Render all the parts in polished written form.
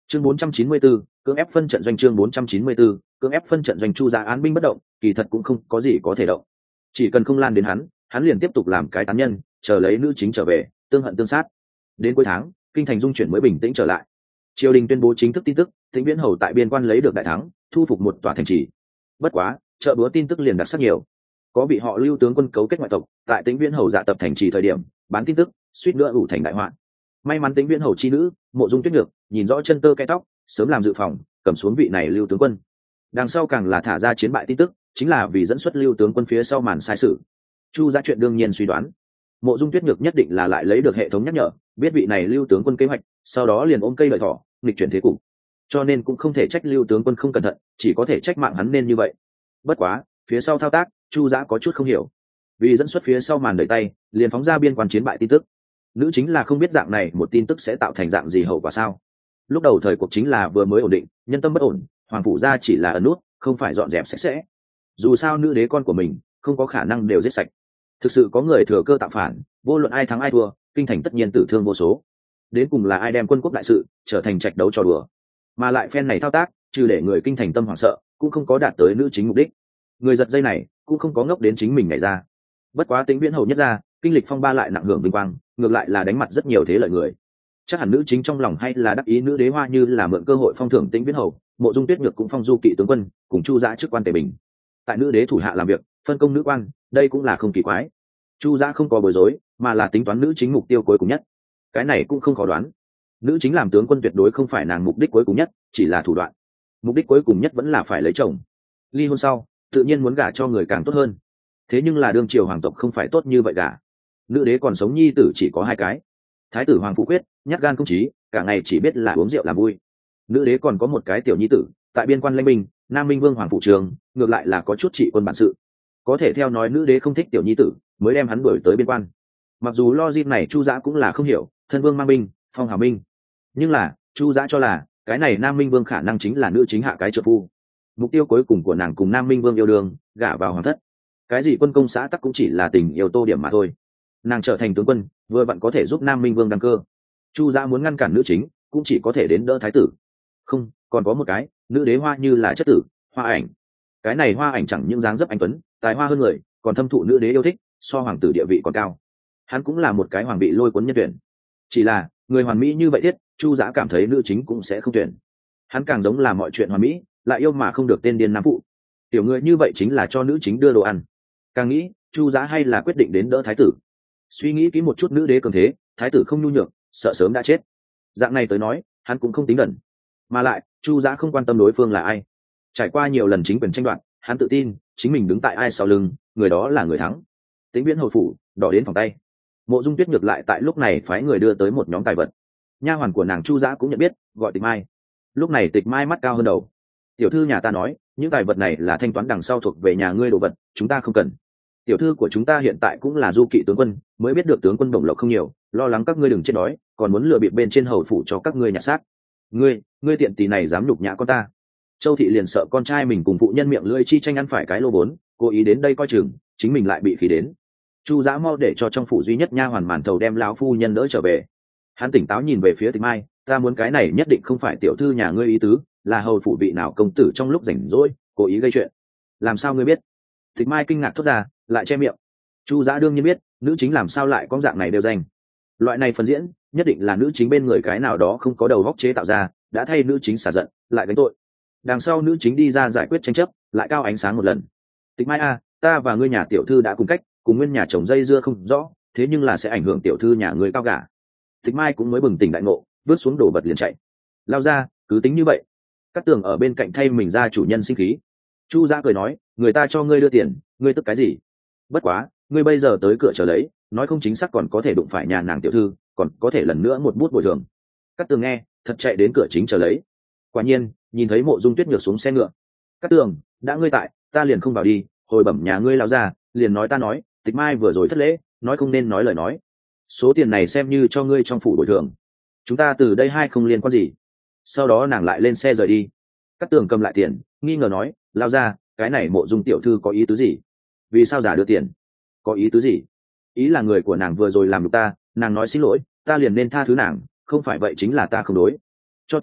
Chương 494, cưỡng ép phân trận doanh. Chương 494, cưỡng ép phân trận doanh. Chu Giá án binh bất động, kỳ thật cũng không có gì có thể động. Chỉ cần không lan đến hắn liền tiếp tục làm cái tán nhân, chờ lấy nữ chính trở về, tương hận tương sát. Đến cuối tháng, kinh thành dung chuyển mới bình tĩnh trở lại. Triều đình tuyên bố chính thức tin tức, Tĩnh Viễn Hầu tại biên quan lấy được đại thắng, thu phục một tòa thành trì. Bất quá, chợ búa tin tức liền đặc sắc nhiều. Có bị họ Lưu tướng quân cấu kết ngoại tộc, tại Tĩnh Viễn Hầu dạ tập thành trì thời điểm, bán tin tức, suýt nữa ủ thành đại họa. May mắn Tĩnh Viễn Hầu chi nữ, Mộ Dung Tuyết Nhược, nhìn rõ chân tơ cái tóc, sớm làm dự phòng, cầm xuống vị này Lưu tướng quân. Đằng sau càng là thả ra chiến bại tin tức, chính là vì dẫn xuất Lưu tướng quân phía sau màn sai sự. Chu Giá chuyện đương nhiên suy đoán, Mộ Dung Tuyết Nhược nhất định là lại lấy được hệ thống nhắc nhở, biết vị này Lưu tướng quân kế hoạch, sau đó liền ôm cây lợi thỏ, nghịch chuyển thế cục. Cho nên cũng không thể trách Lưu tướng quân không cẩn thận, chỉ có thể trách mạng hắn nên như vậy. Bất quá, phía sau thao tác, Chu Giá có chút không hiểu. Vì dẫn xuất phía sau màn đẩy tay, liền phóng ra biên quan chiến bại tin tức. Nữ chính là không biết dạng này một tin tức sẽ tạo thành dạng gì hậu quả sao? Lúc đầu thời cuộc chính là vừa mới ổn định, nhân tâm bất ổn, hoàng phủ gia chỉ là ẩn nút, không phải dọn dẹp sạch sẽ. Dù sao nữ đế con của mình không có khả năng đều giết sạch. Thực sự có người thừa cơ tạo phản, vô luận ai thắng ai thua, kinh thành tất nhiên tử thương vô số. Đến cùng là ai đem quân quốc đại sự trở thành trạch đấu trò đùa. Mà lại phen này thao tác, trừ để người kinh thành tâm hoảng sợ, cũng không có đạt tới nữ chính mục đích. Người giật dây này cũng không có ngốc đến chính mình nhảy ra. Bất quá Tĩnh Viễn Hầu nhất ra, kinh lịch phong ba lại nặng hưởng vinh quang, ngược lại là đánh mặt rất nhiều thế lợi người. Chắc hẳn nữ chính trong lòng hay là đắc ý nữ đế hoa như là mượn cơ hội phong thưởng Tĩnh Viễn Hầu, Mộ Dung Tuyết Nhược cũng phong du kỵ tướng quân, cùng Chu Giá chức quan tề bình. Tại nữ đế thủ hạ làm việc, phân công nữ quan, đây cũng là không kỳ quái. Chu Giá không có bối rối, mà là tính toán nữ chính mục tiêu cuối cùng nhất. Cái này cũng không khó đoán. Nữ chính làm tướng quân tuyệt đối không phải nàng mục đích cuối cùng nhất, chỉ là thủ đoạn. Mục đích cuối cùng nhất vẫn là phải lấy chồng. Ly hôn sau, tự nhiên muốn gả cho người càng tốt hơn. Thế nhưng là đương triều hoàng tộc không phải tốt như vậy gả. Nữ đế còn sống nhi tử chỉ có 2 cái. Thái tử Hoàng Phủ Quyết, nhát gan không chí, cả ngày chỉ biết là uống rượu làm vui. Nữ đế còn có một cái tiểu nhi tử, tại biên quan lãnh binh, Nam Minh Vương Hoàng Phủ Trường, ngược lại là có chút trị quân bản sự. Có thể theo nói nữ đế không thích tiểu nhi tử, mới đem hắn đuổi tới biên quan. Mặc dù logic này Chu Giá cũng là không hiểu, thân vương mang binh, phong hào minh. Nhưng là, Chu Giá cho là, cái này Nam Minh Vương khả năng chính là nữ chính hạ cái trợ phu. Mục tiêu cuối cùng của nàng cùng Nam Minh Vương yêu đương, gả vào hoàng thất. Cái gì quân công xã tắc cũng chỉ là tình yêu tô điểm mà thôi. Nàng trở thành tướng quân, vừa vặn có thể giúp Nam Minh Vương đăng cơ. Chu Giá muốn ngăn cản nữ chính, cũng chỉ có thể đến đỡ thái tử. Không, còn có một cái, nữ đế hoa như là chất tử, Hoa Ảnh. Cái này Hoa Ảnh chẳng những dáng dấp anh tuấn, tài hoa hơn người, còn thâm thụ nữ đế yêu thích, so hoàng tử địa vị còn cao. Hắn cũng là một cái hoàng bị lôi cuốn nhân tuyển. Chỉ là, người hoàn mỹ như vậy thiết, Chu Giá cảm thấy nữ chính cũng sẽ không tuyển. Hắn càng giống là mọi chuyện hoàn mỹ, lại yêu mà không được tên điên nam phụ. Tiểu người như vậy chính là cho nữ chính đưa đồ ăn. Càng nghĩ, Chu Giá hay là quyết định đến đỡ thái tử. Suy nghĩ kỹ một chút, nữ đế cường thế, thái tử không nhu nhược, sợ sớm đã chết. Dạng này tới nói, hắn cũng không tính đần. Mà lại, Chu Giá không quan tâm đối phương là ai. Trải qua nhiều lần chính quyền tranh đoạt, hắn tự tin chính mình đứng tại ai sau lưng, người đó là người thắng. Tĩnh Viễn Hầu phủ, đỏ đến phòng tay. Mộ Dung Tuyết Nhược lại tại lúc này phái người đưa tới một nhóm tài vật. Nha hoàn của nàng Chu Giá cũng nhận biết, gọi Tịch Mai. Lúc này Tịch Mai mắt cao hơn đầu. Tiểu thư nhà ta nói, những tài vật này là thanh toán đằng sau thuộc về nhà ngươi đồ vật, chúng ta không cần. Tiểu thư của chúng ta hiện tại cũng là du kỵ tướng quân, mới biết được tướng quân bổng lộc không nhiều, lo lắng các ngươi đừng chết đói, còn muốn lừa bịp bên trên hầu phủ cho các ngươi nhặt xác. Ngươi tiện tỳ này dám nhục nhã con ta. Châu thị liền sợ con trai mình cùng phụ nhân miệng lưỡi chi tranh ăn phải cái lô vốn, cố ý đến đây coi chừng, chính mình lại bị khí đến. Chu Giá mau để cho trong phủ duy nhất nha hoàn màn thầu đem lão phu nhân đỡ trở về. Hắn tỉnh táo nhìn về phía Tịch Mai, ta muốn cái này nhất định không phải tiểu thư nhà ngươi ý tứ, là hầu phủ vị nào công tử trong lúc rảnh rỗi cố ý gây chuyện. Làm sao ngươi biết? Tịch Mai kinh ngạc thốt ra, lại che miệng. Chu Giá đương nhiên biết, nữ chính làm sao lại có dạng này đều danh. Loại này phần diễn, nhất định là nữ chính bên người cái nào đó không có đầu óc chế tạo ra, đã thay nữ chính xả giận, lại gánh tội. Đằng sau nữ chính đi ra giải quyết tranh chấp, lại cao ánh sáng một lần. Tịch Mai a, ta và ngươi nhà tiểu thư đã cùng cách, cùng nguyên nhà chồng dây dưa không rõ, thế nhưng là sẽ ảnh hưởng tiểu thư nhà ngươi cao gả. Tịch Mai cũng mới bừng tỉnh đại ngộ, vứt xuống đồ vật liền chạy. Lao ra, cứ tính như vậy. Cát Tường ở bên cạnh thay mình ra chủ nhân sinh khí. Chu Giá cười nói, người ta cho ngươi đưa tiền, ngươi tức cái gì? Bất quá, ngươi bây giờ tới cửa chờ lấy, nói không chính xác còn có thể đụng phải nhà nàng tiểu thư, còn có thể lần nữa một bút bồi thường. Cát Tường nghe, thật chạy đến cửa chính chờ lấy. Quả nhiên, nhìn thấy Mộ Dung Tuyết Nhược xuống xe ngựa. Cát Tường, đã ngươi tại, ta liền không vào đi, hồi bẩm nhà ngươi lao ra, liền nói ta nói, Tịch Mai vừa rồi thất lễ, nói không nên nói lời nói. Số tiền này xem như cho ngươi trong phủ bồi thường. Chúng ta từ đây hai không liên quan gì. Sau đó nàng lại lên xe rời đi. Cát Tường cầm lại tiền, nghi ngờ nói, lao ra, cái này Mộ Dung tiểu thư có ý tứ gì? Vì sao giả đưa tiền? Có ý tứ gì? Ý là người của nàng vừa rồi làm được ta, nàng nói xin lỗi, ta liền nên tha thứ nàng, không phải vậy chính là ta không đối. Cho tiền,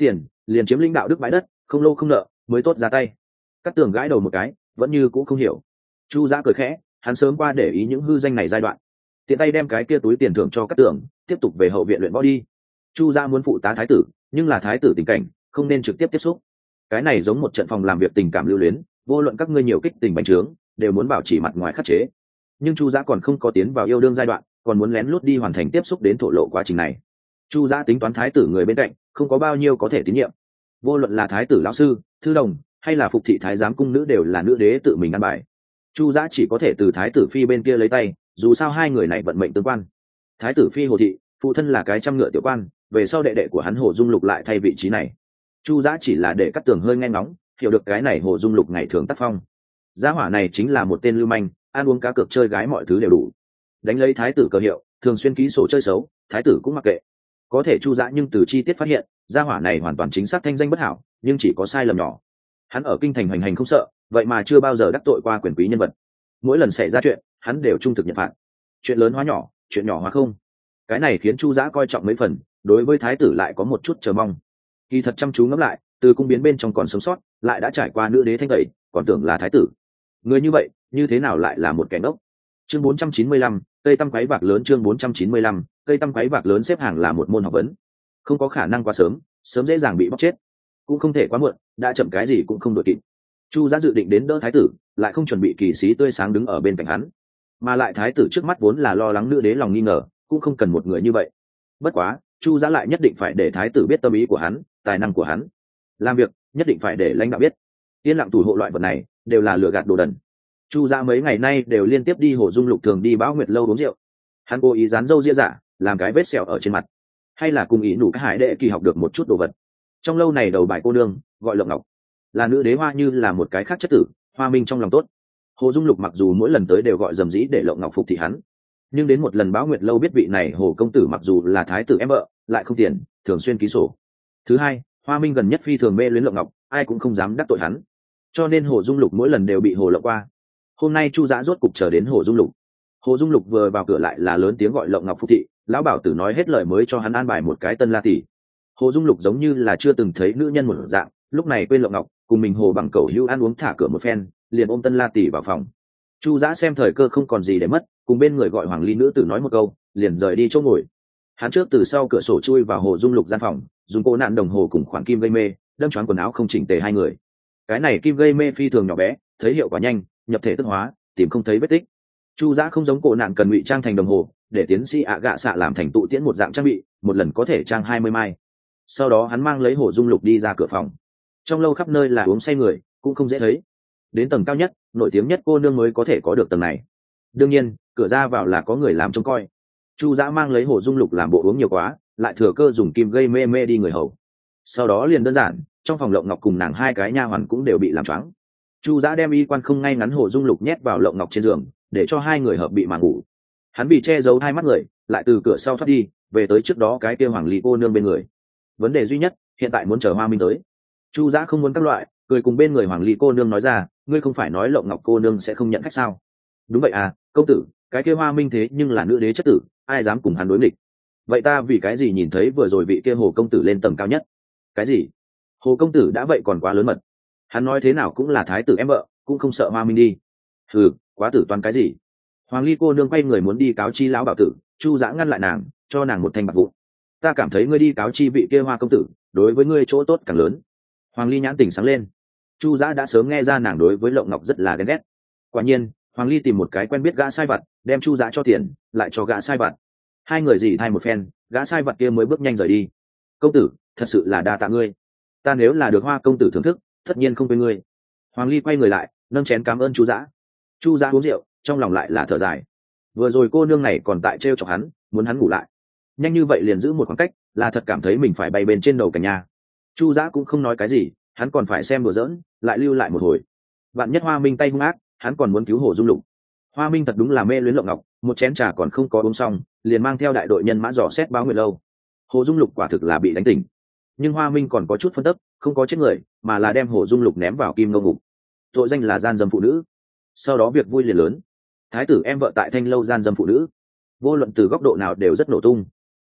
liền chiếm lĩnh đạo đức bãi đất, không lô không nợ mới tốt ra tay. Cát tường gãi đầu một cái, vẫn như cũng không hiểu. Chu Giã cười khẽ, hắn sớm qua để ý những hư danh này giai đoạn, tiện tay đem cái kia túi tiền thưởng cho Cát tường, tiếp tục về hậu viện luyện võ đi. Chu Giã muốn phụ tá thái tử, nhưng là thái tử tình cảnh, không nên trực tiếp tiếp xúc. Cái này giống một trận phòng làm việc tình cảm lưu luyến, vô luận các ngươi nhiều kích tình bành trướng, đều muốn bảo trì mặt ngoài khắc chế. Nhưng Chu Giã còn không có tiến vào yêu đương giai đoạn, còn muốn lén lút đi hoàn thành tiếp xúc đến thổ lộ quá trình này. Chu Giã tính toán thái tử người bên cạnh không có bao nhiêu có thể tín nhiệm, vô luận là thái tử lão sư, thư đồng hay là phục thị thái giám cung nữ đều là nữ đế tự mình ăn bài. Chu Giã chỉ có thể từ thái tử phi bên kia lấy tay, dù sao hai người này vận mệnh tương quan. Thái tử phi Hồ thị, phụ thân là cái trăm ngựa tiểu quan, về sau đệ đệ của hắn Hồ Dung Lục lại thay vị trí này. Chu Giã chỉ là để Cát tường hơi nghe ngóng, hiểu được cái này Hồ Dung Lục ngày thường tác phong. Giá hỏa này chính là một tên lưu manh, ăn uống cá cược chơi gái mọi thứ đều đủ, đánh lấy thái tử cờ hiệu, thường xuyên ký sổ chơi xấu, thái tử cũng mặc kệ. Có thể Chu Giã nhưng từ chi tiết phát hiện, gia hỏa này hoàn toàn chính xác thanh danh bất hảo, nhưng chỉ có sai lầm nhỏ. Hắn ở kinh thành hoành hành không sợ, vậy mà chưa bao giờ đắc tội qua quyền quý nhân vật. Mỗi lần xảy ra chuyện, hắn đều trung thực nhận phạt. Chuyện lớn hóa nhỏ, chuyện nhỏ hóa không. Cái này khiến Chu Giã coi trọng mấy phần, đối với thái tử lại có một chút chờ mong. Kỳ thật chăm chú ngẫm lại, từ cung biến bên trong còn sống sót, lại đã trải qua nữ đế thanh tẩy, còn tưởng là thái tử. Người như vậy, như thế nào lại là một kẻ ngốc? Chương 495, cây tăm quái vạc lớn. Chương 495, cây tăm quái vạc lớn xếp hàng là một môn học vấn. Không có khả năng quá sớm, sớm dễ dàng bị bóc chết. Cũng không thể quá muộn, đã chậm cái gì cũng không đội kịp. Chu Giã dự định đến đỡ thái tử, lại không chuẩn bị kỳ sĩ tươi sáng đứng ở bên cạnh hắn. Mà lại thái tử trước mắt vốn là lo lắng nữ đế lòng nghi ngờ, cũng không cần một người như vậy. Bất quá, Chu Giã lại nhất định phải để thái tử biết tâm ý của hắn, tài năng của hắn. Làm việc, nhất định phải để lãnh đạo biết. Yên lặng thủ hộ loại vật này, đều là lừa gạt đồ đần. Chu Giã mấy ngày nay đều liên tiếp đi Hồ Dung Lục thường đi Bão Nguyệt lâu uống rượu. Hắn cố ý dán râu ria giả, làm cái vết sẹo ở trên mặt, hay là cùng ý nủ cái hải đệ kỳ học được một chút đồ vật. Trong lâu này đầu bài cô nương gọi Lộng Ngọc, là nữ đế hoa như là một cái khác chất tử, hoa minh trong lòng tốt. Hồ Dung Lục mặc dù mỗi lần tới đều gọi dầm dĩ để Lộng Ngọc phục thị hắn, nhưng đến một lần Bão Nguyệt lâu biết vị này Hồ công tử mặc dù là thái tử em vợ, lại không tiền, thường xuyên ký sổ. Thứ hai, hoa minh gần nhất phi thường mê luyến Lộng Ngọc, ai cũng không dám đắc tội hắn, cho nên Hồ Dung Lục mỗi lần đều bị Hồ lộng qua. Hôm nay Chu Giã rốt cục chờ đến Hồ Dung Lục. Hồ Dung Lục vừa vào cửa lại là lớn tiếng gọi Lộng Ngọc phục thị, lão bảo tử nói hết lời mới cho hắn an bài một cái tân la tỷ. Hồ Dung Lục giống như là chưa từng thấy nữ nhân một dạng, lúc này quên Lộng Ngọc, cùng mình Hồ bằng cầu hữu ăn uống thả cửa một phen, liền ôm tân la tỷ vào phòng. Chu Giã xem thời cơ không còn gì để mất, cùng bên người gọi Hoàng Ly nữ tử nói một câu, liền rời đi chỗ ngồi. Hắn trước từ sau cửa sổ chui vào Hồ Dung Lục gian phòng, dùng cô nạn đồng hồ cùng khoản kim gây mê, đâm choáng quần áo không chỉnh tề hai người. Cái này kim gây mê phi thường nhỏ bé, thấy hiệu quả nhanh, nhập thể tức hóa, tìm không thấy vết tích. Chu Giã không giống cổ nạn cần ngụy trang thành đồng hồ, để tiến sĩ ạ gạ xạ làm thành tụ tiễn một dạng trang bị, một lần có thể trang 20 mai. Sau đó hắn mang lấy Hồ Dung Lục đi ra cửa phòng. Trong lâu khắp nơi là uống say người, cũng không dễ thấy. Đến tầng cao nhất, nổi tiếng nhất cô nương mới có thể có được tầng này. Đương nhiên, cửa ra vào là có người làm trông coi. Chu Giã mang lấy Hồ Dung Lục làm bộ uống nhiều quá, lại thừa cơ dùng kim gây mê mê đi người hầu. Sau đó liền đơn giản, trong phòng Lộng Ngọc cùng nàng hai cái nha hoàn cũng đều bị làm choáng. Chu Giã đem y quan không ngay ngắn Hồ Dung Lục nhét vào Lộng Ngọc trên giường, để cho hai người hợp bị mà ngủ. Hắn bị che giấu hai mắt người, lại từ cửa sau thoát đi, về tới trước đó cái kia Hoàng Ly cô nương bên người. Vấn đề duy nhất, hiện tại muốn chờ Hoa Minh tới. Chu Giã không muốn các loại, cười cùng bên người Hoàng Ly cô nương nói ra, ngươi không phải nói Lộng Ngọc cô nương sẽ không nhận khách sao? Đúng vậy à, công tử, cái kia Hoa Minh thế nhưng là nữ đế chất tử, ai dám cùng hắn đối nghịch? Vậy ta vì cái gì nhìn thấy vừa rồi vị kia Hồ công tử lên tầng cao nhất? Cái gì? Hồ công tử đã vậy còn quá lớn mật. Hắn nói thế nào cũng là thái tử em vợ, cũng không sợ Hoa Minh đi. Hừ, quá tử toàn cái gì? Hoàng Ly cô nương quay người muốn đi cáo chi lão bảo tử, Chu Giã ngăn lại nàng, cho nàng một thanh bạc vụn. Ta cảm thấy ngươi đi cáo chi vị kia Hoa công tử, đối với ngươi chỗ tốt càng lớn. Hoàng Ly nhãn tỉnh sáng lên. Chu Giã đã sớm nghe ra nàng đối với Lộng Ngọc rất là ghen ghét. Quả nhiên, Hoàng Ly tìm một cái quen biết gã sai vặt, đem Chu Giã cho tiền, lại cho gã sai vặt. Hai người dì thay một phen, gã sai vặt kia mới bước nhanh rời đi. Công tử, thật sự là đa tạ ngươi. Ta nếu là được Hoa công tử thưởng thức, tất nhiên không quên ngươi. Hoàng Ly quay người lại, nâng chén cảm ơn Chu Giã. Chu Giã uống rượu, trong lòng lại là thở dài. Vừa rồi cô nương này còn tại trêu chọc hắn, muốn hắn ngủ lại. Nhanh như vậy liền giữ một khoảng cách, là thật cảm thấy mình phải bay bên trên đầu cả nhà. Chu Giã cũng không nói cái gì, hắn còn phải xem đùa giỡn, lại lưu lại một hồi. Vạn nhất Hoa Minh tay hung ác, hắn còn muốn cứu Hồ Dung Lục. Hoa Minh thật đúng là mê luyến Lộng Ngọc, một chén trà còn không có uống xong, liền mang theo đại đội nhân mã dò xét Bão Nguyệt lâu. Hồ Dung Lục quả thực là bị đánh tỉnh, nhưng Hoa Minh còn có chút phân tức, không có chết người, mà là đem Hồ Dung Lục ném vào kim ngô ngục. Tội danh là gian dâm phụ nữ. Sau đó việc vui liền lớn. Thái tử em vợ tại Thanh lâu gian dâm phụ nữ, vô luận từ góc độ nào đều rất nổ tung.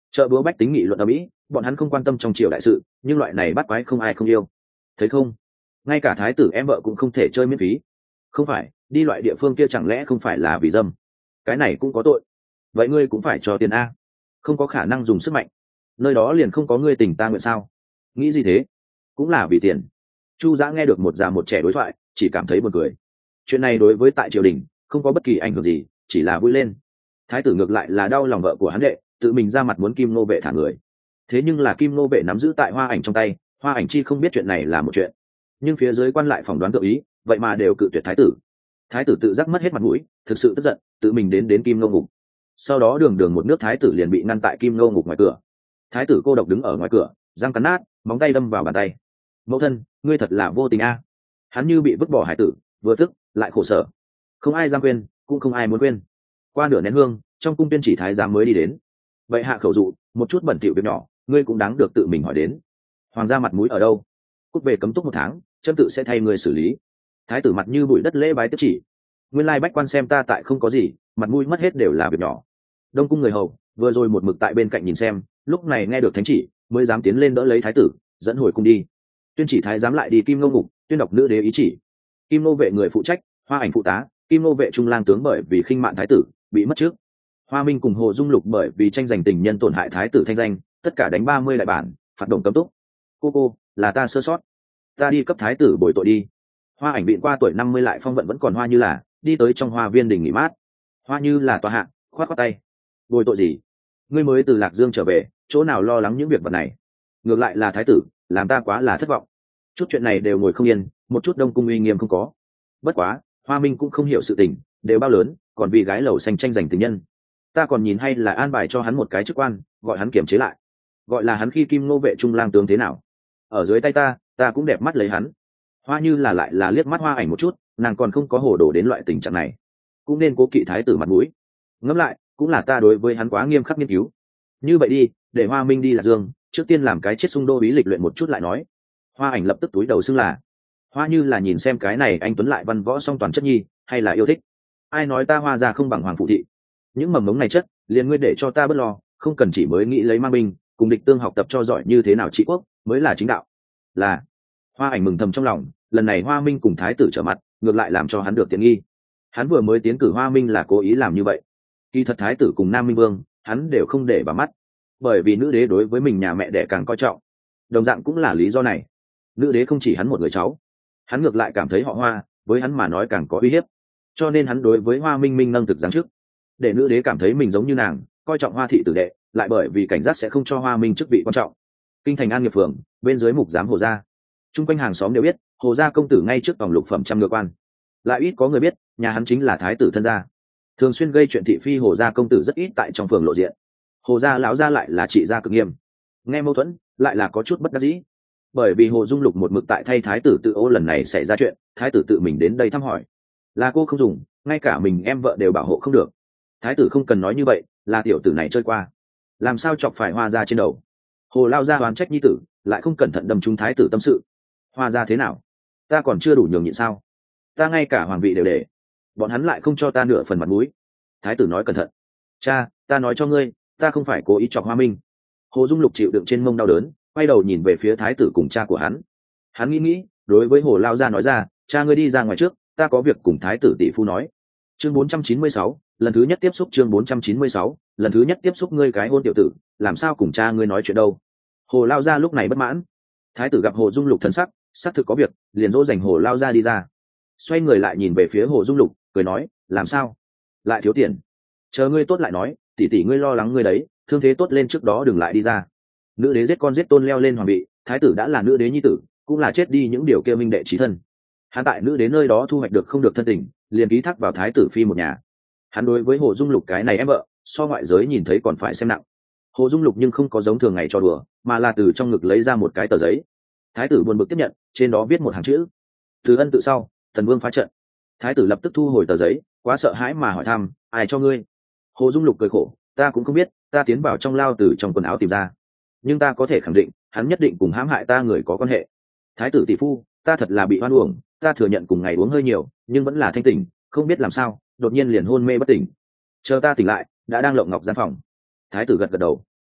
chợ búa bách tính nghị luận ở mỹ, bọn hắn không quan tâm trong triều đại sự, nhưng loại này bắt quái không ai không yêu. Thấy không, ngay cả thái tử em vợ cũng không thể chơi miễn phí. Không phải đi loại địa phương kia chẳng lẽ không phải là vì dâm? Cái này cũng có tội. Vậy ngươi cũng phải cho tiền a. Không có khả năng dùng sức mạnh, nơi đó liền không có ngươi tình ta nguyện sao? Nghĩ gì thế? Cũng là vì tiền. Chu Dã nghe được một già một trẻ đối thoại, chỉ cảm thấy buồn cười. Chuyện này đối với tại triều đình không có bất kỳ ảnh hưởng gì, chỉ là vui lên. Thái tử ngược lại là đau lòng vợ của hắn đệ, tự mình ra mặt muốn Kim Nô Vệ thả người. Thế nhưng là Kim Nô Vệ nắm giữ tại Hoa Ảnh trong tay, Hoa Ảnh chi không biết chuyện này là một chuyện, nhưng phía dưới quan lại phỏng đoán tự ý, vậy mà đều cự tuyệt thái tử. Thái tử tự giác mất hết mặt mũi, thực sự tức giận, tự mình đến Kim Nô ngục. Sau đó đường một nước thái tử liền bị ngăn tại Kim Nô ngục ngoài cửa. Thái tử cô độc đứng ở ngoài cửa, răng cắn nát, móng tay đâm vào bàn tay. Mẫu thân, ngươi thật là vô tình a. Hắn như bị vứt bỏ hải tử, vừa tức lại khổ sở, không ai dám quên, cũng không ai muốn quên. Qua nửa nén hương, trong cung tuyên chỉ thái giám mới đi đến. Vậy hạ khẩu dụ, một chút bẩn thỉu việc nhỏ, ngươi cũng đáng được tự mình hỏi đến. Hoàng gia mặt mũi ở đâu? Cút về cấm túc 1 tháng, trâm tự sẽ thay người xử lý. Thái tử mặt như bụi đất lễ bái tiếp chỉ. Nguyên lai bách quan xem ta tại không có gì, mặt mũi mất hết đều là việc nhỏ. Đông cung người hầu vừa rồi một mực tại bên cạnh nhìn xem, lúc này nghe được thánh chỉ mới dám tiến lên đỡ lấy thái tử, dẫn hồi cung đi. Tuyên chỉ thái giám lại đi Kim Nô ngục, tuyên đọc nữ đế ý chỉ. Kim Nô Vệ người phụ trách, Hoa Ảnh phụ tá, Kim Nô Vệ trung lang tướng bởi vì khinh mạn thái tử bị mất trước. Hoa Minh cùng Hồ Dung Lục bởi vì tranh giành tình nhân tổn hại thái tử thanh danh, tất cả đánh 30 đại bản, phạt đồng cấm túc. Cô, là ta sơ sót, ta đi cấp thái tử bồi tội đi. Hoa Ảnh vịn qua tuổi 50 lại phong vận vẫn còn hoa như là, đi tới trong hoa viên đình nghỉ mát. Hoa như là tòa hạ, khoát tay. Bồi tội gì? Ngươi mới từ Lạc Dương trở về, chỗ nào lo lắng những việc vật này? Ngược lại là thái tử, làm ta quá là thất vọng. Chút chuyện này đều ngồi không yên, một chút đông cung uy nghiêm không có. Bất quá, Hoa Minh cũng không hiểu sự tình, đều bao lớn, còn vì gái lầu xanh tranh giành tình nhân. Ta còn nhìn hay là an bài cho hắn một cái chức quan, gọi hắn kiểm chế lại. Gọi là hắn khi Kim Nô Vệ trung lang tướng thế nào? Ở dưới tay ta cũng đẹp mắt lấy hắn. Hoa như là lại là liếc mắt Hoa Ảnh một chút, nàng còn không có hồ đồ đến loại tình trạng này, cũng nên cố kỵ thái tử mặt mũi. Ngẫm lại, cũng là ta đối với hắn quá nghiêm khắc nghiên cứu. Như vậy đi, để Hoa Minh đi Lạc Dương, trước tiên làm cái chết xung đô bí lịch luyện một chút lại nói. Hoa Ảnh lập tức túi đầu xưng là. Hoa như là nhìn xem cái này anh tuấn lại văn võ song toàn chất nhi, hay là yêu thích. Ai nói ta Hoa gia không bằng hoàng phụ thị? Những mầm mống này chất, liền ngươi để cho ta bớt lo, không cần chỉ mới nghĩ lấy mang binh cùng địch tương học tập cho giỏi như thế nào trị quốc mới là chính đạo. Là. Hoa Ảnh mừng thầm trong lòng, lần này Hoa Minh cùng thái tử trở mặt, ngược lại làm cho hắn được tiện nghi. Hắn vừa mới tiến cử Hoa Minh là cố ý làm như vậy. Kỳ thật thái tử cùng Nam Minh Vương, hắn đều không để vào mắt, bởi vì nữ đế đối với mình nhà mẹ đẻ càng coi trọng. Đồng dạng cũng là lý do này, nữ đế không chỉ hắn một người cháu, hắn ngược lại cảm thấy họ Hoa với hắn mà nói càng có uy hiếp, cho nên hắn đối với Hoa Minh Minh nâng thực giáng chức, để nữ đế cảm thấy mình giống như nàng, coi trọng Hoa thị tử đệ, lại bởi vì cảnh giác sẽ không cho Hoa Minh chức vị quan trọng. Kinh thành An Nghiệp phường, bên dưới mục giám Hồ gia, chung quanh hàng xóm đều biết Hồ gia công tử ngay trước vòng lục phẩm trăm ngựa quan, lại ít có người biết nhà hắn chính là thái tử thân gia. Thường xuyên gây chuyện thị phi Hồ gia công tử rất ít tại trong phường lộ diện. Hồ gia lão gia lại là trị gia cực nghiêm, nghe mâu thuẫn lại là có chút bất đắc dĩ, bởi vì Hồ Dung Lục một mực tại thay thái tử tự ô, lần này xảy ra chuyện thái tử tự mình đến đây thăm hỏi, là cô không dùng, ngay cả mình em vợ đều bảo hộ không được. Thái tử không cần nói như vậy, là tiểu tử này chơi qua, làm sao chọc phải Hoa gia trên đầu. Hồ lao gia oán trách nhi tử, lại không cẩn thận đâm trúng thái tử tâm sự. Hoa gia thế nào, ta còn chưa đủ nhường nhịn sao? Ta ngay cả hoàng vị đều để, bọn hắn lại không cho ta nửa phần mặt mũi. Thái tử nói cẩn thận. Cha, ta nói cho ngươi, ta không phải cố ý chọc Hoa Minh. Hồ Dung Lục chịu đựng trên mông đau đớn, quay đầu nhìn về phía thái tử cùng cha của hắn. Hắn nghĩ, đối với Hồ lao gia nói ra, cha ngươi đi ra ngoài trước, ta có việc cùng thái tử tỷ phu nói. Chương 496, lần thứ nhất tiếp xúc. Chương 496, lần thứ nhất tiếp xúc. Ngươi cái hôn tiểu tử, làm sao cùng cha ngươi nói chuyện đâu? Hồ lao gia lúc này bất mãn. Thái tử gặp Hồ Dung Lục thần sắc, xác thực có việc, liền dỗ dành Hồ lao gia đi ra. Xoay người lại nhìn về phía Hồ Dung Lục, cười nói, làm sao? Lại thiếu tiền? Chờ ngươi tốt lại nói, tỷ tỷ ngươi lo lắng ngươi đấy, thương thế tốt lên trước đó đừng lại đi ra. Nữ đế giết con giết tôn leo lên hoàng vị, thái tử đã là nữ đế nhi tử, cũng là chết đi những điều kia minh đệ chí thân. Hắn tại nữ đế nơi đó thu hoạch được không được thân tình, liền ký thác vào thái tử phi một nhà. Hắn đối với Hồ Dung Lục cái này em vợ, so ngoại giới nhìn thấy còn phải xem nặng. Hồ Dung Lục nhưng không có giống thường ngày cho đùa, mà là từ trong ngực lấy ra một cái tờ giấy. Thái tử buồn bực tiếp nhận, trên đó viết một hàng chữ: từ ân tự sau, thần vương phá trận. Thái tử lập tức thu hồi tờ giấy, quá sợ hãi mà hỏi thăm, ai cho ngươi? Hồ Dung Lục cười khổ, ta cũng không biết, ta tiến vào trong lao từ trong quần áo tìm ra, nhưng ta có thể khẳng định hắn nhất định cùng hãm hại ta người có quan hệ. Thái tử tỷ phu, ta thật là bị oan uổng, ta thừa nhận cùng ngày uống hơi nhiều, nhưng vẫn là thanh tỉnh, không biết làm sao đột nhiên liền hôn mê bất tỉnh, chờ ta tỉnh lại đã đang lộng ngọc gian phòng. Thái tử gật gật đầu.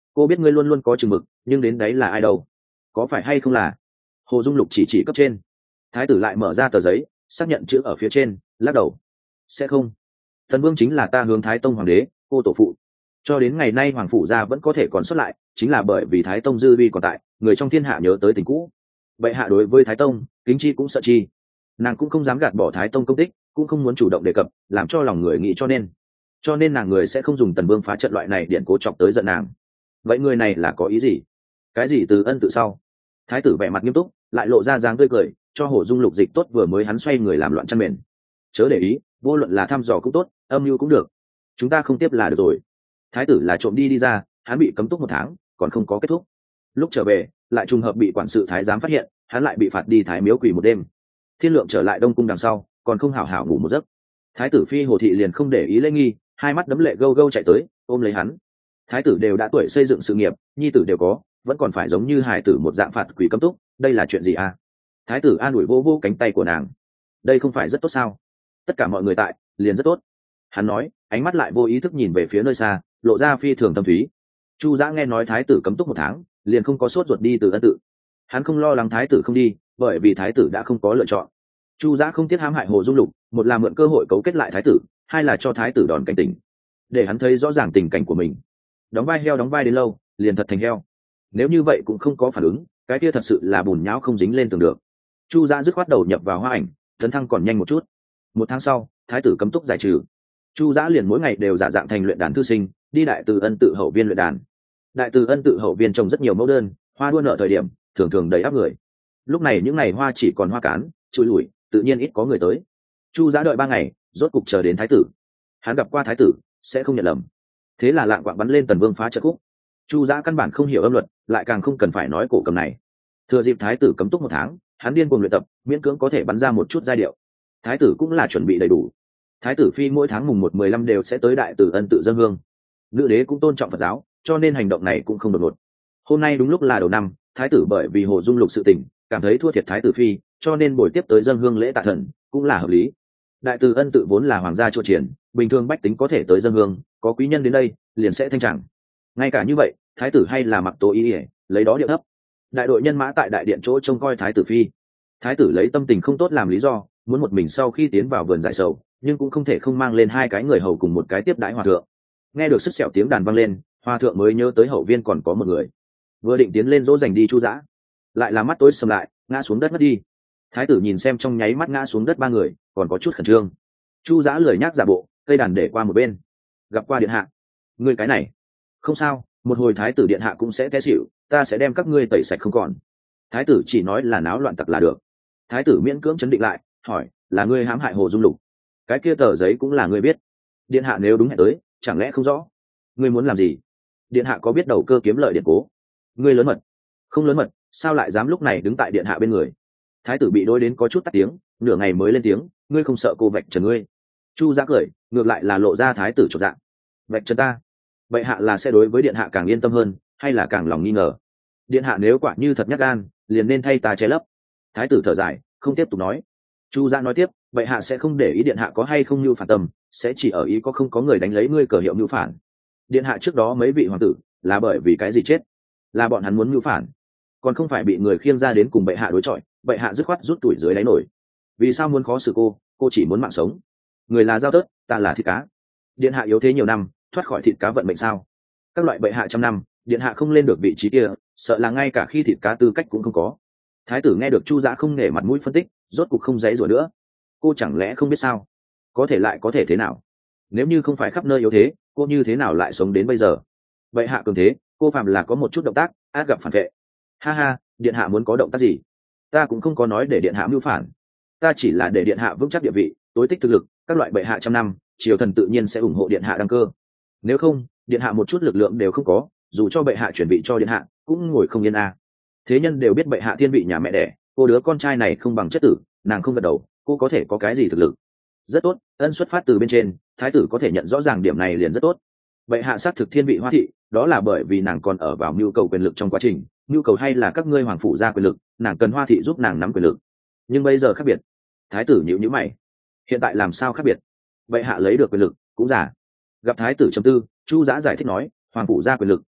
cô biết ngươi luôn luôn có chừng mực, nhưng đến đấy là ai đâu? Có phải hay không là? Hồ Dung Lục chỉ cấp trên. Thái tử lại mở ra tờ giấy, xác nhận chữ ở phía trên, lắc đầu. Sẽ không. Tần Vương chính là ta hướng Thái Tông hoàng đế, cô tổ phụ. Cho đến ngày nay hoàng phủ gia vẫn có thể còn xuất lại, chính là bởi vì Thái Tông dư uy còn tại, người trong thiên hạ nhớ tới tình cũ. Bệ hạ đối với Thái Tông, kính chi cũng sợ chi. Nàng cũng không dám gạt bỏ Thái Tông công tích, cũng không muốn chủ động đề cập, làm cho lòng người nghĩ cho nên nàng người sẽ không dùng Tần Vương phá trận loại này điện cố chọc tới giận nàng. Vậy người này là có ý gì? Cái gì từ ân tự sau? Thái tử vẻ mặt nghiêm túc, lại lộ ra dáng tươi cười, cho Hồ Dung Lục dịch tốt vừa mới hắn xoay người làm loạn chăn mền. Chớ để ý, vô luận là thăm dò cũng tốt, âm mưu cũng được, chúng ta không tiếp là được rồi. Thái tử là trộm đi ra, hắn bị cấm túc 1 tháng, còn không có kết thúc. Lúc trở về, lại trùng hợp bị quản sự thái giám phát hiện, hắn lại bị phạt đi Thái Miếu quỳ 1 đêm. Thiên Lượng trở lại Đông Cung đằng sau, còn không hảo hảo ngủ một giấc. Thái tử phi Hồ thị liền không để ý lễ nghi, hai mắt đấm lệ gâu gâu chạy tới, ôm lấy hắn. Thái tử đều đã tuổi xây dựng sự nghiệp, nhi tử đều có, vẫn còn phải giống như hài tử một dạng phạt quỳ cấm túc, đây là chuyện gì à? Thái tử an ủi vô vô cánh tay của nàng. Đây không phải rất tốt sao? Tất cả mọi người tại, liền rất tốt. Hắn nói, ánh mắt lại vô ý thức nhìn về phía nơi xa, lộ ra phi thường thâm thúy. Chu Dã nghe nói thái tử cấm túc 1 tháng, liền không có sốt ruột đi từ ân tự. Hắn không lo lắng thái tử không đi, bởi vì thái tử đã không có lựa chọn. Chu Dã không tiếc hãm hại Hồ Dung Lục, một là mượn cơ hội cấu kết lại thái tử, hai là cho thái tử đòn cảnh tỉnh, để hắn thấy rõ ràng tình cảnh của mình. Đóng vai heo đóng vai đến lâu, liền thật thành heo. Nếu như vậy cũng không có phản ứng, cái kia thật sự là bùn nhão không dính lên tường được. Chu Dã dứt khoát đầu nhập vào hoa ảnh, tấn thăng còn nhanh một chút. 1 tháng sau, thái tử cấm túc giải trừ. Chu Dã liền mỗi ngày đều giả dạng thành luyện đàn thư sinh, đi đại từ ân tự hậu viên luyện đàn. Đại từ ân tự hậu viên trồng rất nhiều mẫu đơn, hoa đua nở thời điểm, thường thường đầy áp người. Lúc này những ngày hoa chỉ còn hoa cán, trụi lủi, tự nhiên ít có người tới. Chu Dã đợi 3 ngày, rốt cục chờ đến thái tử. Hắn gặp qua thái tử, sẽ không nhận lầm. Thế là lạng quạng bắn lên Tần Vương phá trận khúc. Chu Dã căn bản không hiểu âm luật, lại càng không cần phải nói cổ cầm này. Thừa dịp thái tử cấm túc 1 tháng, hắn điên cuồng luyện tập, miễn cưỡng có thể bắn ra một chút giai điệu. Thái tử cũng là chuẩn bị đầy đủ. Thái tử phi mỗi tháng mùng 1-15 đều sẽ tới đại từ ân tự dâng hương. Nữ đế cũng tôn trọng Phật giáo, cho nên hành động này cũng không đột ngột. Hôm nay đúng lúc là đầu năm, thái tử bởi vì Hồ Dung Lục sự tình, cảm thấy thua thiệt thái tử phi, cho nên buổi tiếp tới dâng hương lễ tạ thần, cũng là hợp lý. Đại từ ân tự vốn là hoàng gia chùa triển, bình thường bách tính có thể tới dâng hương, có quý nhân đến đây, liền sẽ thanh chẳng. Ngay cả như vậy, thái tử hay là mặc tô y, lấy đó điệu thấp. Đại đội nhân mã tại đại điện chỗ trông coi thái tử phi. Thái tử lấy tâm tình không tốt làm lý do, muốn một mình sau khi tiến vào vườn giải sầu, nhưng cũng không thể không mang lên 2 cái người hầu cùng một cái tiếp đãi hòa thượng. Nghe được sứt sẹo tiếng đàn vang lên, hòa thượng mới nhớ tới hậu viên còn có một người. Vừa định tiến lên dỗ dành đi Chu Dã, lại là mắt tối sầm lại, ngã xuống đất mất đi. Thái tử nhìn xem trong nháy mắt ngã xuống đất 3 người, còn có chút khẩn trương. Chu Dã lười nhác giả bộ, cây đàn để qua một bên. Gặp qua điện hạ. Ngươi cái này, không sao, một hồi thái tử điện hạ cũng sẽ té xỉu, ta sẽ đem các ngươi tẩy sạch không còn. Thái tử chỉ nói là náo loạn tặc là được. Thái tử miễn cưỡng chấn định lại, hỏi, là ngươi hãm hại Hồ Dung Lục? Cái kia tờ giấy cũng là ngươi biết. Điện hạ nếu đúng hẹn tới, chẳng lẽ không rõ? Ngươi muốn làm gì? Điện hạ có biết đầu cơ kiếm lợi điện cố? Ngươi lớn mật. Không lớn mật, sao lại dám lúc này đứng tại điện hạ bên người? Thái tử bị đối đến có chút tắt tiếng, nửa ngày mới lên tiếng, ngươi không sợ cô vạch trần ngươi? Chu Dã cười, ngược lại là lộ ra thái tử chột dạ. Vạch trần ta? Bệ hạ là sẽ đối với điện hạ càng yên tâm hơn, hay là càng lòng nghi ngờ? Điện hạ nếu quả như thật nhát gan, liền nên thay ta che lấp. Thái tử thở dài, không tiếp tục nói. Chu Dã nói tiếp, bệ hạ sẽ không để ý điện hạ có hay không mưu phản tâm, sẽ chỉ ở ý có không có người đánh lấy ngươi cờ hiệu mưu phản. Điện hạ trước đó mấy vị hoàng tử, là bởi vì cái gì chết? Là bọn hắn muốn mưu phản, còn không phải bị người khiêng ra đến cùng bệ hạ đối chọi. Bệ hạ dứt khoát rút tuổi dưới đáy nổi. Vì sao muốn khó xử cô chỉ muốn mạng sống. Người là dao tớt, ta là thịt cá. Điện hạ yếu thế nhiều năm, thoát khỏi thịt cá vận mệnh sao? Các loại bệ hạ trăm năm, điện hạ không lên được vị trí kia, sợ là ngay cả khi thịt cá tư cách cũng không có. Thái tử nghe được Chu Dã không nể mặt mũi phân tích, rốt cục không dãy rủa nữa. Cô chẳng lẽ không biết sao? Có thể lại có thể thế nào? Nếu như không phải khắp nơi yếu thế, cô như thế nào lại sống đến bây giờ? Bệ hạ cường thế, cô phạm là có một chút động tác, át gặp phản vệ. Ha ha, điện hạ muốn có động tác gì? Ta cũng không có nói để điện hạ mưu phản, ta chỉ là để điện hạ vững chắc địa vị, tối tích thực lực, các loại bệ hạ trăm năm, triều thần tự nhiên sẽ ủng hộ điện hạ đăng cơ. Nếu không, điện hạ một chút lực lượng đều không có, dù cho bệ hạ chuẩn bị cho điện hạ, cũng ngồi không yên à. Thế nhân đều biết bệ hạ thiên vị nhà mẹ đẻ, cô đứa con trai này không bằng chất tử, nàng không gật đầu, cô có thể có cái gì thực lực? Rất tốt, ân xuất phát từ bên trên, thái tử có thể nhận rõ ràng điểm này liền rất tốt. Bệ hạ xác thực thiên vị Hoa thị, đó là bởi vì nàng còn ở vào nhu cầu quyền lực trong quá trình, nhu cầu hay là các ngươi hoàng phủ ra quyền lực, nàng cần Hoa thị giúp nàng nắm quyền lực. Nhưng bây giờ khác biệt. Thái tử nhíu nhíu mày. Hiện tại làm sao khác biệt? Bệ hạ lấy được quyền lực, cũng giả. Gặp thái tử trầm tư, Chu Dã giải thích nói, hoàng phủ ra quyền lực,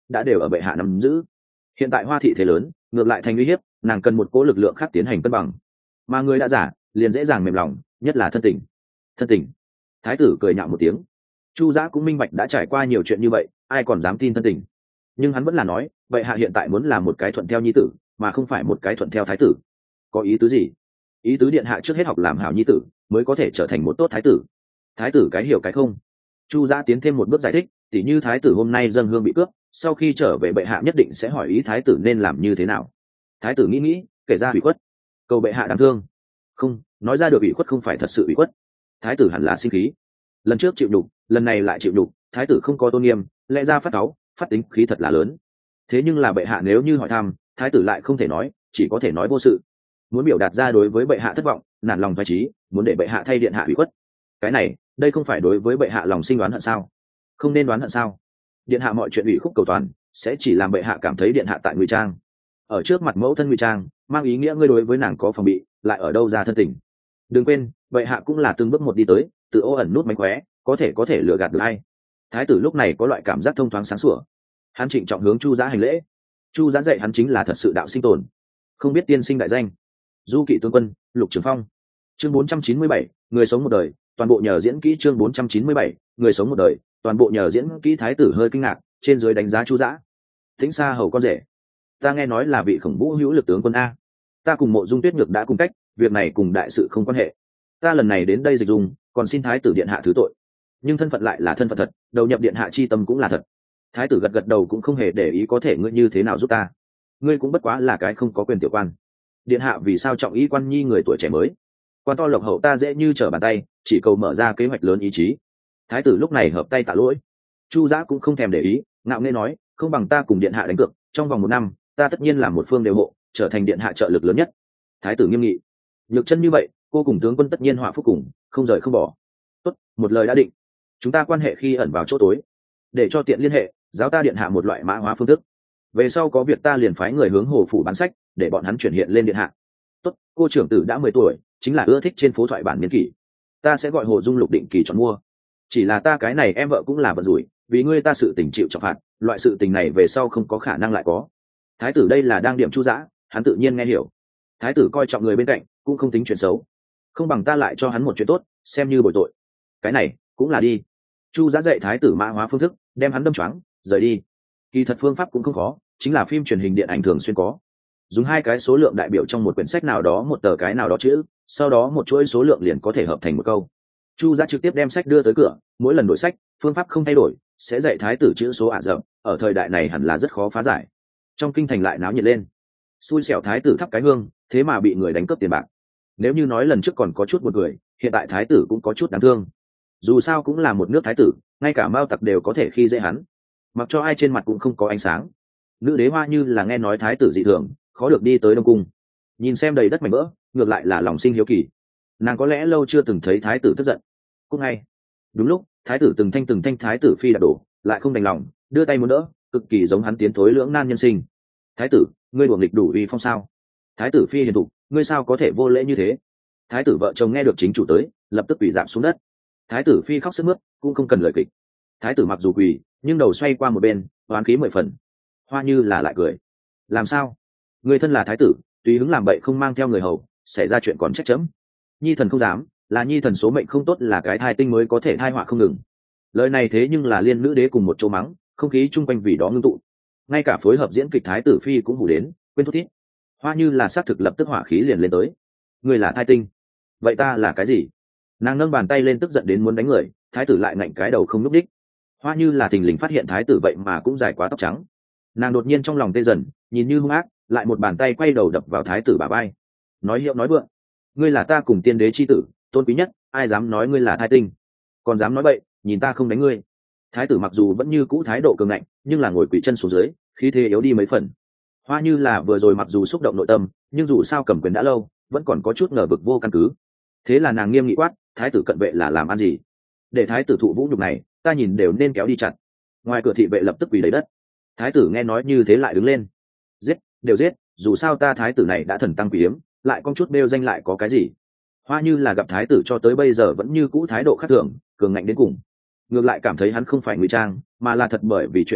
đã đều ở bệ hạ nắm giữ. Hiện tại Hoa thị thế lớn, ngược lại thành uy hiếp, nàng cần một cỗ lực lượng khác tiến hành cân bằng, mà người đã giả liền dễ dàng mềm lòng, nhất là thân tình. Thân tình? Thái tử cười nhạo một tiếng. Chu Giã cũng minh bạch đã trải qua nhiều chuyện như vậy, ai còn dám tin thân tình. Nhưng hắn vẫn là nói, vậy hạ hiện tại muốn là một cái thuận theo nhi tử, mà không phải một cái thuận theo thái tử. Có ý tứ gì? Ý tứ điện hạ trước hết học làm hảo nhi tử, mới có thể trở thành một tốt thái tử. Thái tử cái hiểu cái không. Chu Giã tiến thêm một bước giải thích, tỉ như thái tử hôm nay dâng hương bị cướp, sau khi trở về bệ hạ nhất định sẽ hỏi ý thái tử nên làm như thế nào. Thái tử nghĩ, kể ra ủy khuất, cầu bệ hạ đáng thương. Không, nói ra được ủy khuất không phải thật sự ủy khuất. Thái tử hẳn là sinh khí. Lần trước chịu đục, lần này lại chịu đục, thái tử không có tôn nghiêm, lẽ ra phát cáu, phát tính khí thật là lớn. Thế nhưng là bệ hạ nếu như hỏi thăm, thái tử lại không thể nói, chỉ có thể nói vô sự. Muốn biểu đạt ra đối với bệ hạ thất vọng, nản lòng phách trí, muốn để bệ hạ thay điện hạ ủy khuất. Cái này, đây không phải đối với bệ hạ lòng sinh đoán hận sao? Không nên đoán hận sao? Điện hạ mọi chuyện ủy khúc cầu toàn, sẽ chỉ làm bệ hạ cảm thấy điện hạ tại ngụy trang. Ở trước mặt mẫu thân ngụy trang, mang ý nghĩa ngươi đối với nàng có phòng bị, lại ở đâu ra thân tình. Đừng quên, bệ hạ cũng là từng bước một đi tới, tự ô ẩn nút mánh khóe, có thể lừa gạt được ai. Thái tử lúc này có loại cảm giác thông thoáng sáng sủa. Hắn trịnh trọng hướng Chu Giã hành lễ. Chu Giã dạy hắn chính là thật sự đạo sinh tồn. Không biết tiên sinh đại danh. Du Kỵ tướng quân, Lục Trường Phong. Chương 497, người sống một đời, toàn bộ nhờ diễn kỹ. Chương 497, người sống một đời, toàn bộ nhờ diễn kỹ. Thái tử hơi kinh ngạc, trên dưới đánh giá Chu Giã. Thính xa hầu con rể. Ta nghe nói là vị Khổng Vũ hữu lực tướng quân a. Ta cùng Mộ Dung Tuyết Nhược đã cùng cách, việc này cùng đại sự không quan hệ. Ta lần này đến đây dịch dùng, còn xin thái tử điện hạ thứ tội. Nhưng thân phận lại là thân phận thật, đầu nhập điện hạ chi tâm cũng là thật. Thái tử gật đầu cũng không hề để ý có thể ngươi như thế nào giúp ta. Ngươi cũng bất quá là cái không có quyền tiểu quan. Điện hạ vì sao trọng ý quan nhi người tuổi trẻ mới? Quan to lộc hậu ta dễ như trở bàn tay, chỉ cầu mở ra kế hoạch lớn ý chí. Thái tử lúc này hợp tay tạ lỗi. Chu Giã cũng không thèm để ý, ngạo nghễ nói, không bằng ta cùng điện hạ đánh cược, trong vòng 1 năm, ta tất nhiên làm một phương đều hộ, trở thành điện hạ trợ lực lớn nhất. Thái tử nghiêm nghị. Nhược chân như vậy, cô cùng tướng quân tất nhiên họa phúc cùng, không rời không bỏ. Tốt, một lời đã định. Chúng ta quan hệ khi ẩn vào chỗ tối, để cho tiện liên hệ, giáo ta điện hạ một loại mã hóa phương thức. Về sau có việc ta liền phái người hướng hồ phủ bán sách, để bọn hắn chuyển hiện lên điện hạ. Tốt, cô trưởng tử đã 10 tuổi, chính là ưa thích trên phố thoại bản niên kỷ. Ta sẽ gọi Hồ Dung Lục định kỳ chọn mua. Chỉ là ta cái này em vợ cũng là vận rủi, vì ngươi ta sự tình chịu trọng phạt, loại sự tình này về sau không có khả năng lại có. Thái tử đây là đang điểm Chu Giã, hắn tự nhiên nghe hiểu. Thái tử coi trọng người bên cạnh, cũng không tính chuyện xấu. Không bằng ta lại cho hắn một chuyện tốt, xem như bồi tội. Cái này cũng là đi. Chu Giã dạy thái tử mã hóa phương thức, đem hắn đâm choáng, rời đi. Kỳ thật phương pháp cũng không khó, chính là phim truyền hình điện ảnh thường xuyên có. Dùng 2 cái số lượng đại biểu trong một quyển sách nào đó một tờ cái nào đó chữ, sau đó một chuỗi số lượng liền có thể hợp thành một câu. Chu Giã trực tiếp đem sách đưa tới cửa, mỗi lần đổi sách, phương pháp không thay đổi, sẽ dạy thái tử chữ số ả rập, ở thời đại này hẳn là rất khó phá giải. Trong kinh thành lại náo nhiệt lên. Xui xẻo thái tử thắp cái hương, thế mà bị người đánh cướp tiền bạc. Nếu như nói lần trước còn có chút một người, hiện tại thái tử cũng có chút đáng thương. Dù sao cũng là một nước thái tử, ngay cả Mao Tặc đều có thể khi dễ hắn. Mặc cho ai trên mặt cũng không có ánh sáng. Nữ đế Hoa như là nghe nói thái tử dị thường, khó được đi tới Đông Cung. Nhìn xem đầy đất mảnh vỡ, ngược lại là lòng sinh hiếu kỳ. Nàng có lẽ lâu chưa từng thấy thái tử tức giận. Cũng ngay đúng lúc, thái tử từng thanh thái tử phi đạp đổ, lại không đành lòng, đưa tay muốn đỡ, cực kỳ giống hắn tiến thối lưỡng nan nhân sinh. Thái tử, ngươi đuổi nghịch đủ uy phong sao? Thái tử phi hiền thục, ngươi sao có thể vô lễ như thế? Thái tử vợ chồng nghe được chính chủ tới, lập tức quỳ rạp xuống đất. Thái tử phi khóc sướt mướt, cũng không cần lời kịch. Thái tử mặc dù quỳ, nhưng đầu xoay qua một bên, oán khí 10 phần. Hoa như là lại cười. Làm sao? Người thân là thái tử, tùy hứng làm bậy không mang theo người hầu, xảy ra chuyện còn trách chấm. Nhi thần không dám, là nhi thần số mệnh không tốt, là cái thai tinh mới có thể thai họa không ngừng. Lời này thế nhưng là liên nữ đế cùng một chỗ mắng, không khí chung quanh vì đó ngưng tụ. Ngay cả phối hợp diễn kịch thái tử phi cũng hủ đến, quên thốt thít. Hoa như là xác thực lập tức hỏa khí liền lên tới. Người là thai tinh, vậy ta là cái gì? Nàng nâng bàn tay lên tức giận đến muốn đánh người, thái tử lại ngạnh cái đầu không núp đích. Hoa như là thình lình phát hiện thái tử vậy mà cũng dài quá tóc trắng. Nàng đột nhiên trong lòng tê dần, nhìn như hung ác, lại một bàn tay quay đầu đập vào thái tử bả vai. Nói hiệu nói vượng, ngươi là ta cùng tiên đế chi tử, tôn quý nhất, ai dám nói ngươi là thai tinh? Còn dám nói bậy, nhìn ta không đánh ngươi. Thái tử mặc dù vẫn như cũ thái độ cường ngạnh, nhưng là ngồi quỳ chân xuống dưới, khí thế yếu đi mấy phần. Hoa như là vừa rồi mặc dù xúc động nội tâm, nhưng dù sao cầm quyền đã lâu, vẫn còn có chút ngờ vực vô căn cứ. Thế là nàng nghiêm nghị quát, thái tử cận vệ là làm ăn gì? Để thái tử thụ vũ nhục này, ta nhìn đều nên kéo đi chặt. Ngoài cửa thị vệ lập tức quỳ lấy đất. Thái tử nghe nói như thế lại đứng lên. Giết, đều giết, dù sao ta thái tử này đã thần tăng quý hiếm, lại con chút nêu danh lại có cái gì? Hoa như là gặp thái tử cho tới bây giờ vẫn như cũ thái độ khác thường, cường ngạnh đến cùng. Ngược lại cảm thấy hắn không phải ngụy trang, mà là thật, bởi vì chuyện gần nhất,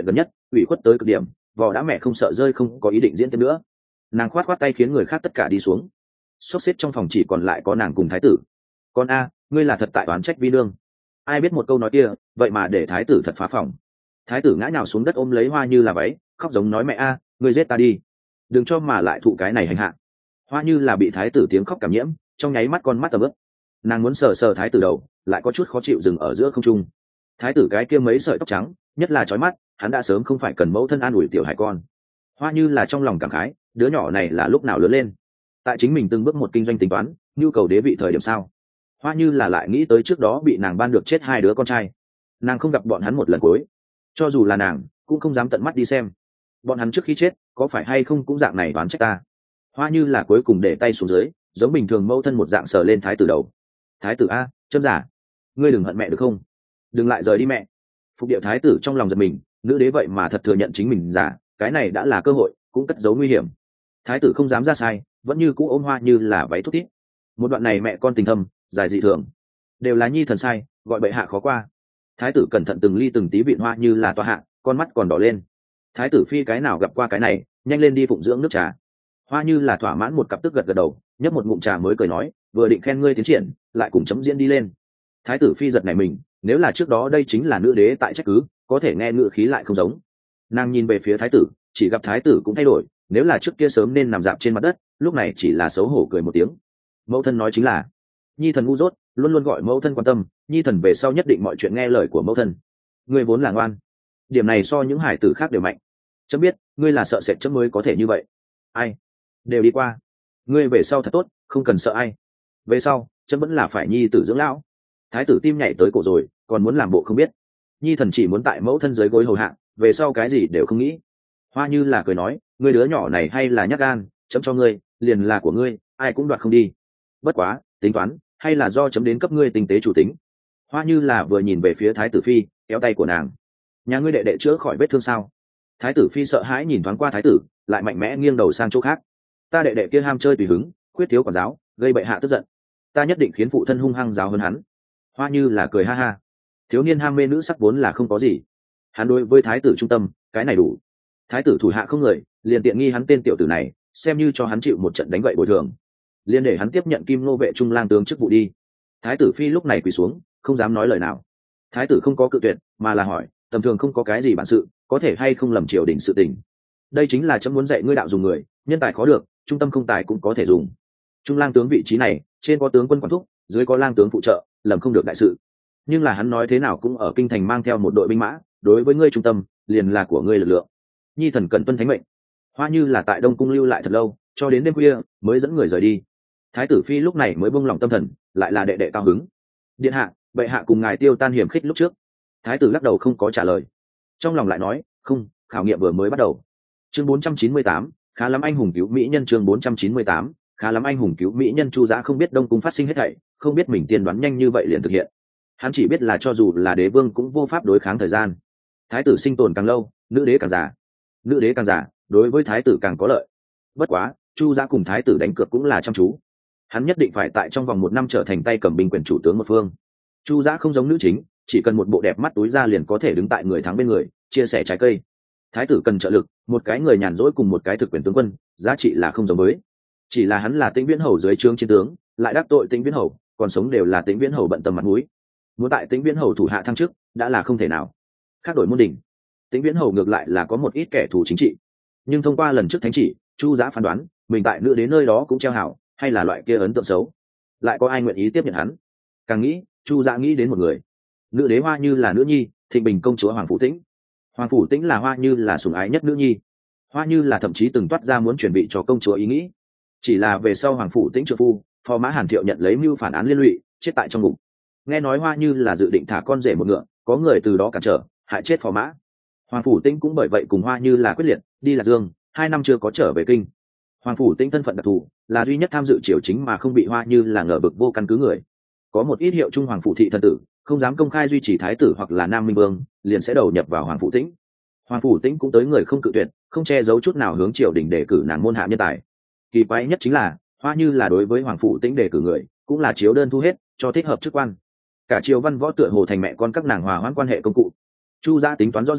ủy khuất tới cực điểm, vò đã mẹ không sợ rơi, không có ý định diễn tiếp nữa. Nàng khoát khoát tay khiến người khác tất cả đi xuống. Xốc xếp trong phòng chỉ còn lại có nàng cùng thái tử. Con a, ngươi là thật tại oán trách vi nương. Ai biết một câu nói kia vậy mà để thái tử thật phá phòng. Thái tử ngã nhào xuống đất ôm lấy Hoa Như là váy, khóc giống nói mẹ a, ngươi giết ta đi, đừng cho mà lại thụ cái này hành hạ. Hoa Như là bị thái tử tiếng khóc cảm nhiễm, trong nháy mắt con mắt tầm ướp. Nàng muốn sờ sờ thái tử đầu, lại có chút khó chịu dừng ở giữa không trung. Thái tử cái kia mấy sợi tóc trắng, nhất là chói mắt, hắn đã sớm không phải cần mẫu thân an ủi tiểu hải con. Hoa Như là trong lòng cảm khái, đứa nhỏ này là lúc nào lớn lên. Tại chính mình từng bước một kinh doanh tính toán, nhu cầu đế vị thời điểm sao. Hoa Như là lại nghĩ tới trước đó bị nàng ban được chết hai đứa con trai. Nàng không gặp bọn hắn một lần cuối, cho dù là nàng cũng không dám tận mắt đi xem bọn hắn trước khi chết có phải hay không cũng dạng này đoán trách ta. Hoa Như là cuối cùng để tay xuống dưới, giống bình thường mẫu thân một dạng sờ lên thái tử đầu. Thái tử a, châm giả, ngươi đừng hận mẹ được không, đừng lại rời đi mẹ. Phục địa thái tử trong lòng giật mình, nữ đế vậy mà thật thừa nhận chính mình giả, cái này đã là cơ hội, cũng cất giấu nguy hiểm. Thái tử không dám ra sai, vẫn như cũ ôm Hoa Như là váy thút thít. Một đoạn này mẹ con tình thâm dài dị thường, đều là nhi thần sai, gọi bệ hạ khó qua. Thái tử cẩn thận từng ly từng tí vịn Hoa Như là tòa hạ, con mắt còn đỏ lên. Thái tử phi cái nào gặp qua cái này, nhanh lên đi phụng dưỡng nước trà. Hoa Như là thỏa mãn một cặp tức gật gật đầu, nhấp một ngụm trà mới cười nói, vừa định khen ngươi tiến triển, lại cùng chấm diễn đi lên. Thái tử phi giật này mình, nếu là trước đó đây chính là nữ đế tại trách cứ, có thể nghe ngữ khí lại không giống. Nàng nhìn về phía thái tử, chỉ gặp thái tử cũng thay đổi, nếu là trước kia sớm nên nằm dạp trên mặt đất, lúc này chỉ là xấu hổ cười một tiếng. Mẫu thân nói chính là, nhi thần ngu dốt, luôn luôn gọi mẫu thân quan tâm, nhi thần về sau nhất định mọi chuyện nghe lời của mẫu thân. Ngươi vốn là ngoan, điểm này so những hải tử khác đều mạnh. Chấm biết ngươi là sợ sệt chấm mới có thể như vậy. Ai đều đi qua, ngươi về sau thật tốt, không cần sợ ai. Về sau chấm vẫn là phải nhi tử dưỡng lão. Thái tử tim nhảy tới cổ rồi, còn muốn làm bộ không biết. Nhi thần chỉ muốn tại mẫu thân dưới gối hầu hạ, về sau cái gì đều không nghĩ. Hoa Như là cười nói, ngươi đứa nhỏ này hay là nhát gan, chấm cho ngươi, liền là của ngươi, ai cũng đoạt không đi. Bất quá tính toán hay là do chấm đến cấp ngươi tinh tế chủ tính. Hoa Như là vừa nhìn về phía thái tử phi, kéo tay của nàng. Nhà ngươi đệ đệ chữa khỏi vết thương sao? Thái tử phi sợ hãi nhìn thoáng qua thái tử, lại mạnh mẽ nghiêng đầu sang chỗ khác. Ta đệ đệ kia ham chơi tùy hứng, khuyết thiếu quản giáo, gây bệ hạ tức giận, ta nhất định khiến phụ thân hung hăng giáo hơn hắn. Hoa Như là cười ha ha, thiếu niên ham mê nữ sắc vốn là không có gì, hắn đối với thái tử trung tâm, cái này đủ. Thái tử thủ hạ không người, liền tiện nghi hắn tên tiểu tử này, xem như cho hắn chịu một trận đánh gậy bồi thường, liền để hắn tiếp nhận kim nô vệ trung lang tướng chức vụ đi. Thái tử phi lúc này quỳ xuống, không dám nói lời nào. Thái tử không có cự tuyệt, mà là hỏi, tầm thường không có cái gì bản sự, có thể hay không lầm triều đình sự tình. Đây chính là chấm muốn dạy ngươi đạo dùng người, nhân tài khó được, trung tâm không tài cũng có thể dùng. Trung lang tướng vị trí này, trên có tướng quân quản thúc, dưới có lang tướng phụ trợ, lầm không được đại sự. Nhưng là hắn nói thế nào cũng ở kinh thành mang theo một đội binh mã, đối với ngươi trung tâm, liền là của ngươi lực lượng. Nhi thần cần tuân thánh mệnh. Hoa Như là tại Đông cung lưu lại thật lâu, cho đến đêm khuya mới dẫn người rời đi. Thái tử phi lúc này mới buông lòng tâm thần, lại là đệ đệ cao hứng. Điện hạ, bệ hạ cùng ngài tiêu tan hiểm khích lúc trước. Thái tử lắc đầu không có trả lời, trong lòng lại nói, không, khảo nghiệm vừa mới bắt đầu. Chương 498, khá lắm anh hùng cứu mỹ nhân. Chương 498, khá lắm anh hùng cứu mỹ nhân. Chu Dã không biết Đông cung phát sinh hết thảy, không biết mình tiên đoán nhanh như vậy liền thực hiện. Hắn chỉ biết là cho dù là đế vương cũng vô pháp đối kháng thời gian. Thái tử sinh tồn càng lâu, nữ đế càng già. Nữ đế càng già, đối với thái tử càng có lợi. Bất quá, Chu Dã cùng thái tử đánh cược cũng là chăm chú. Hắn nhất định phải tại trong vòng 1 năm trở thành tay cầm binh quyền chủ tướng một phương. Chu Dã không giống nữ chính, chỉ cần một bộ đẹp mắt túi ra liền có thể đứng tại người thắng bên người, chia sẻ trái cây. Thái tử cần trợ lực, một cái người nhàn rỗi cùng một cái thực quyền tướng quân, giá trị là không giống với. Chỉ là hắn là Tĩnh Viễn Hầu dưới trướng chiến tướng, lại đắc tội Tĩnh Viễn Hầu, còn sống đều là Tĩnh Viễn Hầu bận tâm mặt mũi. Muốn tại Tĩnh Viễn Hầu thủ hạ thăng chức, đã là không thể nào. Khác đổi môn đỉnh, Tĩnh Viễn Hầu ngược lại là có một ít kẻ thù chính trị, nhưng thông qua lần trước thánh chỉ, Chu Dã phán đoán, mình tại nữ đến nơi đó cũng treo hảo, hay là loại kia ấn tượng xấu. Lại có ai nguyện ý tiếp nhận hắn? Càng nghĩ, Chu Dã nghĩ đến một người. Nữ đế Hoa Như là nữ nhi, Thịnh Bình công chúa Hoàng Phủ Tĩnh. Hoàng Phủ Tĩnh là Hoa Như là sủng ái nhất nữ nhi. Hoa Như là thậm chí từng toát ra muốn chuẩn bị cho công chúa ý nghĩ. Chỉ là về sau Hoàng Phủ Tĩnh trợ phu, Phò Mã Hàn Thiệu nhận lấy mưu phản án liên lụy, chết tại trong ngục. Nghe nói Hoa Như là dự định thả con rể một ngựa, có người từ đó cản trở, hại chết Phò Mã. Hoàng Phủ Tĩnh cũng bởi vậy cùng Hoa Như là quyết liệt, đi Lạc Dương, 2 năm chưa có trở về kinh. Hoàng Phủ Tĩnh thân phận đặc thù, là duy nhất tham dự triều chính mà không bị Hoa Như là ngờ vực vô căn cứ người. Có một ít hiệu trung Hoàng Phủ thị thần tử, không dám công khai duy trì thái tử hoặc là Nam Minh Vương, liền sẽ đầu nhập vào Hoàng Phủ Tĩnh. Hoàng Phủ Tĩnh cũng tới người không cự tuyệt, không che giấu chút nào hướng triều đình đề cử nàng môn hạ nhân tài. Kỳ quái nhất chính là, Hoa Như là đối với Hoàng Phủ Tĩnh đề cử người, cũng là chiếu đơn thu hết, cho thích hợp chức quan. Cả triều văn võ tựa hồ thành mẹ con các nàng hòa hoãn quan hệ công cụ. Chu Dã tính toán rõ ràng,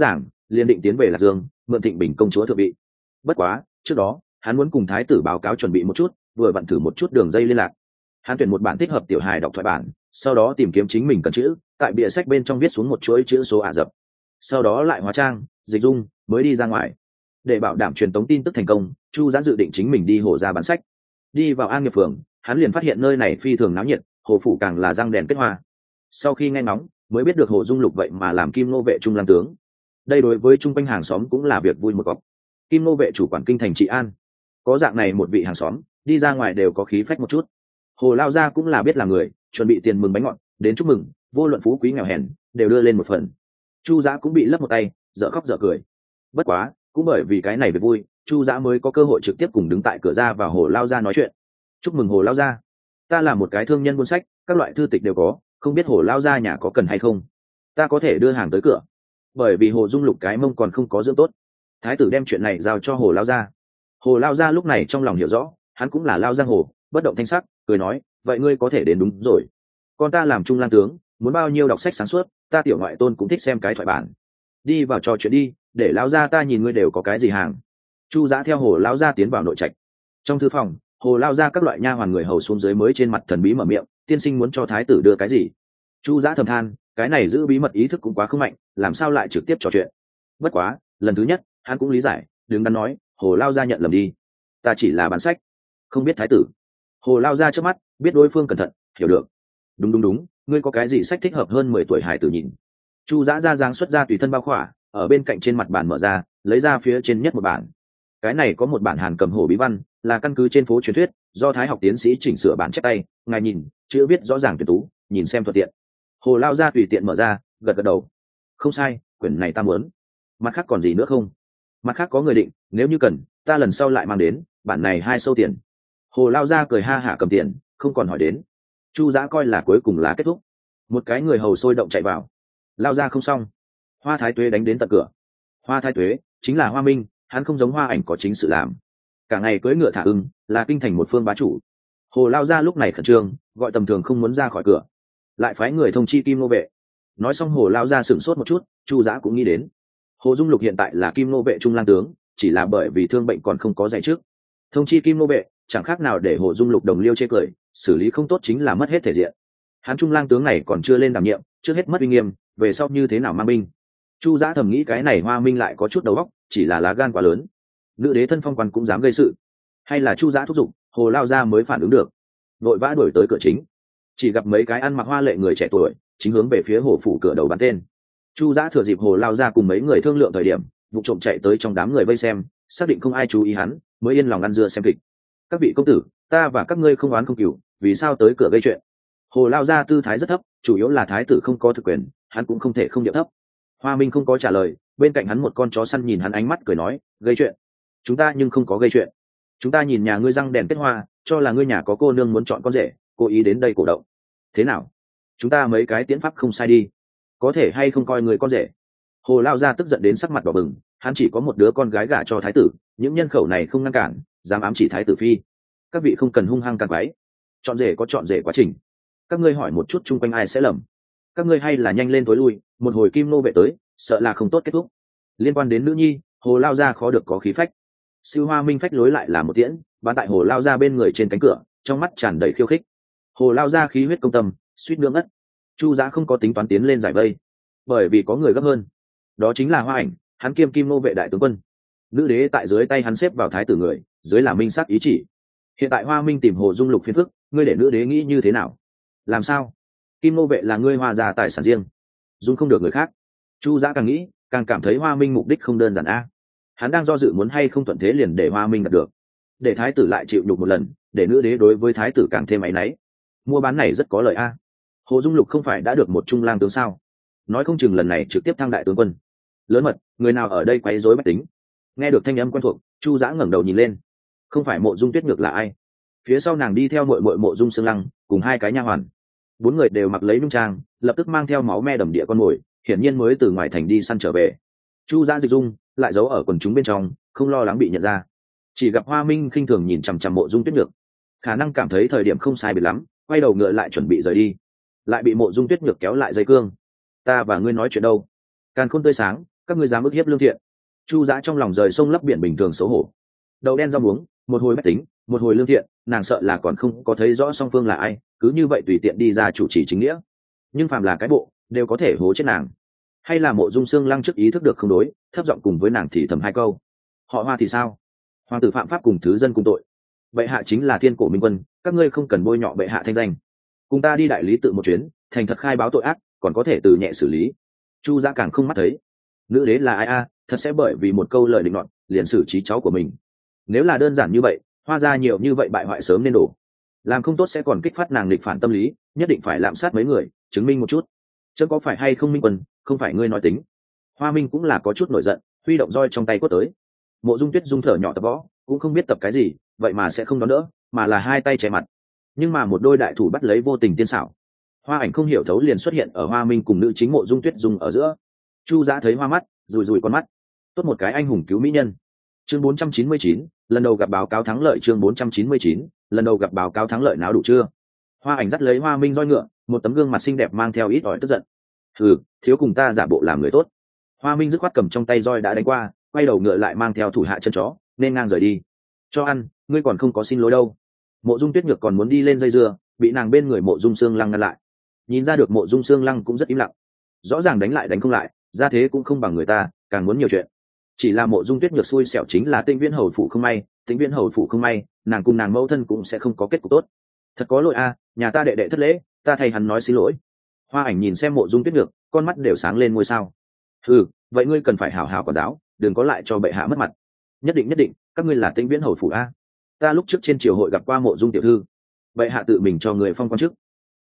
liền định tiến về Lạc Dương mượn Thịnh Bình công chúa thượng vị. Bất quá trước đó hắn muốn cùng thái tử báo cáo chuẩn bị một chút, vừa vặn thử một chút đường dây liên lạc. Hắn tuyển một bản thích hợp tiểu hài đọc thoại bản, sau đó tìm kiếm chính mình cần chữ, tại bìa sách bên trong viết xuống một chuỗi chữ số Ả Rập, sau đó lại hóa trang dịch dung mới đi ra ngoài. Để bảo đảm truyền tống tin tức thành công, Chu Giã dự định chính mình đi Hồ ra bán sách. Đi vào An Nghiệp phường, hắn liền phát hiện nơi này phi thường náo nhiệt, hồ phủ càng là răng đèn kết hoa. Sau khi nghe ngóng mới biết được Hồ Dung Lục vậy mà làm Kim Nô vệ trung lang tướng. Đây đối với chung quanh hàng xóm cũng là việc vui một cọc. Kim Nô vệ chủ quản kinh thành trị an, có dạng này một vị hàng xóm đi ra ngoài đều có khí phách một chút. Hồ Lao Gia cũng là biết là người, chuẩn bị tiền mừng bánh ngọt đến chúc mừng, vô luận phú quý nghèo hèn đều đưa lên một phần. Chu Giã cũng bị lấp một tay, dở khóc dở cười. Bất quá cũng bởi vì cái này việc vui, Chu Giã mới có cơ hội trực tiếp cùng đứng tại cửa ra và Hồ Lao Gia nói chuyện. Chúc mừng Hồ Lao Gia, ta là một cái thương nhân buôn sách, các loại thư tịch đều có, không biết Hồ Lao Gia nhà có cần hay không, ta có thể đưa hàng tới cửa. Bởi vì Hồ Dung Lục cái mông còn không có dưỡng tốt, thái tử đem chuyện này giao cho Hồ Lao Gia. Hồ Lao Gia lúc này trong lòng hiểu rõ, hắn cũng là lao giang hồ, bất động thanh sắc cười nói, vậy ngươi có thể đến đúng rồi. Con ta làm trung lang tướng, muốn bao nhiêu đọc sách sáng suốt, ta tiểu ngoại tôn cũng thích xem cái thoại bản. Đi vào trò chuyện đi, để lão gia ta nhìn ngươi đều có cái gì hàng. Chu Giã theo Hồ lão gia tiến vào nội trạch. Trong thư phòng, Hồ lao ra các loại nha hoàn người hầu xuống dưới mới trên mặt thần bí mở miệng, tiên sinh muốn cho thái tử đưa cái gì. Chu Giã thầm than, cái này giữ bí mật ý thức cũng quá không mạnh, làm sao lại trực tiếp trò chuyện. Bất quá lần thứ nhất hắn cũng lý giải, đứng đắn nói, Hồ lao ra nhận lầm đi, ta chỉ là bán sách, không biết thái tử. Hồ lao ra trước mắt biết đối phương cẩn thận, hiểu được. Đúng, ngươi có cái gì sách thích hợp hơn 10 tuổi hải tử nhìn. Chu Giã ra dáng xuất ra tùy thân bao khỏa, ở bên cạnh trên mặt bàn mở ra, lấy ra phía trên nhất một bản. Cái này có một bản Hàn Cầm Hổ bí văn, là căn cứ trên phố truyền thuyết, do thái học tiến sĩ chỉnh sửa bản chép tay, ngài nhìn chữ viết rõ ràng tuyệt tú, nhìn xem thuận tiện. Hồ lao ra tùy tiện mở ra, gật đầu. Không sai, quyển này ta muốn. Mặt khác còn gì nữa không? Mặt khác có người định, nếu như cần ta lần sau lại mang đến, bản này 2 sâu tiền. Hồ lao ra cười ha hả cầm tiền, không còn hỏi đến. Chu Giã coi là cuối cùng là kết thúc. Một cái người hầu sôi động chạy vào. Lao ra không xong, Hoa Thái Tuế đánh đến tận cửa. Hoa Thái Tuế chính là Hoa Minh, hắn không giống Hoa Ảnh có chính sự làm, cả ngày cưỡi ngựa thả ưng, là kinh thành một phương bá chủ. Hồ lao ra lúc này khẩn trương, gọi tầm thường không muốn ra khỏi cửa, lại phái người thông chi Kim Nô vệ. Nói xong Hồ lao ra sửng sốt một chút, Chu Giã cũng nghĩ đến, Hồ Dung Lục hiện tại là Kim Nô vệ trung lang tướng, chỉ là bởi vì thương bệnh còn không có dạy trước. Thông chi Kim Nô vệ chẳng khác nào để Hồ Dung Lục đồng liêu chê cười, xử lý không tốt chính là mất hết thể diện. Hắn trung lang tướng này còn chưa lên đảm nhiệm, trước hết mất uy nghiêm, về sau như thế nào mang binh. Chu Giã thầm nghĩ cái này Hoa Minh lại có chút đầu óc, chỉ là lá gan quá lớn. Nữ đế thân phong quan cũng dám gây sự, hay là Chu Giã thúc giục, Hồ lao ra mới phản ứng được, vội vã đuổi tới cửa chính. Chỉ gặp mấy cái ăn mặc hoa lệ người trẻ tuổi chính hướng về phía hồ phủ cửa đầu bắn tên. Chu Giã thừa dịp Hồ lao ra cùng mấy người thương lượng thời điểm, vụ trộm chạy tới trong đám người vây xem, xác định không ai chú ý hắn, mới yên lòng ăn dưa xem kịch. Các vị công tử, ta và các ngươi không oán không cừu, vì sao tới cửa gây chuyện? Hồ lao ra tư thái rất thấp, chủ yếu là thái tử không có thực quyền, hắn cũng không thể không điệu thấp. Hoa Minh không có trả lời, bên cạnh hắn một con chó săn nhìn hắn ánh mắt cười nói, gây chuyện? Chúng ta nhưng không có gây chuyện, chúng ta nhìn nhà ngươi răng đèn kết hoa, cho là ngươi nhà có cô nương muốn chọn con rể, cố ý đến đây cổ động. Thế nào, chúng ta mấy cái tiễn pháp không sai đi, có thể hay không coi người con rể? Hồ lao ra tức giận đến sắc mặt đỏ bừng, hắn chỉ có một đứa con gái gả cho thái tử, những nhân khẩu này không ngăn cản, dám ám chỉ thái tử phi. Các vị không cần hung hăng càng quái, chọn rể có chọn rể quá trình, các ngươi hỏi một chút chung quanh ai sẽ lầm. Các ngươi hay là nhanh lên tối lui, một hồi Kim Nô vệ tới, sợ là không tốt kết thúc. Liên quan đến nữ nhi, Hồ lao ra khó được có khí phách. Sư Hoa Minh phách lối lại là một tiễn, bắn tại Hồ lao ra bên người trên cánh cửa, trong mắt tràn đầy khiêu khích. Hồ lao ra khí huyết công tâm, suýt nữa ngất. Chu Giã không có tính toán tiến lên giải vây, bởi vì có người gấp hơn, đó chính là Hoa Ảnh, hắn kiêm Kim Nô vệ đại tướng quân. Nữ đế tại dưới tay hắn xếp vào thái tử người, dưới là minh sắc ý chỉ. Hiện tại Hoa Minh tìm Hồ Dung Lục phiền phức, ngươi để nữ đế nghĩ như thế nào? Làm sao? Kim Nô vệ là ngươi Hoa gia tài sản riêng, dung không được người khác. Chu Giã càng nghĩ càng cảm thấy Hoa Minh mục đích không đơn giản a. Hắn đang do dự muốn hay không thuận thế liền để Hoa Minh đạt được, để thái tử lại chịu nhục một lần, để nữ đế đối với thái tử càng thêm áy náy. Mua bán này rất có lợi a. Hồ Dung Lục không phải đã được một trung lang tướng sao? Nói không chừng lần này trực tiếp thăng đại tướng quân. Lớn mật, người nào ở đây quấy rối bách tính? Nghe được thanh âm quen thuộc, Chu Giã ngẩng đầu nhìn lên, không phải Mộ Dung Tuyết Nhược là ai? Phía sau nàng đi theo muội muội Mộ Dung Sương Lăng cùng 2 cái nha hoàn. 4 người đều mặc lấy nhung trang, lập tức mang theo máu me đầm địa con mồi, hiển nhiên mới từ ngoài thành đi săn trở về. Chu Giã dịch dung lại giấu ở quần chúng bên trong, không lo lắng bị nhận ra. Chỉ gặp Hoa Minh khinh thường nhìn chằm chằm Mộ Dung Tuyết Nhược, khả năng cảm thấy thời điểm không sai biệt lắm, quay đầu ngựa lại chuẩn bị rời đi, lại bị Mộ Dung Tuyết Nhược kéo lại dây cương. Ta và ngươi nói chuyện đâu? Càn khôn tươi sáng, các ngươi dám ức hiếp lương thiện. Chu Dã trong lòng rời sông lấp biển bình thường xấu hổ. Đậu đen rau muống, một hồi bách tính, một hồi lương thiện, nàng sợ là còn không có thấy rõ song phương là ai, cứ như vậy tùy tiện đi ra chủ trì chính nghĩa. Nhưng phàm là cái bộ đều có thể hố chết nàng. Hay là Mộ Dung Xương Lăng trước ý thức được không đối, thấp giọng cùng với nàng thì thầm hai câu. Họ Hoa thì sao? Hoàng tử phạm pháp cùng thứ dân cùng tội. Bệ hạ chính là thiên cổ minh quân, các ngươi không cần bôi nhọ bệ hạ thanh danh. Cùng ta đi đại lý tự một chuyến, thành thật khai báo tội ác, còn có thể từ nhẹ xử lý. Chu Dã càng không mắt thấy. Nữ đế là ai a, thật sẽ bởi vì một câu lời định luận liền xử trí cháu của mình. Nếu là đơn giản như vậy, Hoa gia nhiều như vậy bại hoại sớm nên đổ. Làm không tốt sẽ còn kích phát nàng nghịch phản tâm lý, nhất định phải lạm sát mấy người, chứng minh một chút. Chứ có phải hay không minh quân, không phải ngươi nói tính. Hoa Minh cũng là có chút nổi giận, huy động roi trong tay quất tới. Mộ Dung Tuyết dung thở nhỏ tập võ, cũng không biết tập cái gì, vậy mà sẽ không đón đỡ, mà là hai tay che mặt. Nhưng mà một đôi đại thủ bắt lấy vô tình tiên xảo. Hoa Ảnh không hiểu thấu liền xuất hiện ở Hoa Minh cùng nữ chính Mộ Dung Tuyết dung ở giữa. Chu Dã thấy hoa mắt, rùi rùi con mắt. Tốt một cái anh hùng cứu mỹ nhân. Chương 499, lần đầu gặp báo cáo thắng lợi. Chương 499, lần đầu gặp báo cáo thắng lợi, náo đủ chưa? Hoa Ảnh dắt lấy Hoa Minh roi ngựa, một tấm gương mặt xinh đẹp mang theo ít ỏi tức giận. Thiếu cùng ta giả bộ làm người tốt. Hoa Minh dứt khoát cầm trong tay roi đã đánh qua, quay đầu ngựa lại mang theo thủ hạ chân chó, nên ngang rời đi. Cho ăn, ngươi còn không có xin lỗi đâu. Mộ Dung Tuyết Nhược còn muốn đi lên dây dưa, bị nàng bên người Mộ Dung Xương Lăng ngăn lại. Nhìn ra được Mộ Dung Xương Lăng cũng rất im lặng, rõ ràng đánh lại đánh không lại, ra thế cũng không bằng người ta, càng muốn nhiều chuyện. Chỉ là Mộ Dung Tuyết Nhược xui xẻo chính là Tĩnh Viễn hầu phủ không may, Tĩnh Viễn hầu phủ không may, nàng cùng nàng mẫu thân cũng sẽ không có kết cục tốt. Thật có lỗi a, nhà ta đệ đệ thất lễ, ta thay hắn nói xin lỗi. Hoa Ảnh nhìn xem Mộ Dung Tuyết Nhược, con mắt đều sáng lên ngôi sao. Vậy ngươi cần phải hảo hảo quản giáo, đừng có lại cho bệ hạ mất mặt. Nhất định, các ngươi là Tĩnh Viễn hầu phủ a. Ta lúc trước trên triều hội gặp qua Mộ Dung tiểu thư, bệ hạ tự mình cho người phong quan chức.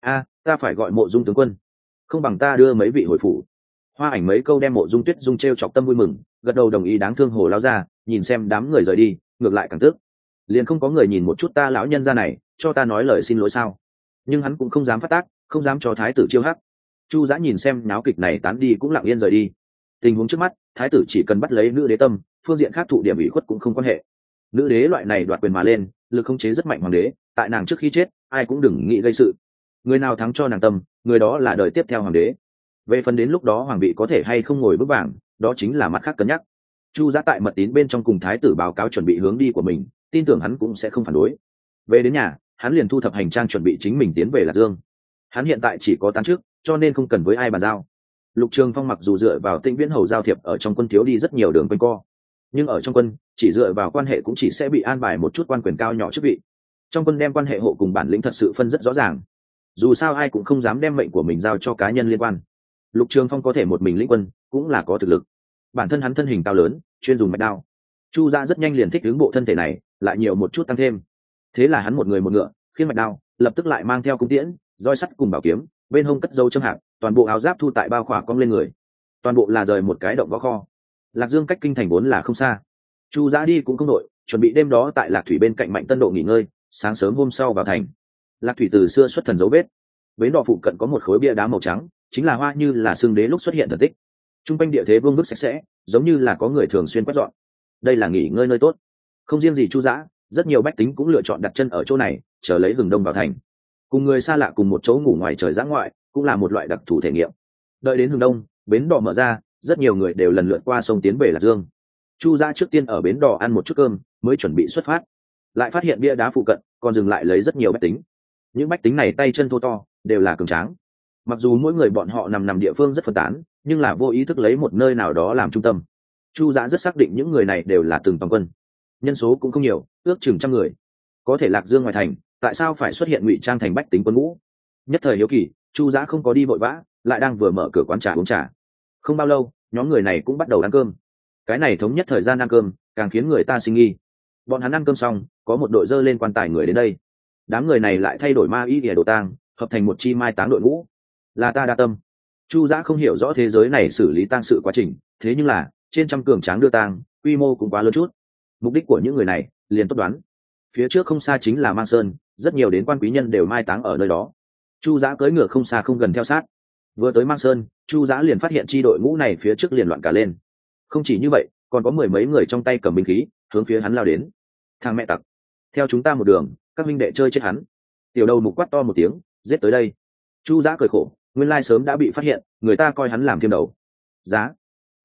Ta phải gọi Mộ Dung tướng quân, không bằng ta đưa mấy vị hồi phủ. Hoa Ảnh mấy câu đem Mộ Dung Tuyết dung trêu chọc tâm vui mừng, gật đầu đồng ý. Đáng thương hồ lao ra, nhìn xem đám người rời đi, ngược lại càng tức. Liền không có người nhìn một chút ta lão nhân gia này, cho ta nói lời xin lỗi sao? Nhưng hắn cũng không dám phát tác, không dám cho thái tử chiêu hắc. Chu Dã nhìn xem náo kịch này tán đi cũng lặng yên rời đi. Tình huống trước mắt, thái tử chỉ cần bắt lấy nữ đế tâm, phương diện khác thụ điểm ủy khuất cũng không quan hệ. Nữ đế loại này đoạt quyền mà lên, lực khống chế rất mạnh hoàng đế, tại nàng trước khi chết, ai cũng đừng nghĩ gây sự. Người nào thắng cho nàng tâm, người đó là đời tiếp theo hoàng đế. Về phần đến lúc đó hoàng vị có thể hay không ngồi bước vàng, đó chính là mặt khác cân nhắc. Chu Dã tại mật tín bên trong cùng thái tử báo cáo chuẩn bị hướng đi của mình, tin tưởng hắn cũng sẽ không phản đối. Về đến nhà, hắn liền thu thập hành trang chuẩn bị chính mình tiến về Lạc Dương. Hắn hiện tại chỉ có tán trước, cho nên không cần với ai bàn giao. Lục Trường Phong mặc dù dựa vào Tĩnh Viễn hầu giao thiệp ở trong quân thiếu đi rất nhiều đường quanh co, nhưng ở trong quân chỉ dựa vào quan hệ cũng chỉ sẽ bị an bài một chút quan quyền cao nhỏ chức vị. Trong quân đem quan hệ hộ cùng bản lĩnh thật sự phân rất rõ ràng. Dù sao ai cũng không dám đem mệnh của mình giao cho cá nhân liên quan. Lục Trường Phong có thể một mình lĩnh quân, cũng là có thực lực. Bản thân hắn thân hình cao lớn, chuyên dùng mạch đao. Chu Dã rất nhanh liền thích ứng bộ thân thể này, lại nhiều một chút tăng thêm. Thế là hắn một người một ngựa, khiêng mạch đao, lập tức lại mang theo cung tiễn, roi sắt cùng bảo kiếm, bên hông cất dấu châm hạc, toàn bộ áo giáp thu tại bao khỏa cong lên người. Toàn bộ là rời một cái động võ kho. Lạc Dương cách kinh thành vốn là không xa. Chu Dã đi cũng không đội, chuẩn bị đêm đó tại Lạc Thủy bên cạnh Mạnh Tân Độ nghỉ ngơi, sáng sớm hôm sau vào thành. Lạc Thủy từ xưa xuất thần dấu vết. Bến đò phụ cận có một khối bia đá màu trắng, chính là Hoa Như là xương đế lúc xuất hiện thần tích. Trung quanh địa thế vương vức sạch sẽ, giống như là có người thường xuyên quét dọn. Đây là nghỉ ngơi nơi tốt. Không riêng gì Chu Dã, rất nhiều bách tính cũng lựa chọn đặt chân ở chỗ này, chờ lấy hừng đông vào thành. Cùng người xa lạ cùng một chỗ ngủ ngoài trời dã ngoại, cũng là một loại đặc thù thể nghiệm. Đợi đến hừng đông, bến đò mở ra, rất nhiều người đều lần lượt qua sông tiến về Lạc Dương. Chu Dã trước tiên ở bến đò ăn một chút cơm, mới chuẩn bị xuất phát. Lại phát hiện bia đá phụ cận, còn dừng lại lấy rất nhiều bách tính. Những bách tính này tay chân thô to, đều là cường tráng. Mặc dù mỗi người bọn họ nằm địa phương rất phân tán, nhưng là vô ý thức lấy một nơi nào đó làm trung tâm. Chu Dã rất xác định những người này đều là từng toàn quân, nhân số cũng không nhiều, ước chừng 100 người. Có thể Lạc Dương ngoài thành, tại sao phải xuất hiện ngụy trang thành bách tính quân ngũ? Nhất thời hiếu kỳ, Chu Dã không có đi vội vã, lại đang vừa mở cửa quán trà uống trà. Không bao lâu, nhóm người này cũng bắt đầu ăn cơm. Cái này thống nhất thời gian ăn cơm, càng khiến người ta sinh nghi. Bọn hắn ăn cơm xong, có một đội dơ lên quan tài người đến đây. Đám người này lại thay đổi ma y địa đồ tang, hợp thành một chi mai táng đội ngũ. Là ta đa tâm. Chu Dã không hiểu rõ thế giới này xử lý tang sự quá trình, thế nhưng là trên trăm cường tráng đưa tang, quy mô cũng quá lớn chút. Mục đích của những người này liền tốt đoán. Phía trước không xa chính là Mang Sơn, rất nhiều đến quan quý nhân đều mai táng ở nơi đó. Chu Dã cưỡi ngựa không xa không gần theo sát. Vừa tới Mang Sơn, Chu Dã liền phát hiện chi đội ngũ này phía trước liền loạn cả lên. Không chỉ như vậy, còn có 10 mấy người trong tay cầm binh khí, hướng phía hắn lao đến. Thằng mẹ tặc, theo chúng ta một đường, các minh đệ chơi chết hắn. Tiểu đầu mục quát to một tiếng, giết tới đây. Chu Dã cười khổ, nguyên lai sớm đã bị phát hiện, người ta coi hắn làm thiêm đầu. Giá.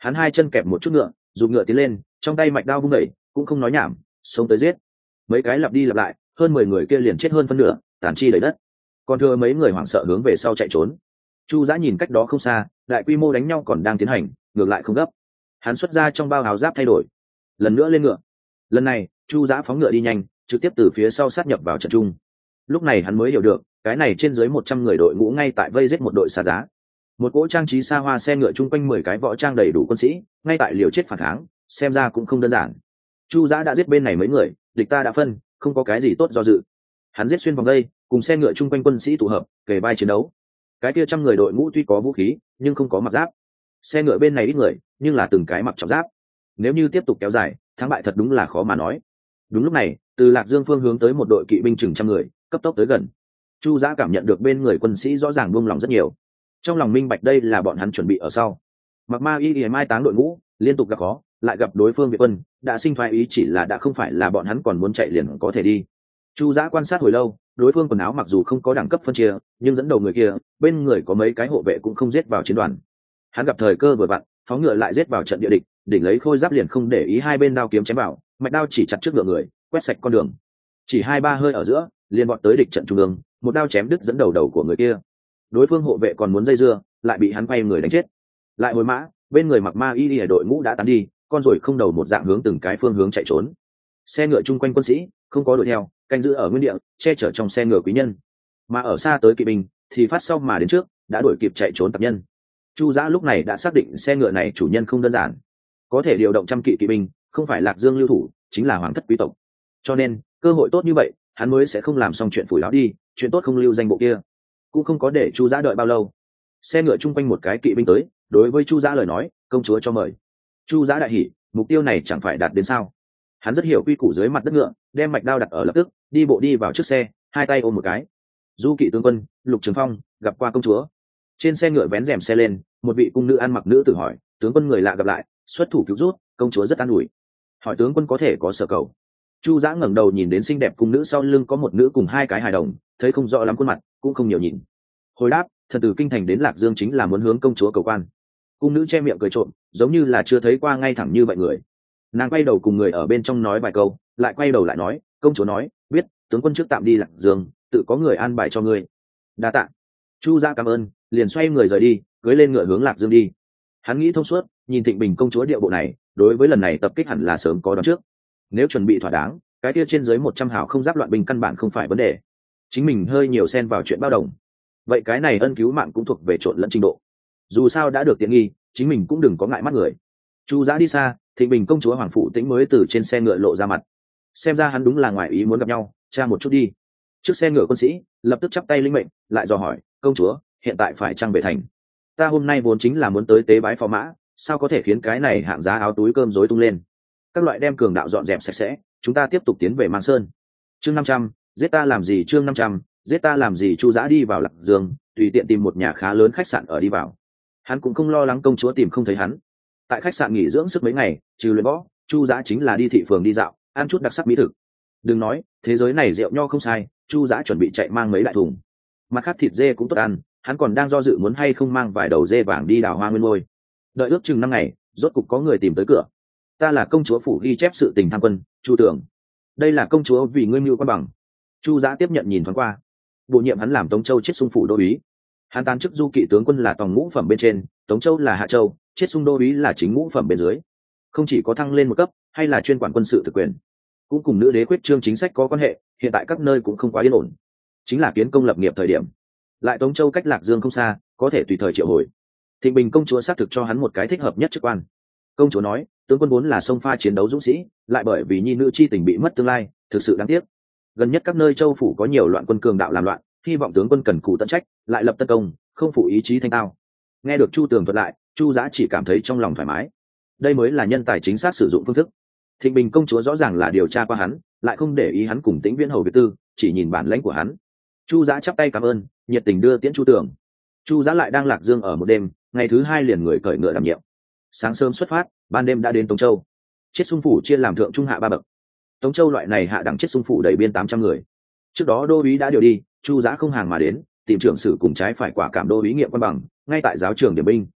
Hắn hai chân kẹp một chút ngựa, dùng ngựa tiến lên, trong tay mạch đao vung đẩy, cũng không nói nhảm, xông tới giết. Mấy cái lặp đi lặp lại, hơn 10 người kia liền chết hơn phân nửa, tàn chi đầy đất. Còn thừa mấy người hoảng sợ hướng về sau chạy trốn. Chu Dã nhìn cách đó không xa, đại quy mô đánh nhau còn đang tiến hành, ngược lại không gấp. Hắn xuất ra trong bao áo giáp thay đổi, lần nữa lên ngựa. Lần này, Chu Dã phóng ngựa đi nhanh, trực tiếp từ phía sau sát nhập vào trận chung. Lúc này hắn mới hiểu được, cái này trên dưới 100 người đội ngũ ngay tại vây giết một đội xà giá. Một cỗ trang trí xa hoa xe ngựa chung quanh 10 cái võ trang đầy đủ quân sĩ, ngay tại liều chết phản kháng, xem ra cũng không đơn giản. Chu Dã đã giết bên này mấy người, địch ta đã phân, không có cái gì tốt do dự. Hắn giết xuyên vòng đây, cùng xe ngựa chung quanh quân sĩ tụ hợp, kề vai chiến đấu. Cái kia trăm người đội ngũ tuy có vũ khí, nhưng không có mặc giáp. Xe ngựa bên này ít người, nhưng là từng cái mặc trọng giáp. Nếu như tiếp tục kéo dài, thắng bại thật đúng là khó mà nói. Đúng lúc này, từ Lạc Dương phương hướng tới một đội kỵ binh chừng trăm người, cấp tốc tới gần. Chu Dã cảm nhận được bên người quân sĩ rõ ràng buông lòng rất nhiều, trong lòng minh bạch đây là bọn hắn chuẩn bị ở sau. Mặc Ma Y mai táng đội ngũ liên tục gặp khó, lại gặp đối phương việt quân, đã sinh phái ý chỉ là đã không phải là bọn hắn còn muốn chạy liền có thể đi. Chu Dã quan sát hồi lâu, đối phương quần áo mặc dù không có đẳng cấp phân chia, nhưng dẫn đầu người kia bên người có mấy cái hộ vệ cũng không giết vào chiến đoàn. Hắn gặp thời cơ vừa vặn, phóng ngựa lại giết vào trận địa địch, đỉnh lấy khôi giáp liền không để ý hai bên đao kiếm chém vào, mạch đao chỉ chặt trước ngựa người, quét sạch con đường. Chỉ 2-3 hơi ở giữa, liền bọn tới địch trận trung ương, một đao chém đứt dẫn đầu của người kia. Đối phương hộ vệ còn muốn dây dưa, lại bị hắn quay người đánh chết. Lại hồi mã, bên người Mặc Ma Y ở đội ngũ đã tán đi, con rồi không đầu một dạng hướng từng cái phương hướng chạy trốn. Xe ngựa chung quanh quân sĩ không có đuổi theo, canh giữ ở nguyên địa, che chở trong xe ngựa quý nhân. Mà ở xa tới kỵ binh thì phát sau mà đến trước, đã đuổi kịp chạy trốn tập nhân. Chu Dã lúc này đã xác định xe ngựa này chủ nhân không đơn giản, có thể điều động trăm kỵ kỵ binh, không phải Lạc Dương lưu thủ, chính là hoàng thất quý tộc. Cho nên cơ hội tốt như vậy, hắn mới sẽ không làm xong chuyện phủi láo đi, chuyện tốt không lưu danh bộ kia. Cũng không có để Chu Dã đợi bao lâu, xe ngựa chung quanh một cái kỵ binh tới, đối với Chu Dã lời nói, công chúa cho mời. Chu Dã đại hỉ, mục tiêu này chẳng phải đạt đến sao? Hắn rất hiểu quy củ dưới mặt đất ngựa, đem mạch đao đặt ở lập tức, đi bộ đi vào trước xe, hai tay ôm một cái. Du kỵ tướng quân Lục Trường Phong gặp qua công chúa. Trên xe ngựa vén rèm xe lên, một vị cung nữ ăn mặc nữ tử hỏi, tướng quân người lạ gặp lại, xuất thủ cứu rút, công chúa rất an ủi. Hỏi tướng quân có thể có sở cầu. Chu Dã ngẩng đầu nhìn đến xinh đẹp cung nữ sau lưng có một nữ cùng hai cái hài đồng, thấy không rõ lắm khuôn mặt, cũng không nhiều nhìn. Hồi đáp, thần từ kinh thành đến Lạc Dương chính là muốn hướng công chúa cầu quan. Cung nữ che miệng cười trộm, giống như là chưa thấy qua ngay thẳng như vậy người. Nàng quay đầu cùng người ở bên trong nói vài câu, lại quay đầu lại nói, công chúa nói, biết, tướng quân trước tạm đi Lạc Dương, tự có người an bài cho ngươi. Đa tạ. Chu Dã cảm ơn, liền xoay người rời đi, cưỡi lên ngựa hướng Lạc Dương đi. Hắn nghĩ thông suốt, nhìn Thịnh Bình công chúa điệu bộ này, đối với lần này tập kích hẳn là sớm có đoán trước. Nếu chuẩn bị thỏa đáng, cái kia trên dưới 100 hào không giáp loạn binh căn bản không phải vấn đề. Chính mình hơi nhiều xen vào chuyện bao đồng, vậy cái này ân cứu mạng cũng thuộc về trộn lẫn trình độ. Dù sao đã được tiện nghi, chính mình cũng đừng có ngại mắt người. Chu Dã đi xa, Thịnh Bình công chúa Hoàng Phụ Tĩnh mới từ trên xe ngựa lộ ra mặt. Xem ra hắn đúng là ngoài ý muốn gặp nhau, tra một chút đi. Trước xe ngựa quân sĩ lập tức chắp tay linh mệnh, lại dò hỏi, công chúa hiện tại phải trăng về thành? Ta hôm nay vốn chính là muốn tới tế bái phò mã, sao có thể khiến cái này hạng giá áo túi cơm rối tung lên. Các loại đem cường đạo dọn dẹp sạch sẽ, chúng ta tiếp tục tiến về Mang Sơn. Chương 500, giết ta làm gì? Chương 500, giết ta làm gì? Chu Dã đi vào Lạc Dương, tùy tiện tìm một nhà khá lớn khách sạn ở đi vào. Hắn cũng không lo lắng công chúa tìm không thấy hắn. Tại khách sạn nghỉ dưỡng sức mấy ngày, trừ luyện võ, Chu Dã chính là đi thị phường đi dạo, ăn chút đặc sắc mỹ thực. Đừng nói, thế giới này rượu nho không sai, Chu Dã chuẩn bị chạy mang mấy đại thùng. Mặt khác thịt dê cũng tốt ăn, hắn còn đang do dự muốn hay không mang vài đầu dê vàng đi đào hoa nguyên ngôi. Đợi ước chừng 5 ngày, rốt cục có người tìm tới cửa. Ta là công chúa phủ ghi chép sự tình tham quân, Chu Tưởng. Đây là công chúa vì ngươi mưu quan bằng. Chu Dã tiếp nhận nhìn thoáng qua. Bổ nhiệm hắn làm Tống Châu Chiết Xung phủ đô úy. Hắn tán chức du kỵ tướng quân là tòng ngũ phẩm bên trên, Tống Châu là hạ châu, Chiết Xung đô úy là chính ngũ phẩm bên dưới. Không chỉ có thăng lên một cấp, hay là chuyên quản quân sự thực quyền, cũng cùng nữ đế quyết trương chính sách có quan hệ. Hiện tại các nơi cũng không quá yên ổn, chính là kiến công lập nghiệp thời điểm. Lại Tống Châu cách Lạc Dương không xa, có thể tùy thời triệu hồi. Thịnh Bình công chúa xác thực cho hắn một cái thích hợp nhất chức quan. Công chúa nói, tướng quân vốn là sông pha chiến đấu dũng sĩ, lại bởi vì nhi nữ chi tình bị mất tương lai, thực sự đáng tiếc. Gần nhất các nơi châu phủ có nhiều loạn quân cường đạo làm loạn, hy vọng tướng quân cần cù tận trách, lại lập tân công, không phụ ý chí thanh tao. Nghe được Chu Tường thuật lại, Chu Dã chỉ cảm thấy trong lòng thoải mái. Đây mới là nhân tài chính xác sử dụng phương thức. Thịnh Bình công chúa rõ ràng là điều tra qua hắn, lại không để ý hắn cùng Tĩnh Viễn hầu Việt tư, chỉ nhìn bản lãnh của hắn. Chu Dã chắp tay cảm ơn, nhiệt tình đưa tiễn Chu Tường. Chu Dã lại đang Lạc Dương ở một đêm, ngày thứ 2 liền người cởi ngựa đảm nhiệm. Sáng sớm xuất phát, ban đêm đã đến Tống Châu. Chiết Xung phủ chia làm thượng trung hạ 3 bậc. Tống Châu loại này hạ đẳng Chiết Xung phủ đầy biên 800 người. Trước đó đô úy đã điều đi, Chu Dã không hàng mà đến, tìm trưởng sử cùng trái phải quả cảm đô úy nghiệm quan bằng, ngay tại giáo trường điểm binh.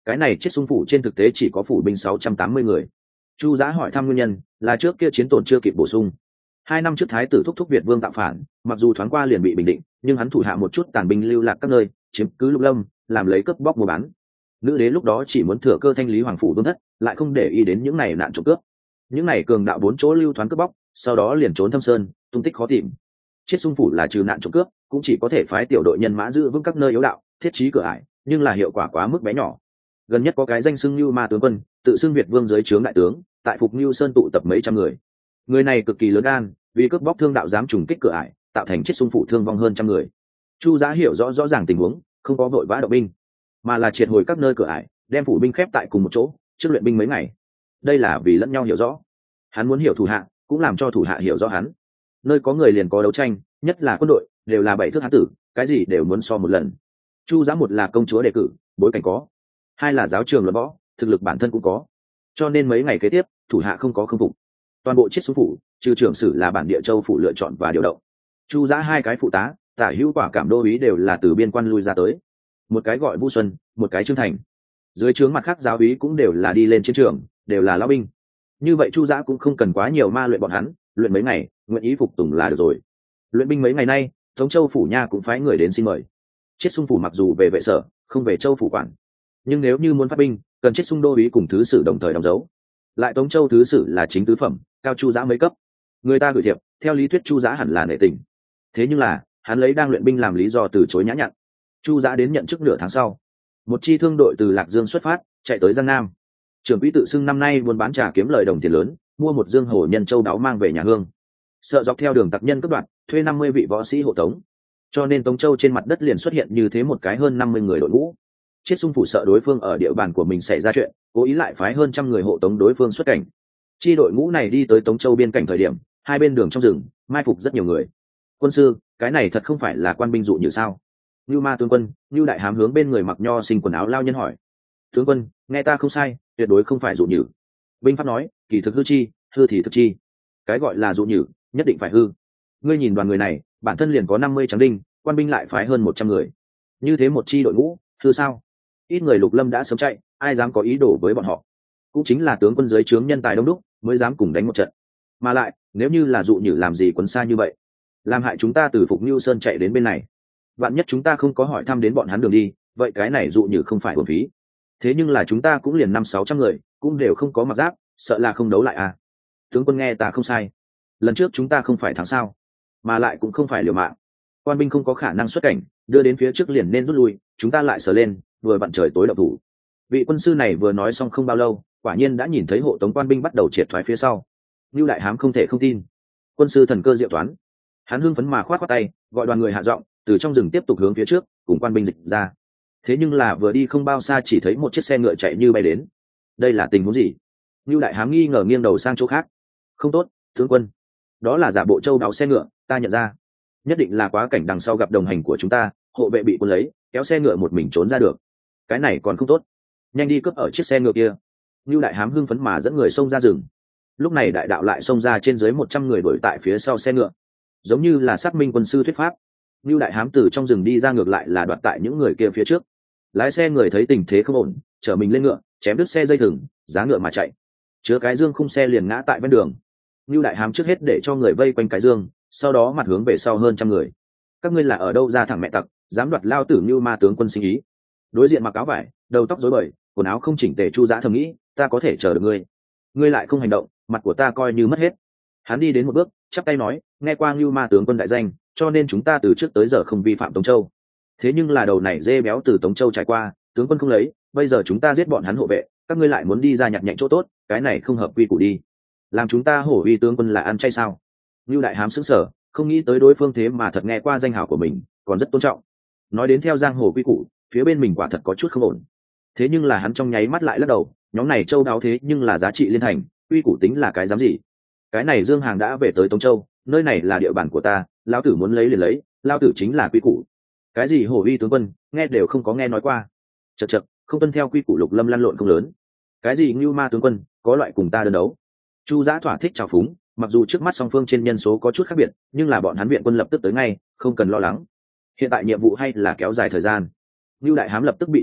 Cái này chết xung phủ trên thực tế chỉ có phủ binh 680 người. Chu Giá hỏi thăm nguyên nhân, là trước kia chiến tổn chưa kịp bổ sung. 2 năm trước thái tử thúc thúc Việt Vương tạo phản, mặc dù thoáng qua liền bị bình định, nhưng hắn thủ hạ một chút tàn binh lưu lạc các nơi, chiếm cứ Lục Lâm, làm lấy cướp bóc mua bán. Nữ đế lúc đó chỉ muốn thừa cơ thanh lý hoàng phủ vương thất, lại không để ý đến những này nạn trộm cướp. Những này cường đạo 4 chỗ lưu thoáng cướp bóc, sau đó liền trốn thâm sơn, tung tích khó tìm. Chết xung phủ là trừ nạn trộm cướp, cũng chỉ có thể phái tiểu đội nhân mã giữ vững các nơi yếu đạo, thiết trí cửa ải, nhưng là hiệu quả quá mức bé nhỏ. Gần nhất có cái danh xưng Nưu Ma tướng quân, tự xưng Việt Vương dưới trướng đại tướng, tại Phục Nưu Sơn tụ tập mấy trăm người. Người này cực kỳ lớn gan, vì cướp bóc thương đạo dám trùng kích cửa ải, tạo thành chết xung phủ thương vong hơn trăm người. Chu Giá hiểu rõ ràng tình huống, không có vội vã động binh, mà là triệt hồi các nơi cửa ải, đem phủ binh khép tại cùng một chỗ, trước luyện binh mấy ngày. Đây là vì lẫn nhau hiểu rõ. Hắn muốn hiểu thủ hạ, cũng làm cho thủ hạ hiểu rõ hắn. Nơi có người liền có đấu tranh, nhất là quân đội, đều là bảy thước hán tử, cái gì đều muốn so một lần. Chu Giá một là công chúa đề cử, bối cảnh có; hai là giáo trường luận võ, thực lực bản thân cũng có. Cho nên mấy ngày kế tiếp, thủ hạ không có khâm phục. Toàn bộ chiết xung phủ, trừ trưởng sử là bản địa châu phủ lựa chọn và điều động. Chu Giá hai cái phụ tá, Tả Hữu Quả Cảm đô úy đều là từ biên quan lui ra tới. Một cái gọi Vũ Xuân, một cái Trương Thành. Dưới trướng mặt khác giáo úy cũng đều là đi lên chiến trường, đều là lão binh. Như vậy Chu Giá cũng không cần quá nhiều ma luyện bọn hắn, luyện mấy ngày, nguyện ý phục tùng là được rồi. Luyện binh mấy ngày nay, Tống Châu phủ nha cũng phái người đến xin mời. Chiết xung phủ mặc dù về vệ sở, không về châu phủ quản, nhưng nếu như muốn phát binh, cần Chiết xung đô úy cùng thứ sử đồng thời đóng dấu. Lại Tống Châu thứ sử là chính tứ phẩm, cao Chu Giá mấy cấp. Người ta gửi thiệp, theo lý thuyết Chu Giá hẳn là nể tình. Thế nhưng là, hắn lấy đang luyện binh làm lý do từ chối nhã nhặn. Chu Giá đến nhận chức nửa tháng sau, một chi thương đội từ Lạc Dương xuất phát, chạy tới Giang Nam. Trưởng quỹ tự xưng năm nay buôn bán trà kiếm lời đồng tiền lớn, mua một dương hổ nhân châu đáo mang về nhà hương. Sợ dọc theo đường tặc nhân cướp đoạt, thuê 50 vị võ sĩ hộ tống. Cho nên Tống Châu trên mặt đất liền xuất hiện như thế một cái hơn 50 người đội ngũ. Chiết xung phủ sợ đối phương ở địa bàn của mình xảy ra chuyện, cố ý lại phái hơn trăm người hộ tống đối phương xuất cảnh. Chi đội ngũ này đi tới Tống Châu biên cảnh thời điểm, hai bên đường trong rừng mai phục rất nhiều người. Quân sư, cái này thật không phải là quan binh dụ như sao? Nưu Ma tướng quân, Nưu Đại Hám hướng bên người mặc nho sinh quần áo lao nhân hỏi. Tướng quân, nghe ta không sai, tuyệt đối không phải dụ nhử. Binh pháp nói, kỳ thực hư chi, hư thì thực chi. Cái gọi là dụ nhử, nhất định phải hư. Ngươi nhìn đoàn người này, bản thân liền có 50 tráng đinh, quan binh lại phái hơn 100 người. Như thế một chi đội ngũ, hư sao? Ít người Lục Lâm đã sớm chạy, ai dám có ý đồ với bọn họ? Cũng chính là tướng quân dưới trướng nhân tài đông đúc, mới dám cùng đánh một trận. Mà lại, nếu như là dụ nhử làm gì quấn xa như vậy, làm hại chúng ta từ Phục Nưu Sơn chạy đến bên này. Vạn nhất chúng ta không có hỏi thăm đến bọn hắn đường đi, vậy cái này dụ nhử không phải uổng phí. Thế nhưng là chúng ta cũng liền 500-600 người, cũng đều không có mặc giáp, sợ là không đấu lại à? Tướng quân nghe ta không sai, lần trước chúng ta không phải thắng sao, mà lại cũng không phải liều mạng. Quan binh không có khả năng xuất cảnh, đưa đến phía trước liền nên rút lui, chúng ta lại sờ lên, vừa vặn trời tối động thủ. Vị quân sư này vừa nói xong không bao lâu, quả nhiên đã nhìn thấy hộ tống quan binh bắt đầu triệt thoái phía sau. Nưu Đại Hám không thể không tin, quân sư thần cơ diệu toán. Hắn hưng phấn mà khoát khoát tay, gọi đoàn người hạ giọng, từ trong rừng tiếp tục hướng phía trước, cùng quan binh dịch ra. Thế nhưng là vừa đi không bao xa chỉ thấy một chiếc xe ngựa chạy như bay đến. Đây là tình huống gì? Nưu Đại Hám nghi ngờ nghiêng đầu sang chỗ khác. Không tốt, tướng quân, đó là giả bộ châu đáo xe ngựa, ta nhận ra. Nhất định là quá cảnh đằng sau gặp đồng hành của chúng ta, hộ vệ bị quân lấy, kéo xe ngựa một mình trốn ra được. Cái này còn không tốt, nhanh đi cướp ở chiếc xe ngựa kia. Nưu Đại Hám hưng phấn mà dẫn người xông ra rừng. Lúc này đại đạo lại xông ra trên dưới 100 người đuổi tại phía sau xe ngựa, giống như là xác minh quân sư thuyết pháp. Nưu Đại Hám từ trong rừng đi ra ngược lại là đoạt tại những người kia phía trước. Lái xe người thấy tình thế không ổn, chở mình lên ngựa, chém đứt xe dây thừng, giá ngựa mà chạy. Chứa cái dương khung xe liền ngã tại ven đường. Nưu Đại Hám trước hết để cho người vây quanh cái dương, sau đó mặt hướng về sau hơn trăm người. Các ngươi là ở đâu ra thẳng mẹ tặc, dám đoạt lao tử Nưu Ma tướng quân sinh ý? Đối diện mặc áo vải, đầu tóc rối bời, quần áo không chỉnh tề Chu Giá thầm nghĩ, ta có thể chờ được ngươi. Ngươi lại không hành động, mặt của ta coi như mất hết. Hắn đi đến một bước, chắp tay nói, nghe qua Nưu Ma tướng quân đại danh, cho nên chúng ta từ trước tới giờ không vi phạm Tống Châu. Thế nhưng là đầu này dê béo từ Tống Châu trải qua, tướng quân không lấy, bây giờ chúng ta giết bọn hắn hộ vệ, các ngươi lại muốn đi ra nhặt nhạnh chỗ tốt, cái này không hợp quy củ đi. Làm chúng ta hổ uy tướng quân là ăn chay sao? Nưu Đại Hám sững sờ, không nghĩ tới đối phương thế mà thật nghe qua danh hào của mình, còn rất tôn trọng. Nói đến theo giang hồ quy củ, phía bên mình quả thật có chút không ổn. Thế nhưng là hắn trong nháy mắt lại lắc đầu, nhóm này châu đáo thế nhưng là giá trị liên thành, quy củ tính là cái dám gì? Cái này Dương Hàng đã về tới Tống Châu, nơi này là địa bàn của ta, lão tử muốn lấy liền lấy, lão tử chính là quy củ. Cái gì hổ uy tướng quân, nghe đều không có nghe nói qua. Chậc chậc, không tuân theo quy củ Lục Lâm lăn lộn không lớn. Cái gì Nưu Ma tướng quân, có loại cùng ta đơn đấu. Chu Giá thỏa thích chào phúng, mặc dù trước mắt song phương trên nhân số có chút khác biệt, nhưng là bọn hắn viện quân lập tức tới ngay, không cần lo lắng. Hiện tại nhiệm vụ hay là kéo dài thời gian. Nưu Đại Hám lập tức bị chọc giận,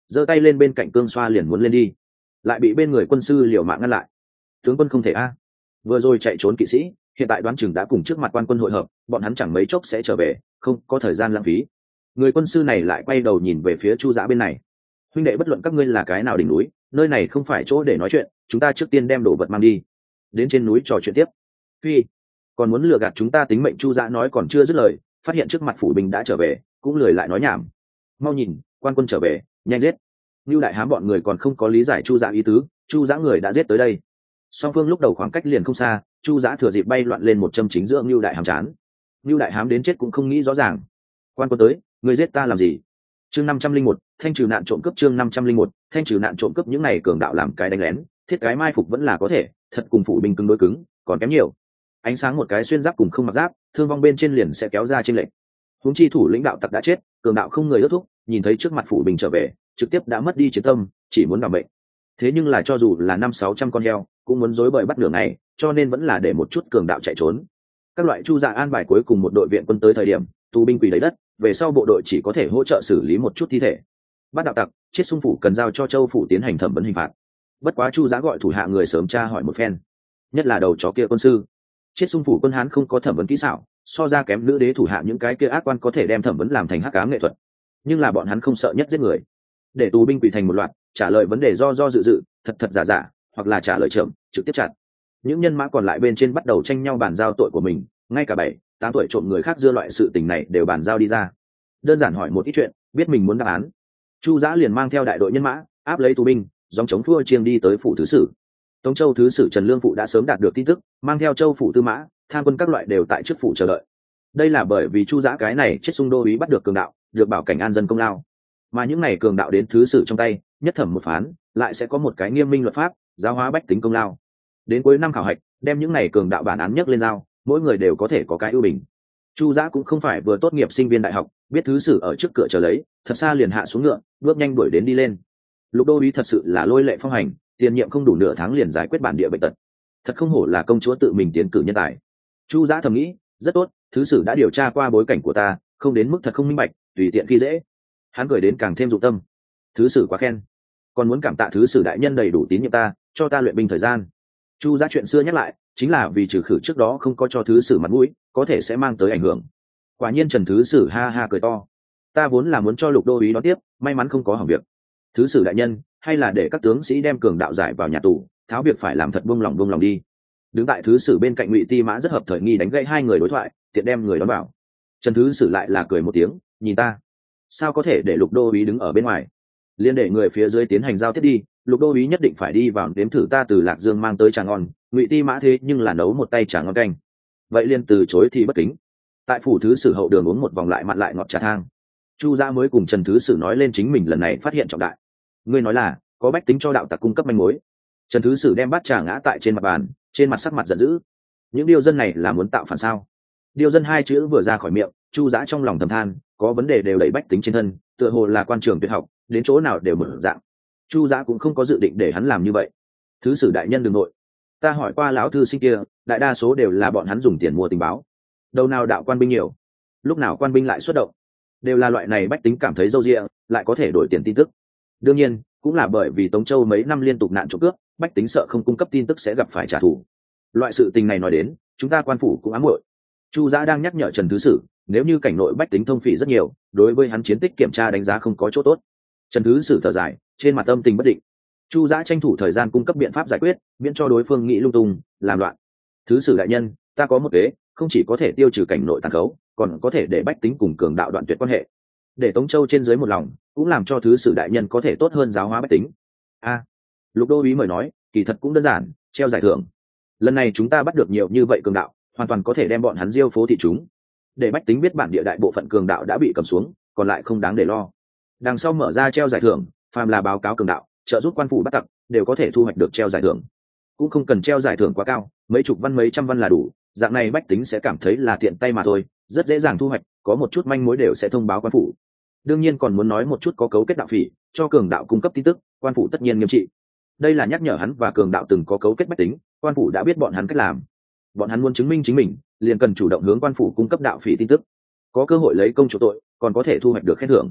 giơ tay lên bên cạnh cương xoa liền muốn lên đi, lại bị bên người quân sư liều mạng ngăn lại. Tướng quân không thể a, vừa rồi chạy trốn kỵ sĩ hiện tại đoán chừng đã cùng trước mặt quan quân hội hợp, bọn hắn chẳng mấy chốc sẽ trở về, không có thời gian lãng phí. Người quân sư này lại quay đầu nhìn về phía Chu Dã bên này. Huynh đệ, bất luận các ngươi là cái nào đỉnh núi, nơi này không phải chỗ để nói chuyện, chúng ta trước tiên đem đồ vật mang đi, đến trên núi trò chuyện tiếp. Phi, còn muốn lừa gạt chúng ta tính mệnh. Chu Dã nói còn chưa dứt lời, phát hiện trước mặt phủ binh đã trở về, cũng lười lại nói nhảm. Mau nhìn, quan quân trở về, nhanh giết. Nưu Đại Hám bọn người còn không có lý giải Chu Dã ý tứ, Chu Dã người đã giết tới đây. Song phương lúc đầu khoảng cách liền không xa, Chu Dã thừa dịp bay loạn lên một châm chính giữa Nưu Đại Hám chán. Nưu Đại Hám đến chết cũng không nghĩ rõ ràng. Quan quân tới, người giết ta làm gì? Chương 501, thanh trừ nạn trộm cướp. Chương 501, thanh trừ nạn trộm cướp. Những này cường đạo làm cái đánh lén, thiết cái mai phục vẫn là có thể, thật cùng phụ binh cứng đối cứng, còn kém nhiều. Ánh sáng một cái xuyên giáp cùng không mặc giáp, thương vong bên trên liền sẽ kéo ra trên lệnh. Huống chi thủ lĩnh đạo tặc đã chết, cường đạo không người ước thúc, nhìn thấy trước mặt phụ binh trở về, trực tiếp đã mất đi chiến tâm, chỉ muốn đảm mệnh. Thế nhưng là cho dù là 500-600 con heo, cũng muốn rối bời bắt nửa ngày, cho nên vẫn là để một chút cường đạo chạy trốn. Các loại Chu Dạ an bài cuối cùng một đội viện quân tới thời điểm, tù binh quỳ lấy đất, về sau bộ đội chỉ có thể hỗ trợ xử lý một chút thi thể. Bắt đạo tặc, chết xung phủ cần giao cho Châu phủ tiến hành thẩm vấn hình phạt. Bất quá Chu Dạ gọi thủ hạ người sớm tra hỏi một phen, nhất là đầu chó kia quân sư. Chết xung phủ quân Hán không có thẩm vấn kỹ xảo, so ra kém nữ đế thủ hạ những cái kia ác quan có thể đem thẩm vấn làm thành hắc ám nghệ thuật. Nhưng là bọn hắn không sợ nhất giết người, để tù binh quỳ thành một loạt, trả lời vấn đề do dự, thật giả, hoặc là trả lời chậm, trực tiếp chặt. Những nhân mã còn lại bên trên bắt đầu tranh nhau bàn giao tội của mình, ngay cả 7-8 tuổi trộm người khác dưa loại sự tình này đều bàn giao đi ra. Đơn giản hỏi một ít chuyện, biết mình muốn đáp án. Chu Dã liền mang theo đại đội nhân mã áp lấy tù binh, dòng chống thua chiêng đi tới phủ thứ sử. Tống Châu thứ sử Trần Lương Phụ đã sớm đạt được tin tức, mang theo Châu phủ tư mã, tham quân các loại đều tại trước phủ chờ đợi. Đây là bởi vì Chu Dã cái này chết xung đô úy bắt được cường đạo, được bảo cảnh an dân công lao. Mà những này cường đạo đến thứ sử trong tay, nhất thẩm một phán, lại sẽ có một cái nghiêm minh luật pháp, giáo hóa bách tính công lao. Đến cuối năm khảo hạch, đem những này cường đạo bản án nhấc lên giao, mỗi người đều có thể có cái ưu bình. Chu Dã cũng không phải vừa tốt nghiệp sinh viên đại học, biết thứ sử ở trước cửa chờ lấy, thật xa liền hạ xuống ngựa, bước nhanh đuổi đến đi lên. Lục đô úy thật sự là lôi lệ phong hành, tiền nhiệm không đủ nửa tháng liền giải quyết bản địa bệnh tật, thật không hổ là công chúa tự mình tiến cử nhân tài. Chu Dã thầm nghĩ, rất tốt, thứ sử đã điều tra qua bối cảnh của ta, không đến mức thật không minh bạch, tùy tiện khi dễ. Hắn cười đến càng thêm dụng tâm. Thứ sử quá khen, còn muốn cảm tạ thứ sử đại nhân đầy đủ tín nhiệm ta, cho ta luyện binh thời gian. Chu Dã chuyện xưa nhắc lại, chính là vì trừ khử trước đó không có cho thứ sử mặt mũi, có thể sẽ mang tới ảnh hưởng. Quả nhiên Trần thứ sử ha ha cười to, ta vốn là muốn cho Lục đô úy đón tiếp, may mắn không có hỏng việc. Thứ sử đại nhân, hay là để các tướng sĩ đem cường đạo giải vào nhà tù, tháo việc phải làm thật buông lòng đi. Đứng tại thứ sử bên cạnh Ngụy Ti Mã rất hợp thời nghi đánh gãy hai người đối thoại, tiện đem người đón vào. Trần thứ sử lại là cười một tiếng, nhìn ta, sao có thể để Lục đô úy đứng ở bên ngoài, liên để người phía dưới tiến hành giao tiếp đi. Lục đô úy nhất định phải đi vào nếm thử ta từ Lạc Dương mang tới trà ngon. Ngụy Ti Mã thế nhưng là nấu một tay trà ngon canh, vậy liên từ chối thì bất kính. Tại phủ thứ sử hậu đường uống một vòng lại mặn lại ngọt trà thang, Chu Dã mới cùng Trần thứ sử nói lên chính mình lần này phát hiện trọng đại. Ngươi nói là có bách tính cho đạo tặc cung cấp manh mối. Trần thứ sử đem bát trà ngã tại trên mặt bàn, trên mặt sắc mặt giận dữ. Những điêu dân này là muốn tạo phản sao? Điêu dân hai chữ vừa ra khỏi miệng, Chu Dã trong lòng thầm than, có vấn đề đều đẩy bách tính trên thân, tựa hồ là quan trường tuyệt học, đến chỗ nào đều mở dạng. Chu Dã cũng không có dự định để hắn làm như vậy. Thứ sử đại nhân đừng nội, ta hỏi qua lão thư sinh kia, đại đa số đều là bọn hắn dùng tiền mua tình báo. Đâu nào đạo quan binh nhiều, lúc nào quan binh lại xuất động, đều là loại này bách tính cảm thấy râu ria, lại có thể đổi tiền tin tức. Đương nhiên, cũng là bởi vì Tống Châu mấy năm liên tục nạn trộm cướp, bách tính sợ không cung cấp tin tức sẽ gặp phải trả thù. Loại sự tình này nói đến, chúng ta quan phủ cũng ám muội. Chu Dã đang nhắc nhở Trần thứ sử, nếu như cảnh nội bách tính thông phỉ rất nhiều, đối với hắn chiến tích kiểm tra đánh giá không có chỗ tốt. Trần thứ sử thở dài, trên mặt âm tình bất định. Chu Dã tranh thủ thời gian cung cấp biện pháp giải quyết, miễn cho đối phương nghĩ lung tung, làm loạn. Thứ sử đại nhân, ta có một kế, không chỉ có thể tiêu trừ cảnh nội tàn khấu, còn có thể để bách tính cùng cường đạo đoạn tuyệt quan hệ, để Tống Châu trên dưới một lòng, cũng làm cho thứ sử đại nhân có thể tốt hơn giáo hóa bách tính. Lục đô úy mời nói, kỳ thật cũng đơn giản, treo giải thưởng. Lần này chúng ta bắt được nhiều như vậy cường đạo, hoàn toàn có thể đem bọn hắn diêu phố thị chúng, để bách tính biết bản địa đại bộ phận cường đạo đã bị cầm xuống, còn lại không đáng để lo. Đằng sau mở ra treo giải thưởng, phàm là báo cáo cường đạo, trợ giúp quan phủ bắt tặc, đều có thể thu hoạch được treo giải thưởng. Cũng không cần treo giải thưởng quá cao, mấy chục văn mấy trăm văn là đủ, dạng này bách tính sẽ cảm thấy là tiện tay mà thôi, rất dễ dàng thu hoạch, có một chút manh mối đều sẽ thông báo quan phủ. Đương nhiên còn muốn nói một chút có cấu kết đạo phỉ, cho cường đạo cung cấp tin tức, quan phủ tất nhiên nghiêm trị. Đây là nhắc nhở hắn và cường đạo từng có cấu kết bách tính, quan phủ đã biết bọn hắn cách làm. Bọn hắn muốn chứng minh chính mình, liền cần chủ động hướng quan phủ cung cấp đạo phỉ tin tức, có cơ hội lấy công chủ tội, còn có thể thu hoạch được khen thưởng.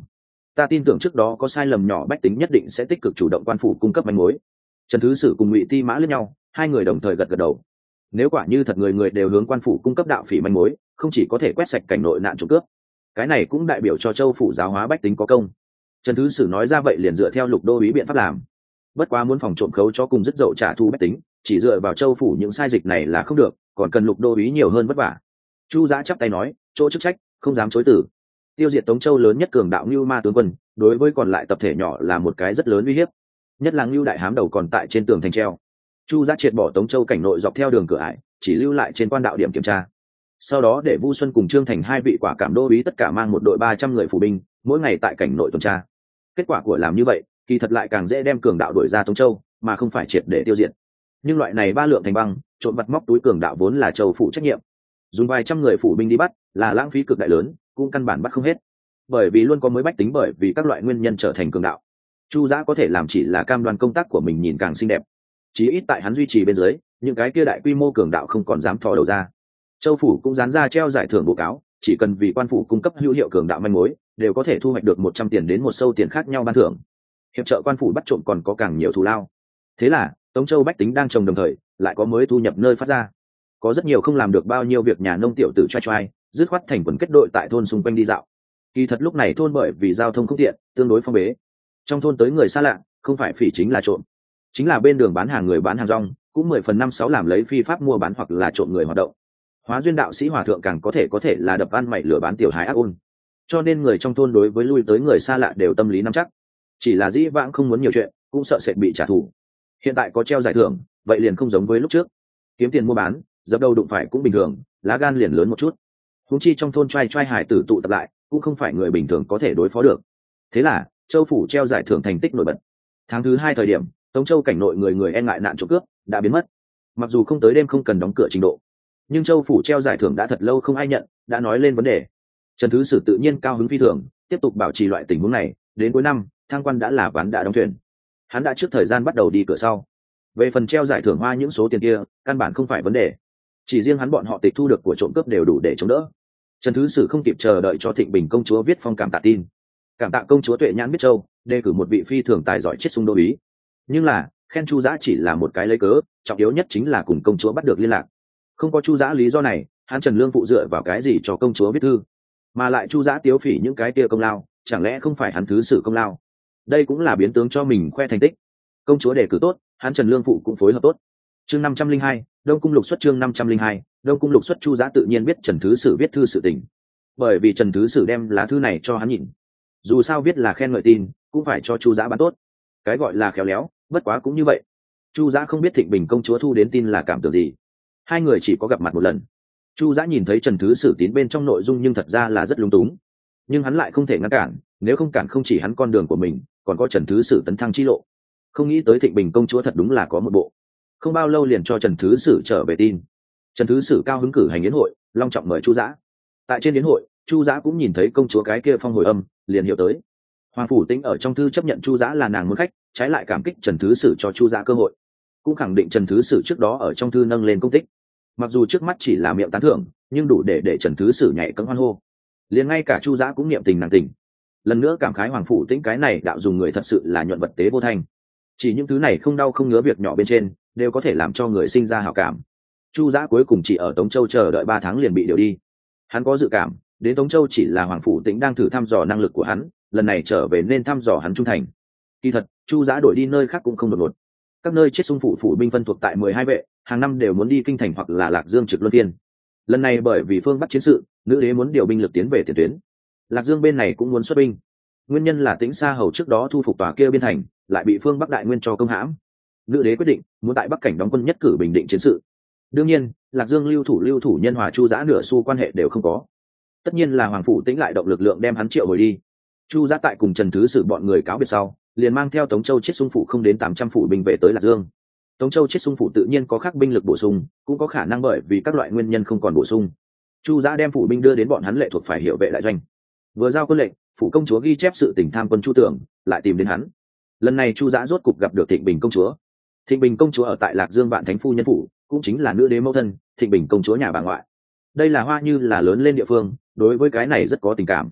Ta tin tưởng trước đó có sai lầm nhỏ bách tính nhất định sẽ tích cực chủ động quan phủ cung cấp manh mối. Trần Thứ Sử cùng Ngụy Ti Mã lẫn nhau, hai người đồng thời gật gật đầu. Nếu quả như thật người người đều hướng quan phủ cung cấp đạo phỉ manh mối, không chỉ có thể quét sạch cảnh nội nạn trộm cướp, cái này cũng đại biểu cho châu phủ giáo hóa bách tính có công. Trần Thứ Sử nói ra vậy liền dựa theo Lục Đô úy biện pháp làm. Bất quá muốn phòng trộm khấu cho cùng dứt dậu trả thù bách tính, chỉ dựa vào châu phủ những sai dịch này là không được, còn cần Lục Đô úy nhiều hơn vất vả. Chu Giã chắp tay nói, chỗ chức trách không dám chối từ. Tiêu diệt Tống Châu lớn nhất cường đạo Nưu Ma tướng quân, đối với còn lại tập thể nhỏ là một cái rất lớn uy hiếp. Nhất là Nưu Đại Hám đầu còn tại trên tường thành treo. Chu Giã triệt bỏ Tống Châu cảnh nội dọc theo đường cửa ải, chỉ lưu lại trên quan đạo điểm kiểm tra. Sau đó để Vu Xuân cùng Trương Thành hai vị quả cảm đô úy tất cả mang một đội 300 người phủ binh, mỗi ngày tại cảnh nội tuần tra. Kết quả của làm như vậy, kỳ thật lại càng dễ đem cường đạo đuổi ra Tống Châu, mà không phải triệt để tiêu diệt. Nhưng loại này ba lượng thành băng, trộm vặt móc túi cường đạo vốn là châu phủ trách nhiệm. Dùng vài trăm người phủ binh đi bắt, là lãng phí cực đại lớn, cũng căn bản bắt không hết. Bởi vì luôn có mới bách tính bởi vì các loại nguyên nhân trở thành cường đạo. Chu Giã có thể làm chỉ là cam đoan công tác của mình nhìn càng xinh đẹp. Chí ít tại hắn duy trì bên dưới, những cái kia đại quy mô cường đạo không còn dám thò đầu ra. Châu phủ cũng dán ra treo giải thưởng báo cáo, chỉ cần vì quan phủ cung cấp hữu hiệu cường đạo manh mối, đều có thể thu hoạch được 100 tiền đến một sâu tiền khác nhau ban thưởng. Hiệp trợ quan phủ bắt trộm còn có càng nhiều thù lao. Thế là Tống Châu bách tính đang trồng đồng thời, lại có mới thu nhập nơi phát ra. Có rất nhiều không làm được bao nhiêu việc nhà nông tiểu tử trai trai, dứt khoát thành quần kết đội tại thôn xung quanh đi dạo. Kỳ thật lúc này thôn bởi vì giao thông không tiện, tương đối phong bế. Trong thôn tới người xa lạ, không phải phỉ chính là trộm. Chính là bên đường bán hàng người bán hàng rong, cũng 10/5/6 làm lấy phi pháp mua bán hoặc là trộm người hoạt động. Hóa duyên đạo sĩ hòa thượng càng có thể là đập ăn mày lửa bán tiểu hài ác ôn. Cho nên người trong thôn đối với lui tới người xa lạ đều tâm lý nắm chắc. Chỉ là dĩ vãng không muốn nhiều chuyện, cũng sợ sệt bị trả thù. Hiện tại có treo giải thưởng, vậy liền không giống với lúc trước. Kiếm tiền mua bán, dập đầu đụng phải cũng bình thường, lá gan liền lớn một chút. Huống chi trong thôn trai trai hải tử tụ tập lại, cũng không phải người bình thường có thể đối phó được. Thế là châu phủ treo giải thưởng thành tích nổi bật. Tháng thứ 2 thời điểm, Tống Châu cảnh nội người người e ngại nạn trộm cướp đã biến mất. Mặc dù không tới đêm không cần đóng cửa trình độ, nhưng châu phủ treo giải thưởng đã thật lâu không ai nhận, đã nói lên vấn đề. Trần Thứ Sử tự nhiên cao hứng phi thường, tiếp tục bảo trì loại tình huống này, đến cuối năm, thang quan đã là ván đã đóng thuyền. Hắn đã trước thời gian bắt đầu đi cửa sau. Về phần treo giải thưởng hoa những số tiền kia, căn bản không phải vấn đề. Chỉ riêng hắn bọn họ tịch thu được của trộm cướp đều đủ để chống đỡ. Trần Thứ Sử không kịp chờ đợi cho Thịnh Bình công chúa viết phong cảm tạ tin. Cảm tạ công chúa tuệ nhãn biết châu, đề cử một vị phi thường tài giỏi chết sung đô úy. Nhưng là, khen Chu Giã chỉ là một cái lấy cớ, trọng yếu nhất chính là cùng công chúa bắt được liên lạc. Không có Chu Giã lý do này, hắn Trần Lương phụ dựa vào cái gì cho công chúa viết thư, mà lại Chu Giã tiếu phỉ những cái kia công lao, chẳng lẽ không phải hắn Thứ Sử công lao? Đây cũng là biến tướng cho mình khoe thành tích. Công chúa đề cử tốt, hắn Trần Lương phụ cũng phối hợp tốt. Chương 502, Đông cung lục xuất chương 502, Đông cung lục xuất Chu Giã tự nhiên biết Trần Thứ Sử viết thư sự tình. Bởi vì Trần Thứ Sử đem lá thư này cho hắn nhìn. Dù sao viết là khen ngợi tin, cũng phải cho Chu Giã bán tốt. Cái gọi là khéo léo, bất quá cũng như vậy. Chu Giã không biết Thịnh Bình công chúa thu đến tin là cảm tưởng gì. Hai người chỉ có gặp mặt một lần. Chu Giã nhìn thấy Trần Thứ Sử tín bên trong nội dung nhưng thật ra là rất lung túng. Nhưng hắn lại không thể ngăn cản, nếu không cản không chỉ hắn con đường của mình, còn có Trần Thứ Sử tấn thăng chi lộ. Không nghĩ tới Thịnh Bình công chúa thật đúng là có một bộ. Không bao lâu liền cho Trần Thứ Sử trở về tin. Trần Thứ Sử cao hứng cử hành yến hội, long trọng mời Chu Giã. Tại trên yến hội, Chu Giã cũng nhìn thấy công chúa cái kia phong hồi âm, liền hiểu tới. Hoàng phủ Tĩnh ở trong thư chấp nhận Chu Giã là nàng muốn khách, trái lại cảm kích Trần Thứ Sử cho Chu Giã cơ hội, cũng khẳng định Trần Thứ Sử trước đó ở trong thư nâng lên công tích. Mặc dù trước mắt chỉ là miệng tán thưởng, nhưng đủ để Trần Thứ Sử nhảy cẫng hoan hô. Liền ngay cả Chu Giã cũng niệm tình nàng tình. Lần nữa cảm khái Hoàng phủ Tĩnh cái này đạo dùng người thật sự là nhuận vật tế vô thanh. Chỉ những thứ này không đau không ngứa việc nhỏ bên trên, đều có thể làm cho người sinh ra hảo cảm. Chu Giã cuối cùng chỉ ở Tống Châu chờ đợi 3 tháng liền bị điều đi. Hắn có dự cảm, đến Tống Châu chỉ là Hoàng phủ Tĩnh đang thử thăm dò năng lực của hắn, lần này trở về nên thăm dò hắn trung thành. Kỳ thật, Chu Giã đổi đi nơi khác cũng không đột ngột. Các nơi chết xung phủ binh phân thuộc tại 12 vệ, hàng năm đều muốn đi kinh thành hoặc là Lạc Dương trực luân phiên. Lần này bởi vì phương Bắc chiến sự, nữ đế muốn điều binh lực tiến về tiền tuyến. Lạc Dương bên này cũng muốn xuất binh. Nguyên nhân là Tĩnh Sa hầu trước đó thu phục tòa kia biên thành, lại bị phương Bắc đại nguyên cho công hãm. Nữ đế quyết định muốn tại Bắc cảnh đóng quân nhất cử bình định chiến sự. Đương nhiên, Lạc Dương lưu thủ nhân hòa Chu Giã nửa xu quan hệ đều không có. Tất nhiên là Hoàng phủ Tĩnh lại động lực lượng đem hắn triệu hồi đi. Chu Giã tại cùng Trần Thứ Sử bọn người cáo biệt sau, liền mang theo Tống Châu chết xung phủ không đến 800 phủ binh về tới Lạc Dương. Tống Châu chết xung phủ tự nhiên có khác binh lực bổ sung, cũng có khả năng bởi vì các loại nguyên nhân không còn bổ sung. Chu Giã đem phủ binh đưa đến bọn hắn lệ thuộc phải hiệu vệ đại doanh. Vừa giao quân lệnh, phủ công chúa ghi chép sự tình tham quân Chu Tưởng, lại tìm đến hắn. Lần này Chu Giã rốt cục gặp được Thịnh Bình công chúa. Thịnh Bình công chúa ở tại Lạc Dương Vạn Thánh phu nhân phủ, cũng chính là nữ đế mẫu thân, Thịnh Bình công chúa nhà bà ngoại. Đây là Hoa Như là lớn lên địa phương, đối với cái này rất có tình cảm.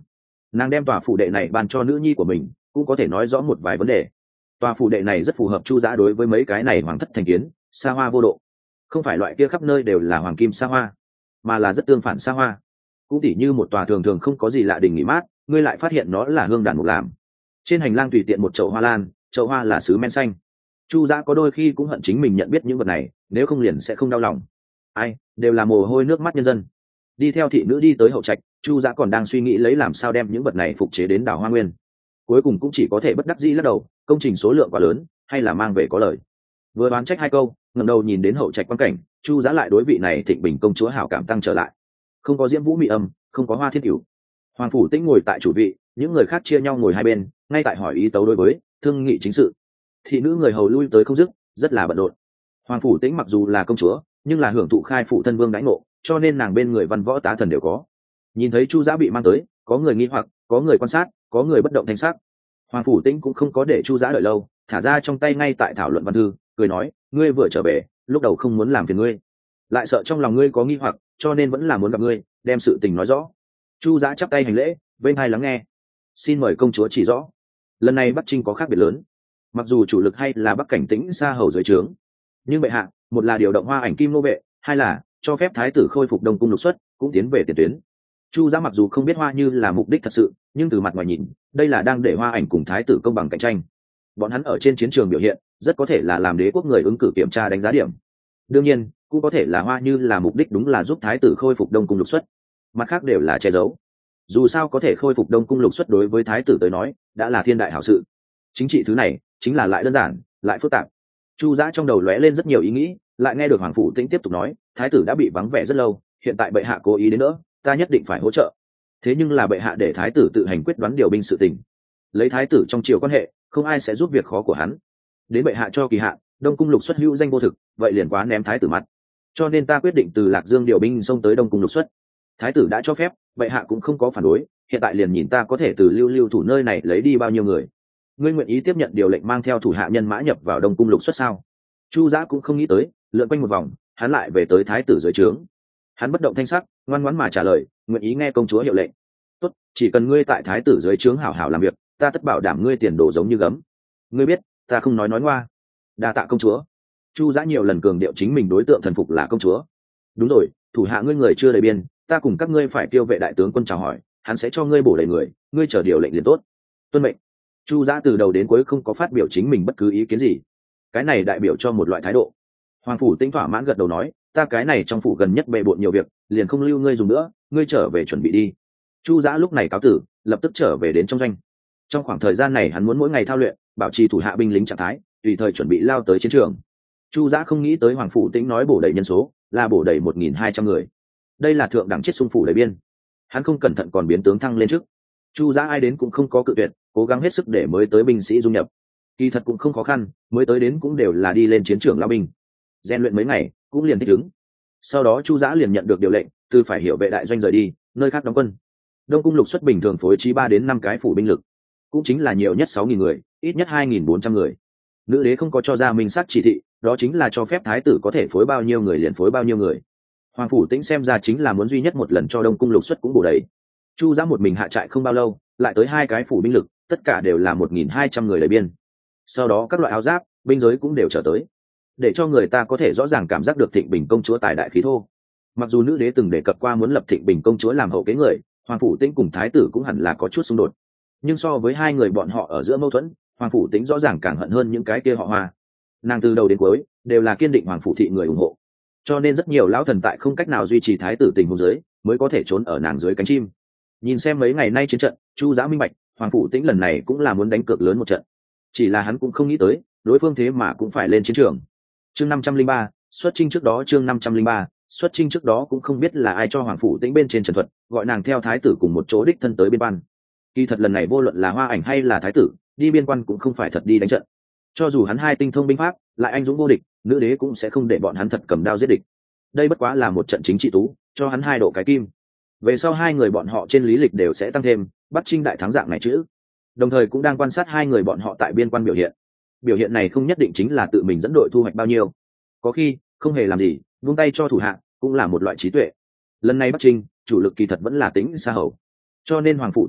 nàng đem tòa phủ đệ này ban cho nữ nhi của mình cũng có thể nói rõ một vài vấn đề. Tòa phủ đệ này rất phù hợp Chu Giã đối với mấy cái này hoàng thất thành kiến, xa hoa vô độ, không phải loại kia khắp nơi đều là hoàng kim xa hoa, mà là rất tương phản xa hoa. Cũng tỉ như một tòa thường thường không có gì lạ đình nghỉ mát, ngươi lại phát hiện nó là hương đàn mục làm. Trên hành lang tùy tiện một chậu hoa lan, chậu hoa là sứ men xanh. Chu Giã có đôi khi cũng hận chính mình nhận biết những vật này, nếu không liền sẽ không đau lòng. Ai, đều là mồ hôi nước mắt nhân dân. Đi theo thị nữ đi tới hậu trạch, Chu Giã còn đang suy nghĩ lấy làm sao đem những vật này phục chế đến Đào Hoa Nguyên. Cuối cùng cũng chỉ có thể bất đắc dĩ lắc đầu, công trình số lượng quá lớn, hay là mang về có lời. Vừa đoán trách hai câu, ngẩng đầu nhìn đến hậu trạch quan cảnh, Chu Giã lại đối vị này Thịnh Bình công chúa hảo cảm tăng trở lại. Không có Diễm Vũ Mị Âm, không có Hoa Thiên Cửu, Hoàng Phủ Tĩnh ngồi tại chủ vị, những người khác chia nhau ngồi hai bên, ngay tại hỏi ý tấu đối với thương nghị chính sự. Thị nữ người hầu lui tới không dứt, rất là bận rộn. Hoàng Phủ Tĩnh mặc dù là công chúa, nhưng là hưởng thụ khai phủ thân vương đãi ngộ, cho nên nàng bên người văn võ tá thần đều có. Nhìn thấy Chu Giã bị mang tới, có người nghi hoặc, có người quan sát, có người bất động thanh sắc. Hoàng Phủ Tĩnh cũng không có để Chu Giã đợi lâu, thả ra trong tay ngay tại thảo luận văn thư, cười nói, ngươi vừa trở về, lúc đầu không muốn làm phiền ngươi, lại sợ trong lòng ngươi có nghi hoặc, cho nên vẫn là muốn gặp ngươi, đem sự tình nói rõ. Chu Giã chắp tay hành lễ, bên hai lắng nghe. Xin mời công chúa chỉ rõ. Lần này Bắc Trinh có khác biệt lớn, mặc dù chủ lực hay là Bắc Cảnh Tĩnh xa hầu dưới trướng, nhưng bệ hạ, một là điều động Hoa Ảnh Kim nô vệ, hai là cho phép thái tử khôi phục Đông cung lục xuất, cũng tiến về tiền tuyến. Chu Giã mặc dù không biết Hoa Như là mục đích thật sự, nhưng từ mặt ngoài nhìn, đây là đang để Hoa Ảnh cùng thái tử công bằng cạnh tranh. Bọn hắn ở trên chiến trường biểu hiện, rất có thể là làm đế quốc người ứng cử kiểm tra đánh giá điểm. Đương nhiên, cũng có thể là Hoa Như là mục đích đúng là giúp thái tử khôi phục Đông cung lục xuất, mặt khác đều là che giấu. Dù sao có thể khôi phục Đông cung lục xuất đối với thái tử tới nói, đã là thiên đại hảo sự. Chính trị thứ này, chính là lại đơn giản, lại phức tạp. Chu Giã trong đầu lóe lên rất nhiều ý nghĩ, lại nghe được Hoàng Phủ Tĩnh tiếp tục nói, thái tử đã bị vắng vẻ rất lâu, hiện tại bệ hạ cố ý đến nữa, ta nhất định phải hỗ trợ. Thế nhưng là bệ hạ để thái tử tự hành quyết đoán điều binh sự tình, lấy thái tử trong triều quan hệ, không ai sẽ giúp việc khó của hắn. Đến bệ hạ cho kỳ hạn, Đông cung lục xuất hữu danh vô thực, vậy liền quá ném thái tử mặt. Cho nên ta quyết định từ Lạc Dương điều binh xông tới Đông cung lục xuất. Thái tử đã cho phép, bệ hạ cũng không có phản đối, hiện tại liền nhìn ta có thể từ lưu thủ nơi này lấy đi bao nhiêu người. Ngươi nguyện ý tiếp nhận điều lệnh mang theo thủ hạ nhân mã nhập vào Đông cung lục xuất sao? Chu Giã cũng không nghĩ tới, lượn quanh một vòng, hắn lại về tới thái tử dưới trướng. Hắn bất động thanh sắc, ngoan ngoãn mà trả lời, nguyện ý nghe công chúa hiệu lệnh. Tốt, chỉ cần ngươi tại thái tử dưới trướng hảo hảo làm việc, ta tất bảo đảm ngươi tiền đồ giống như gấm. Ngươi biết, ta không nói ngoa. Đa tạ công chúa. Chu Giã nhiều lần cường điệu chính mình đối tượng thần phục là công chúa. Đúng rồi, thủ hạ ngươi người chưa đầy biên, ta cùng các ngươi phải tiêu vệ đại tướng quân chào hỏi, hắn sẽ cho ngươi bổ đầy người, ngươi chờ điều lệnh liền tốt. Tuân mệnh. Chu Giã từ đầu đến cuối không có phát biểu chính mình bất cứ ý kiến gì, cái này đại biểu cho một loại thái độ. Hoàng Phủ Tĩnh thỏa mãn gật đầu nói, ta cái này trong phủ gần nhất bề bộn nhiều việc, liền không lưu ngươi dùng nữa, ngươi trở về chuẩn bị đi. Chu Giã lúc này cáo tử, lập tức trở về đến trong doanh. Trong khoảng thời gian này hắn muốn mỗi ngày thao luyện, bảo trì thủ hạ binh lính trạng thái, tùy thời chuẩn bị lao tới chiến trường. Chu Giã không nghĩ tới Hoàng Phủ Tĩnh nói bổ đầy nhân số là bổ đầy 1.200 người, đây là thượng đẳng chết xung phủ đầy biên. Hắn không cẩn thận còn biến tướng thăng lên trước. Chu Giã ai đến cũng không có cự tuyệt, cố gắng hết sức để mới tới binh sĩ dung nhập. Kỳ thật cũng không khó khăn, mới tới đến cũng đều là đi lên chiến trường lao binh, rèn luyện mấy ngày cũng liền thích ứng. Sau đó Chu Giã liền nhận được điều lệnh, từ phải hiểu vệ đại doanh rời đi, nơi khác đóng quân. Đông cung lục xuất bình thường phối trí 3 đến 5 cái phủ binh lực, cũng chính là nhiều nhất 6.000 người, ít nhất 2.400 người. Nữ đế không có cho ra minh xác chỉ thị, đó chính là cho phép thái tử có thể phối bao nhiêu người liền phối bao nhiêu người. Hoàng Phủ Tĩnh xem ra chính là muốn duy nhất một lần cho Đông cung lục xuất cũng bổ đầy. Chu Giã một mình hạ trại không bao lâu, lại tới 2 cái phủ binh lực, tất cả đều là 1.200 người đầy biên. Sau đó các loại áo giáp, binh giới cũng đều trở tới, để cho người ta có thể rõ ràng cảm giác được Thịnh Bình công chúa tài đại khí thô. Mặc dù nữ đế từng đề cập qua muốn lập Thịnh Bình công chúa làm hậu kế người, Hoàng Phủ Tĩnh cùng thái tử cũng hẳn là có chút xung đột, nhưng so với hai người bọn họ ở giữa mâu thuẫn, Hoàng Phủ Tĩnh rõ ràng càng hận hơn những cái kia họ Hoa. Nàng từ đầu đến cuối đều là kiên định Hoàng Phủ thị người ủng hộ, cho nên rất nhiều lão thần tại không cách nào duy trì thái tử tình huống dưới, mới có thể trốn ở nàng dưới cánh chim. Nhìn xem mấy ngày nay chiến trận, Chu Giã minh bạch, Hoàng Phủ Tĩnh lần này cũng là muốn đánh cược lớn một trận. Chỉ là hắn cũng không nghĩ tới, đối phương thế mà cũng phải lên chiến trường. Chương 503, xuất chinh trước đó chương 503, xuất chinh trước đó cũng không biết là ai cho Hoàng Phủ Tĩnh bên trên trần thuật, gọi nàng theo thái tử cùng một chỗ đích thân tới biên quan. Kỳ thật lần này vô luận là Hoa Ảnh hay là thái tử, đi biên quan cũng không phải thật đi đánh trận. Cho dù hắn hai tinh thông binh pháp, lại anh dũng vô địch, nữ đế cũng sẽ không để bọn hắn thật cầm đao giết địch. Đây bất quá là một trận chính trị tú, cho hắn 2 độ cái kim. Về sau 2 người bọn họ trên lý lịch đều sẽ tăng thêm Bắc Trinh đại thắng dạng này chữ. Đồng thời cũng đang quan sát 2 người bọn họ tại biên quan biểu hiện. Biểu hiện này không nhất định chính là tự mình dẫn đội thu hoạch bao nhiêu, có khi không hề làm gì, vung tay cho thủ hạ cũng là một loại trí tuệ. Lần này Bắc Trinh chủ lực kỳ thật vẫn là Tĩnh xa hầu, cho nên Hoàng Phủ Tĩnh đi,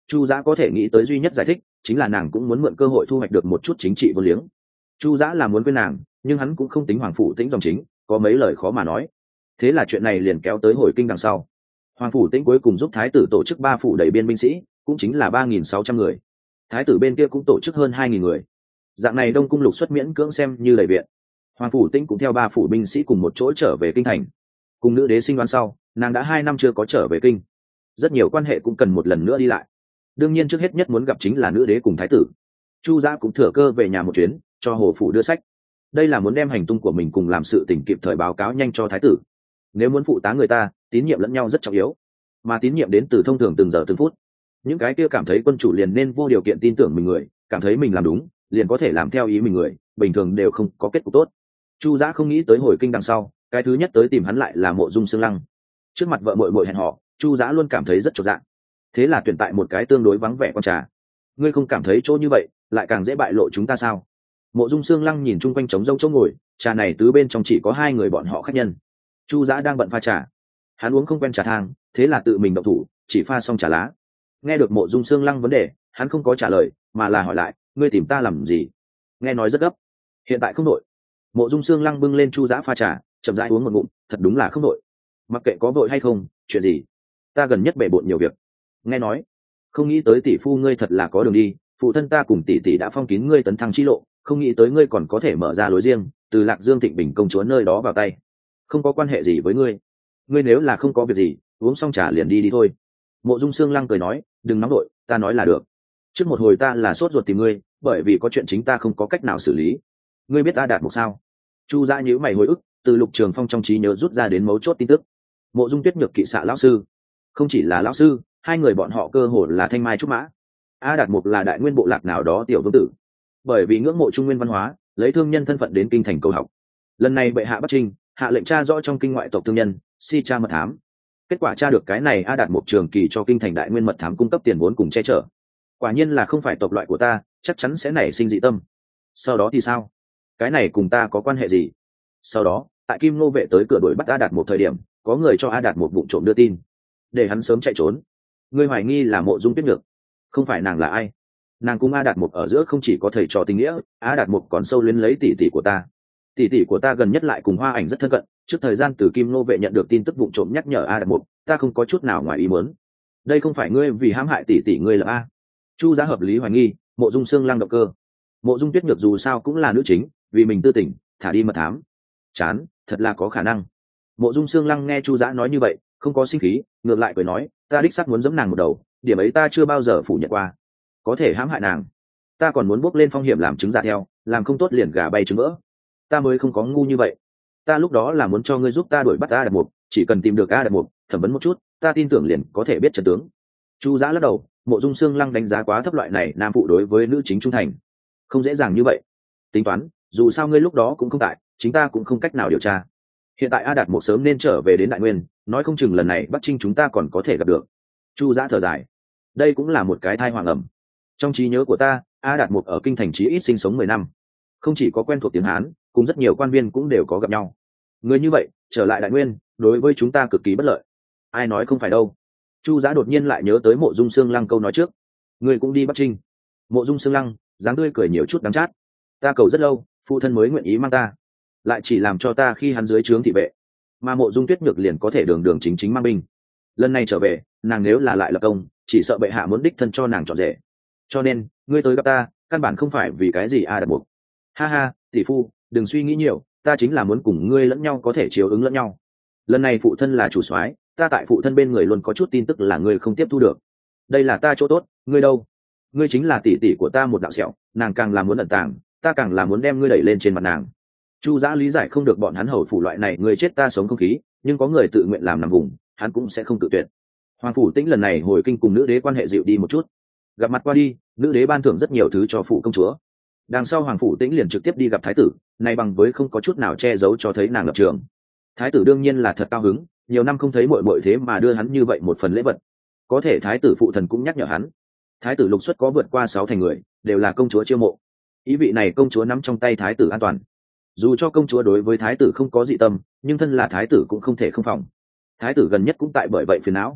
Chu Dã có thể nghĩ tới duy nhất giải thích chính là nàng cũng muốn mượn cơ hội thu hoạch được một chút chính trị vô liếng. Chu Dã là muốn quên nàng, nhưng hắn cũng không tính Hoàng Phủ Tĩnh dòng chính, có mấy lời khó mà nói. Thế là chuyện này liền kéo tới hồi kinh đằng sau. Hoàng Phủ Tĩnh cuối cùng giúp thái tử tổ chức 3 phủ đầy biên binh sĩ, cũng chính là 3.600 người. Thái tử bên kia cũng tổ chức hơn 2.000 người. Dạng này Đông cung lục xuất miễn cưỡng xem như đầy viện. Hoàng Phủ Tĩnh cũng theo 3 phủ binh sĩ cùng một chỗ trở về kinh thành. Cùng nữ đế sinh đoán sau, nàng đã 2 năm chưa có trở về kinh. Rất nhiều quan hệ cũng cần một lần nữa đi lại. Đương nhiên trước hết nhất muốn gặp chính là nữ đế cùng thái tử. Chu Dã cũng thừa cơ về nhà một chuyến, cho hồ phủ đưa sách. Đây là muốn đem hành tung của mình cùng làm sự tình kịp thời báo cáo nhanh cho thái tử. Nếu muốn phụ tá người ta, tín nhiệm lẫn nhau rất trọng yếu, mà tín nhiệm đến từ thông thường từng giờ từng phút. Những cái kia cảm thấy quân chủ liền nên vô điều kiện tin tưởng mình người, cảm thấy mình làm đúng liền có thể làm theo ý mình người, bình thường đều không có kết cục tốt. Chu Dã không nghĩ tới hồi kinh đằng sau, cái thứ nhất tới tìm hắn lại là Mộ Dung Sương Lăng. Trước mặt vợ muội muội hẹn hò, Chu Dã luôn cảm thấy rất chột dạ. Thế là tuyển tại một cái tương đối vắng vẻ con trà. Ngươi không cảm thấy chỗ như vậy lại càng dễ bại lộ chúng ta sao? Mộ Dung Sương Lăng nhìn chung quanh trống rỗng chỗ ngồi, trà này tứ bên trong chỉ có 2 người bọn họ khách nhân. Chu Dã đang bận pha trà, hắn uống không quen trà thang, thế là tự mình động thủ, chỉ pha xong trà lá. Nghe được Mộ Dung Sương Lăng vấn đề, hắn không có trả lời, mà là hỏi lại, ngươi tìm ta làm gì? Nghe nói rất gấp. Hiện tại không đội. Mộ Dung Sương Lăng bưng lên Chu Dã pha trà, chậm rãi uống một ngụm, thật đúng là không đội. Mặc kệ có vội hay không, chuyện gì? Ta gần nhất bể bộn nhiều việc. Nghe nói, không nghĩ tới tỷ phu ngươi thật là có đường đi, phụ thân ta cùng tỷ tỷ đã phong kín ngươi tấn thăng chi lộ, không nghĩ tới ngươi còn có thể mở ra lối riêng, từ Lạc Dương Thịnh Bình công chúa nơi đó vào tay. Không có quan hệ gì với ngươi. Ngươi nếu là không có việc gì, uống xong trà liền đi đi thôi. Mộ Dung Sương Lăng cười nói, đừng nóng đội, ta nói là được. Trước một hồi ta là sốt ruột tìm ngươi, bởi vì có chuyện chính ta không có cách nào xử lý. Ngươi biết A Đạt Mục sao? Chu Dã nhíu mày hồi ức, từ Lục Trường Phong trong trí nhớ rút ra đến mấu chốt tin tức. Mộ Dung Tuyết Nhược kỵ xạ lão sư, không chỉ là lão sư, 2 người bọn họ cơ hồ là thanh mai trúc mã. A Đạt Mục là đại nguyên bộ lạc nào đó tiểu vương tử, bởi vì ngưỡng mộ trung nguyên văn hóa, lấy thương nhân thân phận đến kinh thành cầu học. Lần này bệ hạ Bắc Trinh hạ lệnh tra rõ trong kinh ngoại tộc thương nhân, si tra mật thám. Kết quả tra được cái này A Đạt Mục trường kỳ cho kinh thành đại nguyên mật thám cung cấp tiền vốn cùng che chở. Quả nhiên là không phải tộc loại của ta, chắc chắn sẽ nảy sinh dị tâm. Sau đó thì sao? Cái này cùng ta có quan hệ gì? Sau đó, tại Kim Ngô vệ tới cửa đuổi bắt A Đạt Mục thời điểm, có người cho A Đạt Mục vụng trộm đưa tin, để hắn sớm chạy trốn. Ngươi hoài nghi là Mộ Dung Tuyết Nhược? Không phải nàng là ai? Nàng cùng A Đạt Mục ở giữa không chỉ có thầy trò tình nghĩa, A Đạt Mục còn sâu luyến lấy tỷ tỷ của ta. Tỷ tỷ của ta gần nhất lại cùng Hoa Ảnh rất thân cận, trước thời gian từ Kim Ngô vệ nhận được tin tức vụng trộm nhắc nhở A Đạt Mục, ta không có chút nào ngoài ý muốn. Đây không phải ngươi vì hãm hại tỷ tỷ ngươi là A? Chu Dã hợp lý hoài nghi Mộ Dung Sương Lăng động cơ. Mộ Dung Tuyết Nhược dù sao cũng là nữ chính, vì mình tư tình thả đi mật thám, chán, thật là có khả năng. Mộ Dung Sương Lăng nghe Chu Dã nói như vậy, không có sinh khí, ngược lại cười nói, ta đích xác muốn giẫm nàng một đầu, điểm ấy ta chưa bao giờ phủ nhận qua. Có thể hãm hại nàng, ta còn muốn bước lên phong hiểm làm chứng giả theo, làm không tốt liền gà bay trứng vỡ. Ta mới không có ngu như vậy. Ta lúc đó là muốn cho ngươi giúp ta đuổi bắt A Đạt Mục, chỉ cần tìm được A Đạt Mục, thẩm vấn một chút, ta tin tưởng liền có thể biết trận tướng. Chu Dã lắc đầu, Mộ Dung Sương Lăng đánh giá quá thấp loại này nam phụ đối với nữ chính trung thành, không dễ dàng như vậy. Tính toán, dù sao ngươi lúc đó cũng không tại, chính ta cũng không cách nào điều tra. Hiện tại A Đạt Mục sớm nên trở về đến Đại Nguyên, nói không chừng lần này Bắc Trinh chúng ta còn có thể gặp được. Chu Dã thở dài, đây cũng là một cái thai hoàng ẩm. Trong trí nhớ của ta, A Đạt Mục ở kinh thành chí ít sinh sống 10 năm, không chỉ có quen thuộc tiếng Hán, cùng rất nhiều quan viên cũng đều có gặp nhau. Người như vậy trở lại Đại Nguyên, đối với chúng ta cực kỳ bất lợi. Ai nói không phải đâu. Chu Dã đột nhiên lại nhớ tới Mộ Dung Sương Lăng câu nói trước, người cũng đi Bắc Trinh. Mộ Dung Sương Lăng dáng tươi cười nhiều chút đắng chát, ta cầu rất lâu, phụ thân mới nguyện ý mang ta, lại chỉ làm cho ta khi hắn dưới trướng thị vệ, mà Mộ Dung Tuyết Nhược liền có thể đường đường chính chính mang binh. Lần này trở về, nàng nếu là lại lập công, chỉ sợ bệ hạ muốn đích thân cho nàng chọn rể. Cho nên ngươi tới gặp ta, căn bản không phải vì cái gì A Đạt Mục. Ha ha, tỷ phu, đừng suy nghĩ nhiều, ta chính là muốn cùng ngươi lẫn nhau có thể chiếu ứng lẫn nhau. Lần này phụ thân là chủ soái, ta tại phụ thân bên người luôn có chút tin tức là ngươi không tiếp thu được. Đây là ta chỗ tốt, ngươi đâu? Ngươi chính là tỷ tỷ của ta một đạo sẹo, nàng càng là muốn ẩn tàng, ta càng là muốn đem ngươi đẩy lên trên mặt nàng. Chu Dã lý giải không được bọn hắn hầu phủ loại này người chết ta sống không khí, nhưng có người tự nguyện làm nằm vùng, hắn cũng sẽ không tự tuyệt. Hoàng Phủ Tĩnh lần này hồi kinh cùng nữ đế quan hệ dịu đi một chút, gặp mặt qua đi, nữ đế ban thưởng rất nhiều thứ cho phụ công chúa. Đằng sau Hoàng Phủ Tĩnh liền trực tiếp đi gặp thái tử, này bằng với không có chút nào che giấu cho thấy nàng lập trường. Thái tử đương nhiên là thật cao hứng, nhiều năm không thấy muội muội thế mà đưa hắn như vậy một phần lễ vật. Có thể thái tử phụ thần cũng nhắc nhở hắn, thái tử lục xuất có vượt qua 6 thành người, đều là công chúa chiêu mộ. Ý vị này công chúa nắm trong tay thái tử an toàn. Dù cho công chúa đối với thái tử không có dị tâm, nhưng thân là thái tử cũng không thể không phòng. Thái tử gần nhất cũng tại bởi vậy phiền não.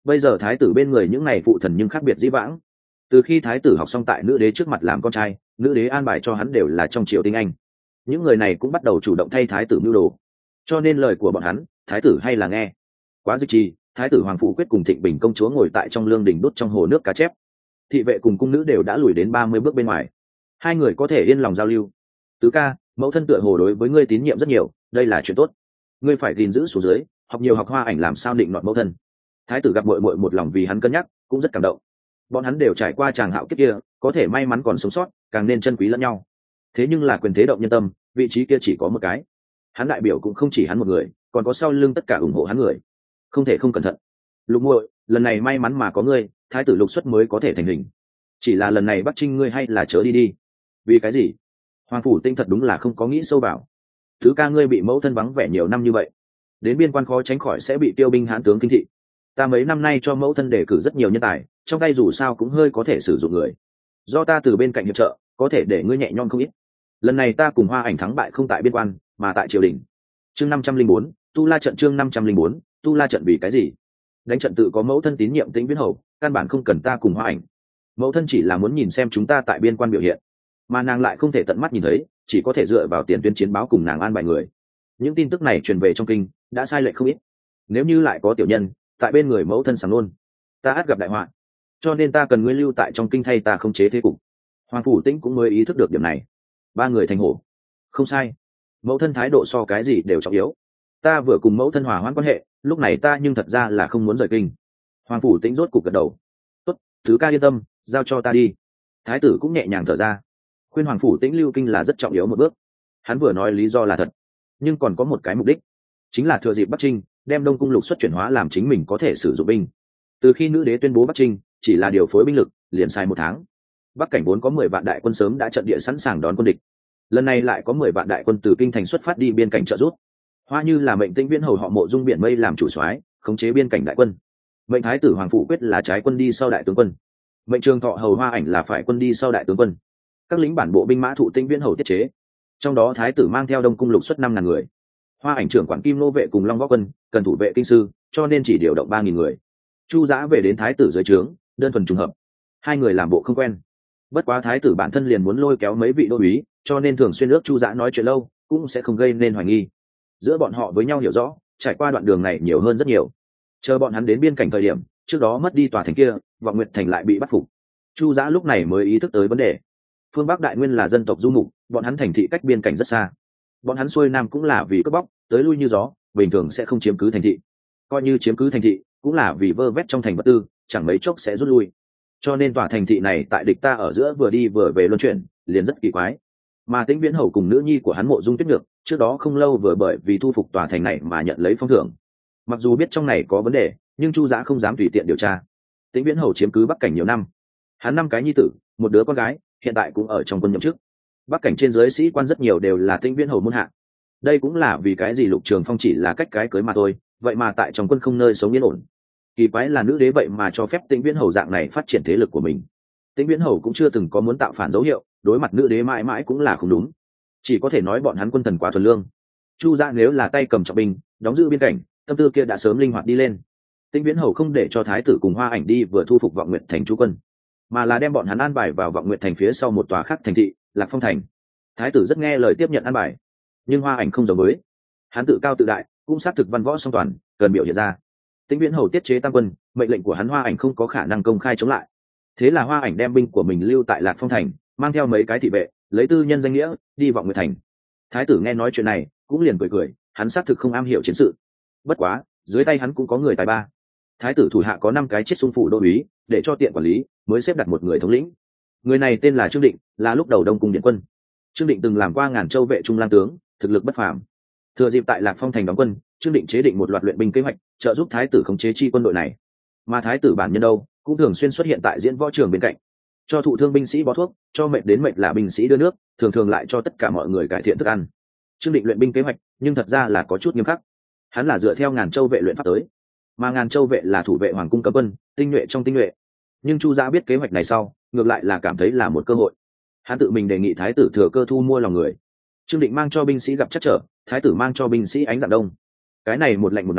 Bây giờ thái tử bên người những ngày phụ thần nhưng khác biệt dĩ vãng. Từ khi thái tử học xong tại nữ đế trước mặt làm con trai, nữ đế an bài cho hắn đều là trong triều tinh anh. Những người này cũng bắt đầu chủ động thay thái tử mưu đồ, cho nên lời của bọn hắn thái tử hay là nghe. Quá dịch trì, thái tử Hoàng Phủ Quyết cùng Thịnh Bình công chúa ngồi tại trong lương đình đốt trong hồ nước cá chép. Thị vệ cùng cung nữ đều đã lùi đến 30 bước bên ngoài, hai người có thể yên lòng giao lưu. Tứ ca, mẫu thân tựa hồ đối với ngươi tín nhiệm rất nhiều, đây là chuyện tốt, ngươi phải gìn giữ xuống dưới, học nhiều học hoa ảnh làm sao định nọt mẫu thân. Thái tử gặp muội muội một lòng vì hắn cân nhắc, cũng rất cảm động. Bọn hắn đều trải qua tràng hạo kiếp kia, có thể may mắn còn sống sót, càng nên trân quý lẫn nhau. Thế nhưng là quyền thế động nhân tâm, vị trí kia chỉ có một cái. Hắn đại biểu cũng không chỉ hắn một người, còn có sau lưng tất cả ủng hộ hắn người, không thể không cẩn thận. Lục muội, lần này may mắn mà có ngươi, thái tử Lục Xuất mới có thể thành hình. Chỉ là lần này Bắc Trinh ngươi hay là chớ đi đi. Vì cái gì? Hoàng Phủ Tinh thật đúng là không có nghĩ sâu vào. Thứ ca ngươi bị mẫu thân vắng vẻ nhiều năm như vậy, đến biên quan khó tránh khỏi sẽ bị tiêu binh hãn tướng kinh thị. Ta mấy năm nay cho mẫu thân đề cử rất nhiều nhân tài, trong tay dù sao cũng hơi có thể sử dụng người. Do ta từ bên cạnh hiệp trợ, có thể để ngươi nhẹ nhõm không ít. Lần này ta cùng Hoa Ảnh thắng bại không tại biên quan, mà tại triều đình. Chương 504, Tu La trận. Chương 504, Tu La trận. Vì cái gì? Đánh trận tự có mẫu thân tín nhiệm Tĩnh Viễn Hầu, căn bản không cần ta cùng Hoa Ảnh. Mẫu thân chỉ là muốn nhìn xem chúng ta tại biên quan biểu hiện, mà nàng lại không thể tận mắt nhìn thấy, chỉ có thể dựa vào tiền tuyến chiến báo cùng nàng an bài người. Những tin tức này truyền về trong kinh đã sai lệch không ít. Nếu như lại có tiểu nhân tại bên người mẫu thân sắm luôn, ta ắt gặp đại họa. Cho nên ta cần ngươi lưu tại trong kinh thay ta khống chế thế cục. Hoàng Phủ Tĩnh cũng mới ý thức được điểm này. Ba người thành hổ. Không sai, mẫu thân thái độ so cái gì đều trọng yếu. Ta vừa cùng mẫu thân hòa hoãn quan hệ, lúc này ta nhưng thật ra là không muốn rời kinh. Hoàng Phủ Tĩnh rốt cục gật đầu. Tốt, thứ ca yên tâm, giao cho ta đi. Thái tử cũng nhẹ nhàng thở ra. Khuyên Hoàng Phủ Tĩnh lưu kinh là rất trọng yếu một bước. Hắn vừa nói lý do là thật, nhưng còn có một cái mục đích, chính là thừa dịp Bắc Trinh, đem Đông Cung Lục Xuất chuyển hóa làm chính mình có thể sử dụng binh. Từ khi nữ đế tuyên bố Bắc Trinh chỉ là điều phối binh lực, liền sai 1 tháng. Bắc cảnh vốn có 10 vạn đại quân sớm đã trận địa sẵn sàng đón quân địch. Lần này lại có 10 vạn đại quân từ kinh thành xuất phát đi biên cảnh trợ giúp. Hoa Như là mệnh Tĩnh Viễn Hầu họ Mộ Dung Biển Mây làm chủ soái, khống chế biên cảnh đại quân. Mệnh thái tử Hoàng Phủ Quyết là trái quân đi sau đại tướng quân. Mệnh Trường Thọ Hầu Hoa Ảnh là phải quân đi sau đại tướng quân. Các lính bản bộ binh mã thụ Tĩnh Viễn Hầu tiết chế. Trong đó thái tử mang theo Đông Cung Lục Xuất 5.000 người. Hoa Ảnh trưởng quản Kim Nô vệ cùng Long Võ quân, cần thủ vệ kinh sư, cho nên chỉ điều động 3.000 người. Chu Dã về đến thái tử dưới trướng, đơn thuần trùng hợp. Hai người làm bộ không quen. Bất quá thái tử bản thân liền muốn lôi kéo mấy vị đô úy, cho nên thường xuyên ước Chu Dã nói chuyện lâu, cũng sẽ không gây nên hoài nghi. Giữa bọn họ với nhau hiểu rõ, trải qua đoạn đường này nhiều hơn rất nhiều. Chờ bọn hắn đến biên cảnh thời điểm, trước đó mất đi tòa thành kia, Vọng Nguyệt thành lại bị bắt phục. Chu Dã lúc này mới ý thức tới vấn đề. Phương Bắc Đại Nguyên là dân tộc du mục, bọn hắn thành thị cách biên cảnh rất xa. Bọn hắn xuôi nam cũng là vì cướp bóc, tới lui như gió, bình thường sẽ không chiếm cứ thành thị. Coi như chiếm cứ thành thị, cũng là vì vơ vét trong thành vật tư, chẳng mấy chốc sẽ rút lui. Cho nên tòa thành thị này tại địch ta ở giữa vừa đi vừa về luân chuyển, liền rất kỳ quái. Mà Tĩnh Viễn Hầu cùng nữ nhi của hắn Mộ Dung Tuyết Nhược, trước đó không lâu vừa bởi vì thu phục tòa thành này mà nhận lấy phong thưởng. Mặc dù biết trong này có vấn đề, nhưng Chu Dã không dám tùy tiện điều tra. Tĩnh Viễn Hầu chiếm cứ Bắc cảnh nhiều năm, hắn 5 cái nhi tử, một đứa con gái, hiện tại cũng ở trong quân nhậm chức. Bắc cảnh trên dưới sĩ quan rất nhiều đều là Tĩnh Viễn Hầu môn hạ. Đây cũng là vì cái gì Lục Trường Phong chỉ là cách cái cưới mà thôi, vậy mà tại trong quân không nơi sống yên ổn. Kỳ quái là nữ đế vậy mà cho phép Tĩnh Viễn Hầu dạng này phát triển thế lực của mình. Tĩnh Viễn Hầu cũng chưa từng có muốn tạo phản dấu hiệu, đối mặt nữ đế mãi mãi cũng là không đúng. Chỉ có thể nói bọn hắn quân thần quá thuần lương. Chu Dã nếu là tay cầm trọng binh, đóng giữ biên cảnh, tâm tư kia đã sớm linh hoạt đi lên. Tĩnh Viễn Hầu không để cho thái tử cùng Hoa Ảnh đi vừa thu phục Vọng Nguyệt thành trú quân, mà là đem bọn hắn an bài vào Vọng Nguyệt thành phía sau một tòa khác thành thị, Lạc Phong thành. Thái tử rất nghe lời tiếp nhận an bài, nhưng Hoa Ảnh không giống với. Hắn tự cao tự đại, cũng xác thực văn võ song toàn, cần biểu hiện ra. Tĩnh Viễn Hầu tiết chế tam quân, mệnh lệnh của hắn Hoa Ảnh không có khả năng công khai chống lại. Thế là Hoa Ảnh đem binh của mình lưu tại Lạc Phong thành, mang theo mấy cái thị vệ, lấy tư nhân danh nghĩa đi Vọng Nguyệt thành. Thái tử nghe nói chuyện này, cũng liền cười cười, hắn xác thực không am hiểu chiến sự. Bất quá, dưới tay hắn cũng có người tài ba. Thái tử thủ hạ có 5 cái chiết xung phủ đô úy, để cho tiện quản lý, mới xếp đặt một người thống lĩnh. Người này tên là Trương Định, là lúc đầu Đông Cung điện quân. Trương Định từng làm qua Ngàn Châu vệ trung lang tướng, thực lực bất phàm. Thừa dịp tại Lạc Phong thành đóng quân, Trương Định chế định một loạt luyện binh kế hoạch, trợ giúp thái tử khống chế chi quân đội này. Mà thái tử bản nhân đâu, cũng thường xuyên xuất hiện tại diễn võ trường bên cạnh, cho thụ thương binh sĩ bó thuốc, cho mệt đến mệt là binh sĩ đưa nước, thường thường lại cho tất cả mọi người cải thiện thức ăn. Trương Định luyện binh kế hoạch, nhưng thật ra là có chút nghiêm khắc. Hắn là dựa theo Ngàn Châu vệ luyện pháp tới, mà Ngàn Châu vệ là thủ vệ hoàng cung cấm quân, tinh nhuệ trong tinh nhuệ. Nhưng Chu Dã biết kế hoạch này sau, ngược lại là cảm thấy là một cơ hội. Hắn tự mình đề nghị thái tử thừa cơ thu mua lòng người. Trương Định mang cho binh sĩ gặp chắc trở, thái tử mang cho binh sĩ ánh dạng đông. Cái này một lạnh một nóng,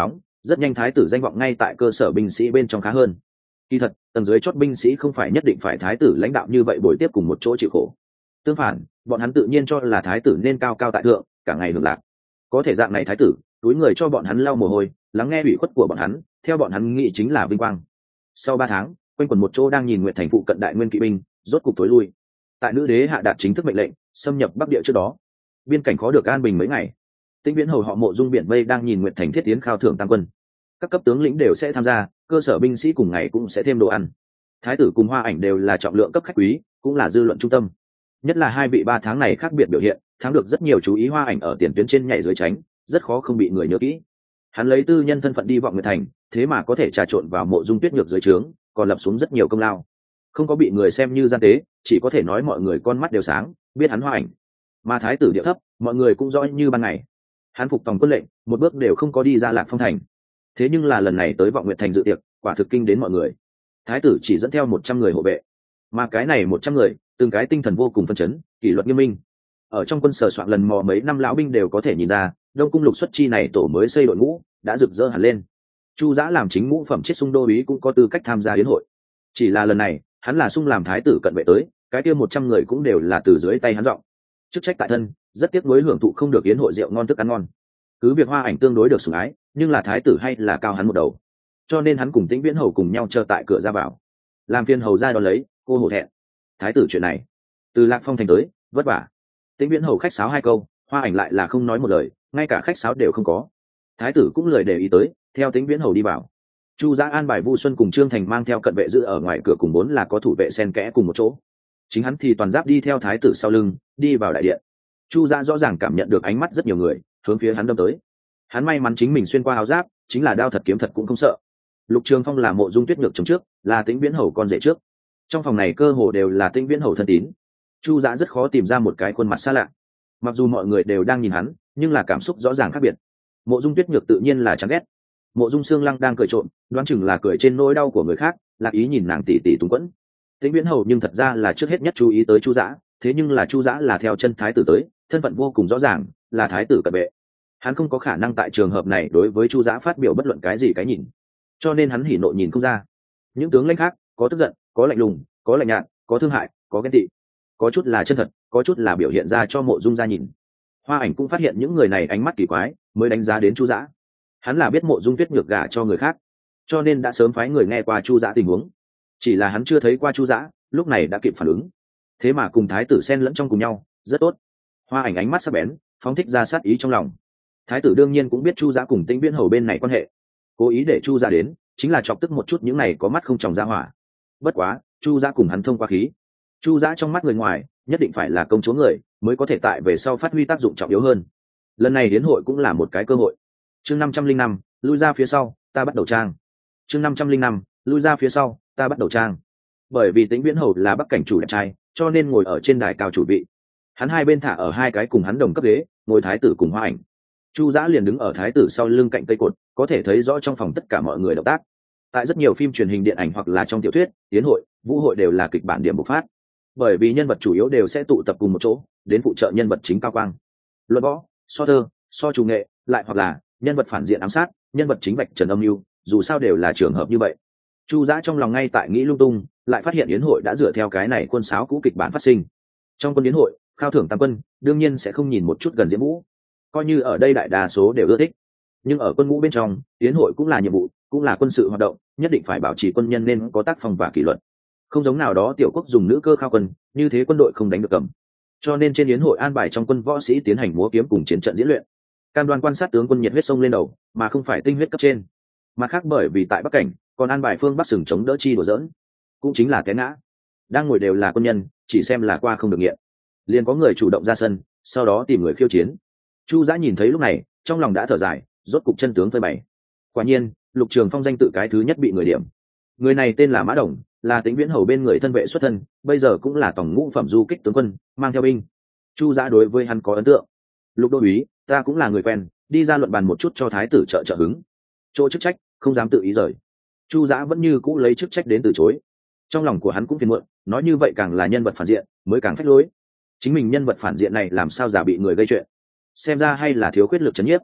rất nhanh thái tử danh vọng ngay tại cơ sở binh sĩ bên trong khá hơn. Kỳ thật tầng dưới chót binh sĩ không phải nhất định phải thái tử lãnh đạo như vậy bồi tiếp cùng một chỗ chịu khổ. Tương phản, bọn hắn tự nhiên cho là thái tử nên cao cao tại thượng, cả ngày hưởng lạc. Có thể dạng này thái tử túi người cho bọn hắn lau mồ hôi, lắng nghe ủy khuất của bọn hắn, theo bọn hắn nghĩ chính là vinh quang. Sau 3 tháng, quanh quẩn một chỗ đang nhìn Nguyệt Thành phụ cận đại nguyên kỵ binh rốt cục tối lui. Tại nữ đế hạ đạt chính thức mệnh lệnh xâm nhập Bắc Địa trước đó, biên cảnh khó được an bình mấy ngày. Tĩnh Viễn hầu họ Mộ Dung Biển Vây đang nhìn Nguyệt Thành thiết tiến khao thưởng tăng quân, các cấp tướng lĩnh đều sẽ tham gia, cơ sở binh sĩ cùng ngày cũng sẽ thêm đồ ăn. Thái tử cùng Hoa Ảnh đều là trọng lượng cấp khách quý, cũng là dư luận trung tâm. Nhất là hai vị 3 tháng này khác biệt biểu hiện, thắng được rất nhiều chú ý. Hoa Ảnh ở tiền tuyến trên nhảy dưới tránh, rất khó không bị người nhớ kỹ. Hắn lấy tư nhân thân phận đi vọng Nguyệt Thành, thế mà có thể trà trộn vào Mộ Dung Tuyết Nhược dưới trướng, còn lập xuống rất nhiều công lao, không có bị người xem như gian tế, chỉ có thể nói mọi người con mắt đều sáng, biết hắn Hoa Ảnh. Mà thái tử địa thấp, mọi người cũng rõ như ban ngày. Hắn phục tòng quân lệnh, một bước đều không có đi ra Lạc Phong thành. Thế nhưng là lần này tới vọng Nguyệt Thành dự tiệc, quả thực kinh đến mọi người. Thái tử chỉ dẫn theo 100 người hộ vệ, mà cái này 100 người, từng cái tinh thần vô cùng phấn chấn, kỷ luật nghiêm minh. Ở trong quân sở soạn lần mò mấy năm lão binh đều có thể nhìn ra, Đông cung lục xuất chi này tổ mới xây đội ngũ, đã rực rỡ hẳn lên. Chu Dã làm chính ngũ phẩm chiết xung đô úy cũng có tư cách tham gia yến hội. Chỉ là lần này, hắn là xung làm thái tử cận vệ tới, cái kia 100 người cũng đều là từ dưới tay hắn dọn. Chức trách tại thân, rất tiếc nuối hưởng thụ không được yến hội rượu ngon thức ăn ngon. Cứ việc Hoa Ảnh tương đối được sủng ái, nhưng là thái tử hay là cao hắn một đầu. Cho nên hắn cùng Tĩnh Viễn hầu cùng nhau chờ tại cửa ra vào. Làm phiên hầu ra đó lấy, cô hổ thẹn. Thái tử chuyện này, từ Lạc Phong thành tới, vất vả. Tĩnh Viễn hầu khách sáo 2 câu, Hoa Ảnh lại là không nói một lời, ngay cả khách sáo đều không có. Thái tử cũng lười để ý tới, theo Tĩnh Viễn hầu đi vào. Chu Dã an bài Vu Xuân cùng Trương Thành mang theo cận vệ giữ ở ngoài cửa, cùng 4 là có thủ vệ xen kẽ cùng một chỗ. Chính hắn thì toàn giáp đi theo thái tử sau lưng, đi vào đại điện. Chu Dã rõ ràng cảm nhận được ánh mắt rất nhiều người hướng phía hắn đâm tới. Hắn may mắn chính mình xuyên qua áo giáp, chính là đao thật kiếm thật cũng không sợ. Lục Trường Phong là Mộ Dung Tuyết Nhược chống trước, là Tĩnh Viễn hầu con rể trước. Trong phòng này cơ hồ đều là Tĩnh Viễn hầu thân tín. Chu Dã rất khó tìm ra một cái khuôn mặt xa lạ. Mặc dù mọi người đều đang nhìn hắn, nhưng là cảm xúc rõ ràng khác biệt. Mộ Dung Tuyết Nhược tự nhiên là chán ghét. Mộ Dung Sương Lăng đang cười trộm, đoán chừng là cười trên nỗi đau của người khác, Lạc Ý nhìn nàng tỉ tỉ túng quẫn. Tĩnh Viễn hầu nhưng thật ra là trước hết nhất chú ý tới Chu Dã, thế nhưng là Chu Dã là theo chân thái tử tới, thân phận vô cùng rõ ràng, là thái tử cận vệ. Hắn không có khả năng tại trường hợp này đối với Chu Dã phát biểu bất luận cái gì cái nhìn, cho nên hắn hỉ nộ nhìn không ra. Những tướng lãnh khác, có tức giận, có lạnh lùng, có lạnh nhạt, có thương hại, có ghen tị, có chút là chân thật, có chút là biểu hiện ra cho Mộ Dung ra nhìn. Hoa Ảnh cũng phát hiện những người này ánh mắt kỳ quái, mới đánh giá đến Chu Dã. Hắn là biết Mộ Dung Tuyết Nhược gả cho người khác, cho nên đã sớm phái người nghe qua Chu Dã tình huống. Chỉ là hắn chưa thấy qua Chu Dã, lúc này đã kịp phản ứng. Thế mà cùng thái tử xen lẫn trong cùng nhau, rất tốt. Hoa Ảnh ánh mắt sắc bén, phóng thích ra sát ý trong lòng. Thái tử đương nhiên cũng biết Chu Dã cùng Tĩnh Viễn hầu bên này quan hệ, cố ý để Chu Dã đến, chính là chọc tức một chút những này có mắt không tròng ra hỏa. Bất quá, Chu Dã cùng hắn thông qua khí. Chu Dã trong mắt người ngoài, nhất định phải là công chúa người, mới có thể tại về sau phát huy tác dụng trọng yếu hơn. Lần này đến hội cũng là một cái cơ hội. Chương 505, lui ra phía sau, ta bắt đầu trang. Chương 505, lui ra phía sau, ta bắt đầu trang. Bởi vì Tĩnh Viễn hầu là Bắc cảnh chủ đẹp trai, cho nên ngồi ở trên đài cao chủ vị. Hắn hai bên thả ở 2 cái cùng hắn đồng cấp ghế, ngồi thái tử cùng Hoa Ảnh. Chu Dã liền đứng ở thái tử sau lưng cạnh cây cột, có thể thấy rõ trong phòng tất cả mọi người động tác. Tại rất nhiều phim truyền hình điện ảnh hoặc là trong tiểu thuyết, tiến hội, vũ hội đều là kịch bản điểm bộc phát. Bởi vì nhân vật chủ yếu đều sẽ tụ tập cùng một chỗ, đến phụ trợ nhân vật chính cao quang. Luận võ, so thơ, so chủ nghệ, lại hoặc là nhân vật phản diện ám sát, nhân vật chính vạch trần âm mưu, dù sao đều là trường hợp như vậy. Chu Dã trong lòng ngay tại nghĩ lung tung, lại phát hiện yến hội đã dựa theo cái này quân sáo cũ kịch bản phát sinh. Trong quân yến hội, khao thưởng tam quân, đương nhiên sẽ không nhìn một chút gần diễm vũ, coi như ở đây đại đa số đều ưa thích. Nhưng ở quân ngũ bên trong, yến hội cũng là nhiệm vụ, cũng là quân sự hoạt động, nhất định phải bảo trì quân nhân nên có tác phong và kỷ luật. Không giống nào đó tiểu quốc dùng nữ cơ khao quân, như thế quân đội không đánh được cầm. Cho nên trên yến hội an bài trong quân võ sĩ tiến hành múa kiếm cùng chiến trận diễn luyện, cam đoan quan sát tướng quân nhiệt huyết sông lên đầu, mà không phải tinh huyết cấp trên. Mặt khác bởi vì tại Bắc cảnh, còn an bài phương Bắc sừng chống đỡ chi đùa giỡn, cũng chính là té ngã. Đang ngồi đều là quân nhân, chỉ xem là qua không được nghiện. Liền có người chủ động ra sân, sau đó tìm người khiêu chiến. Chu Dã nhìn thấy lúc này, trong lòng đã thở dài, rốt cục chân tướng phơi bày. Quả nhiên, Lục Trường Phong danh tự cái thứ nhất bị người điểm. Người này tên là Mã Đồng, là Tĩnh Viễn hầu bên người thân vệ xuất thân, bây giờ cũng là tổng ngũ phẩm du kích tướng quân, mang theo binh. Chu Dã đối với hắn có ấn tượng. Lục đô úy, ta cũng là người quen, đi ra luận bàn một chút cho thái tử trợ trợ hứng. Chỗ chức trách, không dám tự ý rời. Chu Dã vẫn như cũ lấy chức trách đến từ chối. Trong lòng của hắn cũng phiền muộn, nói như vậy càng là nhân vật phản diện, mới càng phách lối. Chính mình nhân vật phản diện này làm sao giả bị người gây chuyện, xem ra hay là thiếu khuyết lực chấn nhiếp.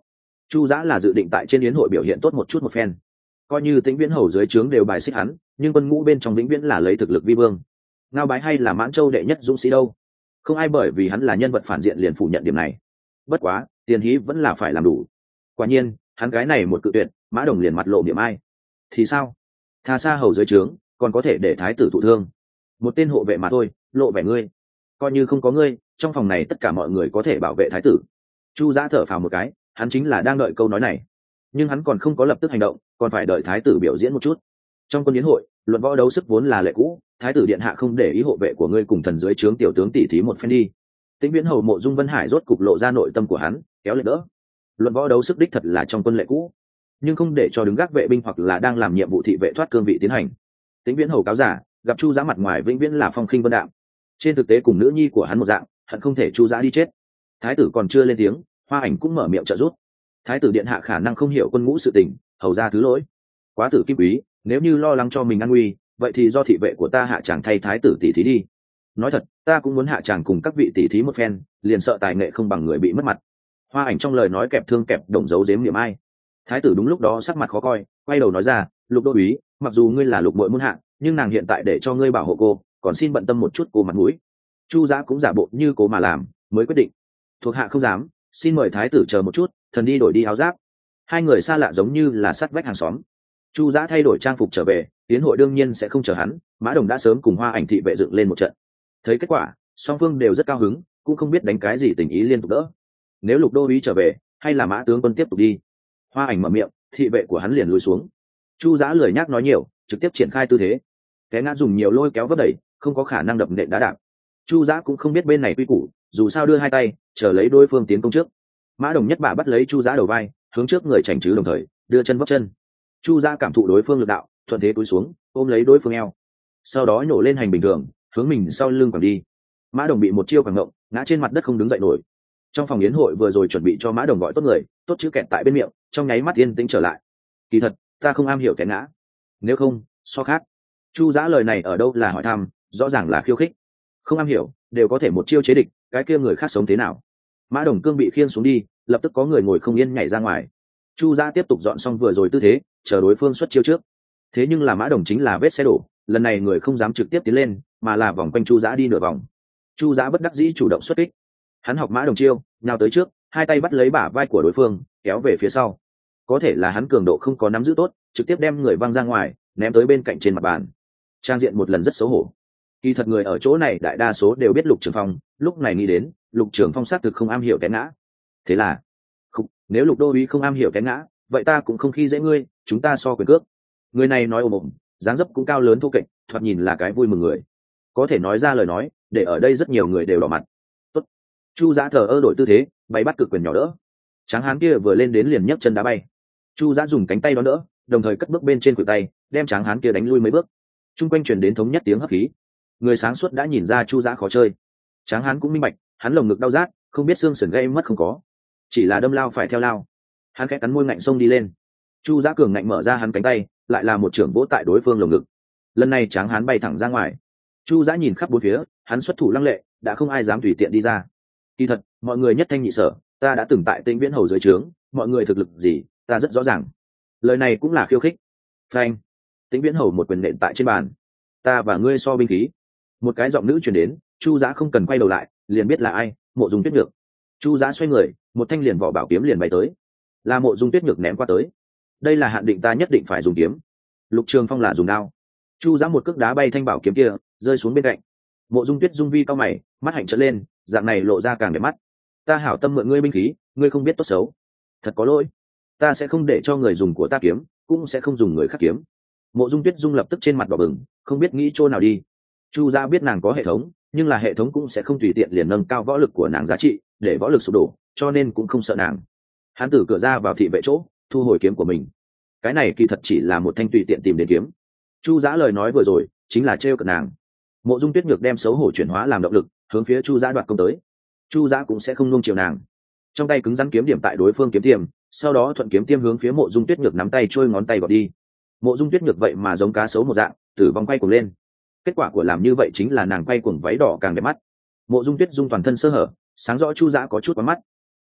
Chu Giã là dự định tại trên yến hội biểu hiện tốt một chút một phen, coi như Tĩnh Viễn hầu dưới trướng đều bài xích hắn, nhưng quân ngũ bên trong Vĩnh Viễn là lấy thực lực vi vương. Ngao Bái hay là Mãn Châu đệ nhất dũng sĩ đâu, không ai bởi vì hắn là nhân vật phản diện liền phủ nhận điểm này. Bất quá tiền hí vẫn là phải làm đủ. Quả nhiên hắn cái này một cự tuyệt, Mã Đồng liền mặt lộ điểm ai thì sao, tha xa hầu dưới trướng còn có thể để thái tử thụ thương, một tên hộ vệ mà thôi, lộ vẻ ngươi, coi như không có ngươi trong phòng này tất cả mọi người có thể bảo vệ thái tử. Chu Giã thở phào một cái, hắn chính là đang đợi câu nói này, nhưng hắn còn không có lập tức hành động, còn phải đợi thái tử biểu diễn một chút. Trong quân yến hội luận võ đấu sức vốn là lệ cũ, thái tử điện hạ không để ý hộ vệ của ngươi cùng thần dưới trướng tiểu tướng tỉ thí một phen đi. Tĩnh Viễn hầu Mộ Dung Vân Hải rốt cục lộ ra nội tâm của hắn, kéo lên đỡ. Luận võ đấu sức đích thật là trong quân lệ cũ, nhưng không để cho đứng gác vệ binh hoặc là đang làm nhiệm vụ thị vệ thoát cương vị tiến hành. Tĩnh Viễn hầu cáo giả, gặp Chu Giã mặt ngoài vĩnh viễn là phong khinh vân đạm, trên thực tế cùng nữ nhi của hắn một dạng, hận không thể Chu Giã đi chết. Thái tử còn chưa lên tiếng, Hoa Ảnh cũng mở miệng trợ giúp. Thái tử điện hạ khả năng không hiểu quân ngũ sự tình, hầu ra thứ lỗi. Quá tử Kim Quý, nếu như lo lắng cho mình an nguy, vậy thì do thị vệ của ta hạ tràng thay thái tử tỷ thí đi. Nói thật, ta cũng muốn hạ tràng cùng các vị tỷ thí một phen, liền sợ tài nghệ không bằng người bị mất mặt. Hoa Ảnh trong lời nói kẹp thương kẹp đồng dấu giếm niệm ai. Thái tử đúng lúc đó sắc mặt khó coi, quay đầu nói ra, Lục đô úy, mặc dù ngươi là Lục muội môn hạ, nhưng nàng hiện tại để cho ngươi bảo hộ cô, còn xin bận tâm một chút cô mặt mũi. Chu Giã cũng giả bộ như cố mà làm, mới quyết định. Thuộc hạ không dám, xin mời thái tử chờ một chút, thần đi đổi đi áo giáp. Hai người xa lạ giống như là sắt vách hàng xóm. Chu Giã thay đổi trang phục trở về, tiến hội đương nhiên sẽ không chờ hắn, Mã Đồng đã sớm cùng Hoa Ảnh thị vệ dựng lên một trận. Thấy kết quả, song phương đều rất cao hứng, cũng không biết đánh cái gì tình ý liên tục đỡ. Nếu Lục đô úy trở về, hay là Mã tướng quân tiếp tục đi? Hoa Ảnh mở miệng, thị vệ của hắn liền lùi xuống. Chu Giã lười nhác nói nhiều, trực tiếp triển khai tư thế. Té ngã dùng nhiều lôi kéo vấp đẩy, không có khả năng đập nện đá đạp. Chu Giã cũng không biết bên này quy củ, dù sao đưa hai tay chờ lấy đối phương tiến công trước. Mã Đồng nhất bả bắt lấy Chu Giã đầu vai, hướng trước người chảnh chứ đồng thời đưa chân vấp chân. Chu Giã cảm thụ đối phương lực đạo, thuận thế cúi xuống ôm lấy đối phương eo, sau đó nhổ lên hành bình thường hướng mình sau lưng quẳng đi. Mã Đồng bị một chiêu quẳng ngộng, ngã trên mặt đất không đứng dậy nổi. Trong phòng yến hội vừa rồi chuẩn bị cho Mã Đồng gọi tốt người, tốt chữ kẹt tại bên miệng, trong nháy mắt yên tĩnh trở lại. Kỳ thật ta không am hiểu té ngã, nếu không so khác. Chu Giã lời này ở đâu là hỏi thăm, rõ ràng là khiêu khích. Không am hiểu đều có thể một chiêu chế địch, cái kia người khác sống thế nào? Mã Đồng cương bị khiêng xuống đi, lập tức có người ngồi không yên nhảy ra ngoài. Chu Giã tiếp tục dọn xong vừa rồi tư thế, chờ đối phương xuất chiêu trước. Thế nhưng là Mã Đồng chính là vết xe đổ, lần này người không dám trực tiếp tiến lên, mà là vòng quanh Chu Giã đi nửa vòng. Chu Giã bất đắc dĩ chủ động xuất kích. Hắn học Mã Đồng chiêu, nhào tới trước, hai tay bắt lấy bả vai của đối phương, kéo về phía sau. Có thể là hắn cường độ không có nắm giữ tốt, trực tiếp đem người văng ra ngoài, ném tới bên cạnh trên mặt bàn. Trang diện một lần rất xấu hổ. Kỳ thật người ở chỗ này đại đa số đều biết Lục Trường Phong, lúc này nghĩ đến, Lục Trường Phong xác thực không am hiểu té ngã. Thế là, nếu Lục đô úy không am hiểu té ngã, vậy ta cũng không khi dễ ngươi, chúng ta so quyền cước. Người này nói ồm ồm, dáng dấp cũng cao lớn thô kệch, thoạt nhìn là cái vui mừng người. Có thể nói ra lời nói, để ở đây rất nhiều người đều đỏ mặt. Tốt. Chu Giã thờ ơ đổi tư thế, bay bắt cực quyền nhỏ đỡ. Tráng hán kia vừa lên đến liền nhấc chân đá bay. Chu Giã dùng cánh tay đón đỡ, đồng thời cất bước bên trên khuỷu tay, đem tráng hán kia đánh lui mấy bước. Trung quanh truyền đến thống nhất tiếng hấp khí. Người sáng suốt đã nhìn ra Chu Giã khó chơi. Tráng hán cũng minh bạch, hắn lồng ngực đau rát, không biết xương sườn gây mất không có, chỉ là đâm lao phải theo lao. Hắn khẽ cắn môi ngạnh xông đi lên. Chu Giã cường ngạnh mở ra hắn cánh tay, lại là một trưởng vỗ tại đối phương lồng ngực. Lần này tráng hán bay thẳng ra ngoài. Chu Giã nhìn khắp bốn phía, hắn xuất thủ lăng lệ, đã không ai dám tùy tiện đi ra. Kỳ thật, mọi người nhất thanh nhị sở, ta đã từng tại Tĩnh Viễn hầu dưới trướng, mọi người thực lực gì, ta rất rõ ràng. Lời này cũng là khiêu khích. Phanh! Tĩnh Viễn hầu một quyền nện tại trên bàn. Ta và ngươi so binh khí. Một cái giọng nữ truyền đến, Chu Giã không cần quay đầu lại, liền biết là ai, Mộ Dung Tuyết Nhược. Chu Giã xoay người, một thanh liền vỏ bảo kiếm liền bay tới, là Mộ Dung Tuyết Nhược ném qua tới. Đây là hạn định ta nhất định phải dùng kiếm. Lục Trường Phong là dùng đao. Chu Giã một cước đá bay thanh bảo kiếm kia, rơi xuống bên cạnh. Mộ Dung Tuyết dung vi cao mày, mắt hạnh trợn lên, dạng này lộ ra càng đẹp mắt. Ta hảo tâm mượn ngươi binh khí, ngươi không biết tốt xấu, thật có lỗi. Ta sẽ không để cho người dùng của ta kiếm, cũng sẽ không dùng người khác kiếm. Mộ Dung Tuyết Dung lập tức trên mặt đỏ bừng, không biết nghĩ chỗ nào đi. Chu Giã biết nàng có hệ thống, nhưng là hệ thống cũng sẽ không tùy tiện liền nâng cao võ lực của nàng giá trị, để võ lực sụp đổ, cho nên cũng không sợ nàng. Hắn từ cửa ra vào thị vệ chỗ, thu hồi kiếm của mình. Cái này kỳ thật chỉ là một thanh tùy tiện tìm đến kiếm. Chu Giã lời nói vừa rồi chính là trêu cợt nàng. Mộ Dung Tuyết Nhược đem xấu hổ chuyển hóa làm động lực, hướng phía Chu Giã đoạt công tới. Chu Giã cũng sẽ không nuông chiều nàng. Trong tay cứng rắn kiếm điểm tại đối phương kiếm tiêm, sau đó thuận kiếm tiêm hướng phía Mộ Dung Tuyết Nhược nắm tay trôi ngón tay gọt đi. Mộ Dung Tuyết Nhược vậy mà giống cá sấu một dạng, tử vong quay cuồng lên. Kết quả của làm như vậy chính là nàng quay cuồng váy đỏ càng đẹp mắt. Mộ Dung Tuyết Dung toàn thân sơ hở, sáng rõ Chu Giã có chút quá mắt.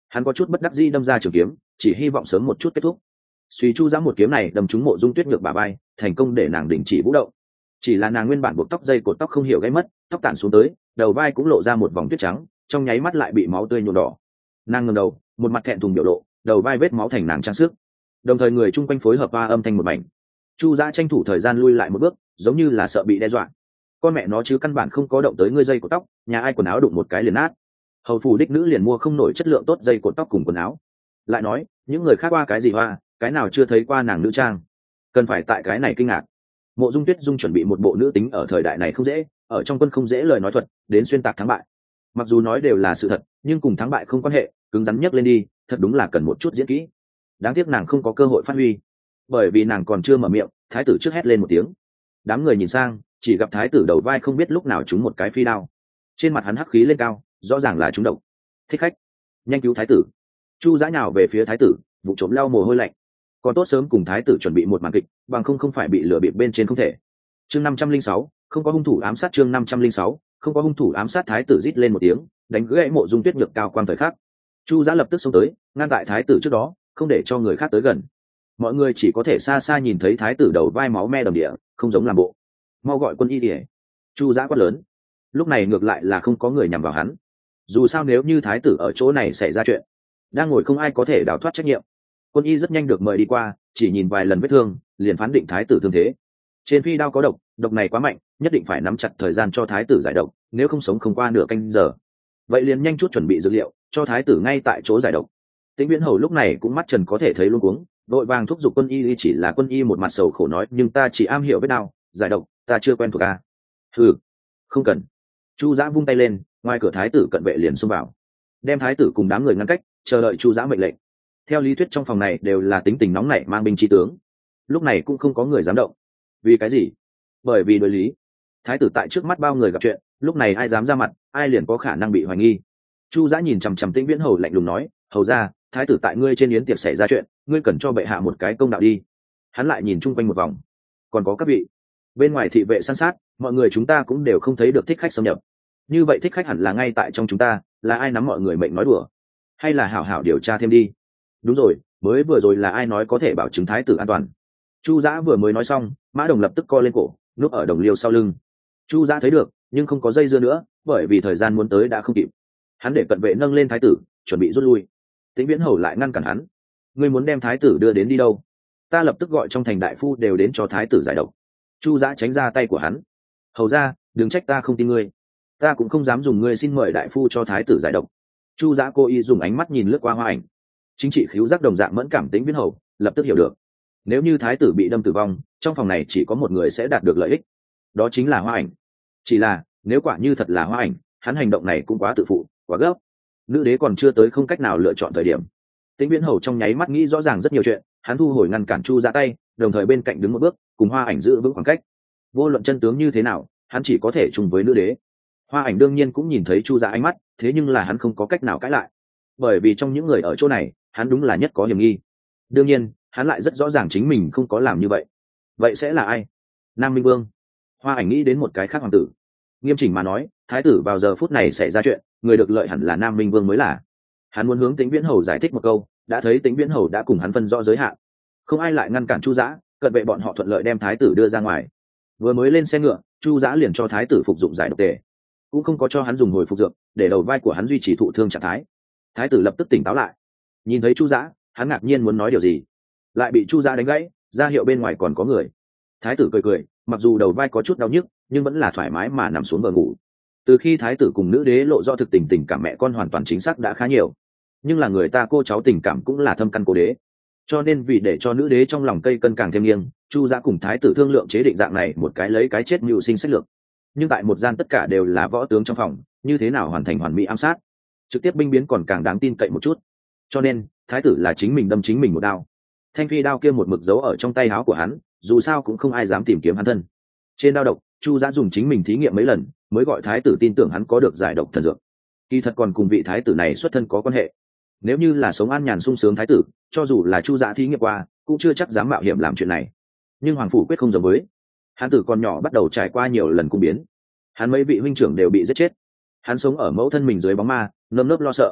Hắn có chút bất đắc dĩ đâm ra trường kiếm, chỉ hy vọng sớm một chút kết thúc. Suy Chu Giã một kiếm này đâm trúng Mộ Dung Tuyết Nhược bả vai, thành công để nàng đình chỉ vũ động. Chỉ là nàng nguyên bản buộc tóc dây cột tóc không hiểu gãy mất, tóc tản xuống tới, đầu vai cũng lộ ra một vòng tuyết trắng, trong nháy mắt lại bị máu tươi nhuộm đỏ. Nàng ngẩng đầu, một mặt thẹn thùng biểu lộ, đầu vai vết máu thành nàng trang sức. Đồng thời người chung quanh phối hợp va âm thanh một mảnh. Chu Giã tranh thủ thời gian lui lại một bước, giống như là sợ bị đe dọa. Con mẹ nó chứ căn bản không có động tới ngươi dây cột tóc, nhà ai quần áo đụng một cái liền nát. Hầu phủ đích nữ liền mua không nổi chất lượng tốt dây cột tóc cùng quần áo. Lại nói, những người khác qua cái gì hoa, cái nào chưa thấy qua nàng nữ trang, cần phải tại cái này kinh ngạc. Mộ Dung Tuyết Dung chuẩn bị một bộ nữ tính ở thời đại này không dễ, ở trong quân không dễ lời nói thuật, đến xuyên tạc thắng bại. Mặc dù nói đều là sự thật, nhưng cùng thắng bại không quan hệ, cứng rắn nhấc lên đi, thật đúng là cần một chút diễn kỹ. Đáng tiếc nàng không có cơ hội phát huy, bởi vì nàng còn chưa mở miệng, thái tử trước hét lên một tiếng. Đám người nhìn sang, chỉ gặp thái tử đầu vai không biết lúc nào trúng một cái phi đao, trên mặt hắn hắc khí lên cao, rõ ràng là trúng độc. Thích khách, nhanh cứu thái tử! Chu Giã nhào về phía thái tử, vụ trộm lau mồ hôi lạnh. Còn tốt sớm cùng thái tử chuẩn bị một màn kịch, bằng không phải bị lửa bịp bên trên không thể. Chương 506, không có hung thủ ám sát. Chương 506, không có hung thủ ám sát. Thái tử rít lên một tiếng, đánh gãy Mộ Dung Tuyết Nhược cao quan thời khắc. Chu Giã lập tức xông tới, ngăn tại thái tử trước đó, không để cho người khác tới gần. Mọi người chỉ có thể xa xa nhìn thấy thái tử đầu vai máu me đầm địa, không giống làm bộ. Mau gọi quân y để. Chu Giã quát lớn. Lúc này ngược lại là không có người nhằm vào hắn. Dù sao nếu như thái tử ở chỗ này xảy ra chuyện, đang ngồi không ai có thể đào thoát trách nhiệm. Quân y rất nhanh được mời đi qua, chỉ nhìn vài lần vết thương liền phán định thái tử thương thế. Trên phi đao có độc, độc này quá mạnh, nhất định phải nắm chặt thời gian cho thái tử giải độc, nếu không sống không qua nửa canh giờ. Vậy liền nhanh chút chuẩn bị dược liệu cho thái tử ngay tại chỗ giải độc. Tĩnh Viễn Hầu lúc này cũng mắt trần có thể thấy luống cuống, đội vàng thúc giục quân y. Chỉ là quân y một mặt sầu khổ nói, nhưng ta chỉ am hiểu vết đao, giải độc ta chưa quen thuộc a. Ừ, không cần. Chu Giã vung tay lên, ngoài cửa thái tử cận vệ liền xông vào, đem thái tử cùng đám người ngăn cách, chờ đợi Chu Giã mệnh lệnh. Theo lý thuyết trong phòng này đều là tính tình nóng nảy mang binh chi tướng, lúc này cũng không có người dám động. Vì cái gì? Bởi vì đối lý. Thái tử tại trước mắt bao người gặp chuyện, lúc này ai dám ra mặt, ai liền có khả năng bị hoài nghi. Chu Giã nhìn chằm chằm Tĩnh Viễn Hầu lạnh lùng nói, hầu ra, thái tử tại ngươi trên yến tiệc xảy ra chuyện, ngươi cần cho bệ hạ một cái công đạo đi. Hắn lại nhìn chung quanh một vòng, còn có các vị bên ngoài thị vệ săn sát, mọi người chúng ta cũng đều không thấy được thích khách xâm nhập. Như vậy thích khách hẳn là ngay tại trong chúng ta, là ai nắm mọi người mệnh nói đùa, hay là hảo hảo điều tra thêm đi. Đúng rồi, mới vừa rồi là ai nói có thể bảo chứng thái tử an toàn? Chu Giã vừa mới nói xong, Mã Đồng lập tức co lên cổ, núp ở đồng liêu sau lưng. Chu Giã thấy được, nhưng không có dây dưa nữa, bởi vì thời gian muốn tới đã không kịp. Hắn để cận vệ nâng lên thái tử, chuẩn bị rút lui. Tĩnh Viễn Hầu lại ngăn cản hắn. Ngươi muốn đem thái tử đưa đến đi đâu? Ta lập tức gọi trong thành đại phu đều đến cho thái tử giải độc. Chu Giã tránh ra tay của hắn. Hầu ra, đừng trách ta không tin ngươi, ta cũng không dám dùng ngươi xin mời đại phu cho thái tử giải độc. Chu Giã cố ý dùng ánh mắt nhìn lướt qua Hoa Ảnh. Chính trị khíu giác đồng dạng mẫn cảm Tĩnh Viễn Hầu lập tức hiểu được, nếu như thái tử bị đâm tử vong, trong phòng này chỉ có một người sẽ đạt được lợi ích, đó chính là Hoa Ảnh. Chỉ là nếu quả như thật là Hoa Ảnh, hắn hành động này cũng quá tự phụ, quá gấp. Nữ đế còn chưa tới không cách nào lựa chọn thời điểm. Tĩnh Viễn Hầu trong nháy mắt nghĩ rõ ràng rất nhiều chuyện, hắn thu hồi ngăn cản Chu Giã tay, đồng thời bên cạnh đứng một bước, cùng Hoa Ảnh giữ vững khoảng cách. Vô luận chân tướng như thế nào, hắn chỉ có thể chung với nữ đế. Hoa Ảnh đương nhiên cũng nhìn thấy Chu Giã ánh mắt, thế nhưng là hắn không có cách nào cãi lại, bởi vì trong những người ở chỗ này, hắn đúng là nhất có hiểm nghi. Đương nhiên, hắn lại rất rõ ràng chính mình không có làm như vậy. Vậy sẽ là ai? Nam Minh Vương. Hoa Ảnh nghĩ đến một cái khác hoàng tử. Nghiêm chỉnh mà nói, thái tử vào giờ phút này xảy ra chuyện, người được lợi hẳn là Nam Minh Vương mới là. Hắn muốn hướng Tĩnh Viễn Hầu giải thích một câu, đã thấy Tĩnh Viễn Hầu đã cùng hắn phân rõ giới hạn, không ai lại ngăn cản Chu Giã, cận vệ bọn họ thuận lợi đem thái tử đưa ra ngoài. Vừa mới lên xe ngựa, Chu Giã liền cho thái tử phục dụng giải độc tề, cũng không có cho hắn dùng hồi phục dược, để đầu vai của hắn duy trì thụ thương trạng thái. Thái tử lập tức tỉnh táo lại, nhìn thấy Chu Giã, hắn ngạc nhiên muốn nói điều gì, lại bị Chu Giã đánh gãy, ra hiệu bên ngoài còn có người. Thái tử cười cười, mặc dù đầu vai có chút đau nhức, nhưng vẫn là thoải mái mà nằm xuống bờ ngủ. Từ khi thái tử cùng nữ đế lộ do thực tình tình cảm mẹ con hoàn toàn chính xác đã khá nhiều, nhưng là người ta cô cháu tình cảm cũng là thâm căn cố đế, cho nên vì để cho nữ đế trong lòng cây cân càng thêm nghiêng, Chu Giã cùng thái tử thương lượng chế định dạng này một cái lấy cái chết mưu sinh sách lược. Nhưng tại một gian tất cả đều là võ tướng trong phòng, như thế nào hoàn thành hoàn mỹ ám sát, trực tiếp binh biến còn càng đáng tin cậy một chút. Cho nên thái tử là chính mình đâm chính mình một đao. Thanh phi đao kia một mực giấu ở trong tay áo của hắn, dù sao cũng không ai dám tìm kiếm hắn thân. Trên đao độc, Chu Giã dùng chính mình thí nghiệm mấy lần mới gọi thái tử tin tưởng hắn có được giải độc thần dược. Kỳ thật còn cùng vị thái tử này xuất thân có quan hệ. Nếu như là sống an nhàn sung sướng thái tử, cho dù là Chu Giã thí nghiệm qua, cũng chưa chắc dám mạo hiểm làm chuyện này. Nhưng hoàng phủ quyết không giống với. Hắn từ còn nhỏ bắt đầu trải qua nhiều lần cung biến, hắn mấy vị huynh trưởng đều bị giết chết. Hắn sống ở mẫu thân mình dưới bóng ma, nơm nớp lo sợ.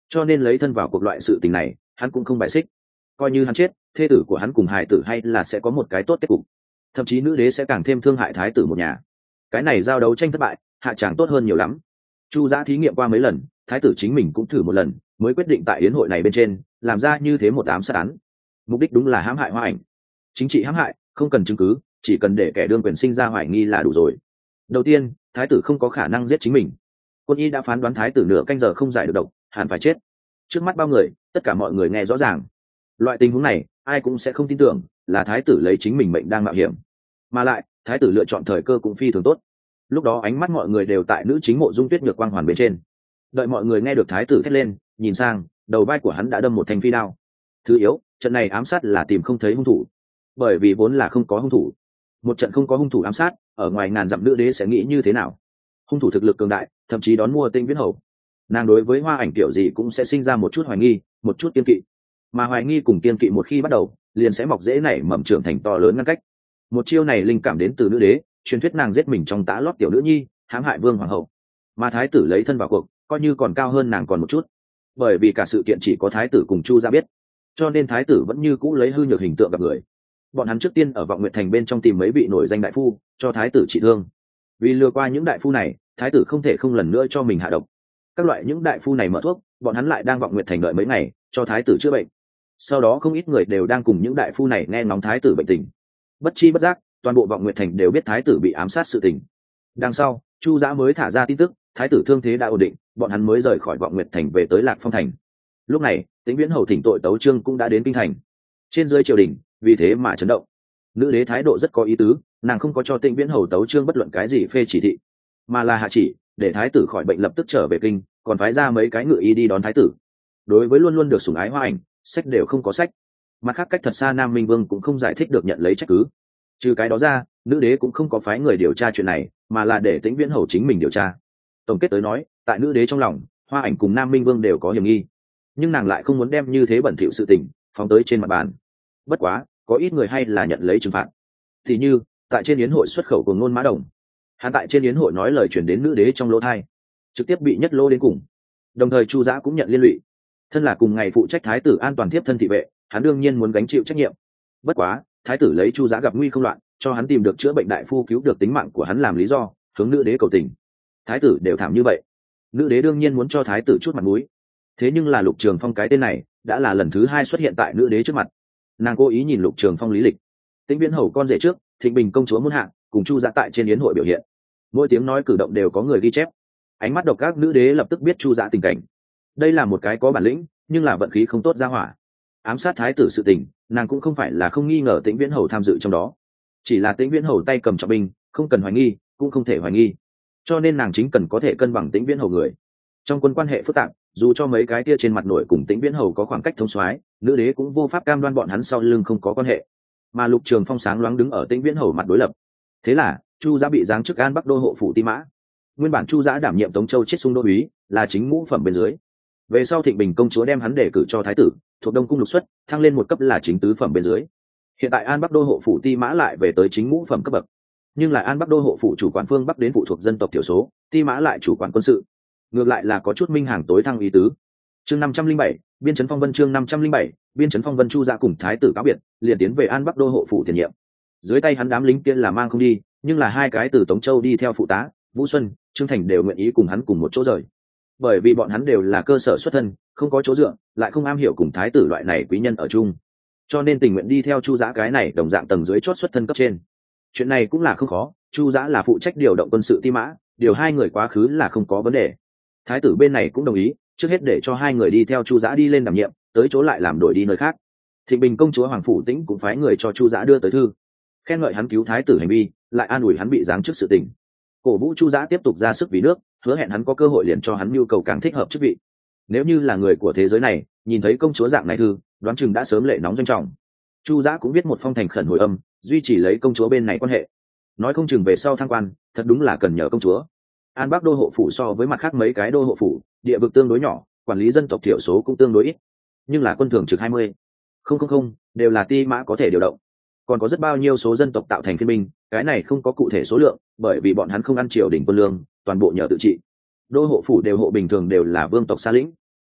cho nên lấy thân vào cuộc loại sự tình này hắn cũng không bài xích. Coi như hắn chết, thê tử của hắn cùng hài tử hay là sẽ có một cái tốt kết cục, thậm chí nữ đế sẽ càng thêm thương hại thái tử một nhà. Cái này giao đấu tranh thất bại, hạ tràng tốt hơn nhiều lắm. Chu Giã thí nghiệm qua mấy lần, thái tử chính mình cũng thử một lần mới quyết định tại yến hội này bên trên làm ra như thế một ám sát án. Mục đích đúng là hãm hại Hoa Ảnh. Chính trị hãm hại không cần chứng cứ, chỉ cần để kẻ đương quyền sinh ra hoài nghi là đủ rồi. Đầu tiên, thái tử không có khả năng giết chính mình. Quân y đã phán đoán thái tử nửa canh giờ không giải được độc, hẳn phải chết. Trước mắt bao người, tất cả mọi người nghe rõ ràng. Loại tình huống này, ai cũng sẽ không tin tưởng là thái tử lấy chính mình mệnh đang mạo hiểm. Mà lại, thái tử lựa chọn thời cơ cũng phi thường tốt. Lúc đó ánh mắt mọi người đều tại nữ chính Mộ Dung Tuyết Nhược quang hoàn bên trên. Đợi mọi người nghe được thái tử thét lên, nhìn sang, đầu vai của hắn đã đâm một thanh phi đao. Thứ yếu, trận này ám sát là tìm không thấy hung thủ, bởi vì vốn là không có hung thủ. Một trận không có hung thủ ám sát, ở ngoài ngàn dặm nữ đế sẽ nghĩ như thế nào? Hung thủ thực lực cường đại, thậm chí đón mua Tĩnh Viễn Hầu. Nàng đối với Hoa Ảnh kiểu gì cũng sẽ sinh ra một chút hoài nghi, một chút kiên kỵ. Mà hoài nghi cùng kiên kỵ một khi bắt đầu, liền sẽ mọc rễ nảy mầm trưởng thành to lớn ngăn cách. Một chiêu này linh cảm đến từ nữ đế, truyền thuyết nàng giết mình trong tã lót tiểu nữ nhi, hãm hại vương hoàng hậu. Mà thái tử lấy thân vào cuộc, coi như còn cao hơn nàng còn một chút. Bởi vì cả sự kiện chỉ có thái tử cùng Chu Gia biết, cho nên thái tử vẫn như cũ lấy hư nhược hình tượng gặp người. Bọn hắn trước tiên ở Vọng Nguyệt Thành bên trong tìm mấy vị nổi danh đại phu cho thái tử trị thương. Vì lừa qua những đại phu này, thái tử không thể không lần nữa cho mình hạ độc. Các loại những đại phu này mở thuốc, bọn hắn lại đang Vọng Nguyệt Thành đợi mấy ngày cho thái tử chữa bệnh. Sau đó không ít người đều đang cùng những đại phu này nghe ngóng thái tử bệnh tình. Bất chi bất giác, toàn bộ Vọng Nguyệt Thành đều biết thái tử bị ám sát sự tình. Đằng sau, Chu Giã mới thả ra tin tức, thái tử thương thế đã ổn định, bọn hắn mới rời khỏi Vọng Nguyệt Thành về tới Lạc Phong Thành. Lúc này, Tĩnh Viễn Hầu thỉnh tội tấu chương cũng đã đến kinh thành. Trên dưới triều đình vì thế mà chấn động. Nữ đế thái độ rất có ý tứ, nàng không có cho Tĩnh Viễn Hầu tấu chương bất luận cái gì phê chỉ thị, mà là hạ chỉ để thái tử khỏi bệnh lập tức trở về kinh, còn phái ra mấy cái ngự y đi đón thái tử. Đối với luôn luôn được sủng ái Hoa Ảnh, sách đều không có sách. Mặt khác cách thật xa Nam Minh Vương cũng không giải thích được nhận lấy trách cứ. Trừ cái đó ra, nữ đế cũng không có phái người điều tra chuyện này, mà là để Tĩnh Viễn Hầu chính mình điều tra. Tổng kết tới nói, tại nữ đế trong lòng, Hoa Ảnh cùng Nam Minh Vương đều có hiểm nghi, nhưng nàng lại không muốn đem như thế bẩn thỉu sự tình phóng tới trên mặt bàn. Bất quá, có ít người hay là nhận lấy trừng phạt. Thì như tại trên yến hội xuất khẩu của Ngôn Mã Đồng, hắn tại trên yến hội nói lời truyền đến nữ đế trong lỗ tai, trực tiếp bị nhất lô đến cùng. Đồng thời Chu Giã cũng nhận liên lụy, thân là cùng ngày phụ trách thái tử an toàn tiếp thân thị vệ, hắn đương nhiên muốn gánh chịu trách nhiệm. Bất quá, thái tử lấy Chu Giã gặp nguy không loạn, cho hắn tìm được chữa bệnh đại phu cứu được tính mạng của hắn làm lý do, hướng nữ đế cầu tình. Thái tử đều thảm như vậy, nữ đế đương nhiên muốn cho thái tử chút mặt mũi. Thế nhưng là Lục Trường Phong cái tên này đã là lần thứ 2 xuất hiện tại nữ đế trước mặt. Nàng cố ý nhìn Lục Trường Phong lý lịch, Tĩnh Viễn Hầu con rể trước, Thịnh Bình công chúa muôn hạng, cùng Chu Giã tại trên yến hội biểu hiện, mỗi tiếng nói cử động đều có người ghi chép. Ánh mắt độc ác nữ đế lập tức biết Chu Giã tình cảnh. Đây là một cái có bản lĩnh, nhưng là vận khí không tốt ra hỏa. Ám sát thái tử sự tình, nàng cũng không phải là không nghi ngờ Tĩnh Viễn Hầu tham dự trong đó. Chỉ là Tĩnh Viễn Hầu tay cầm trọng binh, không cần hoài nghi, cũng không thể hoài nghi. Cho nên nàng chính cần có thể cân bằng Tĩnh Viễn Hầu người. Trong quân quan hệ phức tạp, dù cho mấy cái kia trên mặt nổi cùng Tĩnh Viễn Hầu có khoảng cách thông soái, nữ đế cũng vô pháp cam đoan bọn hắn sau lưng không có quan hệ. Mà Lục Trường Phong sáng loáng đứng ở Tĩnh Viễn Hầu mặt đối lập. Thế là, Chu Giã bị giáng chức An Bắc đô hộ phủ Ti Mã. Nguyên bản Chu Giã đảm nhiệm Tống Châu Chiết Xung đô úy, là chính ngũ phẩm bên dưới. Về sau Thịnh Bình công chúa đem hắn đề cử cho thái tử, thuộc Đông cung lục xuất, thăng lên một cấp là chính tứ phẩm bên dưới. Hiện tại An Bắc đô hộ phủ Ti Mã lại về tới chính ngũ phẩm cấp bậc. Nhưng là An Bắc đô hộ phủ chủ quản phương Bắc đến phụ thuộc dân tộc thiểu số, Ti Mã lại chủ quản quân sự. Ngược lại là có chút minh hàng tối thăng ý tứ. Chương 507, biên trấn phong vân. Chương 507, biên trấn phong vân. Chu Giã cùng thái tử cáo biệt, liền tiến về An Bắc đô hộ phủ tiền nhiệm. Dưới tay hắn đám lính kia là mang không đi, nhưng là hai cái từ Tống Châu đi theo phụ tá, Vũ Xuân, Trương Thành đều nguyện ý cùng hắn cùng một chỗ rời. Bởi vì bọn hắn đều là cơ sở xuất thân, không có chỗ dựa, lại không am hiểu cùng thái tử loại này quý nhân ở chung, cho nên tình nguyện đi theo Chu Giã cái này đồng dạng tầng dưới chót xuất thân cấp trên. Chuyện này cũng là không khó, Chu Giã là phụ trách điều động quân sự Ti Mã, điều hai người quá khứ là không có vấn đề. Thái tử bên này cũng đồng ý, trước hết để cho hai người đi theo Chu Giã đi lên đảm nhiệm, tới chỗ lại làm đổi đi nơi khác. Thịnh Bình công chúa Hoàng Phủ Tĩnh cũng phái người cho Chu Giã đưa tới thư, khen ngợi hắn cứu thái tử hành vi, lại an ủi hắn bị giáng chức sự tình, cổ vũ Chu Giã tiếp tục ra sức vì nước, hứa hẹn hắn có cơ hội liền cho hắn nhu cầu càng thích hợp chức vị. Nếu như là người của thế giới này, nhìn thấy công chúa dạng này thư, đoán chừng đã sớm lệ nóng doanh trọng. Chu Giã cũng viết một phong thành khẩn hồi âm, duy trì lấy công chúa bên này quan hệ, nói không chừng về sau thăng quan, thật đúng là cần nhờ công chúa. An Bắc đô hộ phủ so với mặt khác mấy cái đô hộ phủ, địa vực tương đối nhỏ, quản lý dân tộc thiểu số cũng tương đối ít, nhưng là quân thường trực 20. Không, đều là Ti Mã có thể điều động. Còn có rất bao nhiêu số dân tộc tạo thành phiên binh, cái này không có cụ thể số lượng, bởi vì bọn hắn không ăn triều đình quân lương, toàn bộ nhờ tự trị. Đô hộ phủ đều hộ bình thường đều là vương tộc xa lĩnh.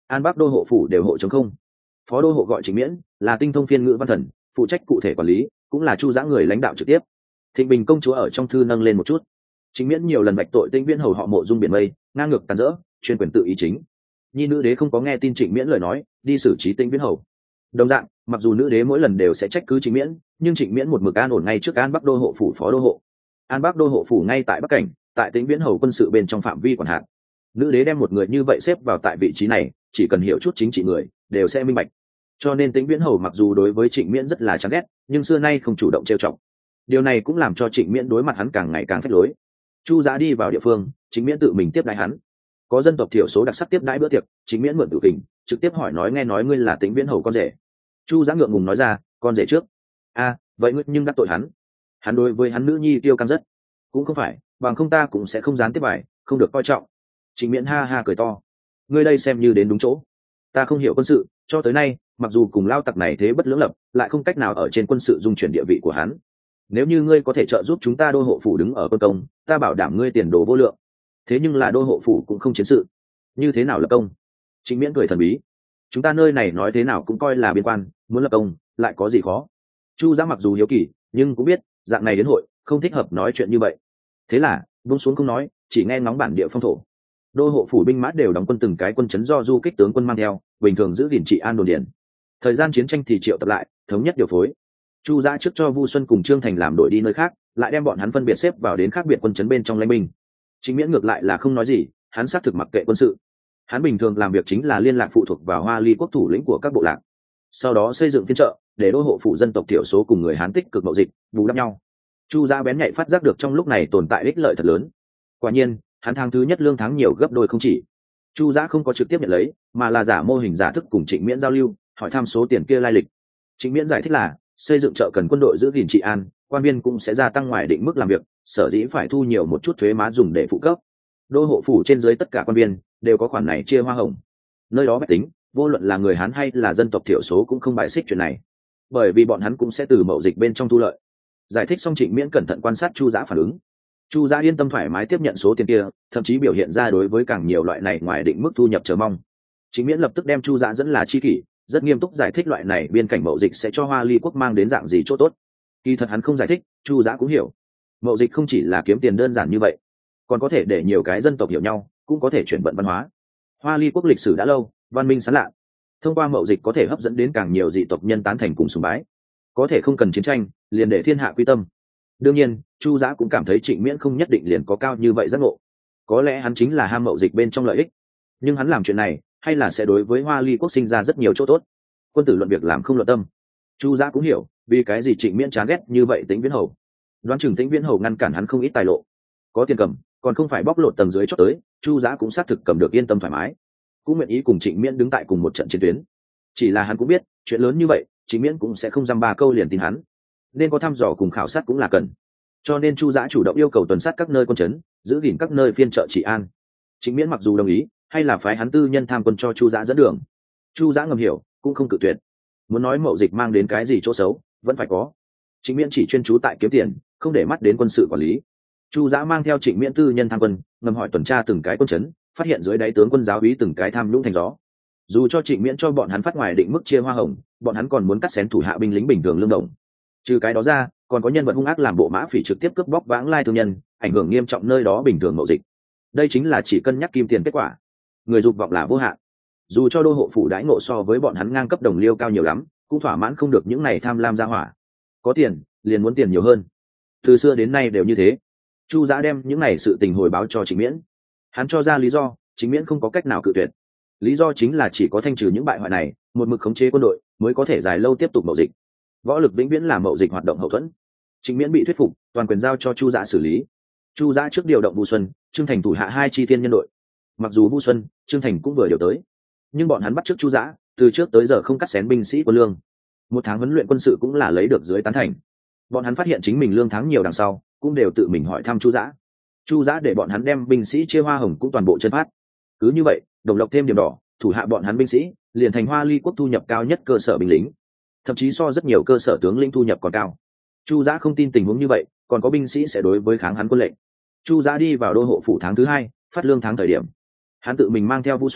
An Bắc đô hộ phủ đều hộ chống không. Phó đô hộ gọi Trịnh Miễn, là tinh thông phiên ngữ văn thần, phụ trách cụ thể quản lý, cũng là Chu Giã người lãnh đạo trực tiếp. Thịnh Bình công chúa ở trong thư nâng lên một chút. Trịnh Miễn nhiều lần bạch tội Tĩnh Viễn hầu họ Mộ Dung biển mây, ngang ngược tàn rỡ, chuyên quyền tự ý chính. Nhi nữ đế không có nghe tin Trịnh Miễn lời nói, đi xử trí Tĩnh Viễn hầu. Đồng dạng, mặc dù nữ đế mỗi lần đều sẽ trách cứ Trịnh Miễn, nhưng Trịnh Miễn một mực an ổn ngay trước An Bắc đô hộ phủ phó đô hộ. An Bắc đô hộ phủ ngay tại Bắc Cảnh, tại Tĩnh Viễn hầu quân sự bên trong phạm vi quản hạt. Nữ đế đem một người như vậy xếp vào tại vị trí này, chỉ cần hiểu chút chính trị người, đều sẽ minh bạch. Cho nên Tĩnh Viễn hầu mặc dù đối với Trịnh Miễn rất là chán ghét, nhưng xưa nay không chủ động trêu chọc. Điều này cũng làm cho Trịnh Miễn đối mặt hắn càng ngày càng phách lối. Chu Giã đi vào địa phương, Trịnh Miễn tự mình tiếp đãi hắn. Có dân tộc thiểu số đặc sắc tiếp đãi bữa tiệc, Trịnh Miễn mượn tự kình, trực tiếp hỏi nói nghe nói ngươi là Tĩnh Viễn hầu con rể. Chu Giã ngượng ngùng nói ra, con rể trước. Vậy ngươi nhưng đắc tội hắn. Hắn đối với hắn nữ nhi tiêu căng rất. Cũng không phải, bằng không ta cũng sẽ không dán tiếp bài, không được coi trọng. Trịnh Miễn ha ha cười to. Ngươi đây xem như đến đúng chỗ. Ta không hiểu quân sự, cho tới nay, mặc dù cùng lao tặc này thế bất lưỡng lập, lại không cách nào ở trên quân sự dung chuyển địa vị của hắn. Nếu như ngươi có thể trợ giúp chúng ta đô hộ phủ đứng ở quân công, ta bảo đảm ngươi tiền đồ vô lượng. Thế nhưng là đô hộ phủ cũng không chiến sự, như thế nào lập công? Trịnh Miễn cười thần bí. Chúng ta nơi này nói thế nào cũng coi là biên quan, muốn lập công lại có gì khó? Chu Giã mặc dù hiếu kỳ, nhưng cũng biết dạng này đến hội không thích hợp nói chuyện như vậy. Thế là buông xuống không nói, chỉ nghe ngóng bản địa phong thổ. Đô hộ phủ binh mã đều đóng quân từng cái quân trấn do du kích tướng quân mang theo, bình thường giữ gìn trị an đồn điền. Thời gian chiến tranh thì triệu tập lại, thống nhất điều phối. Chu Giã trước cho Vu Xuân cùng Trương Thành làm đổi đi nơi khác, lại đem bọn hắn phân biệt xếp vào đến khác biệt quân trấn bên trong lãnh binh. Trịnh Miễn ngược lại là không nói gì, hắn xác thực mặc kệ quân sự. Hắn bình thường làm việc chính là liên lạc phụ thuộc vào Hoa Ly quốc thủ lĩnh của các bộ lạc, sau đó xây dựng phiên chợ để đô hộ phủ dân tộc thiểu số cùng người Hán tích cực mậu dịch, bù đắp nhau. Chu Giã bén nhạy phát giác được trong lúc này tồn tại ích lợi thật lớn. Quả nhiên, hắn tháng thứ nhất lương tháng nhiều gấp đôi không chỉ. Chu Giã không có trực tiếp nhận lấy, mà là giả mô hình giả thức cùng Trịnh Miễn giao lưu, hỏi thăm số tiền kia lai lịch. Trịnh Miễn giải thích là xây dựng chợ cần quân đội giữ gìn trị an, quan viên cũng sẽ gia tăng ngoài định mức làm việc, sở dĩ phải thu nhiều một chút thuế má dùng để phụ cấp. Đô hộ phủ trên dưới tất cả quan viên đều có khoản này chia hoa hồng. Nơi đó bách tính, vô luận là người Hán hay là dân tộc thiểu số cũng không bài xích chuyện này, bởi vì bọn hắn cũng sẽ từ mậu dịch bên trong thu lợi. Giải thích xong, Trịnh Miễn cẩn thận quan sát Chu Giã phản ứng. Chu Giã yên tâm thoải mái tiếp nhận số tiền kia, thậm chí biểu hiện ra đối với càng nhiều loại này ngoài định mức thu nhập chờ mong. Trịnh Miễn lập tức đem Chu Giã dẫn là chi kỷ, rất nghiêm túc giải thích loại này biên cảnh mậu dịch sẽ cho Hoa Ly quốc mang đến dạng gì chỗ tốt. Kỳ thật hắn không giải thích, Chu Giã cũng hiểu. Mậu dịch không chỉ là kiếm tiền đơn giản như vậy, còn có thể để nhiều cái dân tộc hiểu nhau, cũng có thể chuyển vận văn hóa. Hoa Ly quốc lịch sử đã lâu, văn minh sáng lạ. Thông qua mậu dịch có thể hấp dẫn đến càng nhiều dị tộc nhân tán thành cùng sùng bái. Có thể không cần chiến tranh, liền để thiên hạ quy tâm. Đương nhiên, Chu Giã cũng cảm thấy Trịnh Miễn không nhất định liền có cao như vậy giác ngộ. Có lẽ hắn chính là ham mậu dịch bên trong lợi ích, nhưng hắn làm chuyện này hay là sẽ đối với Hoa Ly quốc sinh ra rất nhiều chỗ tốt. Quân tử luận việc làm không luận tâm. Chu Giã cũng hiểu vì cái gì Trịnh Miễn chán ghét như vậy Tĩnh Viễn hầu. Đoán chừng Tĩnh Viễn hầu ngăn cản hắn không ít tài lộ, có tiền cầm, còn không phải bóc lột tầng dưới chót tới. Chu Giã cũng xác thực cầm được yên tâm thoải mái, cũng nguyện ý cùng Trịnh Miễn đứng tại cùng một trận chiến tuyến. Chỉ là hắn cũng biết chuyện lớn như vậy Trịnh Miễn cũng sẽ không dăm ba câu liền tin hắn, nên có thăm dò cùng khảo sát cũng là cần. Cho nên Chu Giã chủ động yêu cầu tuần sát các nơi quân trấn, giữ gìn các nơi phiên chợ trị an. Trịnh Miễn mặc dù đồng ý, hay là phái hắn tư nhân tham quân cho Chu Giã dẫn đường. Chu Giã ngầm hiểu, cũng không cự tuyệt. Muốn nói mậu dịch mang đến cái gì chỗ xấu, vẫn phải có. Trịnh Miễn chỉ chuyên trú tại kiếm tiền, không để mắt đến quân sự quản lý. Chu Giã mang theo Trịnh Miễn tư nhân tham quân, ngầm hỏi tuần tra từng cái quân trấn, phát hiện dưới đáy tướng quân giáo úy từng cái tham nhũng thành gió. Dù cho Trịnh Miễn cho bọn hắn phát ngoài định mức chia hoa hồng, bọn hắn còn muốn cắt xén thủ hạ binh lính bình thường lương đồng. Trừ cái đó ra, còn có nhân vật hung ác làm bộ mã phỉ trực tiếp cướp bóc vãng lai thương nhân, ảnh hưởng nghiêm trọng nơi đó bình thường mậu dịch. Đây chính là chỉ cân nhắc kim tiền kết quả. Người dục vọng là vô hạn. Dù cho đô hộ phủ đãi ngộ so với bọn hắn ngang cấp đồng liêu cao nhiều lắm, cũng thỏa mãn không được những này tham lam gia hỏa. Có tiền, liền muốn tiền nhiều hơn. Từ xưa đến nay đều như thế. Chu Giã đem những này sự tình hồi báo cho Trịnh Miễn. Hắn cho ra lý do, Trịnh Miễn không có cách nào cự tuyệt. Lý do chính là chỉ có thanh trừ những bại hoại này, một mực khống chế quân đội, mới có thể dài lâu tiếp tục mậu dịch. Võ lực vĩnh viễn là mậu dịch hoạt động hậu thuẫn. Trịnh Miễn bị thuyết phục, toàn quyền giao cho Chu Giã xử lý. Chu Giã trước điều động Vu Xuân, Trương Thành thủ hạ 2 chi thiên nhân đội. Mặc dù Vu Xuân, Trương Thành cũng vừa điều tới, nhưng bọn hắn bắt chước Chu Giã, từ trước tới giờ không cắt xén binh sĩ của lương. 1 tháng huấn luyện quân sự cũng là lấy được dưới tán thành. Bọn hắn phát hiện chính mình lương tháng nhiều đằng sau, cũng đều tự mình hỏi thăm Chu Giã. Chu Giã để bọn hắn đem binh sĩ chia hoa hồng cũng toàn bộ chân phát. Cứ như vậy, đồng lộc thêm điểm đỏ, thủ hạ bọn hắn binh sĩ liền thành Hoa Ly quốc thu nhập cao nhất cơ sở binh lính, thậm chí so rất nhiều cơ sở tướng lĩnh thu nhập còn cao. Chu Giã không tin tình huống như vậy còn có binh sĩ sẽ đối với kháng hắn quân lệnh. Chu Giã đi vào đô hộ phủ tháng thứ 2, phát lương tháng thời điểm, hắn tự mình mang theo Vu Xuân,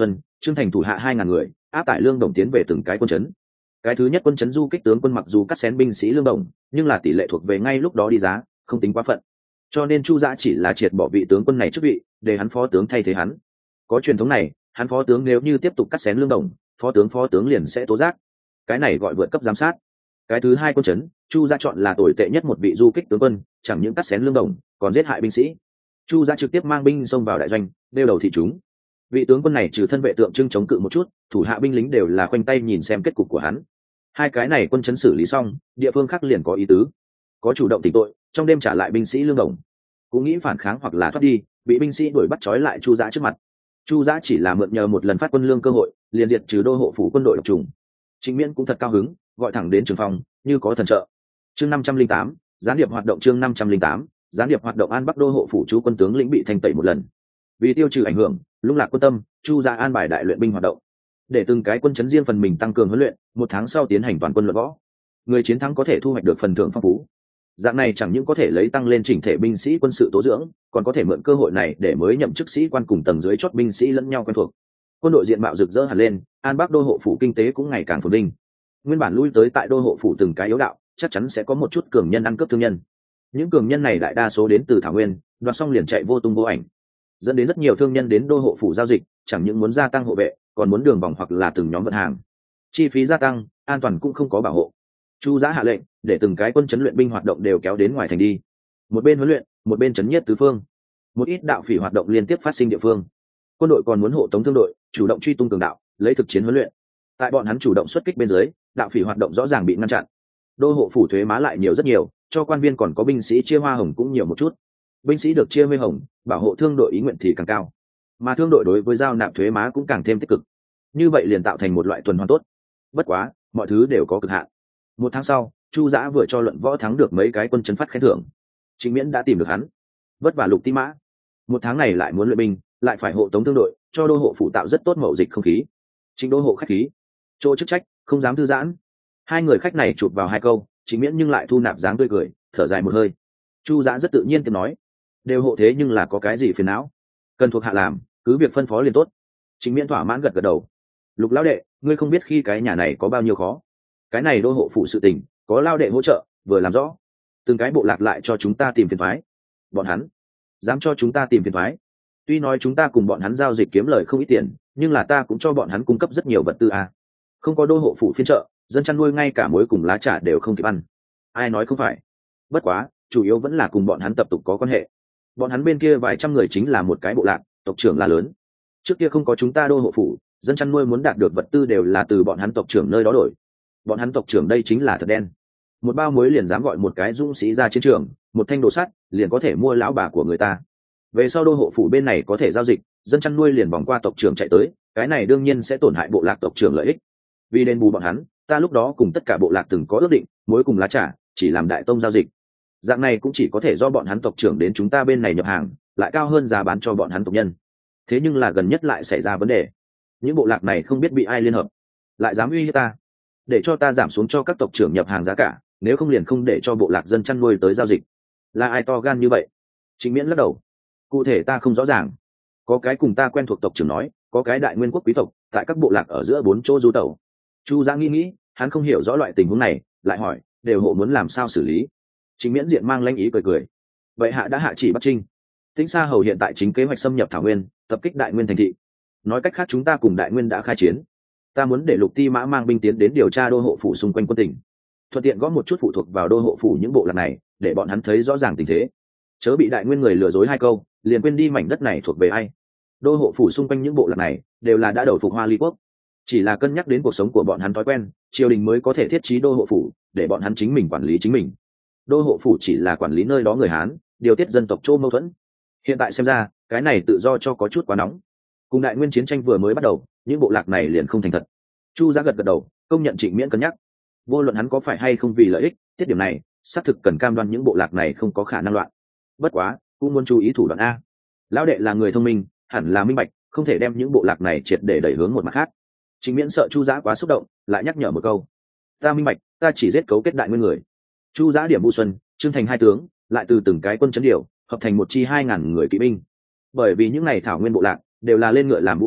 Trương Thành thủ hạ 2.000 người áp tải lương đồng tiến về từng cái quân trấn. Cái thứ nhất quân trấn du kích tướng quân mặc dù cắt xén binh sĩ lương đồng, nhưng là tỷ lệ thuộc về ngay lúc đó đi giá, không tính quá phận. Cho nên Chu Giã chỉ là triệt bỏ vị tướng quân này chức vị, để hắn phó tướng thay thế hắn. Có truyền thống này, hắn phó tướng nếu như tiếp tục cắt xén lương đồng, phó tướng liền sẽ tố giác. Cái này gọi vượt cấp giám sát. Cái thứ hai quân trấn, Chu Giã chọn là tồi tệ nhất một vị du kích tướng quân, chẳng những cắt xén lương đồng, còn giết hại binh sĩ. Chu Giã trực tiếp mang binh xông vào đại doanh, đeo đầu thị chúng. Vị tướng quân này trừ thân vệ tượng trưng chống cự một chút, thủ hạ binh lính đều là khoanh tay nhìn xem kết cục của hắn. Hai cái này quân trấn xử lý xong, địa phương khác liền có ý tứ, có chủ động tỉnh tội, trong đêm trả lại binh sĩ lương đồng, cũng nghĩ phản kháng hoặc là thoát đi, bị binh sĩ đuổi bắt trói lại Chu Giã trước mặt. Chu Giã chỉ là mượn nhờ một lần phát quân lương cơ hội, liền diệt trừ đô hộ phủ quân đội độc trùng. Trịnh Miễn cũng thật cao hứng, gọi thẳng đến trường phòng, như có thần trợ. Chương 508, gián điệp hoạt động. Chương 508, gián điệp hoạt động. An Bắc đô hộ phủ chú quân tướng lĩnh bị thanh tẩy một lần. Vì tiêu trừ ảnh hưởng, lung lạc quân tâm, Chu Giã an bài đại luyện binh hoạt động, để từng cái quân trấn riêng phần mình tăng cường huấn luyện, 1 tháng sau tiến hành toàn quân luận võ. Người chiến thắng có thể thu hoạch được phần thưởng phong phú. Dạng này chẳng những có thể lấy tăng lên chỉnh thể binh sĩ quân sự tố dưỡng, còn có thể mượn cơ hội này để mới nhậm chức sĩ quan cùng tầng dưới chót binh sĩ lẫn nhau quen thuộc. Quân đội diện mạo rực rỡ hẳn lên, An Bắc đô hộ phủ kinh tế cũng ngày càng phồn vinh. Nguyên bản lui tới tại đô hộ phủ từng cái yếu đạo, chắc chắn sẽ có một chút cường nhân ăn cướp thương nhân. Những cường nhân này đại đa số đến từ thảo nguyên, đoạt xong liền chạy vô tung vô ảnh, dẫn đến rất nhiều thương nhân đến đô hộ phủ giao dịch, chẳng những muốn gia tăng hộ vệ, còn muốn đường vòng hoặc là từng nhóm vận hàng. Chi phí gia tăng, an toàn cũng không có bảo hộ. Chu Giã hạ lệnh để từng cái quân trấn luyện binh hoạt động đều kéo đến ngoài thành đi, một bên huấn luyện, một bên trấn nhiếp tứ phương. Một ít đạo phỉ hoạt động liên tiếp phát sinh địa phương, quân đội còn muốn hộ tống thương đội, chủ động truy tung cường đạo, lấy thực chiến huấn luyện. Tại bọn hắn chủ động xuất kích bên dưới, đạo phỉ hoạt động rõ ràng bị ngăn chặn. Đô hộ phủ thuế má lại nhiều rất nhiều, cho quan viên còn có binh sĩ chia hoa hồng cũng nhiều một chút. Binh sĩ được chia hoa hồng, bảo hộ thương đội ý nguyện thì càng cao, mà thương đội đối với giao nạp thuế má cũng càng thêm tích cực. Như vậy liền tạo thành một loại tuần hoàn tốt. Bất quá, mọi thứ đều có cực hạn. 1 tháng sau, Chu Giã vừa cho luận võ thắng được mấy cái quân trấn phát khen thưởng. Trịnh Miễn đã tìm được hắn, vất vả lục tí mã. 1 tháng này lại muốn luyện binh, lại phải hộ tống thương đội, cho đô hộ phủ tạo rất tốt mậu dịch không khí. Trịnh đô hộ khách khí, chỗ chức trách không dám thư giãn. Hai người khách này chụp vào 2 câu, Trịnh Miễn nhưng lại thu nạp dáng tươi cười, thở dài một hơi. Chu Giã rất tự nhiên tiếng nói, đều hộ thế nhưng là có cái gì phiền não, cần thuộc hạ làm, cứ việc phân phó liền tốt. Trịnh Miễn thỏa mãn gật gật đầu. Lục lão đệ, ngươi không biết khi cái nhà này có bao nhiêu khó. Cái này đô hộ phủ sự tình, có lao đệ hỗ trợ, vừa làm rõ, từng cái bộ lạc lại cho chúng ta tìm phiền thoái. Bọn hắn dám cho chúng ta tìm phiền thoái. Tuy nói chúng ta cùng bọn hắn giao dịch kiếm lời không ít tiền, nhưng là ta cũng cho bọn hắn cung cấp rất nhiều vật tư à. Không có đô hộ phủ phiên trợ, dân chăn nuôi ngay cả muối cùng lá trà đều không kịp ăn. Ai nói không phải. Bất quá, chủ yếu vẫn là cùng bọn hắn tập tục có quan hệ. Bọn hắn bên kia vài trăm người chính là một cái bộ lạc, tộc trưởng là lớn. Trước kia không có chúng ta đô hộ phủ, dân chăn nuôi muốn đạt được vật tư đều là từ bọn hắn tộc trưởng nơi đó đổi. Bọn hắn tộc trưởng đây chính là thật đen. Một bao muối liền dám gọi một cái dũng sĩ ra chiến trường, một thanh đồ sắt liền có thể mua lão bà của người ta. Về sau đô hộ phủ bên này có thể giao dịch, dân chăn nuôi liền vòng qua tộc trưởng chạy tới, cái này đương nhiên sẽ tổn hại bộ lạc tộc trưởng lợi ích. Vì đền bù bọn hắn, ta lúc đó cùng tất cả bộ lạc từng có ước định, muối cùng lá trà chỉ làm đại tông giao dịch. Dạng này cũng chỉ có thể do bọn hắn tộc trưởng đến chúng ta bên này nhập hàng, lại cao hơn giá bán cho bọn hắn tộc nhân. Thế nhưng là gần nhất lại xảy ra vấn đề, những bộ lạc này không biết bị ai liên hợp, lại dám uy hiếp ta, để cho ta giảm xuống cho các tộc trưởng nhập hàng giá cả, nếu không liền không để cho bộ lạc dân chăn nuôi tới giao dịch. Là ai to gan như vậy? Trịnh Miễn lắc đầu, cụ thể ta không rõ ràng. Có cái cùng ta quen thuộc tộc trưởng nói, có cái đại nguyên quốc quý tộc tại các bộ lạc ở giữa 4 chỗ du tẩu. Chu Giã nghĩ, hắn không hiểu rõ loại tình huống này, lại hỏi, đều hộ muốn làm sao xử lý? Trịnh Miễn diện mang lãnh ý cười. Vậy hạ đã hạ chỉ Bắc Trinh. Tĩnh Sa Hầu hiện tại chính kế hoạch xâm nhập Thảo Nguyên, tập kích Đại Nguyên thành thị. Nói cách khác chúng ta cùng Đại Nguyên đã khai chiến. Ta muốn để Lục Ti Mã mang binh tiến đến điều tra đô hộ phủ xung quanh quân tỉnh, thuận tiện gõ một chút phụ thuộc vào đô hộ phủ những bộ lạc này, để bọn hắn thấy rõ ràng tình thế, chớ bị Đại Nguyên người lừa dối 2 câu liền quên đi mảnh đất này thuộc về ai. Đô hộ phủ xung quanh những bộ lạc này đều là đã đầu phục Hoa Ly quốc, chỉ là cân nhắc đến cuộc sống của bọn hắn thói quen, triều đình mới có thể thiết trí đô hộ phủ để bọn hắn chính mình quản lý chính mình. Đô hộ phủ chỉ là quản lý nơi đó người Hán, điều tiết dân tộc chỗ mâu thuẫn. Hiện tại xem ra cái này tự do cho có chút quá nóng. Cùng Đại Nguyên chiến tranh vừa mới bắt đầu, những bộ lạc này liền không thành thật. Chu Giã gật đầu, công nhận Trịnh Miễn cân nhắc. Vô luận hắn có phải hay không vì lợi ích, tiết điểm này xác thực cần cam đoan những bộ lạc này không có khả năng loạn. Bất quá cũng muốn chú ý thủ đoạn a. Lão đệ là người thông minh, hẳn là minh bạch, không thể đem những bộ lạc này triệt để đẩy hướng một mặt khác. Trịnh Miễn sợ Chu Giã quá xúc động, lại nhắc nhở một câu, ta minh bạch, ta chỉ giết cấu kết Đại Nguyên người. Chu Giã điểm Vu Xuân, Trương Thành 2 tướng, lại từ từng cái quân chấn điều hợp thành một chi 2.000 người kỵ binh. Bởi vì những này thảo nguyên bộ lạc đều là lên ngựa làm vũ khí,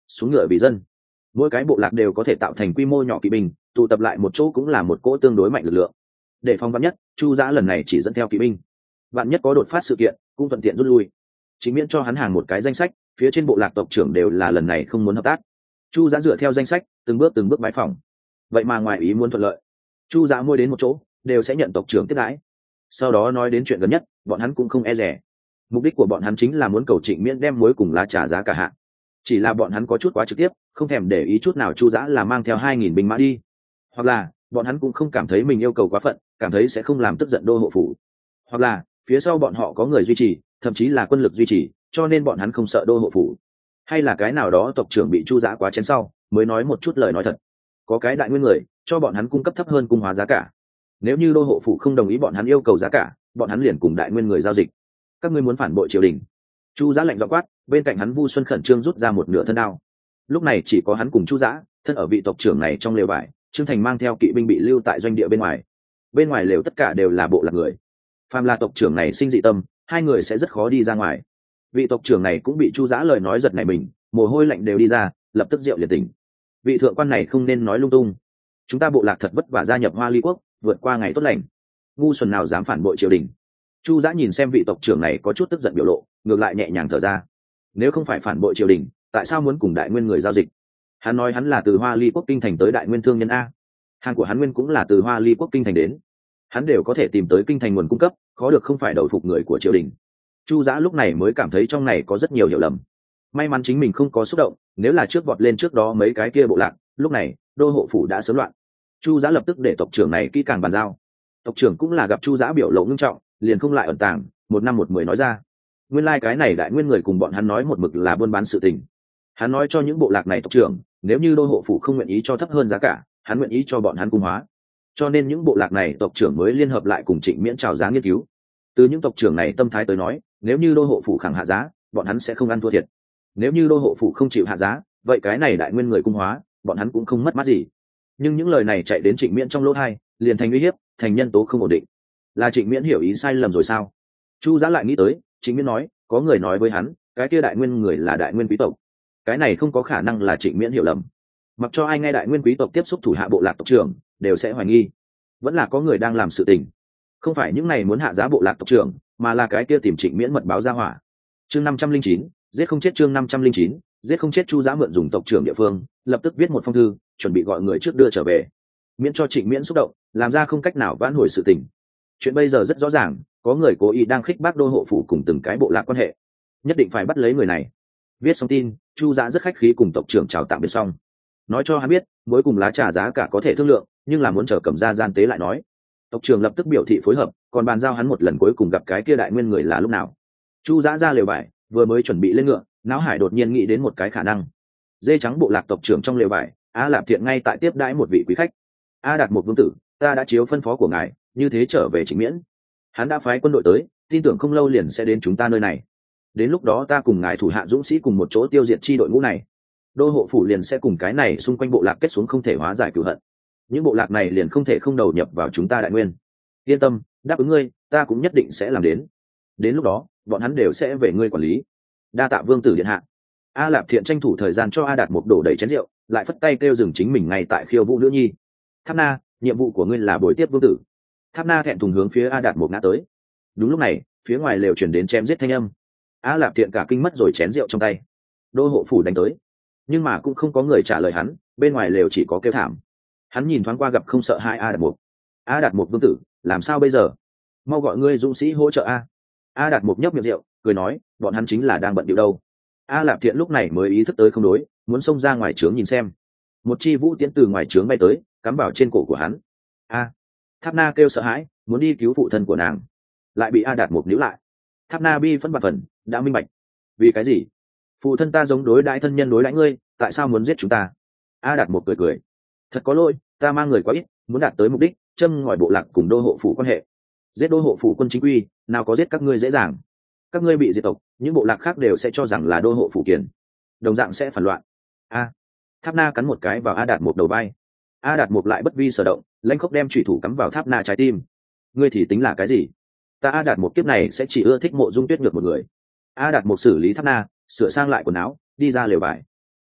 xuống ngựa vì dân. Mỗi cái bộ lạc đều có thể tạo thành quy mô nhỏ kỵ binh, tụ tập lại một chỗ cũng là một cỗ tương đối mạnh lực lượng. Để phòng vắn nhất, Chu Dã lần này chỉ dẫn theo kỵ binh, vạn nhất có đột phát sự kiện cũng thuận tiện rút lui. Chính miễn cho hắn hàng một cái danh sách, phía trên bộ lạc tộc trưởng đều là lần này không muốn hợp tác. Chu Dã dựa theo danh sách từng bước bái phỏng, vậy mà ngoài ý muốn thuận lợi. Chu Dã mỗi đến một chỗ đều sẽ nhận tộc trưởng tiếp đãi, sau đó nói đến chuyện gần nhất, bọn hắn cũng không e dè. Mục đích của bọn hắn chính là muốn cầu Trịnh Miễn đem muối cùng lá trà giá cả hạ. Chỉ là bọn hắn có chút quá trực tiếp, không thèm để ý chút nào Chu Dã là mang theo 2.000 binh mã đi, hoặc là bọn hắn cũng không cảm thấy mình yêu cầu quá phận, cảm thấy sẽ không làm tức giận đô hộ phủ, hoặc là phía sau bọn họ có người duy trì, thậm chí là quân lực duy trì, cho nên bọn hắn không sợ đô hộ phủ, hay là cái nào đó tộc trưởng bị Chu Dã quá chén sau mới nói một chút lời nói thật. Có cái đại nguyên người cho bọn hắn cung cấp thấp hơn cung hóa giá cả, nếu như đô hộ phủ không đồng ý bọn hắn yêu cầu giá cả, bọn hắn liền cùng đại nguyên người giao dịch. Các ngươi muốn phản bội triều đình. Chu Dã lạnh giọng quát, bên cạnh hắn Vu Xuân khẩn trương rút ra một nửa thân đao. Lúc này chỉ có hắn cùng Chu Dã thân ở vị tộc trưởng này trong lều vải, Trương Thành mang theo kỵ binh bị lưu tại doanh địa bên ngoài. Bên ngoài lều tất cả đều là bộ lạc người. Phàm là tộc trưởng này sinh dị tâm, hai người sẽ rất khó đi ra ngoài. Vị tộc trưởng này cũng bị Chu Dã lời nói giật nảy mình, mồ hôi lạnh đều đi ra, lập tức rượu liền tỉnh. Vị thượng quan này không nên nói lung tung. Chúng ta bộ lạc thật vất vả gia nhập Hoa Ly quốc, vượt qua ngày tốt lành, ngu xuẩn nào dám phản bội triều đình. Chu Dã nhìn xem vị tộc trưởng này có chút tức giận biểu lộ, ngược lại nhẹ nhàng thở ra. Nếu không phải phản bội triều đình, tại sao muốn cùng đại nguyên người giao dịch? Hắn nói hắn là từ Hoa Ly quốc kinh thành tới đại nguyên thương nhân a, hàng của hắn nguyên cũng là từ Hoa Ly quốc kinh thành đến, hắn đều có thể tìm tới kinh thành nguồn cung cấp, khó được không phải đầu phục người của triều đình. Chu Dã lúc này mới cảm thấy trong này có rất nhiều hiểu lầm. May mắn chính mình không có xúc động, nếu là trước vọt lên trước đó mấy cái kia bộ lạc, lúc này đô hộ phủ đã sớm loạn. Chu Dã lập tức để tộc trưởng này kỹ càng bàn giao. Tộc trưởng cũng là gặp Chu Dã biểu lộ nghiêm trọng, liền không lại ẩn tàng, một năm một mười nói ra. Nguyên lai cái này đại nguyên người cùng bọn hắn nói một mực là buôn bán sự tình. Hắn nói cho những bộ lạc này tộc trưởng, nếu như đô hộ phủ không nguyện ý cho thấp hơn giá cả, hắn nguyện ý cho bọn hắn cung hóa. Cho nên những bộ lạc này tộc trưởng mới liên hợp lại cùng Trịnh Miễn chào giá nghiên cứu. Từ những tộc trưởng này tâm thái tới nói, nếu như đô hộ phủ khẳng hạ giá, bọn hắn sẽ không ăn thua thiệt. Nếu như đô hộ phủ không chịu hạ giá, vậy cái này đại nguyên người cung hóa, bọn hắn cũng không mất mát gì. Nhưng những lời này chạy đến Trịnh Miễn trong lỗ tai, liền thành uy hiếp, thành nhân tố không ổn định. Là Trịnh Miễn hiểu ý sai lầm rồi sao? Chu Dã lại nghĩ tới, Trịnh Miễn nói, có người nói với hắn, cái kia đại nguyên người là đại nguyên quý tộc. Cái này không có khả năng là Trịnh Miễn hiểu lầm. Mặc cho ai nghe đại nguyên quý tộc tiếp xúc thủ hạ bộ lạc tộc trưởng, đều sẽ hoài nghi. Vẫn là có người đang làm sự tình. Không phải những này muốn hạ giá bộ lạc tộc trưởng, mà là cái kia tìm Trịnh Miễn mật báo ra hỏa. Chương 509, giết không chết chương 509, giết không chết. Chu Dã mượn dùng tộc trưởng địa phương, lập tức viết một phong thư, chuẩn bị gọi người trước đưa trở về, miễn cho Trịnh Miễn xúc động, làm ra không cách nào vãn hồi sự tình. Chuyện bây giờ rất rõ ràng, có người cố ý đang khích bác đô hộ phủ cùng từng cái bộ lạc quan hệ, nhất định phải bắt lấy người này. Viết xong tin, Chu Dã rất khách khí cùng tộc trưởng chào tạm biệt xong, nói cho hắn biết mỗi cùng lá trà giá cả có thể thương lượng, nhưng là muốn chờ cầm ra gian tế lại nói. Tộc trưởng lập tức biểu thị phối hợp, còn bàn giao hắn một lần cuối cùng gặp cái kia đại nguyên người là lúc nào. Chu Dã ra lều vải, vừa mới chuẩn bị lên ngựa, não hải đột nhiên nghĩ đến một cái khả năng. Dê trắng bộ lạc tộc trưởng trong lều vải, A Lạp Thiện ngay tại tiếp đãi một vị quý khách. A Đạt một vương tử, ta đã chiếu phân phó của ngài, như thế trở về Trịnh Miễn. Hắn đã phái quân đội tới, tin tưởng không lâu liền sẽ đến chúng ta nơi này. Đến lúc đó ta cùng ngài thủ hạ dũng sĩ cùng một chỗ tiêu diệt chi đội ngũ này. Đô hộ phủ liền sẽ cùng cái này xung quanh bộ lạc kết xuống không thể hóa giải cửu hận. Những bộ lạc này liền không thể không đầu nhập vào chúng ta đại nguyên. Yên tâm, đáp ứng ngươi, ta cũng nhất định sẽ làm đến. Đến lúc đó, bọn hắn đều sẽ về ngươi quản lý. Đa tạ vương tử điện hạ. A Lạp Thiện tranh thủ thời gian cho A Đạt một đổ đầy chén rượu, lại phất tay kêu dừng chính mình ngay tại khiêu vũ nữ nhi. Tháp Na, nhiệm vụ của ngươi là bồi tiếp vương tử. Tháp Na thẹn thùng hướng phía A Đạt một ngã tới. Đúng lúc này, phía ngoài lều chuyển đến chém giết thanh âm. A Lạp Thiện cả kinh mất rồi chén rượu trong tay. Đô hộ phủ đánh tới, nhưng mà cũng không có người trả lời hắn, bên ngoài lều chỉ có kêu thảm. Hắn nhìn thoáng qua gặp không sợ hai A Đạt một. A Đạt một vương tử, làm sao bây giờ? Mau gọi ngươi dũng sĩ hỗ trợ a. A Đạt một nhấp miệng rượu, cười nói, bọn hắn chính là đang bận điệu đâu. A Lạp Thiện lúc này mới ý thức tới không đối, muốn xông ra ngoài trướng nhìn xem. Một chi vũ tiễn từ ngoài trướng bay tới, cắm vào trên cổ của hắn. A. Tháp Na kêu sợ hãi, muốn đi cứu phụ thân của nàng, lại bị A Đạt một níu lại. Tháp Na bi phẫn bạt phần, đã minh bạch. Vì cái gì? Phụ thân ta giống đối đãi thân nhân đối đãi ngươi, tại sao muốn giết chúng ta? A Đạt một cười cười. Thật có lỗi, ta mang người quá ít, muốn đạt tới mục đích, châm ngòi bộ lạc cùng đô hộ phủ quan hệ. Giết đô hộ phủ quân chính quy, nào có giết các ngươi dễ dàng. Các ngươi bị diệt tộc, những bộ lạc khác đều sẽ cho rằng là đô hộ phủ kiền, đồng dạng sẽ phản loạn. A. Tháp Na cắn một cái vào A Đạt một đầu vai. A Đạt một lại bất vi sở động, lãnh khốc đem chủy thủ cắm vào Tháp Na trái tim. Ngươi thì tính là cái gì? Ta A Đạt một kiếp này sẽ chỉ ưa thích Mộ Dung Tuyết Nhược một người. A Đạt một xử lý Tháp Na, sửa sang lại quần áo, đi ra lều vải.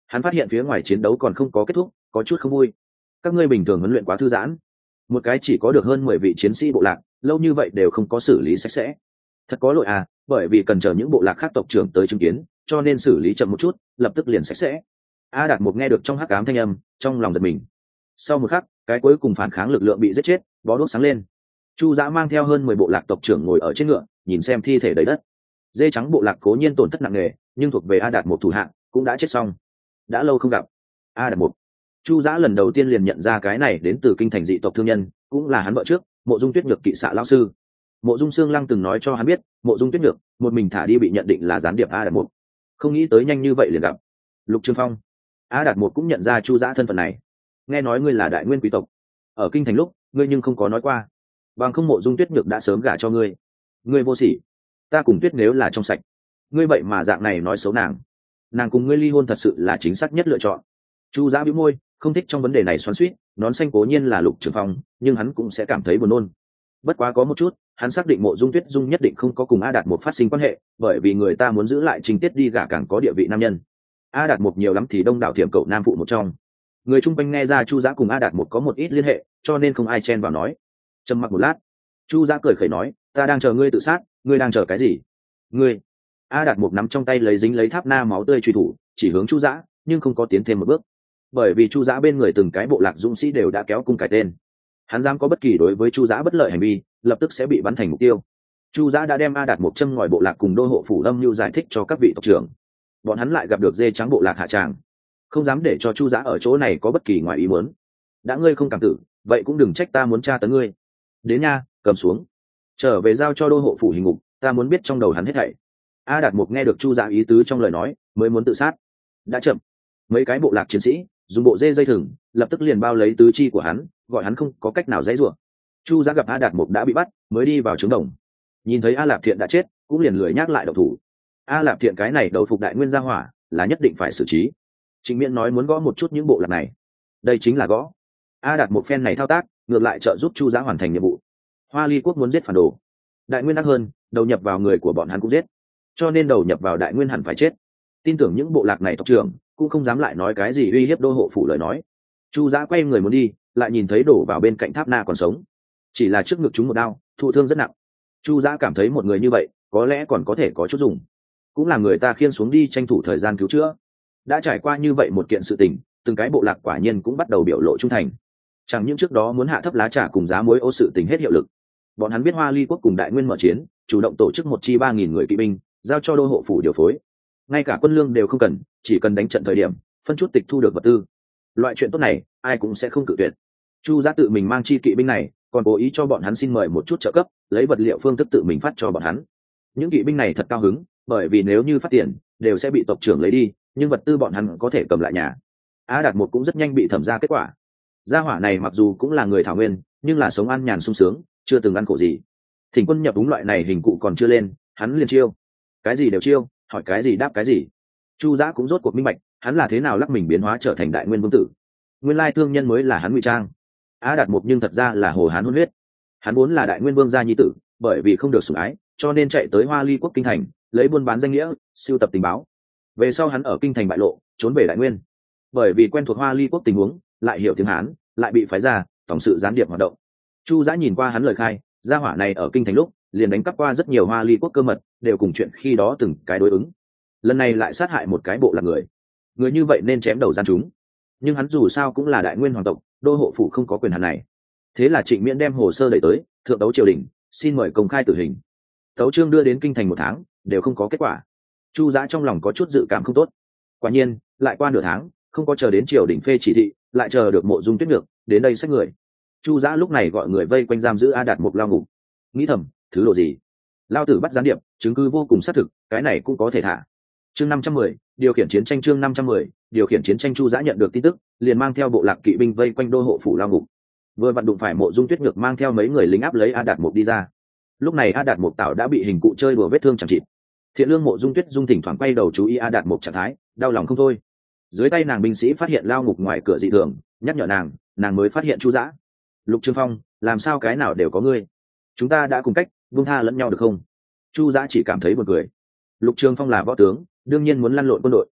Hắn phát hiện phía ngoài chiến đấu còn không có kết thúc, có chút không vui. Các ngươi bình thường huấn luyện quá thư giãn, một cái chỉ có được hơn 10 vị chiến sĩ bộ lạc, lâu như vậy đều không có xử lý sạch sẽ. Thật có lỗi à, bởi vì cần chờ những bộ lạc khác tộc trưởng tới chứng kiến, cho nên xử lý chậm một chút, lập tức liền sạch sẽ. A Đạt Mục nghe được trong hắc ám thanh âm, trong lòng giật mình. Sau một khắc, cái cuối cùng phản kháng lực lượng bị giết chết, bó đuốc sáng lên. Chu Dã mang theo hơn 10 bộ lạc tộc trưởng ngồi ở trên ngựa, nhìn xem thi thể đầy đất. Dê trắng bộ lạc cố nhiên tổn thất nặng nề, nhưng thuộc về A Đạt Mục thủ hạng, cũng đã chết xong. Đã lâu không gặp. A Đạt Mục. Chu Dã lần đầu tiên liền nhận ra cái này đến từ kinh thành dị tộc thương nhân, cũng là hắn vợ trước, Mộ Dung Tuyết Nhược kỵ xạ lão sư. Mộ Dung Sương Lăng từng nói cho hắn biết, Mộ Dung Tuyết Nhược một mình thả đi bị nhận định là gián điệp A Đạt Mục. Không nghĩ tới nhanh như vậy liền gặp. Lục Trường Phong. A Đạt Mục cũng nhận ra Chu Dã thân phận này. Nghe nói ngươi là đại nguyên quý tộc, ở kinh thành lúc ngươi nhưng không có nói qua, bằng không Mộ Dung Tuyết Nhược đã sớm gả cho ngươi. Ngươi vô sỉ. Ta cùng Tuyết nếu là trong sạch, ngươi vậy mà dạng này nói xấu nàng. Nàng cùng ngươi ly hôn thật sự là chính xác nhất lựa chọn. Chu Dã bĩu môi, không thích trong vấn đề này xoắn xuýt. Nón xanh cố nhiên là Lục Trường Phong, nhưng hắn cũng sẽ cảm thấy buồn nôn. Bất quá có một chút, hắn xác định Mộ Dung Tuyết Dung nhất định không có cùng A Đạt Mục phát sinh quan hệ, bởi vì người ta muốn giữ lại trình tiết đi gả càng có địa vị nam nhân. A Đạt Mục nhiều lắm thì đông đảo thiểm cậu nam phụ một trong. Người chung quanh nghe ra Chu Dã cùng A Đạt Mục có một ít liên hệ, cho nên không ai chen vào nói. Trầm mặc một lát, Chu Dã cười khẩy nói, ta đang chờ ngươi tự sát, ngươi đang chờ cái gì? Ngươi. A Đạt Mục nắm trong tay lấy tháp na máu tươi truy thủ, chỉ hướng Chu Dã, nhưng không có tiến thêm một bước. Bởi vì Chu Dã bên người từng cái bộ lạc dũng sĩ đều đã kéo cung cài tên. Hắn dám có bất kỳ đối với Chu Dã bất lợi hành vi, lập tức sẽ bị bắn thành mục tiêu. Chu Dã đã đem A Đạt Mục châm ngòi bộ lạc cùng đô hộ phủ âm mưu giải thích cho các vị tộc trưởng. Bọn hắn lại gặp được dê trắng bộ lạc hạ tràng, không dám để cho Chu Dã ở chỗ này có bất kỳ ngoài ý muốn. Đã ngươi không cảm tử, vậy cũng đừng trách ta muốn tra tấn ngươi. Đến nha, cầm xuống, trở về giao cho đô hộ phủ hình ngục, ta muốn biết trong đầu hắn hết thảy. A Đạt Mục nghe được Chu Dã ý tứ trong lời nói, mới muốn tự sát. Đã chậm. Mấy cái bộ lạc chiến sĩ dùng bộ dê dây thừng lập tức liền bao lấy tứ chi của hắn, gọi hắn không có cách nào dãy rủa. Chu Dã gặp A Đạt Mục đã bị bắt, mới đi vào trướng đồng. Nhìn thấy A Lạp Thiện đã chết, cũng liền lười nhắc lại động thủ. A Lạp Thiện cái này đầu phục đại nguyên gia hỏa, là nhất định phải xử trí. Trịnh Miễn nói muốn gõ một chút những bộ lạc này, đây chính là gõ. A Đạt Mục phen này thao tác, ngược lại trợ giúp Chu Dã hoàn thành nhiệm vụ. Hoa Ly quốc muốn giết phản đồ, đại nguyên đắc hơn, đầu nhập vào người của bọn hắn cũng giết, cho nên đầu nhập vào đại nguyên hẳn phải chết. Tin tưởng những bộ lạc này tộc trưởng cũng không dám lại nói cái gì uy hiếp đô hộ phủ lời nói. Chu Dã quay người muốn đi, lại nhìn thấy đổ vào bên cạnh tháp na còn sống, chỉ là trước ngực chúng một đao, thụ thương rất nặng. Chu Dã cảm thấy một người như vậy có lẽ còn có thể có chút dùng, cũng là người ta khiêng xuống đi tranh thủ thời gian cứu chữa. Đã trải qua như vậy một kiện sự tình, từng cái bộ lạc quả nhiên cũng bắt đầu biểu lộ trung thành. Chẳng những trước đó muốn hạ thấp lá trà cùng giá muối ô sự tình hết hiệu lực, bọn hắn biết Hoa Ly quốc cùng đại nguyên mở chiến, chủ động tổ chức một chi 3.000 người kỵ binh, giao cho đô hộ phủ điều phối. Ngay cả quân lương đều không cần, chỉ cần đánh trận thời điểm phân chút tịch thu được vật tư. Loại chuyện tốt này ai cũng sẽ không cự tuyệt. Chu Dã tự mình mang chi kỵ binh này, còn cố ý cho bọn hắn xin mời một chút trợ cấp, lấy vật liệu phương thức tự mình phát cho bọn hắn. Những kỵ binh này thật cao hứng, bởi vì nếu như phát tiền đều sẽ bị tộc trưởng lấy đi, nhưng vật tư bọn hắn có thể cầm lại nhà. A Đạt Mục cũng rất nhanh bị thẩm ra kết quả. Gia hỏa này mặc dù cũng là người thảo nguyên, nhưng là sống ăn nhàn sung sướng, chưa từng ăn khổ gì. Thỉnh quân nhập đúng loại này hình cụ còn chưa lên, hắn liền chiêu, cái gì đều chiêu, hỏi cái gì đáp cái gì. Chu Dã cũng rốt cuộc minh bạch, hắn là thế nào lắc mình biến hóa trở thành đại nguyên vương tử. Nguyên lai thương nhân mới là hắn ngụy trang. A Đạt Mục nhưng thật ra là hồ hán hôn huyết. Hắn vốn là đại nguyên vương gia nhi tử, bởi vì không được sủng ái, cho nên chạy tới Hoa Ly quốc kinh thành, lấy buôn bán danh nghĩa, sưu tập tình báo. Về sau hắn ở kinh thành bại lộ, trốn về đại nguyên. Bởi vì quen thuộc Hoa Ly quốc tình huống, lại hiểu tiếng Hán, lại bị phái ra tổng sự gián điệp hoạt động. Chu Dã nhìn qua hắn lời khai, gia hỏa này ở kinh thành lúc liền đánh cắp qua rất nhiều Hoa Ly quốc cơ mật, đều cùng chuyện khi đó từng cái đối ứng. Lần này lại sát hại một cái bộ lạc người như vậy nên chém đầu gian chúng. Nhưng hắn dù sao cũng là đại nguyên hoàng tộc, đô hộ phủ không có quyền hạn này. Thế là Trịnh Miễn đem hồ sơ đẩy tới thượng tấu triều đình, xin mời công khai tử hình. Tấu chương đưa đến kinh thành 1 tháng, đều không có kết quả. Chu Dã trong lòng có chút dự cảm không tốt. Quả nhiên, lại qua nửa tháng, không có chờ đến triều đình phê chỉ thị, lại chờ được Mộ Dung Tuyết Nhược đến đây xách người. Chu Dã lúc này gọi người vây quanh giam giữ A Đạt Mục lao ngục. Nghĩ thầm, thứ đồ gì? Lao tử bắt gián điệp, chứng cứ vô cùng xác thực, cái này cũng có thể thả. Chương 510, điều khiển chiến tranh. Chương 510, điều khiển chiến tranh. Chu Dã nhận được tin tức, liền mang theo bộ lạc kỵ binh vây quanh đô hộ phủ lao ngục. Vừa vặn đụng phải Mộ Dung Tuyết Nhược mang theo mấy người lính áp lấy A Đạt Mục đi ra. Lúc này A Đạt Mục tạo đã bị hình cụ chơi đùa vết thương chẳng chịt. Thiện lương Mộ Dung Tuyết Dung thỉnh thoảng quay đầu chú ý A Đạt Mục trạng thái, đau lòng không thôi. Dưới tay nàng binh sĩ phát hiện lao ngục ngoài cửa dị thường, nhắc nhở nàng mới phát hiện Chu Dã. Lục Trường Phong, làm sao cái nào đều có ngươi? Chúng ta đã cùng cách, buông tha lẫn nhau được không? Chu Dã chỉ cảm thấy buồn cười. Lục Trường Phong là võ tướng, đương nhiên muốn lăn lộn quân đội.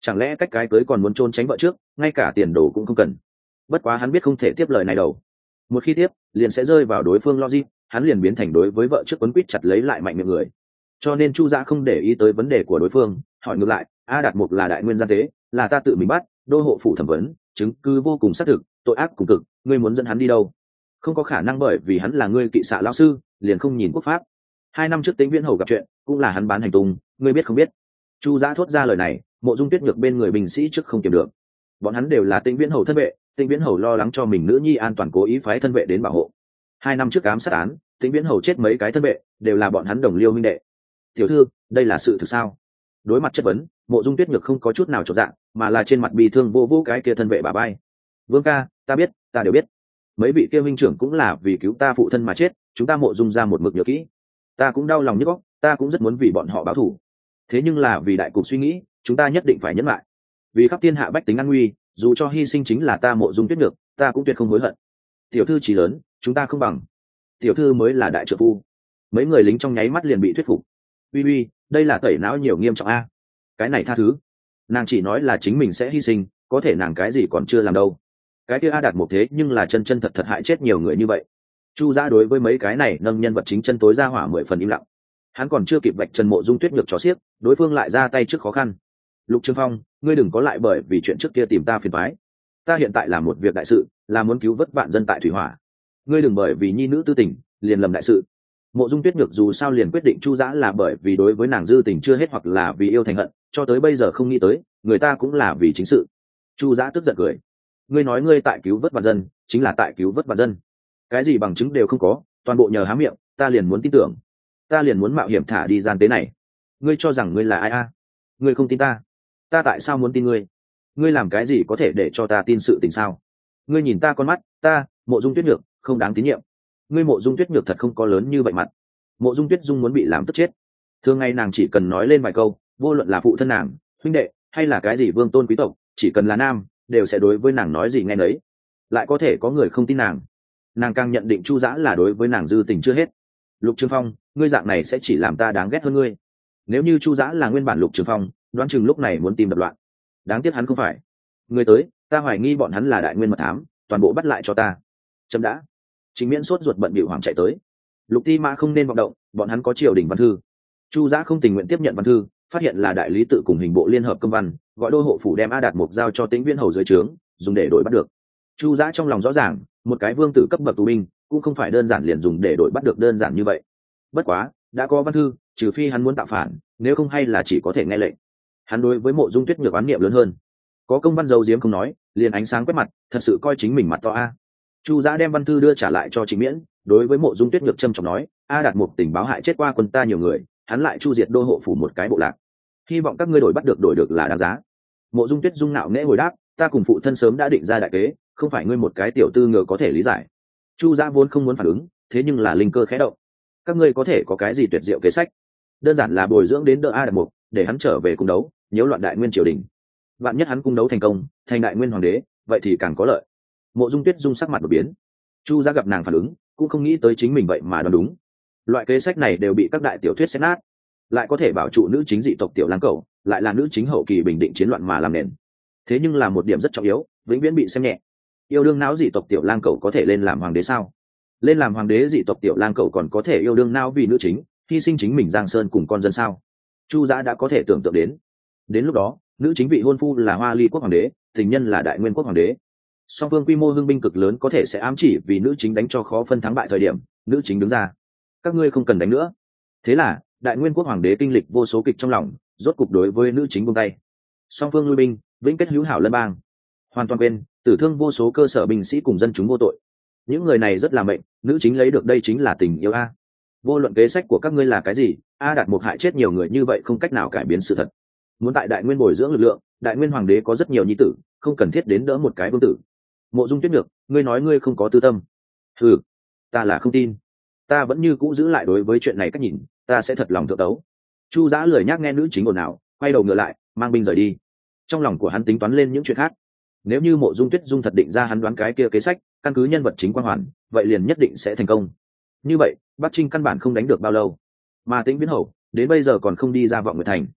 Chẳng lẽ cách cái cưới còn muốn trốn tránh vợ trước, ngay cả tiền đồ cũng không cần. Bất quá hắn biết không thể tiếp lời này đâu, một khi tiếp liền sẽ rơi vào đối phương logic, hắn liền biến thành đối với vợ trước quấn quýt chặt lấy lại mạnh miệng người. Cho nên Chu Dã không để ý tới vấn đề của đối phương, hỏi ngược lại, A Đạt Mục là đại nguyên gian tế, là ta tự mình bắt, đô hộ phủ thẩm vấn, chứng cứ vô cùng xác thực, tội ác cùng cực, ngươi muốn dẫn hắn đi đâu? Không có khả năng, bởi vì hắn là ngươi kỵ xạ lão sư, liền không nhìn quốc pháp. 2 năm trước Tĩnh Viễn Hầu gặp chuyện, cũng là hắn bán hành tung, ngươi biết không biết? Chu Dã thốt ra lời này, Mộ Dung Tuyết Nhược bên người binh sĩ trước không kiềm được. Bọn hắn đều là Tĩnh Viễn Hầu thân vệ, Tĩnh Viễn Hầu lo lắng cho mình nữ nhi an toàn, cố ý phái thân vệ đến bảo hộ. 2 năm trước ám sát án, Tĩnh Viễn Hầu chết mấy cái thân vệ, đều là bọn hắn đồng liêu huynh đệ. Tiểu thư, đây là sự thực sao? Đối mặt chất vấn, Mộ Dung Tuyết Nhược không có chút nào chột dạ, mà là trên mặt bi thương vô vô cái kia thân vệ bà bay. Vương ca, ta biết, ta đều biết. Mấy vị kia huynh trưởng cũng là vì cứu ta phụ thân mà chết, chúng ta Mộ Dung ra một mực nhớ kỹ. Ta cũng đau lòng nhức óc, ta cũng rất muốn vì bọn họ báo thù. Thế nhưng là vì đại cục suy nghĩ, chúng ta nhất định phải nhẫn lại. Vì khắp thiên hạ bách tính an nguy, dù cho hy sinh chính là ta Mộ Dung Tuyết Nhược, ta cũng tuyệt không hối hận. Tiểu thư chí lớn, chúng ta không bằng. Tiểu thư mới là đại trợ phu. Mấy người lính trong nháy mắt liền bị thuyết phục. Uy uy, đây là tẩy não nhiều nghiêm trọng a. Cái này tha thứ. Nàng chỉ nói là chính mình sẽ hy sinh, có thể nàng cái gì còn chưa làm đâu. Cái kia A Đạt một thế nhưng là chân chân thật thật hại chết nhiều người như vậy. Chu Dã đối với mấy cái này nâng nhân vật chính chân tối ra hỏa 10 phần im lặng. Hắn còn chưa kịp vạch trần Mộ Dung Tuyết Nhược cho xiếc, đối phương lại ra tay trước khó khăn. Lục Trường Phong, ngươi đừng có lại bởi vì chuyện trước kia tìm ta phiền toái. Ta hiện tại là một việc đại sự, là muốn cứu vớt vạn dân tại thủy hỏa. Ngươi đừng bởi vì nhi nữ tư tình liền lầm đại sự. Mộ Dung Tuyết Nhược dù sao liền quyết định Chu Dã là bởi vì đối với nàng dư tình chưa hết, hoặc là vì yêu thành hận, cho tới bây giờ không nghĩ tới người ta cũng là vì chính sự. Chu Dã tức giận cười. Ngươi nói ngươi tại cứu vớt vạn dân, chính là tại cứu vớt vạn dân. Cái gì bằng chứng đều không có, toàn bộ nhờ há miệng, ta liền muốn tin tưởng, ta liền muốn mạo hiểm thả đi gian tế này. Ngươi cho rằng ngươi là ai a? Ngươi không tin ta, ta tại sao muốn tin ngươi? Ngươi làm cái gì có thể để cho ta tin sự tình sao? Ngươi nhìn ta con mắt, ta Mộ Dung Tuyết Nhược không đáng tín nhiệm. Ngươi Mộ Dung Tuyết Nhược thật không có lớn như vậy mặt. Mộ Dung Tuyết Dung muốn bị làm tức chết. Thường ngày nàng chỉ cần nói lên vài câu, vô luận là phụ thân nàng, huynh đệ, hay là cái gì vương tôn quý tộc, chỉ cần là nam, đều sẽ đối với nàng nói gì nghe nấy. Lại có thể có người không tin nàng. Nàng càng nhận định Chu Dã là đối với nàng dư tình chưa hết. Lục Trường Phong, ngươi dạng này sẽ chỉ làm ta đáng ghét hơn ngươi. Nếu như Chu Dã là nguyên bản Lục Trường Phong, đoán chừng lúc này muốn tìm đập loạn. Đáng tiếc hắn không phải. Ngươi tới, ta hoài nghi bọn hắn là đại nguyên mật thám, toàn bộ bắt lại cho ta. Chấm đã. Chính Miễn sốt ruột bận bịu hoàng chạy tới. Lục Ti Mã không nên vọng động, bọn hắn có triều đình văn thư. Chu Dã không tình nguyện tiếp nhận văn thư, phát hiện là đại lý tự cùng hình bộ liên hợp công văn, gọi đô hộ phủ đem A Đạt Mục giao cho Tĩnh Viễn Hầu dưới trướng, dùng để đổi bắt được. Chu Dã trong lòng rõ ràng, một cái vương tử cấp bậc tù binh cũng không phải đơn giản liền dùng để đổi bắt được đơn giản như vậy. Bất quá, đã có văn thư, trừ phi hắn muốn tạo phản, nếu không hay là chỉ có thể nghe lệnh. Hắn đối với Mộ Dung Tuyết Nhược oán niệm lớn hơn. Có công văn dầu diếm không nói, liền ánh sáng quét mặt, thật sự coi chính mình mặt to a. Chu Dã đem văn thư đưa trả lại cho Trịnh Miễn, đối với Mộ Dung Tuyết Nhược trầm trọng nói, A Đạt Mục tình báo hại chết qua quân ta nhiều người, hắn lại chu diệt đô hộ phủ một cái bộ lạc, hy vọng các ngươi đổi được là đáng giá. Mộ Dung Tuyết Dung nạo nễ hồi đáp, ta cùng phụ thân sớm đã định ra đại kế, không phải ngươi một cái tiểu tư ngờ có thể lý giải. Chu Dã vốn không muốn phản ứng, thế nhưng là linh cơ khẽ động. Các ngươi có thể có cái gì tuyệt diệu kế sách? Đơn giản là bồi dưỡng đến đỡ A Đạt Mục, để hắn trở về cung đấu, nhiễu loạn đại nguyên triều đình. Vạn nhất hắn cung đấu thành công, thành đại nguyên hoàng đế, vậy thì càng có lợi. Mộ Dung Tuyết Dung sắc mặt đột biến. Chu Dã gặp nàng phản ứng, cũng không nghĩ tới chính mình vậy mà đoán đúng. Loại kế sách này đều bị các đại tiểu thuyết xé nát, lại có thể bảo trụ nữ chính dị tộc tiểu lang cẩu, lại là nữ chính hậu kỳ bình định chiến loạn mà làm nền. Thế nhưng là một điểm rất trọng yếu, vĩnh viễn bị xem nhẹ. Yêu đương não dị tộc tiểu lang cẩu có thể lên làm hoàng đế sao? Lên làm hoàng đế dị tộc tiểu lang cẩu còn có thể yêu đương não vì nữ chính, hy sinh chính mình giang sơn cùng con dân sao? Chu Dã đã có thể tưởng tượng đến lúc đó, nữ chính vị hôn phu là Hoa Ly quốc hoàng đế, tình nhân là Đại Nguyên quốc hoàng đế. Song phương quy mô hưng binh cực lớn có thể sẽ ám chỉ vì nữ chính đánh cho khó phân thắng bại thời điểm, nữ chính đứng ra, các ngươi không cần đánh nữa. Thế là Đại Nguyên quốc hoàng đế kinh lịch vô số kịch trong lòng, rốt cục đối với nữ chính buông tay. Song phương lui binh, vĩnh kết hữu hảo lân bang, hoàn toàn quên tử thương vô số cơ sở binh sĩ cùng dân chúng vô tội. Những người này rất là mệnh, nữ chính lấy được đây chính là tình yêu a. Vô luận kế sách của các ngươi là cái gì, A Đạt Mục hại chết nhiều người như vậy không cách nào cải biến sự thật. Muốn tại Đại Nguyên bồi dưỡng lực lượng, Đại Nguyên hoàng đế có rất nhiều nhi tử, không cần thiết đến đỡ một cái vương tử. Mộ Dung Tuyết Nhược, ngươi nói ngươi không có tư tâm. Ừ, ta là không tin. Ta vẫn như cũ giữ lại đối với chuyện này cách nhìn, ta sẽ thật lòng thượng tấu. Chu Dã lười nhác nghe nữ chính ồn ào, quay đầu ngựa lại, mang binh rời đi. Trong lòng của hắn tính toán lên những chuyện khác. Nếu như Mộ Dung Tuyết Dung thật định ra hắn đoán cái kia kế sách, căn cứ nhân vật chính quan hoàn, vậy liền nhất định sẽ thành công. Như vậy, Bắc Trinh căn bản không đánh được bao lâu. Mà Tĩnh Viễn Hầu đến bây giờ còn không đi ra Vọng Nguyệt thành.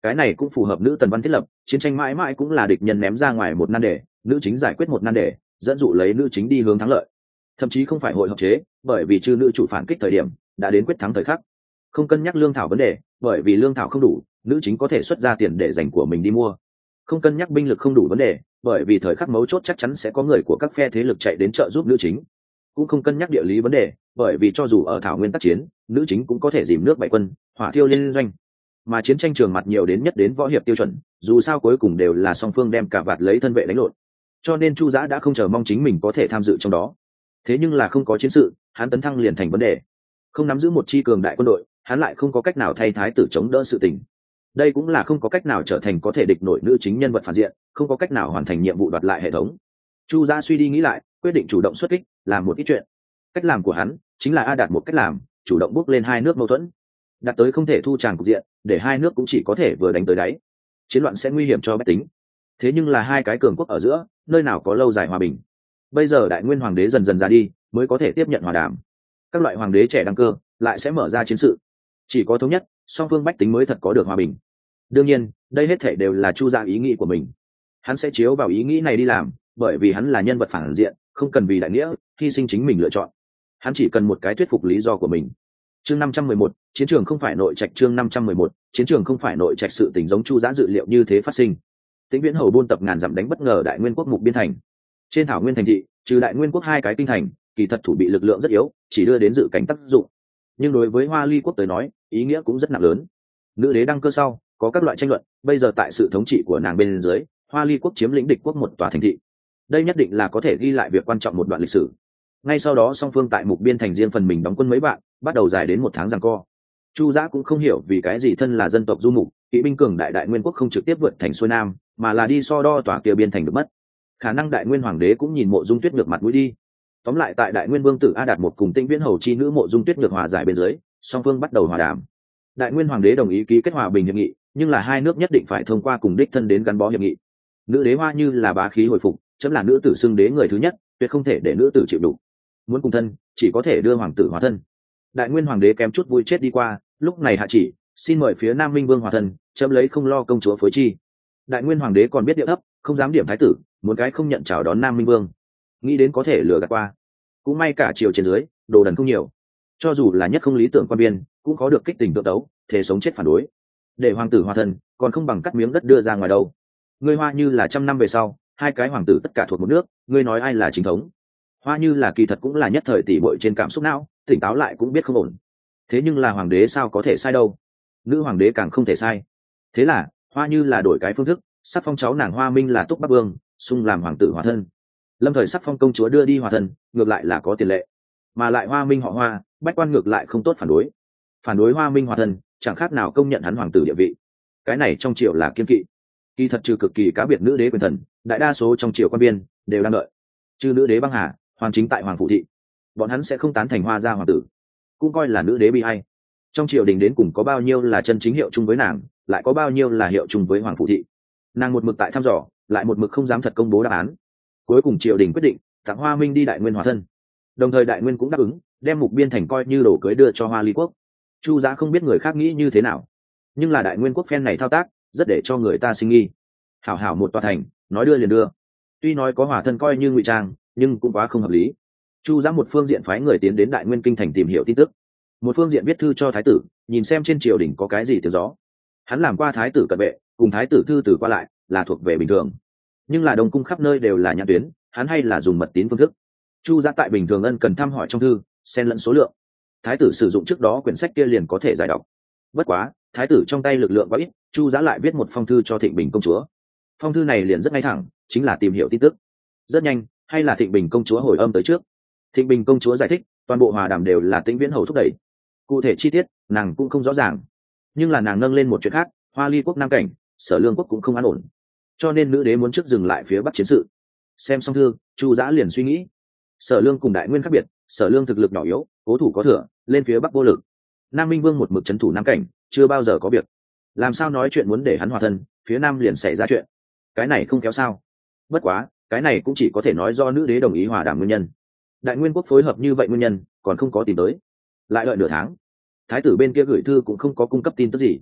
cái này cũng phù hợp nữ tần văn thiết lập, chiến tranh mãi mãi cũng là địch nhân ném ra ngoài một nan đề, nữ chính giải quyết một nan đề, dẫn dụ lấy nữ chính đi hướng thắng lợi. Thậm chí không phải hội hợp chế, bởi vì chư nữ chủ phản kích thời điểm đã đến quyết thắng thời khắc. Không cân nhắc lương thảo vấn đề, bởi vì lương thảo không đủ, nữ chính có thể xuất ra tiền để dành của mình đi mua. Không cân nhắc binh lực không đủ vấn đề, bởi vì thời khắc mấu chốt chắc chắn sẽ có người của các phe thế lực chạy đến trợ giúp nữ chính. Cũng không cân nhắc địa lý vấn đề, bởi vì cho dù ở thảo nguyên tác chiến, nữ chính cũng có thể dìm nước bại quân, hỏa thiêu liên doanh. Mà chiến tranh trường mặt nhiều đến nhất đến võ hiệp tiêu chuẩn, dù sao cuối cùng đều là song phương đem cả vạt lấy thân vệ đánh lộn. Cho nên Chu Dã đã không chờ mong chính mình có thể tham dự trong đó. Thế nhưng là không có chiến sự, hắn tấn thăng liền thành vấn đề. Không nắm giữ một chi cường đại quân đội, hắn lại không có cách nào thay thái tử chống đỡ sự tình. Đây cũng là không có cách nào trở thành có thể địch nổi nữ chính nhân vật phản diện, không có cách nào hoàn thành nhiệm vụ đoạt lại hệ thống. Chu Dã suy đi nghĩ lại, quyết định chủ động xuất kích, làm một ít chuyện. Cách làm của hắn chính là đạt một cách làm, chủ động bước lên hai nước mâu thuẫn, đạt tới không thể thu tràng cục diện, để hai nước cũng chỉ có thể vừa đánh tới đáy. Chiến loạn sẽ nguy hiểm cho bách tính. Thế nhưng là hai cái cường quốc ở giữa, nơi nào có lâu dài hòa bình. Bây giờ đại nguyên hoàng đế dần dần ra đi, mới có thể tiếp nhận hòa đàm. Các loại hoàng đế trẻ đăng cơ lại sẽ mở ra chiến sự. Chỉ có thống nhất, song phương bách tính mới thật có được hòa bình. Đương nhiên, đây hết thể đều là Chu Dã ý nghĩ của mình. Hắn sẽ chiếu vào ý nghĩ này đi làm, bởi vì hắn là nhân vật phản diện, không cần vì đại nghĩa hy sinh chính mình lựa chọn. Hắn chỉ cần một cái thuyết phục lý do của mình. Chương 511, chiến trường không phải nội trạch. Chương 511, chiến trường không phải nội trạch. Sự tình giống Chu Dã dự liệu như thế phát sinh. Tĩnh Viễn Hầu buôn tập ngàn dặm đánh bất ngờ đại nguyên quốc mục biên thành. Trên thảo nguyên thành thị, trừ đại nguyên quốc hai cái kinh thành, kỳ thật thủ bị lực lượng rất yếu, chỉ đưa đến dự cảnh tác dụng. Nhưng đối với Hoa Ly quốc tới nói, ý nghĩa cũng rất nặng lớn. Nữ đế đăng cơ sau, có các loại tranh luận, bây giờ tại sự thống trị của nàng bên dưới, Hoa Ly quốc chiếm lĩnh địch quốc một tòa thành thị. Đây nhất định là có thể ghi lại việc quan trọng một đoạn lịch sử. Ngay sau đó song phương tại mục biên thành riêng phần mình đóng quân mấy bạn, bắt đầu dài đến một tháng giằng co. Chu Dã cũng không hiểu vì cái gì thân là dân tộc du mục, kỵ binh cường đại đại nguyên quốc không trực tiếp vượt thành xuôi nam, mà là đi so đo tòa kia biên thành được mất. Khả năng đại nguyên hoàng đế cũng nhìn Mộ Dung Tuyết ngược mặt mũi đi. Tóm lại tại đại nguyên vương tử A Đạt một cùng Tĩnh Viễn Hầu chi nữ Mộ Dung Tuyết ngược hòa giải bên dưới, song phương bắt đầu hòa đàm. Đại nguyên hoàng đế đồng ý ký kết hòa bình hiệp nghị, nhưng là hai nước nhất định phải thông qua cùng đích thân đến gắn bó hiệp nghị. Nữ đế Hoa Như là bá khí hồi phục, chấm là nữ tử xưng đế người thứ nhất, tuyệt không thể để nữ tử chịu đủ. Muốn cùng thân, chỉ có thể đưa hoàng tử hòa thân. Đại nguyên hoàng đế kém chút vui chết đi qua, lúc này hạ chỉ, xin mời phía Nam Minh Vương hòa thân, chấm lấy không lo công chúa phối chi. Đại nguyên hoàng đế còn biết điệu thấp, không dám điểm thái tử, muốn cái không nhận chào đón Nam Minh Vương, nghĩ đến có thể lừa gạt qua. Cũng may cả triều trên dưới, đồ đần không nhiều, cho dù là nhất không lý tưởng quan biên, cũng có được kích tình tượng đấu, thể sống chết phản đối. Để hoàng tử hòa thân, còn không bằng cắt miếng đất đưa ra ngoài đâu. Ngươi Hoa Như là trăm năm về sau, hai cái hoàng tử tất cả thuộc một nước, ngươi nói ai là chính thống? Hoa Như là kỳ thật cũng là nhất thời tỉ bội trên cảm xúc não, tỉnh táo lại cũng biết không ổn. Thế nhưng là hoàng đế sao có thể sai đâu? Nữ hoàng đế càng không thể sai. Thế là Hoa Như là đổi cái phương thức, sắc phong cháu nàng Hoa Minh là Túc Bắc Vương, xung làm hoàng tử hòa thân. Lâm thời sắc phong công chúa đưa đi hòa thân, ngược lại là có tiền lệ. Mà lại Hoa Minh họ Hoa, bách quan ngược lại không tốt phản đối. Phản đối Hoa Minh hòa thân, chẳng khác nào công nhận hắn hoàng tử địa vị. Cái này trong triều là kiên kỵ. Kỳ thật trừ cực kỳ cá biệt nữ đế quyền thần, đại đa số trong triều quan biên đều đang đợi. Trừ nữ đế băng hà, hoàng chính tại hoàng phụ thị, bọn hắn sẽ không tán thành Hoa gia hoàng tử, cũng coi là nữ đế bi hay. Trong triều đình đến cùng có bao nhiêu là chân chính hiệu chung với nàng, lại có bao nhiêu là hiệu chung với hoàng phụ thị. Nàng một mực tại thăm dò, lại một mực không dám thật công bố đáp án. Cuối cùng triều đình quyết định tặng Hoa Minh đi đại nguyên hòa thân, đồng thời đại nguyên cũng đáp ứng đem mục biên thành coi như đồ cưới đưa cho Hoa Ly quốc. Chu Dã không biết người khác nghĩ như thế nào, nhưng là đại nguyên quốc phen này thao tác rất để cho người ta sinh nghi. Hảo hảo một tòa thành, nói đưa liền đưa, tuy nói có hòa thân coi như ngụy trang, nhưng cũng quá không hợp lý. Chu Dã một phương diện phái người tiến đến đại nguyên kinh thành tìm hiểu tin tức, một phương diện viết thư cho thái tử, nhìn xem trên triều đình có cái gì tiếng gió. Hắn làm qua thái tử cận vệ, cùng thái tử thư từ qua lại là thuộc về bình thường, nhưng là đông cung khắp nơi đều là nhãn tuyến, hắn hay là dùng mật tín phương thức. Chu Dã tại bình thường ân cần thăm hỏi trong thư, xen lẫn số lượng. Thái tử sử dụng trước đó quyển sách kia liền có thể giải đọc. Bất quá thái tử trong tay lực lượng quá ít, Chu Dã lại viết một phong thư cho Thịnh Bình công chúa. Phong thư này liền rất ngay thẳng, chính là tìm hiểu tin tức. Rất nhanh, hay là Thịnh Bình công chúa hồi âm tới trước. Thịnh Bình công chúa giải thích, toàn bộ hòa đàm đều là Tĩnh Viễn Hầu thúc đẩy, cụ thể chi tiết nàng cũng không rõ ràng, nhưng là nàng nâng lên một chuyện khác, Hoa Ly quốc nam cảnh, Sở Lương quốc cũng không an ổn, cho nên nữ đế muốn trước dừng lại phía bắc chiến sự. Xem xong thư, Chu Dã liền suy nghĩ, Sở Lương cùng đại nguyên khác biệt, Sở Lương thực lực nhỏ yếu, cố thủ có thừa, lên phía bắc vô lực. Nam Minh Vương một mực trấn thủ nam cảnh, chưa bao giờ có việc, làm sao nói chuyện muốn để hắn hòa thân, phía nam liền xảy ra chuyện, cái này không kéo sao. Bất quá cái này cũng chỉ có thể nói do nữ đế đồng ý hòa đàm nguyên nhân. Đại nguyên quốc phối hợp như vậy nguyên nhân còn không có tìm tới, lại đợi nửa tháng, thái tử bên kia gửi thư cũng không có cung cấp tin tức gì.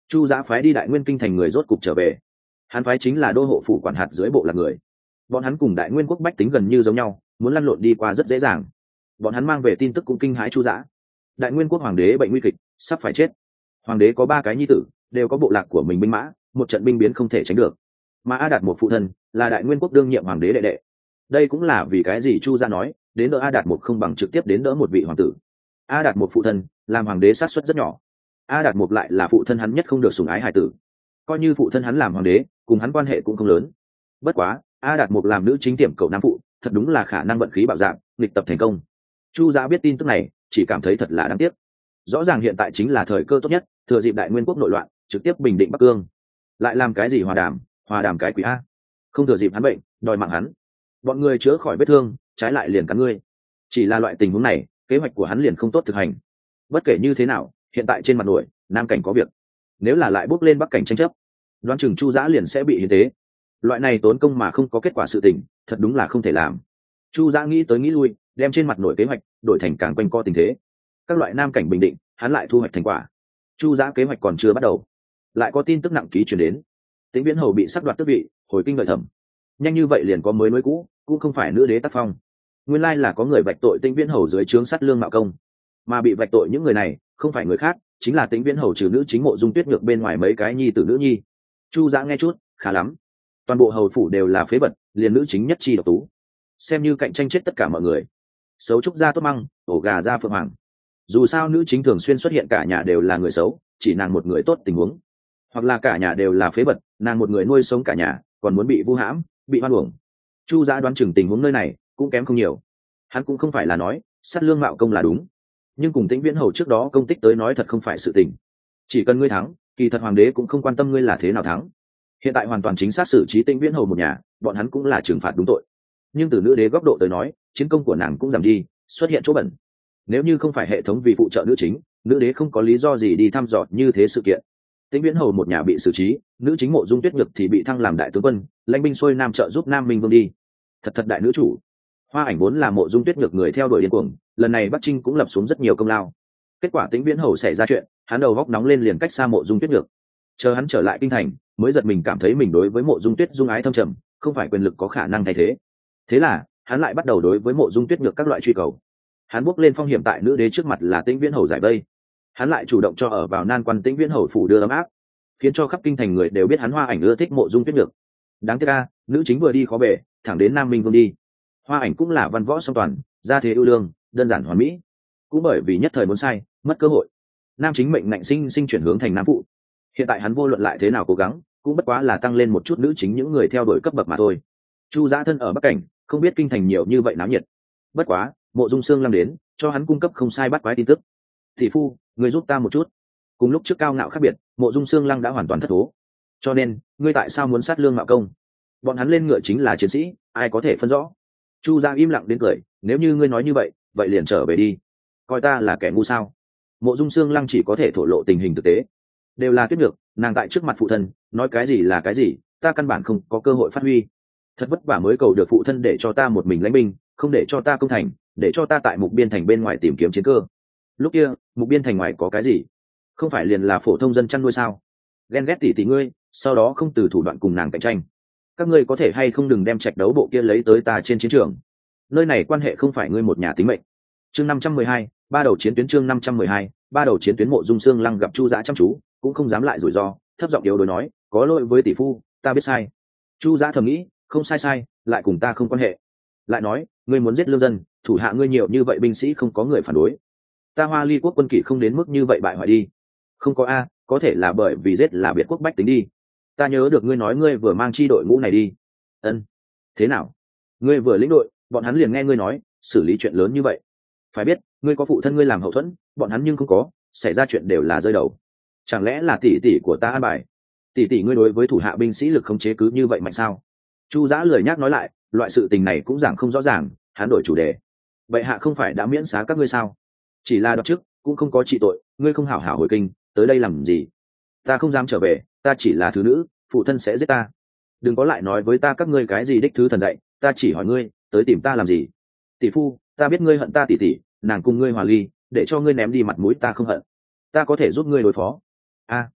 Chu Giã phái đi Đại Nguyên kinh thành người rốt cục trở về. Hắn phái chính là đô hộ phủ quản hạt dưới bộ là người. Bọn hắn cùng Đại Nguyên quốc bách tính gần như giống nhau, muốn lăn lộn đi qua rất dễ dàng. Bọn hắn mang về tin tức cũng kinh hãi Chu Giã. Đại Nguyên quốc hoàng đế bệnh nguy kịch, sắp phải chết. Hoàng đế có 3 cái nhi tử, đều có bộ lạc của mình binh mã, một trận binh biến không thể tránh được. Mà A Đạt một phụ thân là Đại Nguyên quốc đương nhiệm hoàng đế đệ đệ. Đây cũng là vì cái gì Chu Giã nói, đến đỡ A Đạt một không bằng trực tiếp đến đỡ một vị hoàng tử. A Đạt một phụ thân làm hoàng đế sát suất rất nhỏ. A Đạt một lại là phụ thân hắn nhất không được sủng ái hài tử. Coi như phụ thân hắn làm hoàng đế, cùng hắn quan hệ cũng không lớn. Bất quá, A Đạt một làm nữ chính tiệm cậu nam phụ, thật đúng là khả năng vận khí bạo dạng, nghịch tập thành công. Chu Giã biết tin tức này, chỉ cảm thấy thật là đáng tiếc. Rõ ràng hiện tại chính là thời cơ tốt nhất, thừa dịp Đại Nguyên quốc nội loạn, trực tiếp bình định Bắc Cương. Lại làm cái gì hòa đàm cái quỷ a? Không thừa dịp hắn bệnh, đòi mạng hắn. Bọn người chữa khỏi vết thương, trái lại liền cắn ngươi. Chỉ là loại tình huống này, kế hoạch của hắn liền không tốt thực hành. Bất kể như thế nào, hiện tại trên mặt nổi, Nam cảnh có việc. Nếu là lại bước lên Bắc cảnh tranh chấp, đoán chừng Chu Giã liền sẽ bị hiến tế. Loại này tốn công mà không có kết quả sự tình, thật đúng là không thể làm. Chu Giã nghĩ tới nghĩ lui, đem trên mặt nổi kế hoạch đổi thành càng quanh co tình thế. Các loại Nam cảnh bình định, hắn lại thu hoạch thành quả. Chu Giã kế hoạch còn chưa bắt đầu, lại có tin tức nặng ký chuyển đến. Tĩnh Viễn Hầu bị sắp đoạt tước vị, hồi kinh đợi thẩm. Nhanh như vậy liền có mới nối cũ, cũng không phải nữ đế tác phong. Nguyên lai là có người vạch tội Tĩnh Viễn Hầu dưới trướng sát lương mạo công, mà bị vạch tội những người này không phải người khác, chính là Tĩnh Viễn Hầu trừ nữ chính Mộ Dung Tuyết Nhược bên ngoài mấy cái nhi tử nữ nhi. Chu Giã nghe chút, khá lắm. Toàn bộ hầu phủ đều là phế vật, liền nữ chính nhất chi độc tú, xem như cạnh tranh chết tất cả mọi người. Xấu trúc gia tốt măng, ổ gà ra phượng hoàng. Dù sao nữ chính thường xuyên xuất hiện cả nhà đều là người xấu, chỉ nàng một người tốt tình huống, hoặc là cả nhà đều là phế vật, nàng một người nuôi sống cả nhà, còn muốn bị vu hãm, bị hoan uổng. Chu Giã đoán chừng tình huống nơi này cũng kém không nhiều. Hắn cũng không phải là nói sát lương mạo công là đúng, nhưng cùng Tĩnh Viễn Hầu trước đó công tích tới nói thật không phải sự tình. Chỉ cần ngươi thắng, kỳ thật hoàng đế cũng không quan tâm ngươi là thế nào thắng. Hiện tại hoàn toàn chính xác xử trí Tĩnh Viễn Hầu một nhà, bọn hắn cũng là trừng phạt đúng tội. Nhưng từ nữ đế góc độ tới nói, chiến công của nàng cũng giảm đi, xuất hiện chỗ bẩn. Nếu như không phải hệ thống vì phụ trợ nữ chính, nữ đế không có lý do gì đi thăm dò như thế sự kiện. Tĩnh Viễn Hầu một nhà bị xử trí, nữ chính Mộ Dung Tuyết Nhược thì bị thăng làm đại tướng quân, lãnh binh xuôi nam trợ giúp Nam Minh Vương đi. Thật đại nữ chủ. Hoa Ảnh vốn là Mộ Dung Tuyết Nhược người theo đuổi điên cuồng, lần này Bắc Trinh cũng lập xuống rất nhiều công lao. Kết quả Tĩnh Viễn Hầu xảy ra chuyện, hắn đầu góc nóng lên liền cách xa Mộ Dung Tuyết Nhược. Chờ hắn trở lại kinh thành, mới giật mình cảm thấy mình đối với Mộ Dung Tuyết dung ái thâm trầm, không phải quyền lực có khả năng thay thế. Thế là, hắn lại bắt đầu đối với Mộ Dung Tuyết Nhược các loại truy cầu. Hắn bước lên phong hiểm tại nữ đế trước mặt là Tĩnh Viễn Hầu giải vây. Hắn lại chủ động cho ở vào nan quan Tĩnh Viễn Hầu phủ đưa ấm áp, khiến cho khắp kinh thành người đều biết hắn Hoa Ảnh ưa thích Mộ Dung Tuyết Nhược. Đáng tiếc a, nữ chính vừa đi khó bể, thẳng đến Nam Minh Vương đi. Hoa Ảnh cũng là văn võ song toàn, gia thế ưu lương, đơn giản hoàn mỹ. Cũng bởi vì nhất thời muốn sai, mất cơ hội, nam chính mệnh ngạnh sinh sinh chuyển hướng thành nam phụ. Hiện tại hắn vô luận lại thế nào cố gắng, cũng bất quá là tăng lên một chút nữ chính những người theo đuổi cấp bậc mà thôi. Chu Giã thân ở Bắc cảnh, không biết kinh thành nhiều như vậy náo nhiệt. Bất quá, Mộ Dung Sương Lăng đến, cho hắn cung cấp không sai bắt quái tin tức. Thị phu, người giúp ta một chút. Cùng lúc trước cao ngạo khác biệt, Mộ Dung Sương Lăng đã hoàn toàn thất thố. Cho nên, ngươi tại sao muốn sát lương mạo công? Bọn hắn lên ngựa chính là chiến sĩ, ai có thể phân rõ? Chu Giã im lặng đến cười, nếu như ngươi nói như vậy, vậy liền trở về đi. Coi ta là kẻ ngu sao? Mộ Dung Sương Lăng chỉ có thể thổ lộ tình hình thực tế. Đều là Tuyết Nhược, nàng tại trước mặt phụ thân, nói cái gì là cái gì, ta căn bản không có cơ hội phát huy. Thật vất vả mới cầu được phụ thân để cho ta một mình lãnh binh, không để cho ta công thành, để cho ta tại Mục Biên thành bên ngoài tìm kiếm chiến cơ. Lúc kia, Mục Biên thành ngoài có cái gì? Không phải liền là phổ thông dân chăn nuôi sao? Ghen ghét tỷ ngươi, sau đó không từ thủ đoạn cùng nàng cạnh tranh. Các ngươi có thể hay không đừng đem trạch đấu bộ kia lấy tới ta trên chiến trường. Nơi này quan hệ không phải ngươi một nhà tính mệnh. Chương 512, ba đầu chiến tuyến. Chương 512, ba đầu chiến tuyến. Mộ Dung Sương Lăng gặp Chu Giã chăm chú, cũng không dám lại rủi ro, thấp giọng yếu đối nói, có lỗi với tỷ phu, ta biết sai. Chu Giã thầm nghĩ, không sai, lại cùng ta không quan hệ. Lại nói, ngươi muốn giết lương dân, thủ hạ ngươi nhiều như vậy binh sĩ không có người phản đối. Ta Hoa Ly quốc quân kỷ không đến mức như vậy bại hoại đi. Không có a, có thể là bởi vì giết là biệt quốc bách tính đi. Ta nhớ được ngươi nói ngươi vừa mang chi đội ngũ này đi. Ân. Thế nào? Ngươi vừa lĩnh đội, bọn hắn liền nghe ngươi nói xử lý chuyện lớn như vậy. Phải biết, ngươi có phụ thân ngươi làm hậu thuẫn, bọn hắn nhưng không có, xảy ra chuyện đều là rơi đầu. Chẳng lẽ là tỷ tỷ của ta an bài? Tỷ ngươi đối với thủ hạ binh sĩ lực khống chế cứ như vậy mạnh sao? Chu Giã lười nhác nói lại, loại sự tình này cũng giảng không rõ ràng, hắn đổi chủ đề. Vậy hạ không phải đã miễn xá các ngươi sao? Chỉ là đoạt chức, cũng không có trị tội, ngươi không hảo hảo hồi kinh, tới đây làm gì? Ta không dám trở về, ta chỉ là thứ nữ, phụ thân sẽ giết ta. Đừng có lại nói với ta các ngươi cái gì đích thứ thần dạy, ta chỉ hỏi ngươi, tới tìm ta làm gì? Tỷ phu, ta biết ngươi hận ta tỷ, nàng cùng ngươi hòa ly, để cho ngươi ném đi mặt mũi ta không hận. Ta có thể giúp ngươi đối phó. A,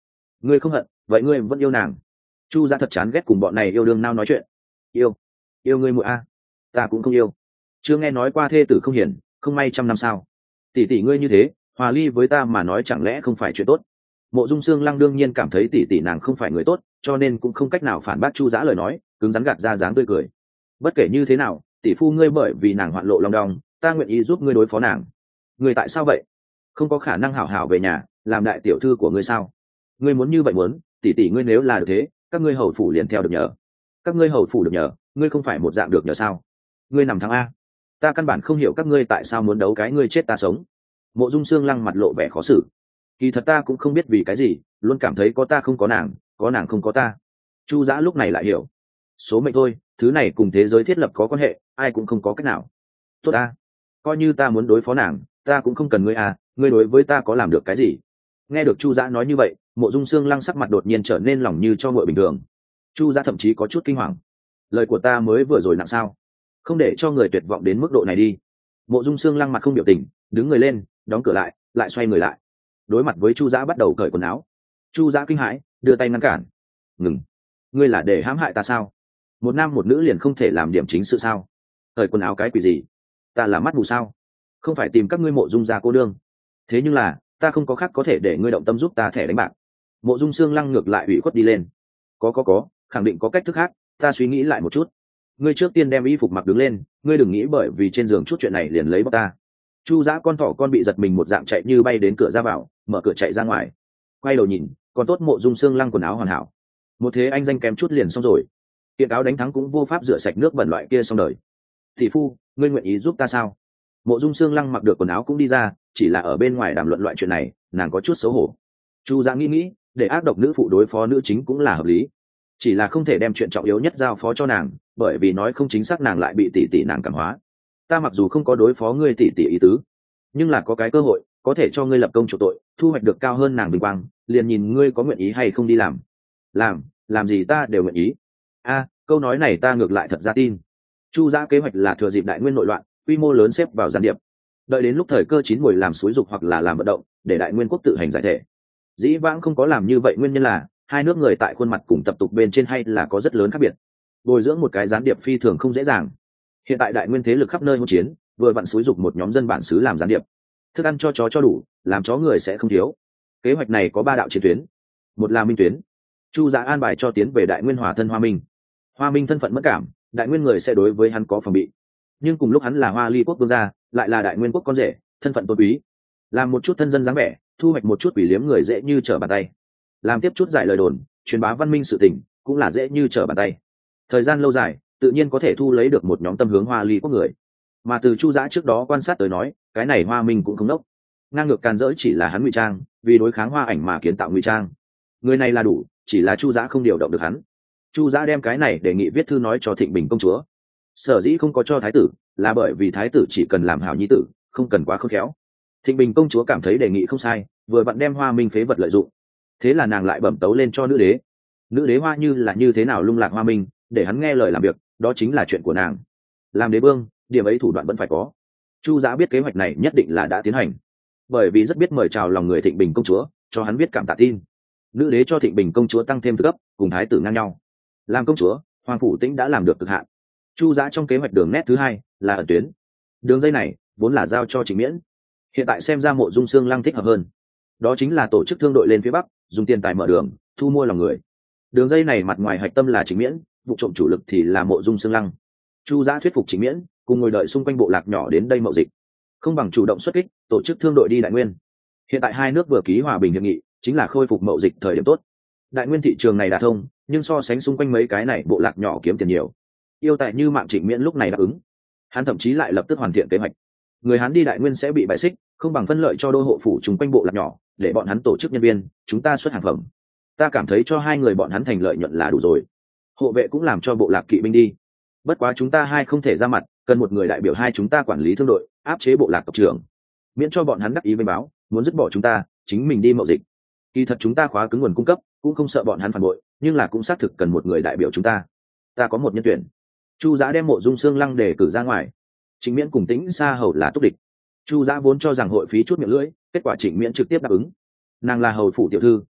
Ngươi không hận, vậy ngươi vẫn yêu nàng. Chu Giã thật chán ghét cùng bọn này yêu đương nao nói chuyện. Yêu ngươi muội a. Ta cũng không yêu. Chưa nghe nói qua thê tử không hiền, không may trăm năm sao? Tỷ tỷ ngươi như thế, hòa ly với ta mà nói chẳng lẽ không phải chuyện tốt? Mộ Dung Sương Lăng đương nhiên cảm thấy tỷ tỷ nàng không phải người tốt, cho nên cũng không cách nào phản bác Chu Giã lời nói, cứng rắn gạt ra dáng tươi cười. Bất kể như thế nào, tỷ phu ngươi bởi vì nàng hoạn lộ long đong, ta nguyện ý giúp ngươi đối phó nàng. Ngươi tại sao vậy? Không có khả năng hảo hảo về nhà làm đại tiểu thư của ngươi sao? Ngươi muốn như vậy muốn, tỷ tỷ ngươi nếu là được thế, các ngươi hầu phủ liền theo được nhờ. Các ngươi hầu phủ được nhờ, ngươi không phải một dạng được nhờ sao? Ngươi nằm thắng a. Ta căn bản không hiểu các ngươi tại sao muốn đấu cái ngươi chết ta sống. Mộ Dung Sương Lăng mặt lộ vẻ khó xử. Kỳ thật ta cũng không biết vì cái gì, luôn cảm thấy có ta không có nàng không có ta. Chu Giã lúc này lại hiểu, số mệnh thôi, thứ này cùng thế giới thiết lập có quan hệ, ai cũng không có cách nào. Tốt ta, coi như ta muốn đối phó nàng, ta cũng không cần ngươi à, ngươi đối với ta có làm được cái gì? Nghe được Chu Giã nói như vậy, Mộ Dung Sương Lăng sắc mặt đột nhiên trở nên lòng như cho nguội bình thường. Chu Giã thậm chí có chút kinh hoàng. Lời của ta mới vừa rồi nặng sao? Không để cho người tuyệt vọng đến mức độ này đi. Mộ Dung Sương Lăng mặt không biểu tình, đứng người lên, đóng cửa lại xoay người lại. Đối mặt với Chu Giã bắt đầu cởi quần áo. Chu Giã kinh hãi, đưa tay ngăn cản. Ngừng, ngươi là để hãm hại ta sao? Một nam một nữ liền không thể làm điểm chính sự sao? Cởi quần áo cái quỷ gì? Ta là mắt mù sao? Không phải tìm các ngươi Mộ Dung gia cô đương. Thế nhưng là ta không có khác có thể để ngươi động tâm giúp ta thẻ đánh bạc. Mộ Dung Sương Lăng ngược lại ủy khuất đi lên. Có, khẳng định có cách thức khác, ta suy nghĩ lại một chút. Ngươi trước tiên đem y phục mặc đứng lên, ngươi đừng nghĩ bởi vì trên giường chút chuyện này liền lấy bóc ta. Chu Giã con thỏ con bị giật mình một dạng chạy như bay đến cửa ra vào, mở cửa chạy ra ngoài. Quay đầu nhìn, còn tốt Mộ Dung Sương Lăng quần áo hoàn hảo. Một thế anh danh kém chút liền xong rồi. Kiện cáo đánh thắng cũng vô pháp rửa sạch nước bẩn loại kia xong đời. Tỷ phu, ngươi nguyện ý giúp ta sao? Mộ Dung Sương Lăng mặc được quần áo cũng đi ra, chỉ là ở bên ngoài đàm luận loại chuyện này, nàng có chút xấu hổ. Chu Giã nghĩ, để ác độc nữ phụ đối phó nữ chính cũng là hợp lý. Chỉ là không thể đem chuyện trọng yếu nhất giao phó cho nàng, bởi vì nói không chính xác nàng lại bị tỷ tỷ nàng cảm hóa. Ta mặc dù không có đối phó ngươi tỷ tỷ ý tứ, nhưng là có cái cơ hội có thể cho ngươi lập công chuộc tội, thu hoạch được cao hơn nàng bình quang, liền nhìn ngươi có nguyện ý hay không đi làm. Làm gì ta đều nguyện ý. Câu nói này ta ngược lại thật ra tin. Chu Giã kế hoạch là thừa dịp đại nguyên nội loạn, quy mô lớn xếp vào gián điệp, đợi đến lúc thời cơ chín muồi làm xúi dục hoặc là làm vận động, để đại nguyên quốc tự hành giải thể. Dĩ vãng không có làm như vậy nguyên nhân là hai nước người tại khuôn mặt cùng tập tục bên trên hay là có rất lớn khác biệt. Bồi dưỡng một cái gián điệp phi thường không dễ dàng. Hiện tại đại nguyên thế lực khắp nơi hỗn chiến, vừa vặn xúi dục một nhóm dân bản xứ làm gián điệp, thức ăn cho chó cho đủ, làm chó người sẽ không thiếu. Kế hoạch này có ba đạo chiến tuyến. Một là minh tuyến, Chu Giã an bài cho tiến về đại nguyên hòa thân Hoa Minh. Hoa Minh thân phận mất cảm, đại nguyên người sẽ đối với hắn có phòng bị, nhưng cùng lúc hắn là Hoa Ly quốc vương gia, lại là đại nguyên quốc con rể, thân phận tôn quý, làm một chút thân dân dáng vẻ, thu hoạch một chút quỷ liếm người dễ như trở bàn tay, làm tiếp chút giải lời đồn, truyền bá văn minh sự tình, cũng là dễ như trở bàn tay. Thời gian lâu dài, tự nhiên có thể thu lấy được một nhóm tâm hướng Hoa Ly quốc người. Mà từ Chu Giã trước đó quan sát tới nói, cái này Hoa Minh cũng không đốc, ngang ngược càn rỡ chỉ là hắn ngụy trang, vì đối kháng Hoa Ảnh mà kiến tạo ngụy trang. Người này là đủ, chỉ là Chu Giã không điều động được hắn. Chu Giã đem cái này đề nghị viết thư nói cho Thịnh Bình công chúa. Sở dĩ không có cho thái tử, là bởi vì thái tử chỉ cần làm hảo nhi tử, không cần quá khôn khéo. Thịnh Bình công chúa cảm thấy đề nghị không sai, vừa vặn đem Hoa Minh phế vật lợi dụng. Thế là nàng lại bẩm tấu lên cho nữ đế. Nữ đế Hoa Như là như thế nào lung lạc Hoa Minh, để hắn nghe lời làm việc, đó chính là chuyện của nàng. Làm đế vương, điểm ấy thủ đoạn vẫn phải có. Chu Giã biết kế hoạch này nhất định là đã tiến hành, bởi vì rất biết mời chào lòng người Thịnh Bình công chúa, cho hắn biết cảm tạ tin. Nữ đế cho Thịnh Bình công chúa tăng thêm thứ cấp, cùng thái tử ngang nhau. Làm công chúa, Hoàng phủ Tĩnh đã làm được cực hạn. Chu Giã trong kế hoạch đường nét thứ hai là ẩn tuyến. Đường dây này vốn là giao cho Trịnh Miễn, hiện tại xem ra Mộ Dung Sương Lăng thích hợp hơn. Đó chính là tổ chức thương đội lên phía bắc, dùng tiền tài mở đường, thu mua lòng người. Đường dây này mặt ngoài hạch tâm là Trịnh Miễn, vụ trộm chủ lực thì là Mộ Dung Sương Lăng. Chu Giã thuyết phục Trịnh Miễn cùng ngồi đợi xung quanh bộ lạc nhỏ đến đây mậu dịch, không bằng chủ động xuất kích, tổ chức thương đội đi đại nguyên. Hiện tại hai nước vừa ký hòa bình hiệp nghị, chính là khôi phục mậu dịch thời điểm tốt. Đại nguyên thị trường này đã thông, nhưng so sánh xung quanh mấy cái này bộ lạc nhỏ kiếm tiền nhiều. Yêu tại như mạng Trịnh Miễn lúc này đáp ứng, hắn thậm chí lại lập tức hoàn thiện kế hoạch. Người hắn đi đại nguyên sẽ bị bại xích, không bằng phân lợi cho đô hộ phủ chung quanh bộ lạc nhỏ, để bọn hắn tổ chức nhân viên, chúng ta xuất hàng phẩm. Ta cảm thấy cho hai người bọn hắn thành lợi nhuận là đủ rồi. Hộ vệ cũng làm cho bộ lạc kỵ binh đi. Bất quá chúng ta hai không thể ra mặt, cần một người đại biểu hai chúng ta quản lý thương đội, áp chế bộ lạc tộc trưởng, miễn cho bọn hắn đắc ý với báo, muốn dứt bỏ chúng ta, chính mình đi mậu dịch. Kỳ thật chúng ta khóa cứng nguồn cung cấp, cũng không sợ bọn hắn phản bội, nhưng là cũng xác thực cần một người đại biểu chúng ta. Ta có một nhân tuyển. Chu Giã đem Mộ Dung Sương Lăng đề cử ra ngoài. Trịnh Miễn cùng Tĩnh Sa hầu là túc địch. Chu Giã vốn cho rằng hội phí chút miệng lưỡi, kết quả Trịnh Miễn trực tiếp đáp ứng. Nàng là hầu phủ tiểu thư,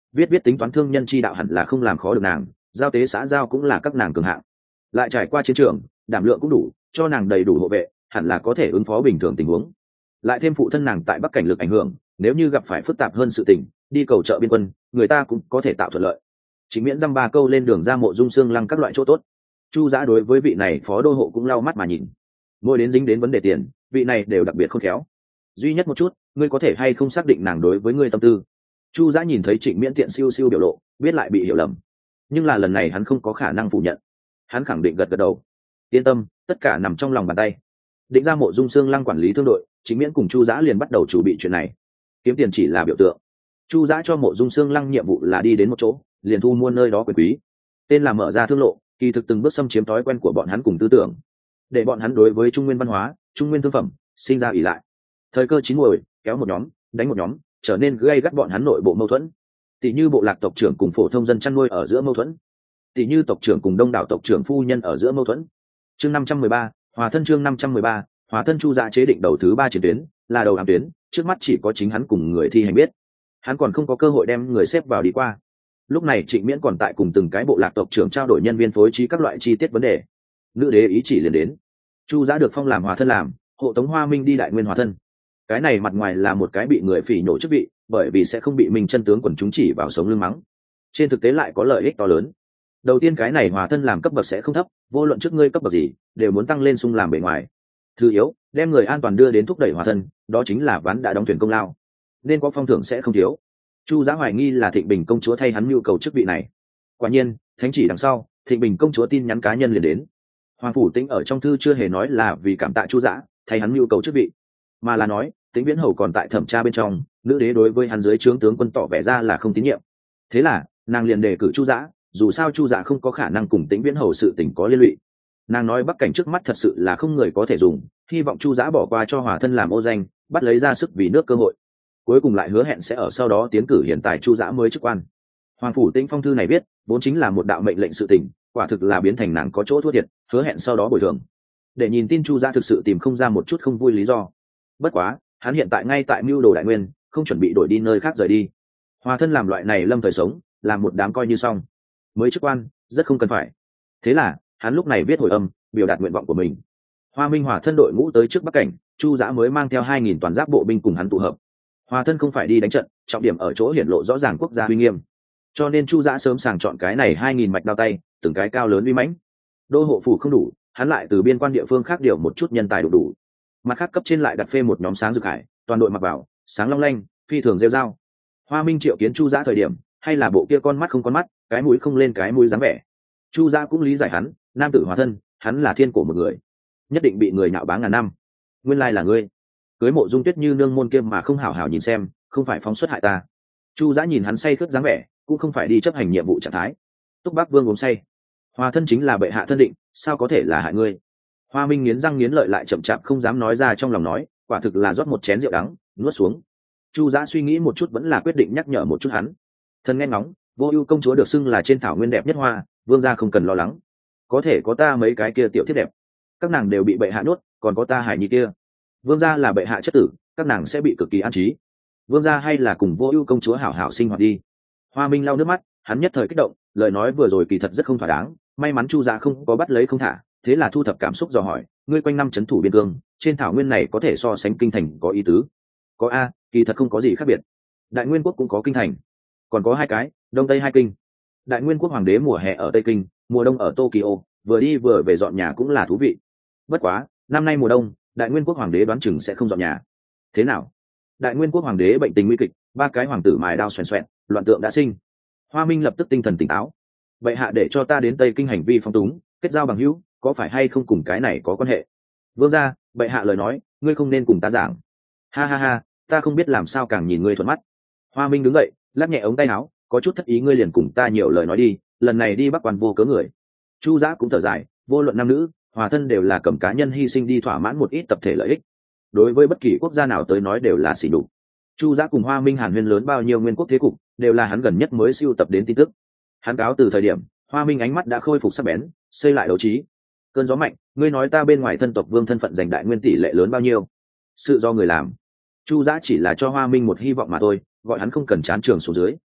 viết viết tính toán thương nhân chi đạo hẳn là không làm khó được nàng, giao tế xã giao cũng là các nàng cường hạng, lại trải qua chiến trường đảm lượng cũng đủ cho nàng đầy đủ hộ vệ, hẳn là có thể ứng phó bình thường tình huống. Lại thêm phụ thân nàng tại bắc cảnh lực ảnh hưởng, nếu như gặp phải phức tạp hơn sự tình, đi cầu trợ biên quân, người ta cũng có thể tạo thuận lợi. Chính miễn dăm ba câu lên đường ra Mộ Dung Xương Lăng các loại chỗ tốt. Chu Giã đối với vị này phó đô hộ cũng lau mắt mà nhìn. Mỗi đến dính đến vấn đề tiền, vị này đều đặc biệt khôn khéo. Duy nhất một chút, ngươi có thể hay không xác định nàng đối với ngươi tâm tư. Chu Giã nhìn thấy Trịnh Miễn tiện siêu siêu biểu lộ, biết lại bị hiểu lầm, nhưng là lần này hắn không có khả năng phủ nhận. Hắn khẳng định gật gật đầu. Yên tâm, tất cả nằm trong lòng bàn tay. Định ra Mộ Dung Xương Lăng quản lý thương đội, Trịnh Miễn cùng Chu Giã liền bắt đầu chuẩn bị chuyện này. Kiếm tiền chỉ là biểu tượng. Chu Giã cho Mộ Dung Xương Lăng nhiệm vụ là đi đến một chỗ, liền thu mua nơi đó quyền quý. Tên là mở ra thương lộ, kỳ thực từng bước xâm chiếm thói quen của bọn hắn cùng tư tưởng, để bọn hắn đối với trung nguyên văn hóa, trung nguyên thương phẩm sinh ra ỷ lại. Thời cơ chín muồi, kéo một nhóm, đánh một nhóm, trở nên gây gắt bọn hắn nội bộ mâu thuẫn. Tỷ như bộ lạc tộc trưởng cùng phổ thông dân chăn nuôi ở giữa mâu thuẫn, tỷ như tộc trưởng cùng đông đảo tộc trưởng phu nhân ở giữa mâu thuẫn. Chương 513, Hòa thân chương 513, Hòa thân. Chu Giã chế định đầu thứ 3 chiến tuyến, là đầu ám tuyến, trước mắt chỉ có chính hắn cùng người thi hành biết. Hắn còn không có cơ hội đem người xếp vào đi qua. Lúc này Trịnh Miễn còn tại cùng từng cái bộ lạc tộc trưởng trao đổi nhân viên phối trí các loại chi tiết vấn đề. Nữ đế ý chỉ liền đến. Chu Giã được phong làm hòa thân, làm hộ tống Hoa Minh đi Đại Nguyên hòa thân. Cái này mặt ngoài là một cái bị người phỉ nhổ chức vị, bởi vì sẽ không bị Minh chân tướng quần chúng chỉ vào sống lưng mắng. Trên thực tế lại có lợi ích to lớn. Đầu tiên cái này hòa thân làm cấp bậc sẽ không thấp, vô luận trước ngươi cấp bậc gì, đều muốn tăng lên sung làm bề ngoài. Thứ yếu, đem người an toàn đưa đến thúc đẩy hòa thân, đó chính là ván đã đóng thuyền công lao, nên có phong thưởng sẽ không thiếu. Chu Giã hoài nghi là Thịnh Bình công chúa thay hắn nhu cầu chức vị này. Quả nhiên, thánh chỉ đằng sau, Thịnh Bình công chúa tin nhắn cá nhân liền đến. Hoàng phủ Tĩnh ở trong thư chưa hề nói là vì cảm tạ Chu Giã thay hắn nhu cầu chức vị, mà là nói Tĩnh Viễn Hầu còn tại thẩm tra bên trong, nữ đế đối với hắn dưới trướng tướng quân tỏ vẻ ra là không tín nhiệm. Thế là nàng liền đề cử Chu Giã, dù sao Chu Giã không có khả năng cùng Tĩnh Viễn Hầu sự tình có liên lụy. Nàng nói bắc cảnh trước mắt thật sự là không người có thể dùng, hy vọng Chu Giã bỏ qua cho hòa thân làm ô danh, bắt lấy ra sức vì nước cơ hội. Cuối cùng lại hứa hẹn sẽ ở sau đó tiến cử hiện tại Chu Giã mới chức quan. Hoàng phủ Tĩnh phong thư này viết vốn chính là một đạo mệnh lệnh sự tình, quả thực là biến thành nàng có chỗ thua thiệt, hứa hẹn sau đó bồi thường. Để nhìn tin Chu Giã thực sự tìm không ra một chút không vui lý do. Bất quá hắn hiện tại ngay tại mưu đồ Đại Nguyên, không chuẩn bị đổi đi nơi khác rời đi. Hòa thân làm loại này lâm thời sống, làm một đám coi như xong. Mới chức quan rất không cần phải. Thế là hắn lúc này viết hồi âm, biểu đạt nguyện vọng của mình. Hoa Minh hòa thân đội ngũ tới trước bắc cảnh, Chu Giã mới mang theo 2000 toàn giáp bộ binh cùng hắn tụ hợp. Hòa thân không phải đi đánh trận, trọng điểm ở chỗ hiển lộ rõ ràng quốc gia uy nghiêm, cho nên Chu Giã sớm sàng chọn cái này 2000 mạch đao tay, từng cái cao lớn uy mãnh. Đô hộ phủ không đủ, hắn lại từ biên quan địa phương khác điều một chút nhân tài đủ. Mặt khác cấp trên lại đặt phê một nhóm sáng rực hải, toàn đội mặc vào sáng long lanh, phi thường rêu rao. Hoa Minh triệu kiến Chu Giã thời điểm, hay là bộ kia con mắt không con mắt, cái mũi không lên cái mũi dáng vẻ. Chu Giã cũng lý giải hắn, nam tử hòa thân, hắn là thiên cổ một người, nhất định bị người nhạo báng ngàn năm. Nguyên lai là ngươi, cưới Mộ Dung Tuyết như nương môn kiêm mà không hảo hảo nhìn xem, không phải phóng xuất hại ta. Chu Giã nhìn hắn say khướt dáng vẻ, cũng không phải đi chấp hành nhiệm vụ trạng thái. Túc Bắc Vương uống say, hòa thân chính là bệ hạ thân định, sao có thể là hại ngươi? Hoa Minh nghiến răng nghiến lợi lại chậm chạp không dám nói ra trong lòng nói, quả thực là rót một chén rượu đắng, nuốt xuống. Chu Giã suy nghĩ một chút vẫn là quyết định nhắc nhở một chút hắn. Thần nghe ngóng, Vô Ưu công chúa được xưng là trên thảo nguyên đẹp nhất hoa, vương gia không cần lo lắng, có thể có ta mấy cái kia tiểu thiết đẹp, các nàng đều bị bệ hạ nuốt, còn có ta hải nhi kia. Vương gia là bệ hạ chất tử, các nàng sẽ bị cực kỳ an trí. Vương gia hay là cùng Vô Ưu công chúa hảo hảo sinh hoạt đi. Hoa Minh lau nước mắt, hắn nhất thời kích động, lời nói vừa rồi kỳ thật rất không thỏa đáng, may mắn Chu Giã không có bắt lấy không thả, thế là thu thập cảm xúc dò hỏi, ngươi quanh năm trấn thủ biên cương, trên thảo nguyên này có thể so sánh kinh thành có ý tứ? Có a, kỳ thật không có gì khác biệt. Đại Nguyên quốc cũng có kinh thành, còn có hai cái, đông tây hai kinh. Đại Nguyên quốc hoàng đế mùa hè ở Tây Kinh, mùa đông ở Tokyo, vừa đi vừa về dọn nhà cũng là thú vị. Bất quá, năm nay mùa đông, Đại Nguyên quốc hoàng đế đoán chừng sẽ không dọn nhà. Thế nào? Đại Nguyên quốc hoàng đế bệnh tình nguy kịch, ba cái hoàng tử mài đao xoèn xoẹn, loạn tượng đã sinh. Hoa Minh lập tức tinh thần tỉnh táo. Vậy hạ để cho ta đến Tây Kinh hành vi phong túng, kết giao bằng hữu, có phải hay không cùng cái này có quan hệ? Vương gia, bệ hạ lời nói, ngươi không nên cùng ta giảng. Ha ha ha, ta không biết làm sao càng nhìn ngươi thuận mắt. Hoa Minh đứng dậy, lắc nhẹ ống tay áo, có chút thất ý, ngươi liền cùng ta nhiều lời nói đi, lần này đi Bắc quan vô cớ người. Chu Giã cũng thở dài, vô luận nam nữ, hòa thân đều là cầm cá nhân hy sinh đi thỏa mãn một ít tập thể lợi ích, đối với bất kỳ quốc gia nào tới nói đều là xỉ nhục. Chu Giã cùng Hoa Minh hàn huyên lớn bao nhiêu nguyên quốc thế cục, đều là hắn gần nhất mới sưu tập đến tin tức. Hắn cáo từ thời điểm, Hoa Minh ánh mắt đã khôi phục sắc bén, xây lại đấu trí. Cơn gió mạnh, ngươi nói ta bên ngoài thân tộc vương thân phận giành Đại Nguyên tỷ lệ lớn bao nhiêu? Sự do người làm. Chu Giã chỉ là cho Hoa Minh một hy vọng mà thôi, gọi hắn không cần chán trường xuống dưới.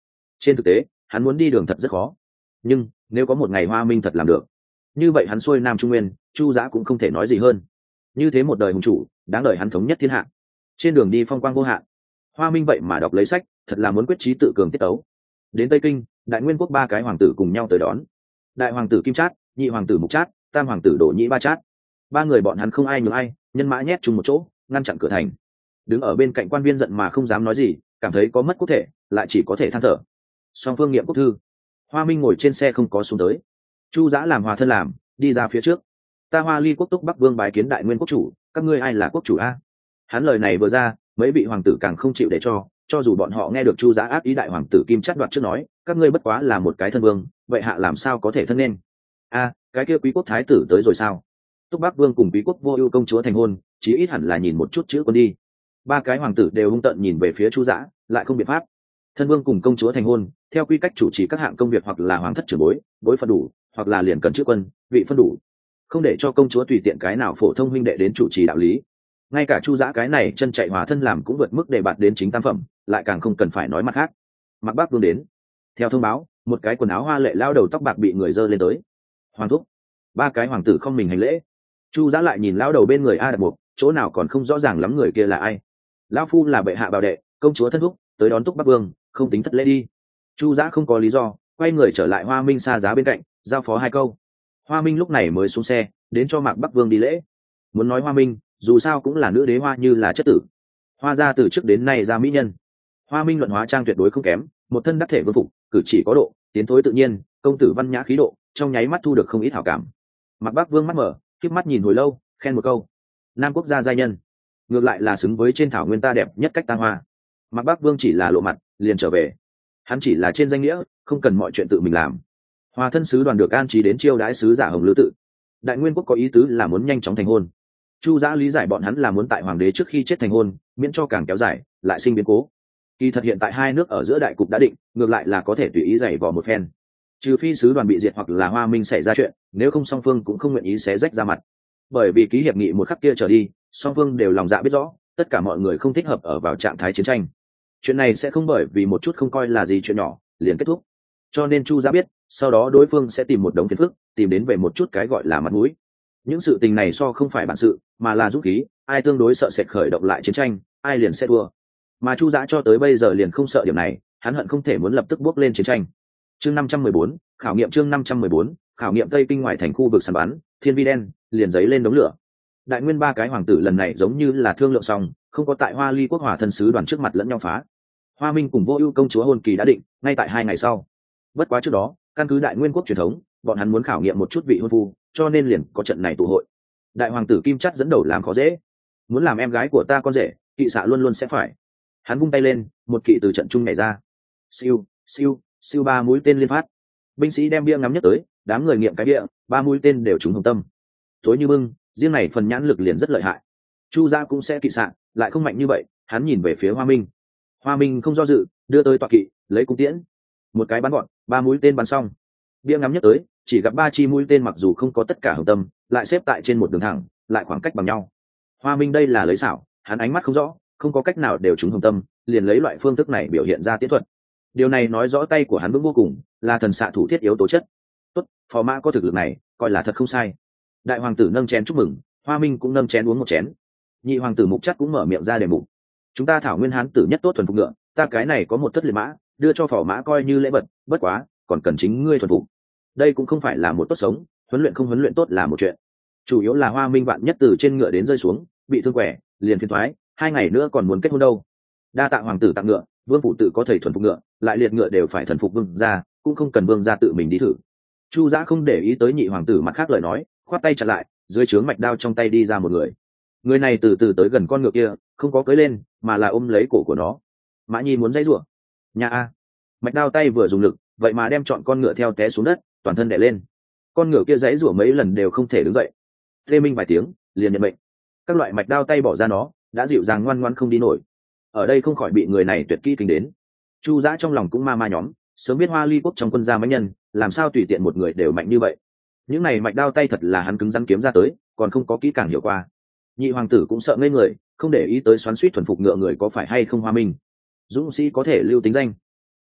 Trên thực tế hắn muốn đi đường thật rất khó, nhưng nếu có một ngày Hoa Minh thật làm được, như vậy hắn xuôi Nam Trung Nguyên, Chu Giã cũng không thể nói gì hơn. Như thế một đời hùng chủ, đáng đợi hắn thống nhất thiên hạ. Trên đường đi phong quang vô hạn, Hoa Minh vậy mà đọc lấy sách, thật là muốn quyết chí tự cường tiết tấu. Đến Tây Kinh, Đại Nguyên quốc ba cái hoàng tử cùng nhau tới đón. Đại hoàng tử Kim Trát, nhị hoàng tử Mục Trát, tam hoàng tử Đỗ Nhĩ Ba Trát. Ba người bọn hắn không ai nhường ai, nhân mã nhét chung một chỗ, ngăn chặn cửa thành. Đứng ở bên cạnh quan viên giận mà không dám nói gì, cảm thấy có mất quốc thể, lại chỉ có thể than thở. Song phương nghiệm quốc thư. Hoa Minh ngồi trên xe không có xuống tới. Chu Giã làm hòa thân làm, đi ra phía trước. Ta Hoa Ly quốc Túc Bắc Vương bái kiến Đại Nguyên quốc chủ, các ngươi ai là quốc chủ a? Hắn lời này vừa ra, mấy vị hoàng tử càng không chịu để cho dù bọn họ nghe được Chu Giã ác ý. Đại hoàng tử Kim Chắt đoạt trước nói, các ngươi bất quá là một cái thân vương, vậy hạ làm sao có thể thân nên? A, cái kia quý quốc thái tử tới rồi sao? Túc Bắc Vương cùng quý quốc Vô Ưu công chúa thành hôn, chí ít hẳn là nhìn một chút chữ con đi. Ba cái hoàng tử đều hung tợn nhìn về phía Chu Giã, lại không biện pháp. Thân vương cùng công chúa thành hôn, theo quy cách chủ trì các hạng công việc hoặc là hoàng thất trưởng bối phận đủ, hoặc là liền cần chữ quân, vị phân đủ, không để cho công chúa tùy tiện cái nào phổ thông huynh đệ đến chủ trì đạo lý. Ngay cả Chu Giã cái này chân chạy hòa thân làm cũng vượt mức đề bạt đến chính tam phẩm, lại càng không cần phải nói mặt khác. Mạc Bắc Vương đến. Theo thông báo, một cái quần áo hoa lệ lao đầu tóc bạc bị người dơ lên tới. Hoàng thúc. Ba cái hoàng tử không mình hành lễ. Chu Giã lại nhìn lao đầu bên người A Đạt Mục, chỗ nào còn không rõ ràng lắm người kia là ai. Lão phu là bệ hạ bảo đệ, công chúa thân thúc, tới đón Túc Bắc Vương, không tính thất lễ đi. Chu Giã không có lý do, quay người trở lại Hoa Minh xa giá bên cạnh, giao phó hai câu. Hoa Minh lúc này mới xuống xe, đến cho Mạc Bắc Vương đi lễ. Muốn nói Hoa Minh, dù sao cũng là nữ đế Hoa như là chất tử. Hoa gia từ trước đến nay ra mỹ nhân. Hoa Minh luận hóa trang tuyệt đối không kém, một thân đắc thể vương phục, cử chỉ có độ, tiến thối tự nhiên, công tử văn nhã khí độ, trong nháy mắt thu được không ít hảo cảm. Mạc Bắc Vương mắt mở, khép mắt nhìn hồi lâu, khen một câu: Nam quốc gia giai nhân, ngược lại là xứng với trên thảo nguyên ta đẹp nhất cách ta Hoa. Mạc Bắc Vương chỉ là lộ mặt, liền trở về. Hắn chỉ là trên danh nghĩa, không cần mọi chuyện tự mình làm. Hòa thân sứ đoàn được an trí đến chiêu đãi sứ giả Hồng Lữ tự. Đại Nguyên quốc có ý tứ là muốn nhanh chóng thành hôn. Chu Giã lý giải bọn hắn là muốn tại hoàng đế trước khi chết thành hôn, miễn cho càng kéo dài lại sinh biến cố. Kỳ thật hiện tại hai nước ở giữa đại cục đã định, ngược lại là có thể tùy ý giày vò một phen. Trừ phi sứ đoàn bị diệt hoặc là Hoa Minh xảy ra chuyện, nếu không song phương cũng không nguyện ý xé rách ra mặt. Bởi vì ký hiệp nghị một khắc kia trở đi, song phương đều lòng dạ biết rõ, tất cả mọi người không thích hợp ở vào trạng thái chiến tranh. Chuyện này sẽ không bởi vì một chút không coi là gì chuyện nhỏ liền kết thúc. Cho nên Chu Giã biết, sau đó đối phương sẽ tìm một đống phiền phức, tìm đến về một chút cái gọi là mặt mũi. Những sự tình này so không phải bản sự, mà là dũng khí, ai tương đối sợ sệt khởi động lại chiến tranh, ai liền sẽ thua. Mà Chu Giã cho tới bây giờ liền không sợ điểm này, hắn hận không thể muốn lập tức bước lên chiến tranh. Chương 514, khảo nghiệm chương 514, khảo nghiệm Tây Kinh ngoài thành khu vực săn bắn, thiên vi đen, liền giấy lên đống lửa. Đại Nguyên ba cái hoàng tử lần này giống như là thương lượng xong, không có tại Hoa Ly quốc hòa thân sứ đoàn trước mặt lẫn nhau phá. Hoa Minh cùng Vô Ưu công chúa hôn kỳ đã định, ngay tại 2 ngày sau. Bất quá trước đó, căn cứ Đại Nguyên quốc truyền thống, bọn hắn muốn khảo nghiệm một chút vị hôn phu, cho nên liền có trận này tụ hội. Đại hoàng tử Kim Chắt dẫn đầu làm khó dễ. Muốn làm em gái của ta con rể, kỵ xạ luôn luôn sẽ phải. Hắn vung tay lên, một kỵ từ trận trung nhảy ra. Siêu, siêu, siêu 3 mũi tên liên phát. Binh sĩ đem bia ngắm nhất tới, đám người nghiệm cái bia, 3 mũi tên đều trúng hồng tâm. Tối như bưng, riêng này phần nhãn lực liền rất lợi hại. Chu Gia cũng sẽ kỵ xạ, lại không mạnh như vậy. Hắn nhìn về phía Hoa Minh. Hoa Minh không do dự, đưa tới tọa kỵ, lấy cung tiễn. Một cái bắn gọn, 3 mũi tên bắn xong. Bia ngắm nhất tới, chỉ gặp 3 chi mũi tên mặc dù không có tất cả hồng tâm, lại xếp tại trên một đường thẳng, lại khoảng cách bằng nhau. Hoa Minh đây là lấy xảo, hắn ánh mắt không rõ, không có cách nào đều trúng hồng tâm, liền lấy loại phương thức này biểu hiện ra tiến thuật. Điều này nói rõ tay của hắn vững vô cùng, là thần xạ thủ thiết yếu tố chất. Tốt, phò mã có thực lực này, coi là thật không sai. Đại hoàng tử nâng chén chúc mừng, Hoa Minh cũng nâng chén uống một chén. Nhị hoàng tử Mục Trắc cũng mở miệng ra đề mục. Chúng ta thảo nguyên hán tử nhất tốt thuần phục ngựa, ta cái này có một thất liệt mã, đưa cho phò mã coi như lễ vật, bất quá, còn cần chính ngươi thuần phục. Đây cũng không phải là một tốt sống, huấn luyện không huấn luyện tốt là một chuyện. Chủ yếu là Hoa Minh vạn nhất từ trên ngựa đến rơi xuống, bị thương quẻ, liền phiền toái, 2 ngày nữa còn muốn kết hôn đâu. Đa tạ hoàng tử tặng ngựa, vương phụ tự có thể thuần phục ngựa, lại liệt ngựa đều phải thần phục vương gia, cũng không cần vương gia tự mình đi thử. Chu Giã không để ý tới nhị hoàng tử mặt khác lời nói, khoát tay chặn lại, dưới trướng mạch đao trong tay đi ra một người. Người này từ từ tới gần con ngựa kia, không có cưỡi lên, mà là ôm lấy cổ của nó. Mã Nhi muốn dãy rủa. Nhà a. Mạch đao tay vừa dùng lực, vậy mà đem chọn con ngựa theo té xuống đất, toàn thân đè lên. Con ngựa kia dãy rủa mấy lần đều không thể đứng dậy. Thê minh vài tiếng, liền nhận mệnh. Các loại mạch đao tay bỏ ra nó, đã dịu dàng ngoan ngoãn không đi nổi. Ở đây không khỏi bị người này tuyệt kỹ kinh đến. Chu Giã trong lòng cũng ma nhóm, sớm biết Hoa Ly quốc trong quân gia mấy nhân, làm sao tùy tiện một người đều mạnh như vậy. Những này mạch đao tay thật là hắn cứng rắn kiếm ra tới, còn không có kỹ càng hiểu qua. Nhị hoàng tử cũng sợ ngây người, không để ý tới xoắn xuýt thuần phục ngựa người có phải hay không Hoa Minh. Dũng sĩ có thể lưu tính danh.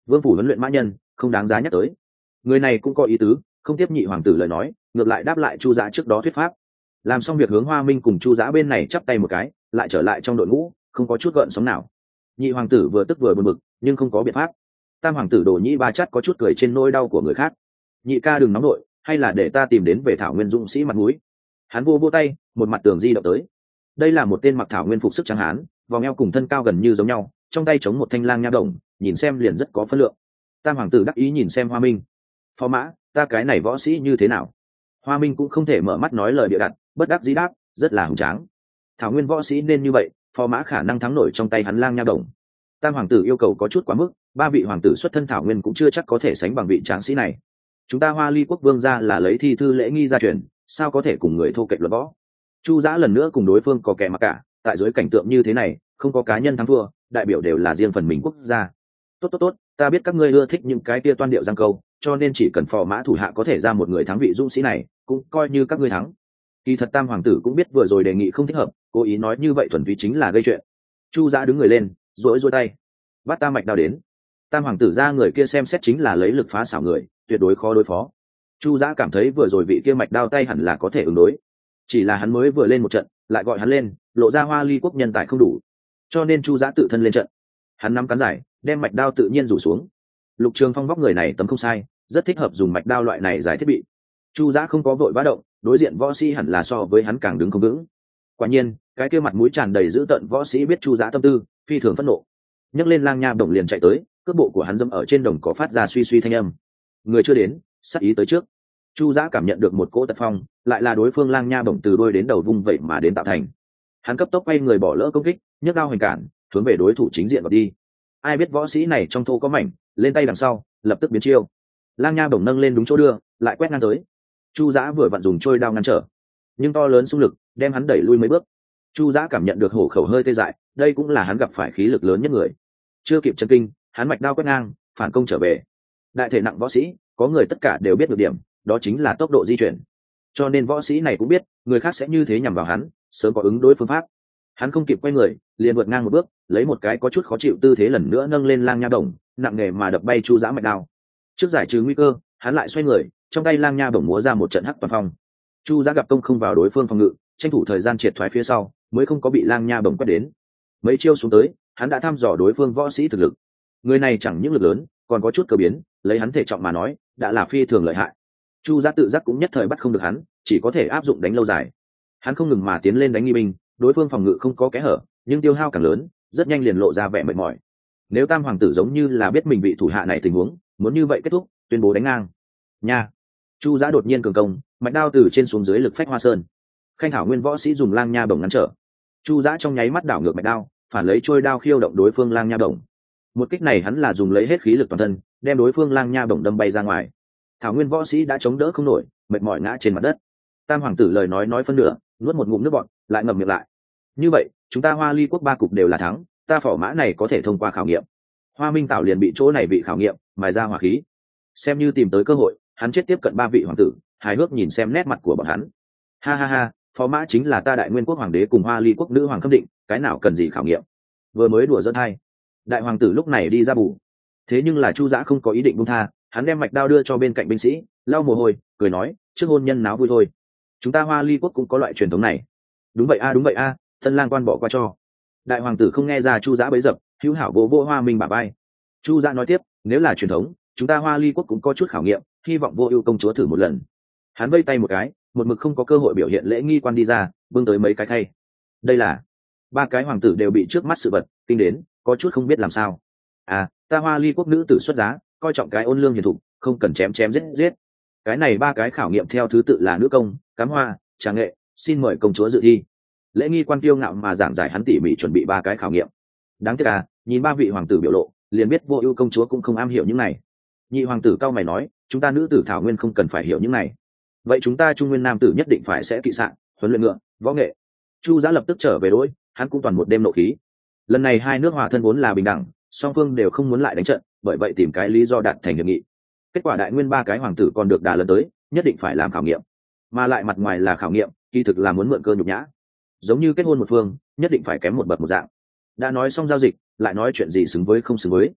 vương phủ huấn luyện mã nhân không đáng giá nhắc tới. Người này cũng có ý tứ, không tiếp nhị hoàng tử lời nói, ngược lại đáp lại Chu Dã trước đó thuyết pháp. Làm xong việc hướng Hoa Minh cùng Chu Dã bên này chắp tay một cái, lại trở lại trong đội ngũ, không có chút gợn sóng nào. Nhị hoàng tử vừa tức vừa buồn bực, nhưng không có biện pháp. Tam hoàng tử Đồ Nhĩ Ba Chát có chút cười trên nỗi đau của người khác. Nhị ca đừng nóng nội, hay là để ta tìm đến về Thảo Nguyên dũng sĩ mặt mũi. Hắn vô vô tay, một mặt tường di động tới. Đây là một tên mặc Thảo Nguyên phục sức trắng hán, vòng eo cùng thân cao gần như giống nhau, trong tay chống một thanh lang nha đồng, nhìn xem liền rất có phân lượng. Tam hoàng tử đắc ý nhìn xem Hoa Minh. Phó mã, ta cái này võ sĩ như thế nào? Hoa Minh cũng không thể mở mắt nói lời bịa đặt, bất đắc dĩ đáp, rất là hùng tráng. Thảo Nguyên võ sĩ nên như vậy, phó mã khả năng thắng nổi trong tay hắn lang nha đồng. Tam hoàng tử yêu cầu có chút quá mức, ba vị hoàng tử xuất thân Thảo Nguyên cũng chưa chắc có thể sánh bằng vị tráng sĩ này. Chúng ta Hoa Ly quốc vương gia là lấy thi thư lễ nghi gia truyền, sao có thể cùng người thô kệch luận võ? Chu Dã lần nữa cùng đối phương có kẻ mặc cả, tại dưới cảnh tượng như thế này, không có cá nhân thắng thua, đại biểu đều là riêng phần mình quốc gia. Tốt, ta biết các ngươi ưa thích những cái kia toan điệu giang câu, cho nên chỉ cần phò mã thủ hạ có thể ra một người thắng vị dũng sĩ này, cũng coi như các ngươi thắng. Kỳ thật Tam hoàng tử cũng biết vừa rồi đề nghị không thích hợp, cố ý nói như vậy thuần túy chính là gây chuyện. Chu Dã đứng người lên, duỗi tay, bắt Tam mạch đao đến. Tam hoàng tử ra người kia xem xét chính là lấy lực phá xảo người, tuyệt đối khó đối phó. Chu Dã cảm thấy vừa rồi vị kia mạch đao tay hẳn là có thể ứng đối, chỉ là hắn mới vừa lên một trận, lại gọi hắn lên, lộ ra Hoa Ly quốc nhân tài không đủ, cho nên Chu Dã tự thân lên trận. Hắn nắm cán giải, đem mạch đao tự nhiên rủ xuống. Lục Trường Phong vóc người này tấm không sai, rất thích hợp dùng mạch đao loại này giải thiết bị. Chu Dã không có vội vã động, đối diện võ sĩ hẳn là so với hắn càng đứng không vững. Quả nhiên, cái kia mặt mũi tràn đầy dữ tợn võ sĩ biết Chu Dã tâm tư, phi thường phẫn nộ, nhấc lên lang nha đồng liền chạy tới, cước bộ của hắn dẫm ở trên đồng có phát ra suy suy thanh âm. Người chưa đến, sát ý tới trước. Chu Dã cảm nhận được một cỗ tật phong, lại là đối phương lang nha bổng từ đôi đến đầu vung vậy mà đến tạo thành. Hắn cấp tốc quay người bỏ lỡ công kích, nhấc đao hoành cản, hướng về đối thủ chính diện vào đi. Ai biết võ sĩ này trong thô có mảnh, lên tay đằng sau, lập tức biến chiêu. Lang nha bổng nâng lên đúng chỗ đưa, lại quét ngang tới. Chu Dã vừa vặn dùng trôi đao ngăn trở, nhưng to lớn xung lực đem hắn đẩy lui mấy bước. Chu Dã cảm nhận được hổ khẩu hơi tê dại, đây cũng là hắn gặp phải khí lực lớn nhất người. Chưa kịp chân kinh, hắn mạch đao quét ngang, phản công trở về. Đại thể nặng võ sĩ, có người tất cả đều biết được điểm, đó chính là tốc độ di chuyển. Cho nên võ sĩ này cũng biết, người khác sẽ như thế nhằm vào hắn, sớm có ứng đối phương pháp. Hắn không kịp quay người, liền vượt ngang một bước, lấy một cái có chút khó chịu tư thế lần nữa nâng lên lang nha bổng, nặng nề mà đập bay Chu Dã mạch đao. Trước giải trừ nguy cơ, hắn lại xoay người, trong tay lang nha bổng múa ra một trận hắc toàn phong. Chu Dã gặp công không vào đối phương phòng ngự, tranh thủ thời gian triệt thoái phía sau, mới không có bị lang nha bổng quét đến. Mấy chiêu xuống tới, hắn đã thăm dò đối phương võ sĩ thực lực. Người này chẳng những lực lớn, còn có chút cơ biến, lấy hắn thể trọng mà nói, đã là phi thường lợi hại. Chu Dã tự giác cũng nhất thời bắt không được hắn, chỉ có thể áp dụng đánh lâu dài. Hắn không ngừng mà tiến lên đánh nghi binh, đối phương phòng ngự không có kẽ hở, nhưng tiêu hao càng lớn, rất nhanh liền lộ ra vẻ mệt mỏi. Nếu Tam hoàng tử giống như là biết mình bị thủ hạ này tình huống, muốn như vậy kết thúc, tuyên bố đánh ngang. Nha! Chu Dã đột nhiên cường công, mạch đao từ trên xuống dưới lực phách hoa sơn. Khanh Thảo Nguyên võ sĩ dùng lang nha bổng ngăn trở. Chu Dã trong nháy mắt đảo ngược mạch đao, phản lấy trôi đao khiêu động đối phương lang nha bổng. Một kích này hắn là dùng lấy hết khí lực toàn thân, đem đối phương lang nha bổng đâm bay ra ngoài. Thảo Nguyên võ sĩ đã chống đỡ không nổi, mệt mỏi ngã trên mặt đất. Tam hoàng tử lời nói phân nửa, nuốt một ngụm nước bọt, lại ngậm miệng lại. Như vậy, chúng ta Hoa Ly quốc ba cục đều là thắng, ta phỏ mã này có thể thông qua khảo nghiệm. Hoa Minh Tạo liền bị chỗ này bị khảo nghiệm, mài ra hỏa khí. Xem như tìm tới cơ hội, hắn chết tiếp cận ba vị hoàng tử, hài hước nhìn xem nét mặt của bọn hắn. Ha, phó mã chính là ta Đại Nguyên quốc hoàng đế cùng Hoa Ly quốc nữ hoàng khâm định, cái nào cần gì khảo nghiệm. Vừa mới đùa giỡn hay. Đại hoàng tử lúc này đi ra bù. Thế nhưng là Chu Dã không có ý định buông tha, hắn đem mạch đao đưa cho bên cạnh binh sĩ, lau mồ hôi, cười nói, trước hôn nhân náo vui thôi. Chúng ta Hoa Ly quốc cũng có loại truyền thống này. Đúng vậy a, Tân lang quan bỏ qua cho. Đại hoàng tử không nghe ra Chu Dã bấy dập, hữu hảo vô Hoa Minh bả vai. Chu Dã nói tiếp, nếu là truyền thống, chúng ta Hoa Ly quốc cũng có chút khảo nghiệm, hy vọng Vô Ưu công chúa thử một lần. Hắn vây tay một cái, một mực không có cơ hội biểu hiện lễ nghi quan đi ra, bưng tới mấy cái khay. Đây là ba cái hoàng tử đều bị trước mắt sự vật kinh đến, có chút không biết làm sao. Ta Hoa Ly quốc nữ tử xuất giá, coi trọng cái ôn lương hiền thục, không cần chém giết. Cái này ba cái khảo nghiệm theo thứ tự là nữ công, cắm hoa, trà nghệ, xin mời công chúa dự thi. Lễ nghi quan kiêu ngạo mà giảng giải hắn tỉ mỉ chuẩn bị ba cái khảo nghiệm. Đáng tiếc nhìn ba vị hoàng tử biểu lộ, liền biết Vô Ưu công chúa cũng không am hiểu những này. Nhị hoàng tử cao mày nói, chúng ta nữ tử Thảo Nguyên không cần phải hiểu những này. Vậy chúng ta Trung Nguyên nam tử nhất định phải sẽ kỵ sạn, huấn luyện ngựa, võ nghệ. Chu Dã lập tức trở về đối, hắn cũng toàn một đêm nộ khí. Lần này hai nước hòa thân vốn là bình đẳng, song phương đều không muốn lại đánh trận, bởi vậy tìm cái lý do đạt thành hiệp nghị. Kết quả Đại Nguyên ba cái hoàng tử còn được đà lần tới, nhất định phải làm khảo nghiệm, mà lại mặt ngoài là khảo nghiệm, kỳ thực là muốn mượn cơ nhục nhã. Giống như kết hôn một phương, nhất định phải kém một bậc một dạng. Đã nói xong giao dịch, lại nói chuyện gì xứng với không xứng với.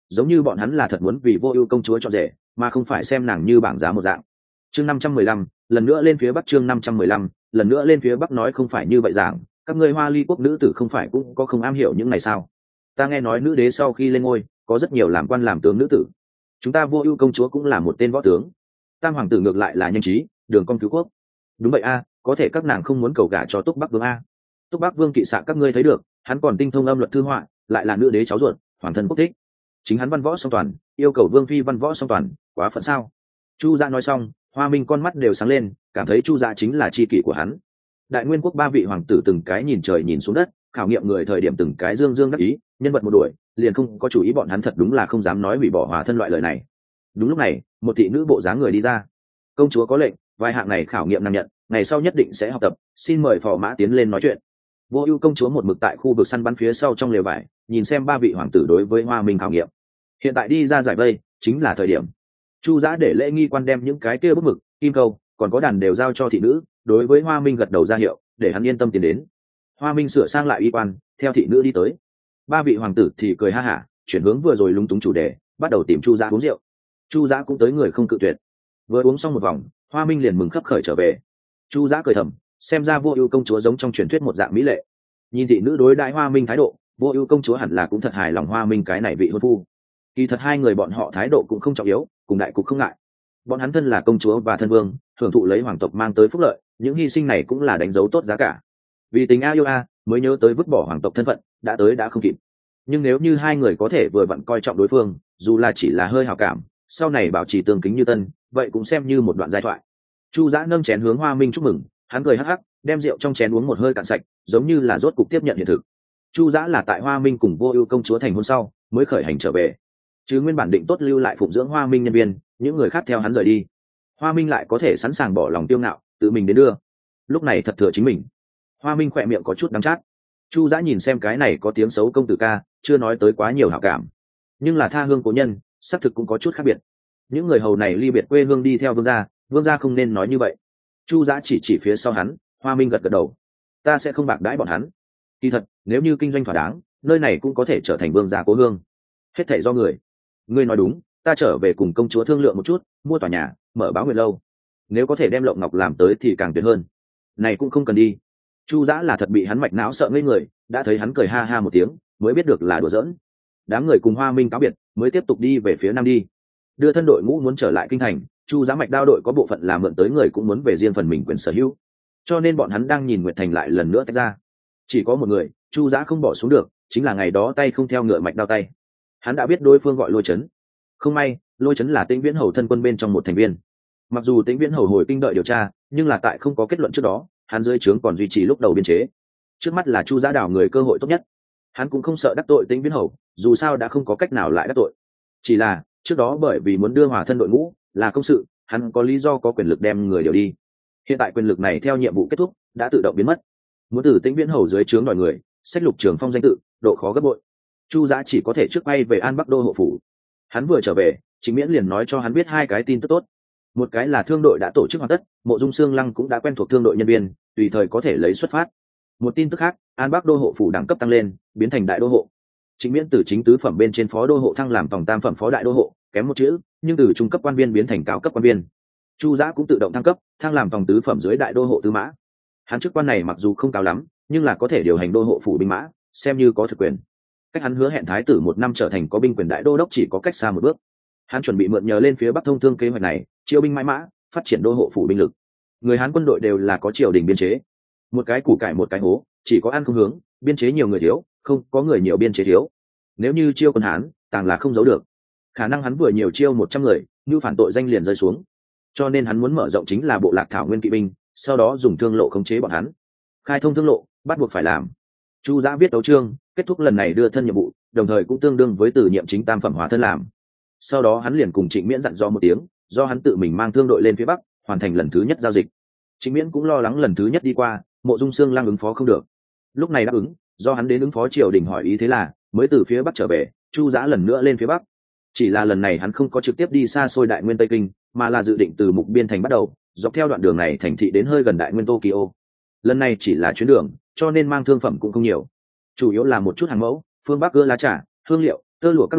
giống như bọn hắn là thật muốn vì Vô Ưu công chúa chọn rể, mà không phải xem nàng như bảng giá một dạng. Chương 515, lần nữa lên phía bắc. Chương 515, lần nữa lên phía bắc. Nói không phải như vậy giảng, các ngươi Hoa Ly quốc nữ tử không phải cũng có không am hiểu những này sao? Ta nghe nói nữ đế sau khi lên ngôi, có rất nhiều làm quan làm tướng nữ tử. Chúng ta Vô Ưu công chúa cũng là một tên võ tướng. Tam hoàng tử ngược lại là nhanh trí, đường con cứu quốc. Đúng vậy a, có thể các nàng không muốn cầu gả cho Túc Bắc Vương a. Túc Bắc Vương kỵ xạ các ngươi thấy được, hắn còn tinh thông âm luật thư họa, lại là nữ đế cháu ruột, hoàng thân quốc thích. Chính hắn văn võ song toàn, yêu cầu vương phi văn võ song toàn, quá phận sao? Chu Dạ nói xong, Hoa Minh con mắt đều sáng lên, cảm thấy Chu Dạ chính là tri kỷ của hắn. Đại Nguyên quốc 3 vị hoàng tử từng cái nhìn trời nhìn xuống đất, khảo nghiệm người thời điểm từng cái dương dương đắc ý, nhân vật một đuổi, liền không có chủ ý bọn hắn thật đúng là không dám nói hủy bỏ hòa thân loại lời này. Đúng lúc này, một thị nữ bộ dáng người đi ra. Công chúa có lệnh, vài hạng này khảo nghiệm nàng nhận, ngày sau nhất định sẽ học tập, xin mời phò mã tiến lên nói chuyện. Vô Ưu công chúa một mực tại khu vực săn bắn phía sau trong lều vải, nhìn xem 3 vị hoàng tử đối với Hoa Minh khảo nghiệm. Hiện tại đi ra giải vây, chính là thời điểm. Chu Giã để lễ nghi quan đem những cái kia bút mực, kim câu, còn có đàn đều giao cho thị nữ, đối với Hoa Minh gật đầu ra hiệu, để hắn yên tâm tiến đến. Hoa Minh sửa sang lại y quan, theo thị nữ đi tới. 3 vị hoàng tử thì cười ha hả, chuyển hướng vừa rồi lúng túng chủ đề, bắt đầu tìm Chu Giã uống rượu. Chu Giã cũng tới người không cự tuyệt. Vừa uống xong một vòng, Hoa Minh liền mừng khấp khởi trở về. Chu Giã cười thầm, xem ra Vô Ưu công chúa giống trong truyền thuyết một dạng mỹ lệ. Nhìn thị nữ đối đãi Hoa Minh thái độ, Vô Ưu công chúa hẳn là cũng thật hài lòng Hoa Minh cái này vị hôn phu. Kỳ thật hai người bọn họ thái độ cũng không trọng yếu, cùng đại cục không ngại. Bọn hắn thân là công chúa và thân vương, hưởng thụ lấy hoàng tộc mang tới phúc lợi, những hy sinh này cũng là đánh dấu tốt giá cả. Vì tình yêu mới nhớ tới vứt bỏ hoàng tộc thân phận, đã tới đã không kịp. Nhưng nếu như hai người có thể vừa vặn coi trọng đối phương, dù là chỉ là hơi hảo cảm, sau này bảo trì tương kính như tân, vậy cũng xem như một đoạn giai thoại. Chu Giã nâng chén hướng Hoa Minh chúc mừng, hắn cười hắc hắc, đem rượu trong chén uống một hơi cạn sạch, giống như là rốt cục tiếp nhận hiện thực. Chu Giã là tại Hoa Minh cùng Vô Ưu công chúa thành hôn sau, mới khởi hành trở về. Chứ nguyên bản định tốt lưu lại phụng dưỡng Hoa Minh nhân viên, những người khác theo hắn rời đi. Hoa Minh lại có thể sẵn sàng bỏ lòng tiêu ngạo, tự mình đến đưa. Lúc này thật thừa chính mình. Hoa Minh khỏe miệng có chút đắng chát. Chu Giã nhìn xem cái này có tiếng xấu công tử ca, chưa nói tới quá nhiều hảo cảm, nhưng là tha hương cố nhân, xác thực cũng có chút khác biệt. Những người hầu này ly biệt quê hương đi theo vương gia không nên nói như vậy. Chu Giã chỉ phía sau hắn. Hoa Minh gật gật đầu, ta sẽ không bạc đãi bọn hắn. Kỳ thật, nếu như kinh doanh thỏa đáng, nơi này cũng có thể trở thành vương gia cố hương. Hết thảy do người. Ngươi nói đúng, ta trở về cùng công chúa thương lượng một chút, mua tòa nhà, mở báo nguyệt lâu. Nếu có thể đem Lộng Ngọc làm tới thì càng tuyệt hơn. Này cũng không cần đi. Chu Giã là thật bị hắn mạch não sợ ngây người, đã thấy hắn cười ha ha một tiếng, mới biết được là đùa giỡn. Đám người cùng Hoa Minh cáo biệt, mới tiếp tục đi về phía nam đi. Đưa thân đội ngũ muốn trở lại kinh thành, Chu Giã mạch đao đội có bộ phận là mượn tới người cũng muốn về riêng phần mình quyền sở hữu, cho nên bọn hắn đang nhìn Nguyệt Thành lại lần nữa tách ra. Chỉ có một người, Chu Giã không bỏ xuống được, chính là ngày đó tay không theo ngựa mạch đao tay. Hắn đã biết đối phương gọi Lôi Chấn. Không may, Lôi Chấn là Tĩnh Viễn Hầu thân quân bên trong một thành viên. Mặc dù Tĩnh Viễn Hầu hồi kinh đợi điều tra, nhưng là tại không có kết luận trước đó, hắn dưới trướng còn duy trì lúc đầu biên chế. Trước mắt là Chu Giã đảo người cơ hội tốt nhất. Hắn cũng không sợ đắc tội Tĩnh Viễn Hầu, dù sao đã không có cách nào lại đắc tội. Chỉ là trước đó bởi vì muốn đưa hòa thân đội ngũ là công sự, hắn có lý do có quyền lực đem người điều đi. Hiện tại quyền lực này theo nhiệm vụ kết thúc đã tự động biến mất. Muốn từ Tĩnh Viễn Hầu dưới trướng đòi người, sách Lục Trường Phong danh tự, độ khó gấp bội. Chu Giã chỉ có thể trước bay về An Bắc Đô hộ phủ. Hắn vừa trở về, Trịnh Miễn liền nói cho hắn biết hai cái tin tức tốt. Một cái là thương đội đã tổ chức hoàn tất, Mộ Dung Xương Lăng cũng đã quen thuộc thương đội nhân viên, tùy thời có thể lấy xuất phát. Một tin tức khác, An Bắc Đô hộ phủ đẳng cấp tăng lên, biến thành đại đô hộ. Trịnh Miễn từ chính tứ phẩm bên trên phó đô hộ thăng làm tổng tam phẩm phó đại đô hộ, kém một chữ, nhưng từ trung cấp quan viên biến thành cao cấp quan viên. Chu Giã cũng tự động thăng cấp, thăng làm tổng tứ phẩm dưới đại đô hộ tư mã. Hắn chức quan này mặc dù không cao lắm, nhưng là có thể điều hành đô hộ phủ binh mã, xem như có thực quyền. Cách hắn hứa hẹn thái tử một năm trở thành có binh quyền đại đô đốc chỉ có cách xa một bước. Hắn chuẩn bị mượn nhờ lên phía Bắc thông thương kế hoạch này, chiêu binh mãi mã, phát triển đô hộ phủ binh lực. Người Hán quân đội đều là có triều đình biên chế, một cái củ cải một cái hố, chỉ có ăn không hướng, biên chế nhiều người thiếu, không có người nhiều biên chế thiếu. Nếu như chiêu quân Hán, tàng là không giấu được. Khả năng hắn vừa nhiều chiêu 100 người, như phản tội danh liền rơi xuống. Cho nên hắn muốn mở rộng chính là bộ lạc thảo nguyên kỵ binh, sau đó dùng thương lộ khống chế bọn hắn. Khai thông thương lộ, bắt buộc phải làm. Chu Giã viết tấu chương, kết thúc lần này đưa thân nhiệm vụ, đồng thời cũng tương đương với từ nhiệm chính tam phẩm hóa thân làm. Sau đó hắn liền cùng Trịnh Miễn dặn dò một tiếng, do hắn tự mình mang thương đội lên phía Bắc, hoàn thành lần thứ nhất giao dịch. Trịnh Miễn cũng lo lắng lần thứ nhất đi qua, Mộ Dung Xương Lăng ứng phó không được. Lúc này đáp ứng, do hắn đến ứng phó triều đình hỏi ý thế là, mới từ phía Bắc trở về, Chu Giã lần nữa lên phía Bắc. Chỉ là lần này hắn không có trực tiếp đi xa xôi Đại Nguyên Tây Kinh, mà là dự định từ Mục Biên thành bắt đầu, dọc theo đoạn đường này thành thị đến hơi gần Đại Nguyên Tokyo. Lần này chỉ là chuyến đường, cho nên mang thương phẩm cũng không nhiều, chủ yếu là một chút hàng mẫu, phương Bắc gơ lá trà, hương liệu, tơ lụa các loại,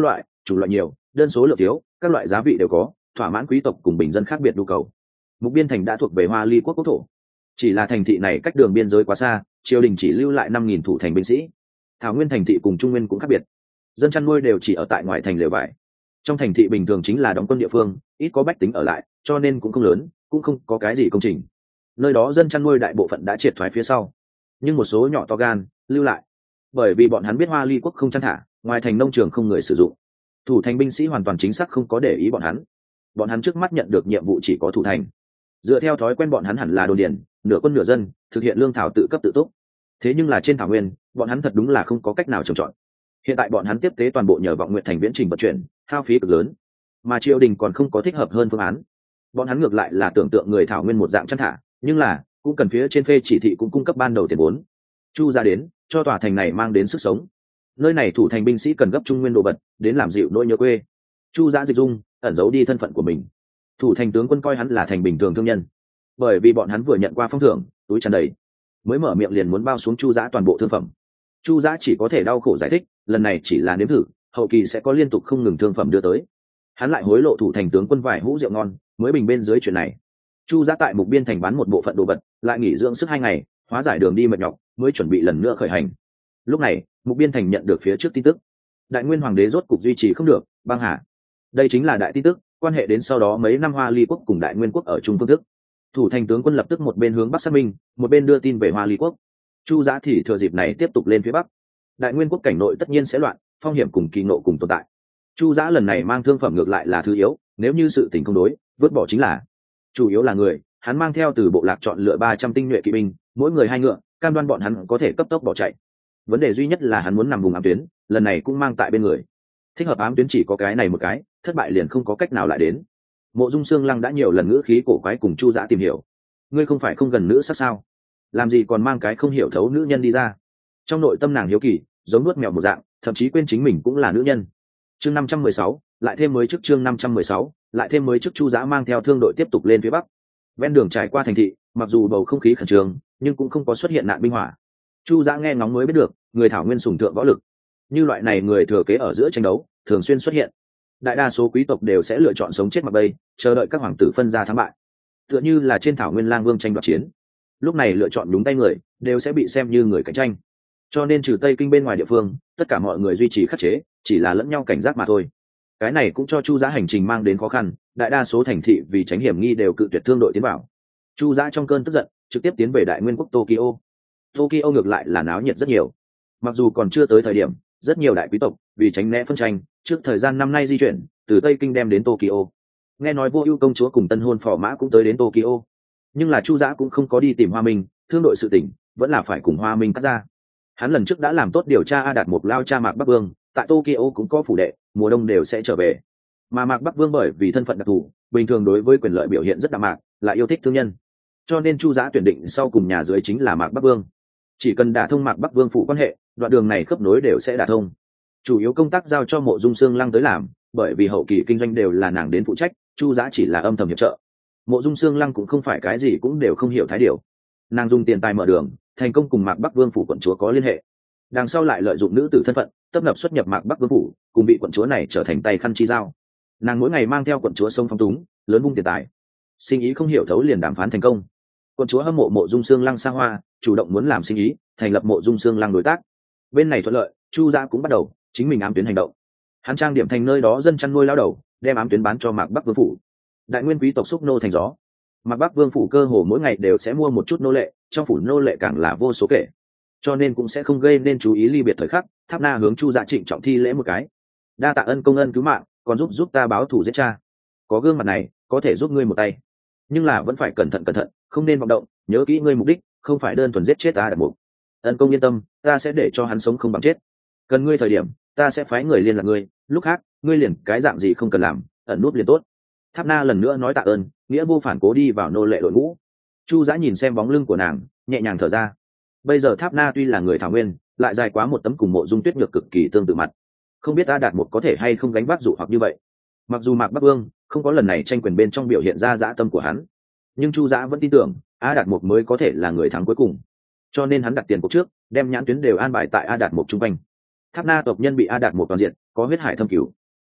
chủng loại nhiều, đơn số lượng thiếu, các loại giá vị đều có, thỏa mãn quý tộc cùng bình dân khác biệt nhu cầu. Mục Biên thành đã thuộc về Hoa Ly quốc quốc thổ, chỉ là thành thị này cách đường biên giới quá xa, triều đình chỉ lưu lại 5.000 thủ thành binh sĩ. Thảo Nguyên thành thị cùng Trung Nguyên cũng khác biệt, dân chăn nuôi đều chỉ ở tại ngoại thành lều vải. Trong thành thị bình thường chính là đóng quân địa phương, ít có bách tính ở lại, cho nên cũng không lớn, cũng không có cái gì công trình. Nơi đó dân chăn nuôi đại bộ phận đã triệt thoái phía sau, nhưng một số nhỏ to gan lưu lại, bởi vì bọn hắn biết Hoa Ly quốc không chăn thả, ngoài thành nông trường không người sử dụng, thủ thành binh sĩ hoàn toàn chính xác không có để ý bọn hắn. Bọn hắn trước mắt nhận được nhiệm vụ chỉ có thủ thành, dựa theo thói quen bọn hắn hẳn là đồn điền, nửa quân nửa dân, thực hiện lương thảo tự cấp tự túc. Thế nhưng là trên thảo nguyên, bọn hắn thật đúng là không có cách nào trồng trọt. Hiện tại bọn hắn tiếp tế toàn bộ nhờ Vọng Nguyện thành viễn trình vận chuyển, hao phí cực lớn, mà triều đình còn không có thích hợp hơn phương án. Bọn hắn ngược lại là tưởng tượng người thảo nguyên một dạng chăn thả, nhưng là cũng cần phía trên phê chỉ thị cũng cung cấp ban đầu tiền vốn. Chu ra đến cho tòa thành này mang đến sức sống. Nơi này thủ thành binh sĩ cần gấp trung nguyên đồ vật đến làm dịu nỗi nhớ quê. Chu Giã dịch dung ẩn giấu đi thân phận của mình. Thủ thành tướng quân coi hắn là thành bình thường thương nhân, bởi vì bọn hắn vừa nhận qua phong thưởng, túi tràn đầy, mới mở miệng liền muốn bao xuống Chu Giã toàn bộ thương phẩm. Chu Giã chỉ có thể đau khổ giải thích, lần này chỉ là nếm thử, hậu kỳ sẽ có liên tục không ngừng thương phẩm đưa tới. Hắn lại hối lộ thủ thành tướng quân vài hũ rượu ngon, mới bình bên dưới chuyện này. Chu Giã tại Mục Biên thành bán một bộ phận đồ vật, lại nghỉ dưỡng sức 2 ngày, hóa giải đường đi mệt nhọc, mới chuẩn bị lần nữa khởi hành. Lúc này Mục Biên thành nhận được phía trước tin tức, Đại Nguyên hoàng đế rốt cục duy trì không được, băng hà. Đây chính là đại tin tức, quan hệ đến sau đó mấy năm Hoa Ly quốc cùng Đại Nguyên quốc ở chung phương thức. Thủ thành tướng quân lập tức một bên hướng bắc xác minh, một bên đưa tin về Hoa Ly quốc. Chu Giã thì thừa dịp này tiếp tục lên phía bắc. Đại Nguyên quốc cảnh nội tất nhiên sẽ loạn, phong hiểm cùng kỳ nộ cùng tồn tại. Chu Giã lần này mang thương phẩm ngược lại là thứ yếu, nếu như sự tình không đối, vứt bỏ chính là. Chủ yếu là người, hắn mang theo từ bộ lạc chọn lựa 300 tinh nhuệ kỵ binh, mỗi người 2 ngựa, cam đoan bọn hắn có thể cấp tốc bỏ chạy. Vấn đề duy nhất là hắn muốn nằm vùng ám tuyến, lần này cũng mang tại bên người. Thích hợp ám tuyến chỉ có cái này một cái, thất bại liền không có cách nào lại đến. Mộ Dung Sương Lăng đã nhiều lần ngữ khí cổ quái cùng Chu Giã tìm hiểu. Ngươi không phải không gần nữ sắc sao? Làm gì còn mang cái không hiểu thấu nữ nhân đi ra? Trong nội tâm nàng hiếu kỳ, giống nuốt mèo một dạng, thậm chí quên chính mình cũng là nữ nhân. Chương 516, lại thêm mới trước chương 516, lại thêm mới trước. Chu Giã mang theo thương đội tiếp tục lên phía bắc. Ven đường trải qua thành thị, mặc dù bầu không khí khẩn trương, nhưng cũng không có xuất hiện nạn binh hỏa. Chu Giã nghe ngóng mới biết được, người thảo nguyên sùng thượng võ lực. Như loại này người thừa kế ở giữa tranh đấu, thường xuyên xuất hiện. Đại đa số quý tộc đều sẽ lựa chọn sống chết mặc bay, chờ đợi các hoàng tử phân ra thắng bại. Tựa như là trên thảo nguyên lang vương tranh đoạt chiến, lúc này lựa chọn đúng tay người, đều sẽ bị xem như người cạnh tranh. Cho nên trừ Tây Kinh bên ngoài địa phương, tất cả mọi người duy trì khắc chế, chỉ là lẫn nhau cảnh giác mà thôi. Cái này cũng cho Chu Giã hành trình mang đến khó khăn, đại đa số thành thị vì tránh hiểm nghi đều cự tuyệt thương đội tiến vào. Chu Giã trong cơn tức giận, trực tiếp tiến về Đại Nguyên quốc Tokyo. Tokyo ngược lại là náo nhiệt rất nhiều. Mặc dù còn chưa tới thời điểm, rất nhiều đại quý tộc vì tránh né phân tranh, trước thời gian năm nay di chuyển từ Tây Kinh đem đến Tokyo. Nghe nói Vô Ưu công chúa cùng tân hôn phò mã cũng tới đến Tokyo, nhưng là Chu Giã cũng không có đi tìm Hoa Minh, thương đội sự tình vẫn là phải cùng Hoa Minh cắt ra. Hắn lần trước đã làm tốt điều tra A Đạt Mục lao cha Mạc Bắc Vương, tại Tokyo cũng có phủ đệ, mùa đông đều sẽ trở về. Mà Mạc Bắc Vương bởi vì thân phận đặc thù, bình thường đối với quyền lợi biểu hiện rất đạm mạc, lại yêu thích thương nhân, cho nên Chu Giã tuyển định sau cùng nhà dưới chính là Mạc Bắc Vương. Chỉ cần đả thông Mạc Bắc Vương phủ quan hệ, đoạn đường này khớp nối đều sẽ đả thông. Chủ yếu công tác giao cho Mộ Dung Sương Lăng tới làm, bởi vì hậu kỳ kinh doanh đều là nàng đến phụ trách, Chu Giã chỉ là âm thầm hiệp trợ. Mộ Dung Sương Lăng cũng không phải cái gì cũng đều không hiểu thái điều, nàng dùng tiền tài mở đường, thành công cùng Mạc Bắc Vương phủ quận chúa có liên hệ, đằng sau lại lợi dụng nữ tử thân phận tấp nập xuất nhập Mạc Bắc Vương phủ, cùng bị quận chúa này trở thành tay khăn chi giao. Nàng mỗi ngày mang theo quận chúa sông phong túng, lớn vung tiền tài, sinh ý không hiểu thấu liền đàm phán thành công. Quận chúa hâm mộ Mộ Dung Sương Lăng xa hoa, chủ động muốn làm sinh ý, thành lập Mộ Dung Sương Lăng đối tác. Bên này thuận lợi, Chu Giã cũng bắt đầu chính mình ám tuyến hành động. Hắn trang điểm thành nơi đó dân chăn nuôi lao đầu, đem ám tuyến bán cho Mạc Bắc Vương phủ. Đại nguyên quý tộc xúc nô thành gió, Mạc Bắc Vương phủ cơ hồ mỗi ngày đều sẽ mua một chút nô lệ, trong phủ nô lệ càng là vô số kể, cho nên cũng sẽ không gây nên chú ý ly biệt thời khắc. Tháp Na hướng Chu Giã trịnh trọng thi lễ một cái, đa tạ ân công ân cứu mạng, còn giúp ta báo thù giết cha. Có gương mặt này có thể giúp ngươi một tay, nhưng là vẫn phải cẩn thận, không nên vọng động, nhớ kỹ ngươi mục đích không phải đơn thuần giết chết ta Đạt Mục. Ân công yên tâm, ta sẽ để cho hắn sống không bằng chết. Cần ngươi thời điểm ta sẽ phái người liên lạc ngươi, lúc khác ngươi liền cái dạng gì không cần làm, ẩn nút liền tốt. Tháp Na lần nữa nói tạ ơn, nghĩa vô phản cố đi vào nô lệ đội ngũ. Chu Giã nhìn xem bóng lưng của nàng, nhẹ nhàng thở ra. Bây giờ Tháp Na tuy là người thảo nguyên, lại dài quá một tấm cùng Mộ Dung Tuyết Nhược cực kỳ tương tự mặt, không biết A Đạt Mục có thể hay không gánh vác dụ hoặc như vậy. Mặc dù Mạc Bắc Vương không có lần này tranh quyền bên trong biểu hiện ra dã tâm của hắn, nhưng Chu Giã vẫn tin tưởng A Đạt Mục mới có thể là người thắng cuối cùng, cho nên hắn đặt tiền cuộc trước, đem nhãn tuyến đều an bài tại A Đạt Mục trung quanh. Tháp Na tộc nhân bị A Đạt Mục toàn diện, có huyết hải thâm cửu.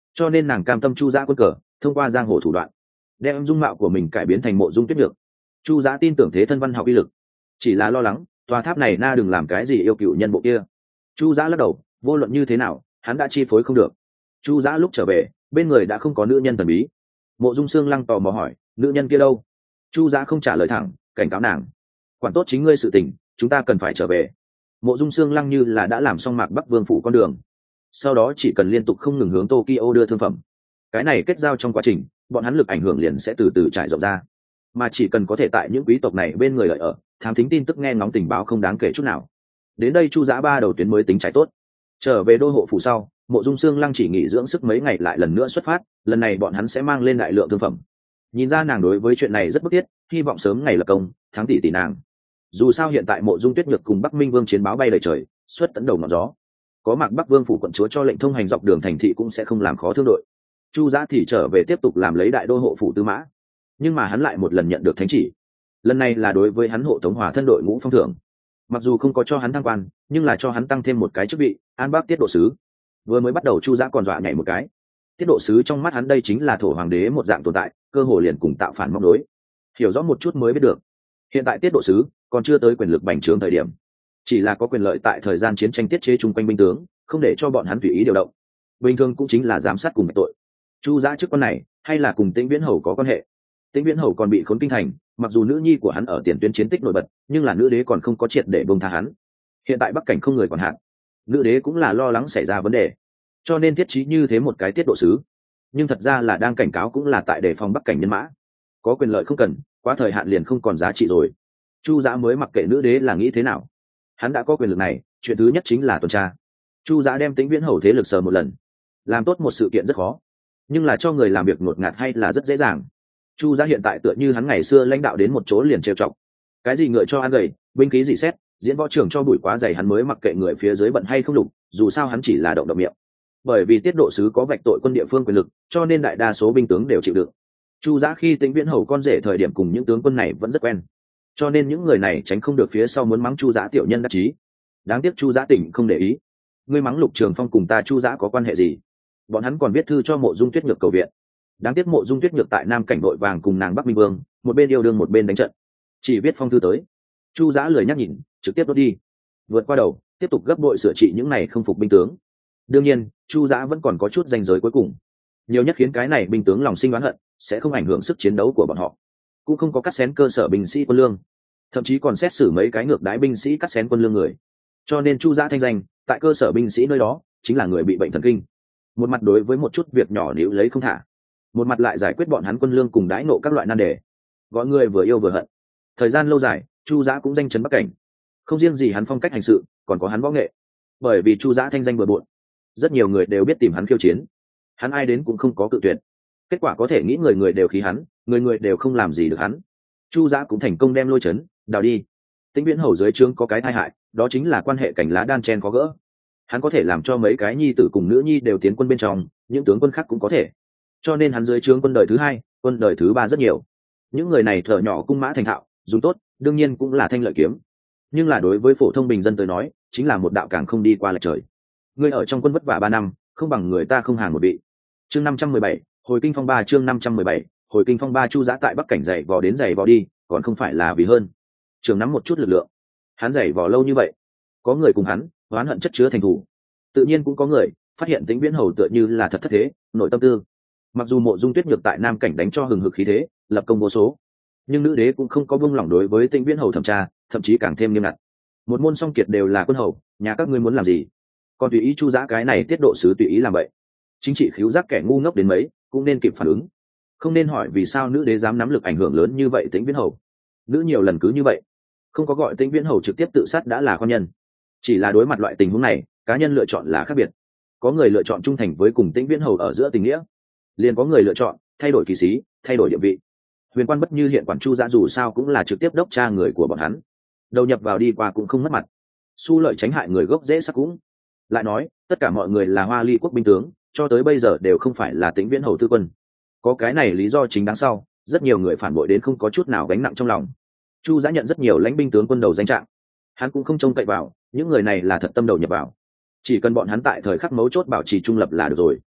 cho nên nàng cam tâm chu giã quân cờ, thông qua giang hồ thủ đoạn đem dung mạo của mình cải biến thành Mộ Dung Tuyết Nhược. Chu giã tin tưởng thế thân văn học uy lực, chỉ là lo lắng tòa tháp này na đừng làm cái gì yêu cựu nhân bộ kia. Chu giã lắc đầu, vô luận như thế nào hắn đã chi phối không được. Chu giã lúc trở về bên người đã không có nữ nhân thần bí. Mộ Dung Sương Lăng tò mò hỏi, nữ nhân kia đâu? Chu giã không trả lời thẳng, cảnh cáo nàng, quản tốt chính ngươi sự tình, chúng ta cần phải trở về. Mộ Dung Sương Lăng như là đã làm xong Mạc Bắc Vương phủ con đường, sau đó chỉ cần liên tục không ngừng hướng Tokyo đưa thương phẩm. Cái này kết giao trong quá trình, bọn hắn lực ảnh hưởng liền sẽ từ từ trải rộng ra, mà chỉ cần có thể tại những quý tộc này bên người lợi ở, thám thính tin tức nghe ngóng tình báo không đáng kể chút nào. Đến đây Chu giã ba đầu tuyến mới tính trái tốt. Trở về đô hộ phủ sau, Mộ Dung Sương Lăng chỉ nghỉ dưỡng sức mấy ngày lại lần nữa xuất phát, lần này bọn hắn sẽ mang lên đại lượng thương phẩm. Nhìn ra nàng đối với chuyện này rất bức thiết, hy vọng sớm ngày lập công, thắng tỷ tỷ nàng. Dù sao hiện tại Mộ Dung Tuyết Nhược cùng Bắc Minh Vương chiến báo bay lời trời, xuất tấn đầu ngọn gió. Có Mạc Bắc Vương phủ quận chúa cho lệnh thông hành dọc đường thành thị cũng sẽ không làm khó thương đội. Chu giã thì trở về tiếp tục làm lấy đại đô hộ phủ tư mã, nhưng mà hắn lại một lần nhận được thánh chỉ. Lần này là đối với hắn hộ tống hòa thân đội ngũ phong thưởng, mặc dù không có cho hắn thăng quan, nhưng là cho hắn tăng thêm một cái chức vị, an bắc tiết độ sứ. Vừa mới bắt đầu Chu giã còn dọa nhảy một cái. Tiết độ sứ trong mắt hắn đây chính là thổ hoàng đế một dạng tồn tại, cơ hồ liền cùng tạo phản móc đối. Hiểu rõ một chút mới biết được, hiện tại tiết độ sứ còn chưa tới quyền lực bành trướng thời điểm, chỉ là có quyền lợi tại thời gian chiến tranh tiết chế chung quanh binh tướng, không để cho bọn hắn tùy ý điều động. Bình thường cũng chính là giám sát cùng tội. Chu giã chức quan này hay là cùng Tĩnh Viễn Hầu có quan hệ. Tĩnh Viễn Hầu còn bị khốn kinh thành, mặc dù nữ nhi của hắn ở tiền tuyến chiến tích nổi bật, nhưng là nữ đế còn không có triệt để bông tha hắn. Hiện tại Bắc cảnh không người còn hạn, nữ đế cũng là lo lắng xảy ra vấn đề, cho nên thiết trí như thế một cái tiết độ sứ. Nhưng thật ra là đang cảnh cáo cũng là tại đề phòng Bắc cảnh nhân mã, có quyền lợi không cần, quá thời hạn liền không còn giá trị rồi. Chu giã mới mặc kệ nữ đế là nghĩ thế nào, hắn đã có quyền lực này, chuyện thứ nhất chính là tuần tra. Chu giã đem Tĩnh Viễn Hầu thế lực sờ một lần, làm tốt một sự kiện rất khó, nhưng là cho người làm việc ngột ngạt hay là rất dễ dàng. Chu giã hiện tại tựa như hắn ngày xưa lãnh đạo đến một chỗ liền trêu chọc, cái gì ngựa cho ăn gầy, binh khí gì xét, diễn võ trưởng cho bụi quá dày hắn mới mặc kệ người phía dưới bận hay không lục, dù sao hắn chỉ là động động miệng. Bởi vì tiết độ sứ có vạch tội quân địa phương quyền lực, cho nên đại đa số binh tướng đều chịu đựng. Chu giã khi Tĩnh Viễn Hầu con rể thời điểm cùng những tướng quân này vẫn rất quen, cho nên những người này tránh không được phía sau muốn mắng Chu giã tiểu nhân đắc chí. Đáng tiếc Chu giã tỉnh không để ý. Ngươi mắng Lục Trường Phong cùng ta Chu giã có quan hệ gì? Bọn hắn còn viết thư cho Mộ Dung Tuyết Nhược cầu viện. Đáng tiếc Mộ Dung Tuyết Nhược tại Nam cảnh đội vàng cùng nàng Bắc Minh Vương, một bên yêu đương một bên đánh trận, chỉ viết phong thư tới. Chu giã lười nhắc nhìn, trực tiếp đốt đi. Vượt qua đầu, tiếp tục gấp bội sửa trị những này không phục binh tướng. Đương nhiên, Chu giã vẫn còn có chút ranh giới cuối cùng. Nhiều nhất khiến cái này binh tướng lòng sinh oán hận, sẽ không ảnh hưởng sức chiến đấu của bọn họ, cũng không có cắt xén cơ sở binh sĩ quân lương, thậm chí còn xét xử mấy cái ngược đái binh sĩ cắt xén quân lương người. Cho nên Chu giã thanh danh tại cơ sở binh sĩ nơi đó chính là người bị bệnh thần kinh. Một mặt đối với một chút việc nhỏ níu lấy không thả, một mặt lại giải quyết bọn hắn quân lương cùng đãi nộ các loại nan đề, gọi người vừa yêu vừa hận. Thời gian lâu dài, Chu giã cũng danh chấn Bắc cảnh. Không riêng gì hắn phong cách hành sự, còn có hắn võ nghệ. Bởi vì Chu giã thanh danh bừa bộn, rất nhiều người đều biết tìm hắn khiêu chiến, hắn ai đến cũng không có cự tuyệt. Kết quả có thể nghĩ người người đều khí hắn, người người đều không làm gì được hắn. Chu giã cũng thành công đem lôi chấn đào đi. Tĩnh Viễn Hầu dưới trướng có cái tai hại, đó chính là quan hệ cảnh lá đan chen có gỡ. Hắn có thể làm cho mấy cái nhi tử cùng nữ nhi đều tiến quân bên trong, những tướng quân khác cũng có thể. Cho nên hắn dưới trướng quân đời thứ hai, quân đời thứ ba rất nhiều. Những người này thợ nhỏ cung mã thành thạo, dùng tốt, đương nhiên cũng là thanh lợi kiếm. Nhưng là đối với phổ thông bình dân tới nói, chính là một đạo càng không đi qua lệch trời. Ngươi ở trong quân vất vả 3 năm, không bằng người ta không hàng một vị. Chương 517, hồi kinh phong ba. Chương 517, hồi kinh phong ba. Chu giã tại Bắc cảnh dày vò đến dày vò đi, còn không phải là vì hơn trường nắm một chút lực lượng. Hắn dày vò lâu như vậy, có người cùng hắn oán hận chất chứa thành thù, tự nhiên cũng có người phát hiện Tĩnh Viễn Hầu tựa như là thật thất thế, nội tâm tư. Mặc dù Mộ Dung Tuyết Nhược tại Nam cảnh đánh cho hừng hực khí thế, lập công vô số, nhưng nữ đế cũng không có buông lỏng đối với Tĩnh Viễn Hầu thẩm tra, thậm chí càng thêm nghiêm ngặt. Một môn song kiệt đều là quân hầu, nhà các ngươi muốn làm gì? Còn tùy ý Chu giã cái này tiết độ sứ tùy ý làm vậy. Chính trị khiếu giác kẻ ngu ngốc đến mấy cũng nên kịp phản ứng, không nên hỏi vì sao nữ đế dám nắm lực ảnh hưởng lớn như vậy Tĩnh Viễn Hầu. Nữ nhiều lần cứ như vậy, không có gọi Tĩnh Viễn Hầu trực tiếp tự sát đã là khoan nhân. Chỉ là đối mặt loại tình huống này, cá nhân lựa chọn là khác biệt. Có người lựa chọn trung thành với cùng Tĩnh Viễn Hầu ở giữa tình nghĩa, liền có người lựa chọn thay đổi kỳ sĩ, thay đổi địa vị. Huyền Quan Bất Như hiện quản Chu giã dù sao cũng là trực tiếp đốc tra người của bọn hắn, đầu nhập vào đi qua cũng không mất mặt, su lợi tránh hại người gốc dễ sắc cũng. Lại nói tất cả mọi người là Hoa Ly quốc binh tướng, cho tới bây giờ đều không phải là Tĩnh Viễn Hầu tư quân. Có cái này lý do chính đáng sau, rất nhiều người phản bội đến không có chút nào gánh nặng trong lòng. Chu giã nhận rất nhiều lãnh binh tướng quân đầu danh trạng, hắn cũng không trông cậy vào những người này là thật tâm đầu nhập vào, chỉ cần bọn hắn tại thời khắc mấu chốt bảo trì trung lập là được rồi.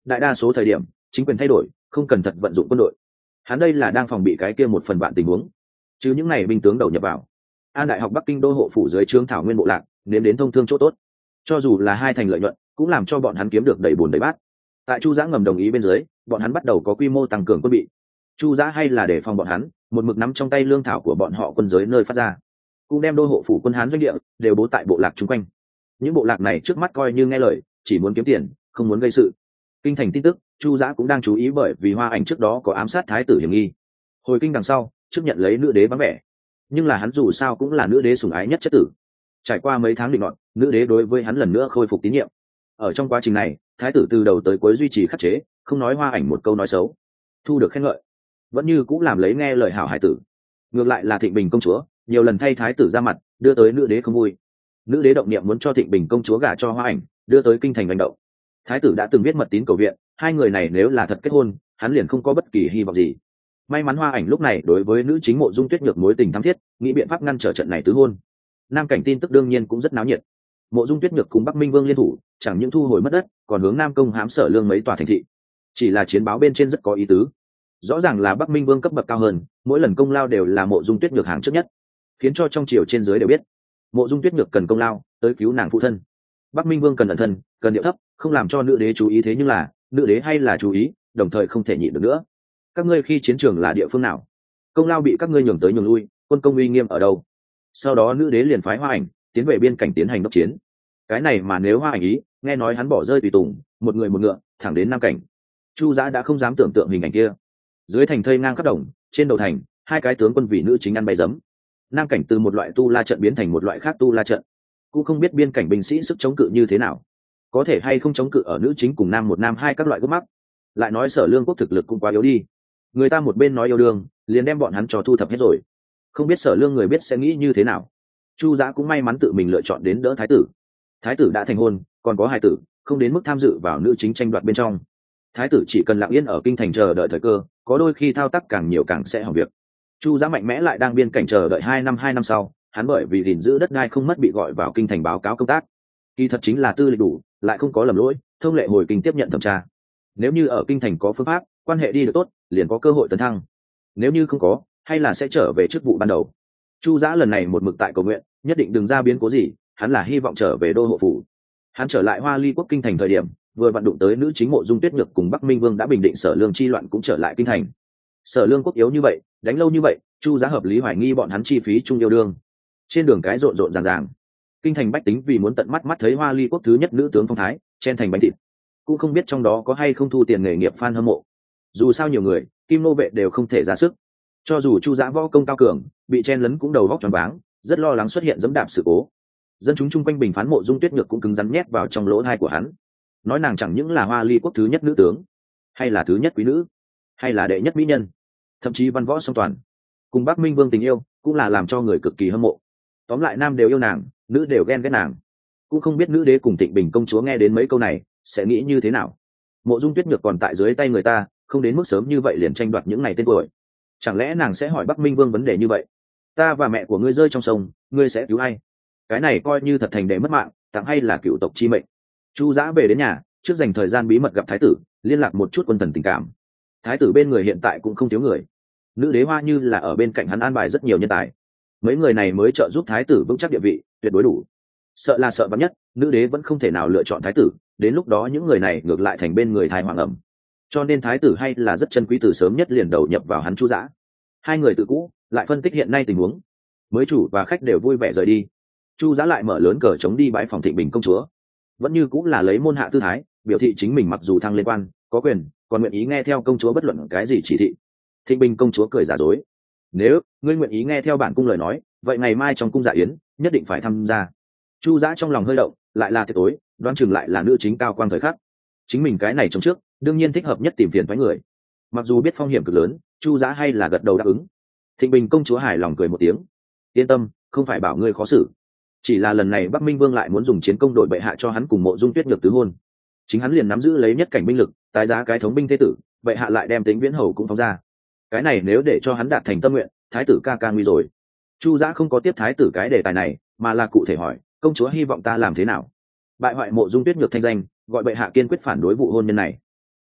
đại đa số thời điểm chính quyền thay đổi không cần thật vận dụng quân đội, hắn đây là đang phòng bị cái kia một phần vạn tình huống. Chứ những này binh tướng đầu nhập vào, an đại học Bắc Kinh đô hộ phủ dưới trướng thảo nguyên bộ lạc nếm đến thông thương chỗ tốt, cho dù là hai thành lợi nhuận cũng làm cho bọn hắn kiếm được đầy bùn đầy bát. Tại Chu Giã ngầm đồng ý bên dưới, bọn hắn bắt đầu có quy mô tăng cường quân bị. Chu Giã hay là để phòng bọn hắn một mực nắm trong tay lương thảo của bọn họ quân giới nơi phát ra, cũng đem đô hộ phủ quân Hán doanh địa đều bố tại bộ lạc chung quanh. Những bộ lạc này trước mắt coi như nghe lời, chỉ muốn kiếm tiền không muốn gây sự. Kinh thành tin tức Chu Giã cũng đang chú ý, bởi vì Hoa Ảnh trước đó có ám sát thái tử hiểm nghi. Hồi kinh đằng sau trước nhận lấy nữ đế vắng vẻ, nhưng là hắn dù sao cũng là nữ đế sủng ái nhất chất tử. Trải qua mấy tháng định luận, nữ đế đối với hắn lần nữa khôi phục tín nhiệm. Ở trong quá trình này, thái tử từ đầu tới cuối duy trì khắc chế, không nói Hoa Ảnh một câu nói xấu, thu được khen ngợi vẫn như cũng làm lấy nghe lời hảo hải tử. Ngược lại là Thịnh Bình công chúa nhiều lần thay thái tử ra mặt, đưa tới nữ đế không vui. Nữ đế động niệm muốn cho Thịnh Bình công chúa gả cho Hoa Ảnh, đưa tới kinh thành hành động. Thái tử đã từng viết mật tín cầu viện, hai người này nếu là thật kết hôn, hắn liền không có bất kỳ hy vọng gì. May mắn Hoa Ảnh lúc này đối với nữ chính Mộ Dung Tuyết Nhược mối tình thắm thiết, nghĩ biện pháp ngăn trở trận này tứ hôn. Nam cảnh tin tức đương nhiên cũng rất náo nhiệt. Mộ Dung Tuyết Nhược cùng Bắc Minh Vương liên thủ, chẳng những thu hồi mất đất, còn hướng Nam công hãm Sở Lương mấy tòa thành thị. Chỉ là chiến báo bên trên rất có ý tứ. Rõ ràng là Bắc Minh Vương cấp bậc cao hơn, mỗi lần công lao đều là Mộ Dung Tuyết Nhược hàng trước nhất, khiến cho trong triều trên dưới đều biết Mộ Dung Tuyết Nhược cần công lao tới cứu nàng phụ thân. Bắc Minh Vương cần ẩn thân, cần điệu thấp, không làm cho nữ đế chú ý, thế nhưng là nữ đế hay là chú ý, đồng thời không thể nhịn được nữa. Các ngươi khi chiến trường là địa phương nào? Công lao bị các ngươi nhường tới nhường lui, quân công uy nghiêm ở đâu? Sau đó nữ đế liền phái Hoa Ảnh tiến về biên cảnh tiến hành đốc chiến. Cái này mà nếu Hoa Ảnh ý, nghe nói hắn bỏ rơi tùy tùng, một người một ngựa, thẳng đến Nam cảnh. Chu Giã đã không dám tưởng tượng hình ảnh kia. Dưới thành thây ngang khắp đồng, trên đầu thành hai cái tướng quân vì nữ chính ăn bay giấm. Nam cảnh từ một loại tu la trận biến thành một loại khác tu la trận, cũng không biết biên cảnh binh sĩ sức chống cự như thế nào, có thể hay không chống cự ở nữ chính cùng nam một nam hai các loại gốc mắc. Lại nói Sở Lương quốc thực lực cũng quá yếu đi, người ta một bên nói yêu đương liền đem bọn hắn cho thu thập hết rồi, không biết Sở Lương người biết sẽ nghĩ như thế nào. Chu Giã cũng may mắn tự mình lựa chọn đến đỡ thái tử. Thái tử đã thành hôn, còn có hài tử, không đến mức tham dự vào nữ chính tranh đoạt bên trong. Thái tử chỉ cần lặng yên ở kinh thành chờ đợi thời cơ, có đôi khi thao tác càng nhiều càng sẽ hỏng việc. Chu Giã mạnh mẽ lại đang biên cảnh chờ đợi 2 năm sau, hắn bởi vì gìn giữ đất đai không mất bị gọi vào kinh thành báo cáo công tác. Kỳ thật chính là tư lịch đủ, lại không có lầm lỗi, thông lệ hồi kinh tiếp nhận thẩm tra. Nếu như ở kinh thành có phương pháp, quan hệ đi được tốt, liền có cơ hội tấn thăng. Nếu như không có, hay là sẽ trở về chức vụ ban đầu. Chu Giã lần này một mực tại cầu nguyện, nhất định đừng ra biến cố gì, hắn là hy vọng trở về đô hộ phủ. Hắn trở lại Hoa Ly quốc kinh thành thời điểm, vừa vận đụng tới nữ chính Mộ Dung Tuyết Nhược cùng Bắc Minh Vương đã bình định Sở Lương chi loạn cũng trở lại kinh thành. Sở Lương quốc yếu như vậy, đánh lâu như vậy, Chu Giã hợp lý hoài nghi bọn hắn chi phí chung yêu đương. Trên đường cái rộn rộn ràng ràng, kinh thành bách tính vì muốn tận mắt mắt thấy Hoa Ly quốc thứ nhất nữ tướng phong thái, chen thành bánh thịt. Cũng không biết trong đó có hay không thu tiền nghề nghiệp fan hâm mộ. Dù sao nhiều người, Kim Nô vệ đều không thể ra sức. Cho dù Chu Giã võ công cao cường, bị chen lấn cũng đầu vóc choáng váng, rất lo lắng xuất hiện dẫm đạp sự cố. Dân chúng chung quanh bình phán Mộ Dung Tuyết Nhược cũng cứng rắn nhét vào trong lỗ tai của hắn, nói nàng chẳng những là Hoa Ly quốc thứ nhất nữ tướng, hay là thứ nhất quý nữ, hay là đệ nhất mỹ nhân, thậm chí văn võ song toàn. Cùng Bắc Minh Vương tình yêu cũng là làm cho người cực kỳ hâm mộ. Tóm lại nam đều yêu nàng, nữ đều ghen ghét nàng. Cũng không biết nữ đế cùng Thịnh Bình công chúa nghe đến mấy câu này sẽ nghĩ như thế nào. Mộ Dung Tuyết Nhược còn tại dưới tay người ta, không đến mức sớm như vậy liền tranh đoạt những này tên tuổi. Chẳng lẽ nàng sẽ hỏi Bắc Minh Vương vấn đề như vậy: ta và mẹ của ngươi rơi trong sông, ngươi sẽ cứu ai? Cái này coi như thật thành để mất mạng, tặng hay là cựu tộc chi mệnh. Chu Giã về đến nhà, trước dành thời gian bí mật gặp thái tử, liên lạc một chút quân thần tình cảm. Thái tử bên người hiện tại cũng không thiếu người, nữ đế Hoa như là ở bên cạnh hắn an bài rất nhiều nhân tài. Mấy người này mới trợ giúp thái tử vững chắc địa vị, tuyệt đối đủ. Sợ là sợ vắn nhất, nữ đế vẫn không thể nào lựa chọn thái tử, đến lúc đó những người này ngược lại thành bên người thai hoàng ẩm. Cho nên thái tử hay là rất chân quý, từ sớm nhất liền đầu nhập vào hắn Chu Giã. Hai người tự cũ lại phân tích hiện nay tình huống, mới chủ và khách đều vui vẻ rời đi. Chu Giã lại mở lớn cờ chống đi bãi phòng Thịnh Bình công chúa, vẫn như cũng là lấy môn hạ tư thái, biểu thị chính mình mặc dù thăng lên quan có quyền, còn nguyện ý nghe theo công chúa bất luận cái gì chỉ thị. Thịnh Bình công chúa cười giả dối: nếu ngươi nguyện ý nghe theo bản cung lời nói, vậy ngày mai trong cung dạ yến nhất định phải tham gia. Chu Giã trong lòng hơi động, lại là tiệc tối, đoán chừng lại là nữ chính cao quang thời khắc. Chính mình cái này trong trước đương nhiên thích hợp nhất tìm phiền với người. Mặc dù biết phong hiểm cực lớn, Chu Giã hay là gật đầu đáp ứng. Thịnh Bình công chúa hài lòng cười một tiếng: yên tâm, không phải bảo ngươi khó xử, chỉ là lần này Bắc Minh Vương lại muốn dùng chiến công đội bệ hạ cho hắn cùng Mộ Dung Tuyết Nhược tứ hôn. Chính hắn liền nắm giữ lấy nhất cảnh binh lực, tái giá cái thống binh thế tử, bệ hạ lại đem Tính Viễn Hầu cũng phóng ra. Cái này nếu để cho hắn đạt thành tâm nguyện, thái tử ca ca nguy rồi. Chu Giã không có tiếp thái tử cái đề tài này, mà là cụ thể hỏi: công chúa hy vọng ta làm thế nào bại hoại Mộ Dung Tuyết Nhược thanh danh, gọi bệ hạ kiên quyết phản đối vụ hôn nhân này?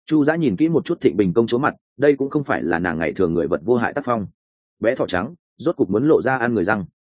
Chu Dã nhìn kỹ một chút Thịnh Bình công chúa mặt, đây cũng không phải là nàng ngày thường người vật vô hại tác phong. Bé thỏ trắng, rốt cục muốn lộ ra ăn người răng.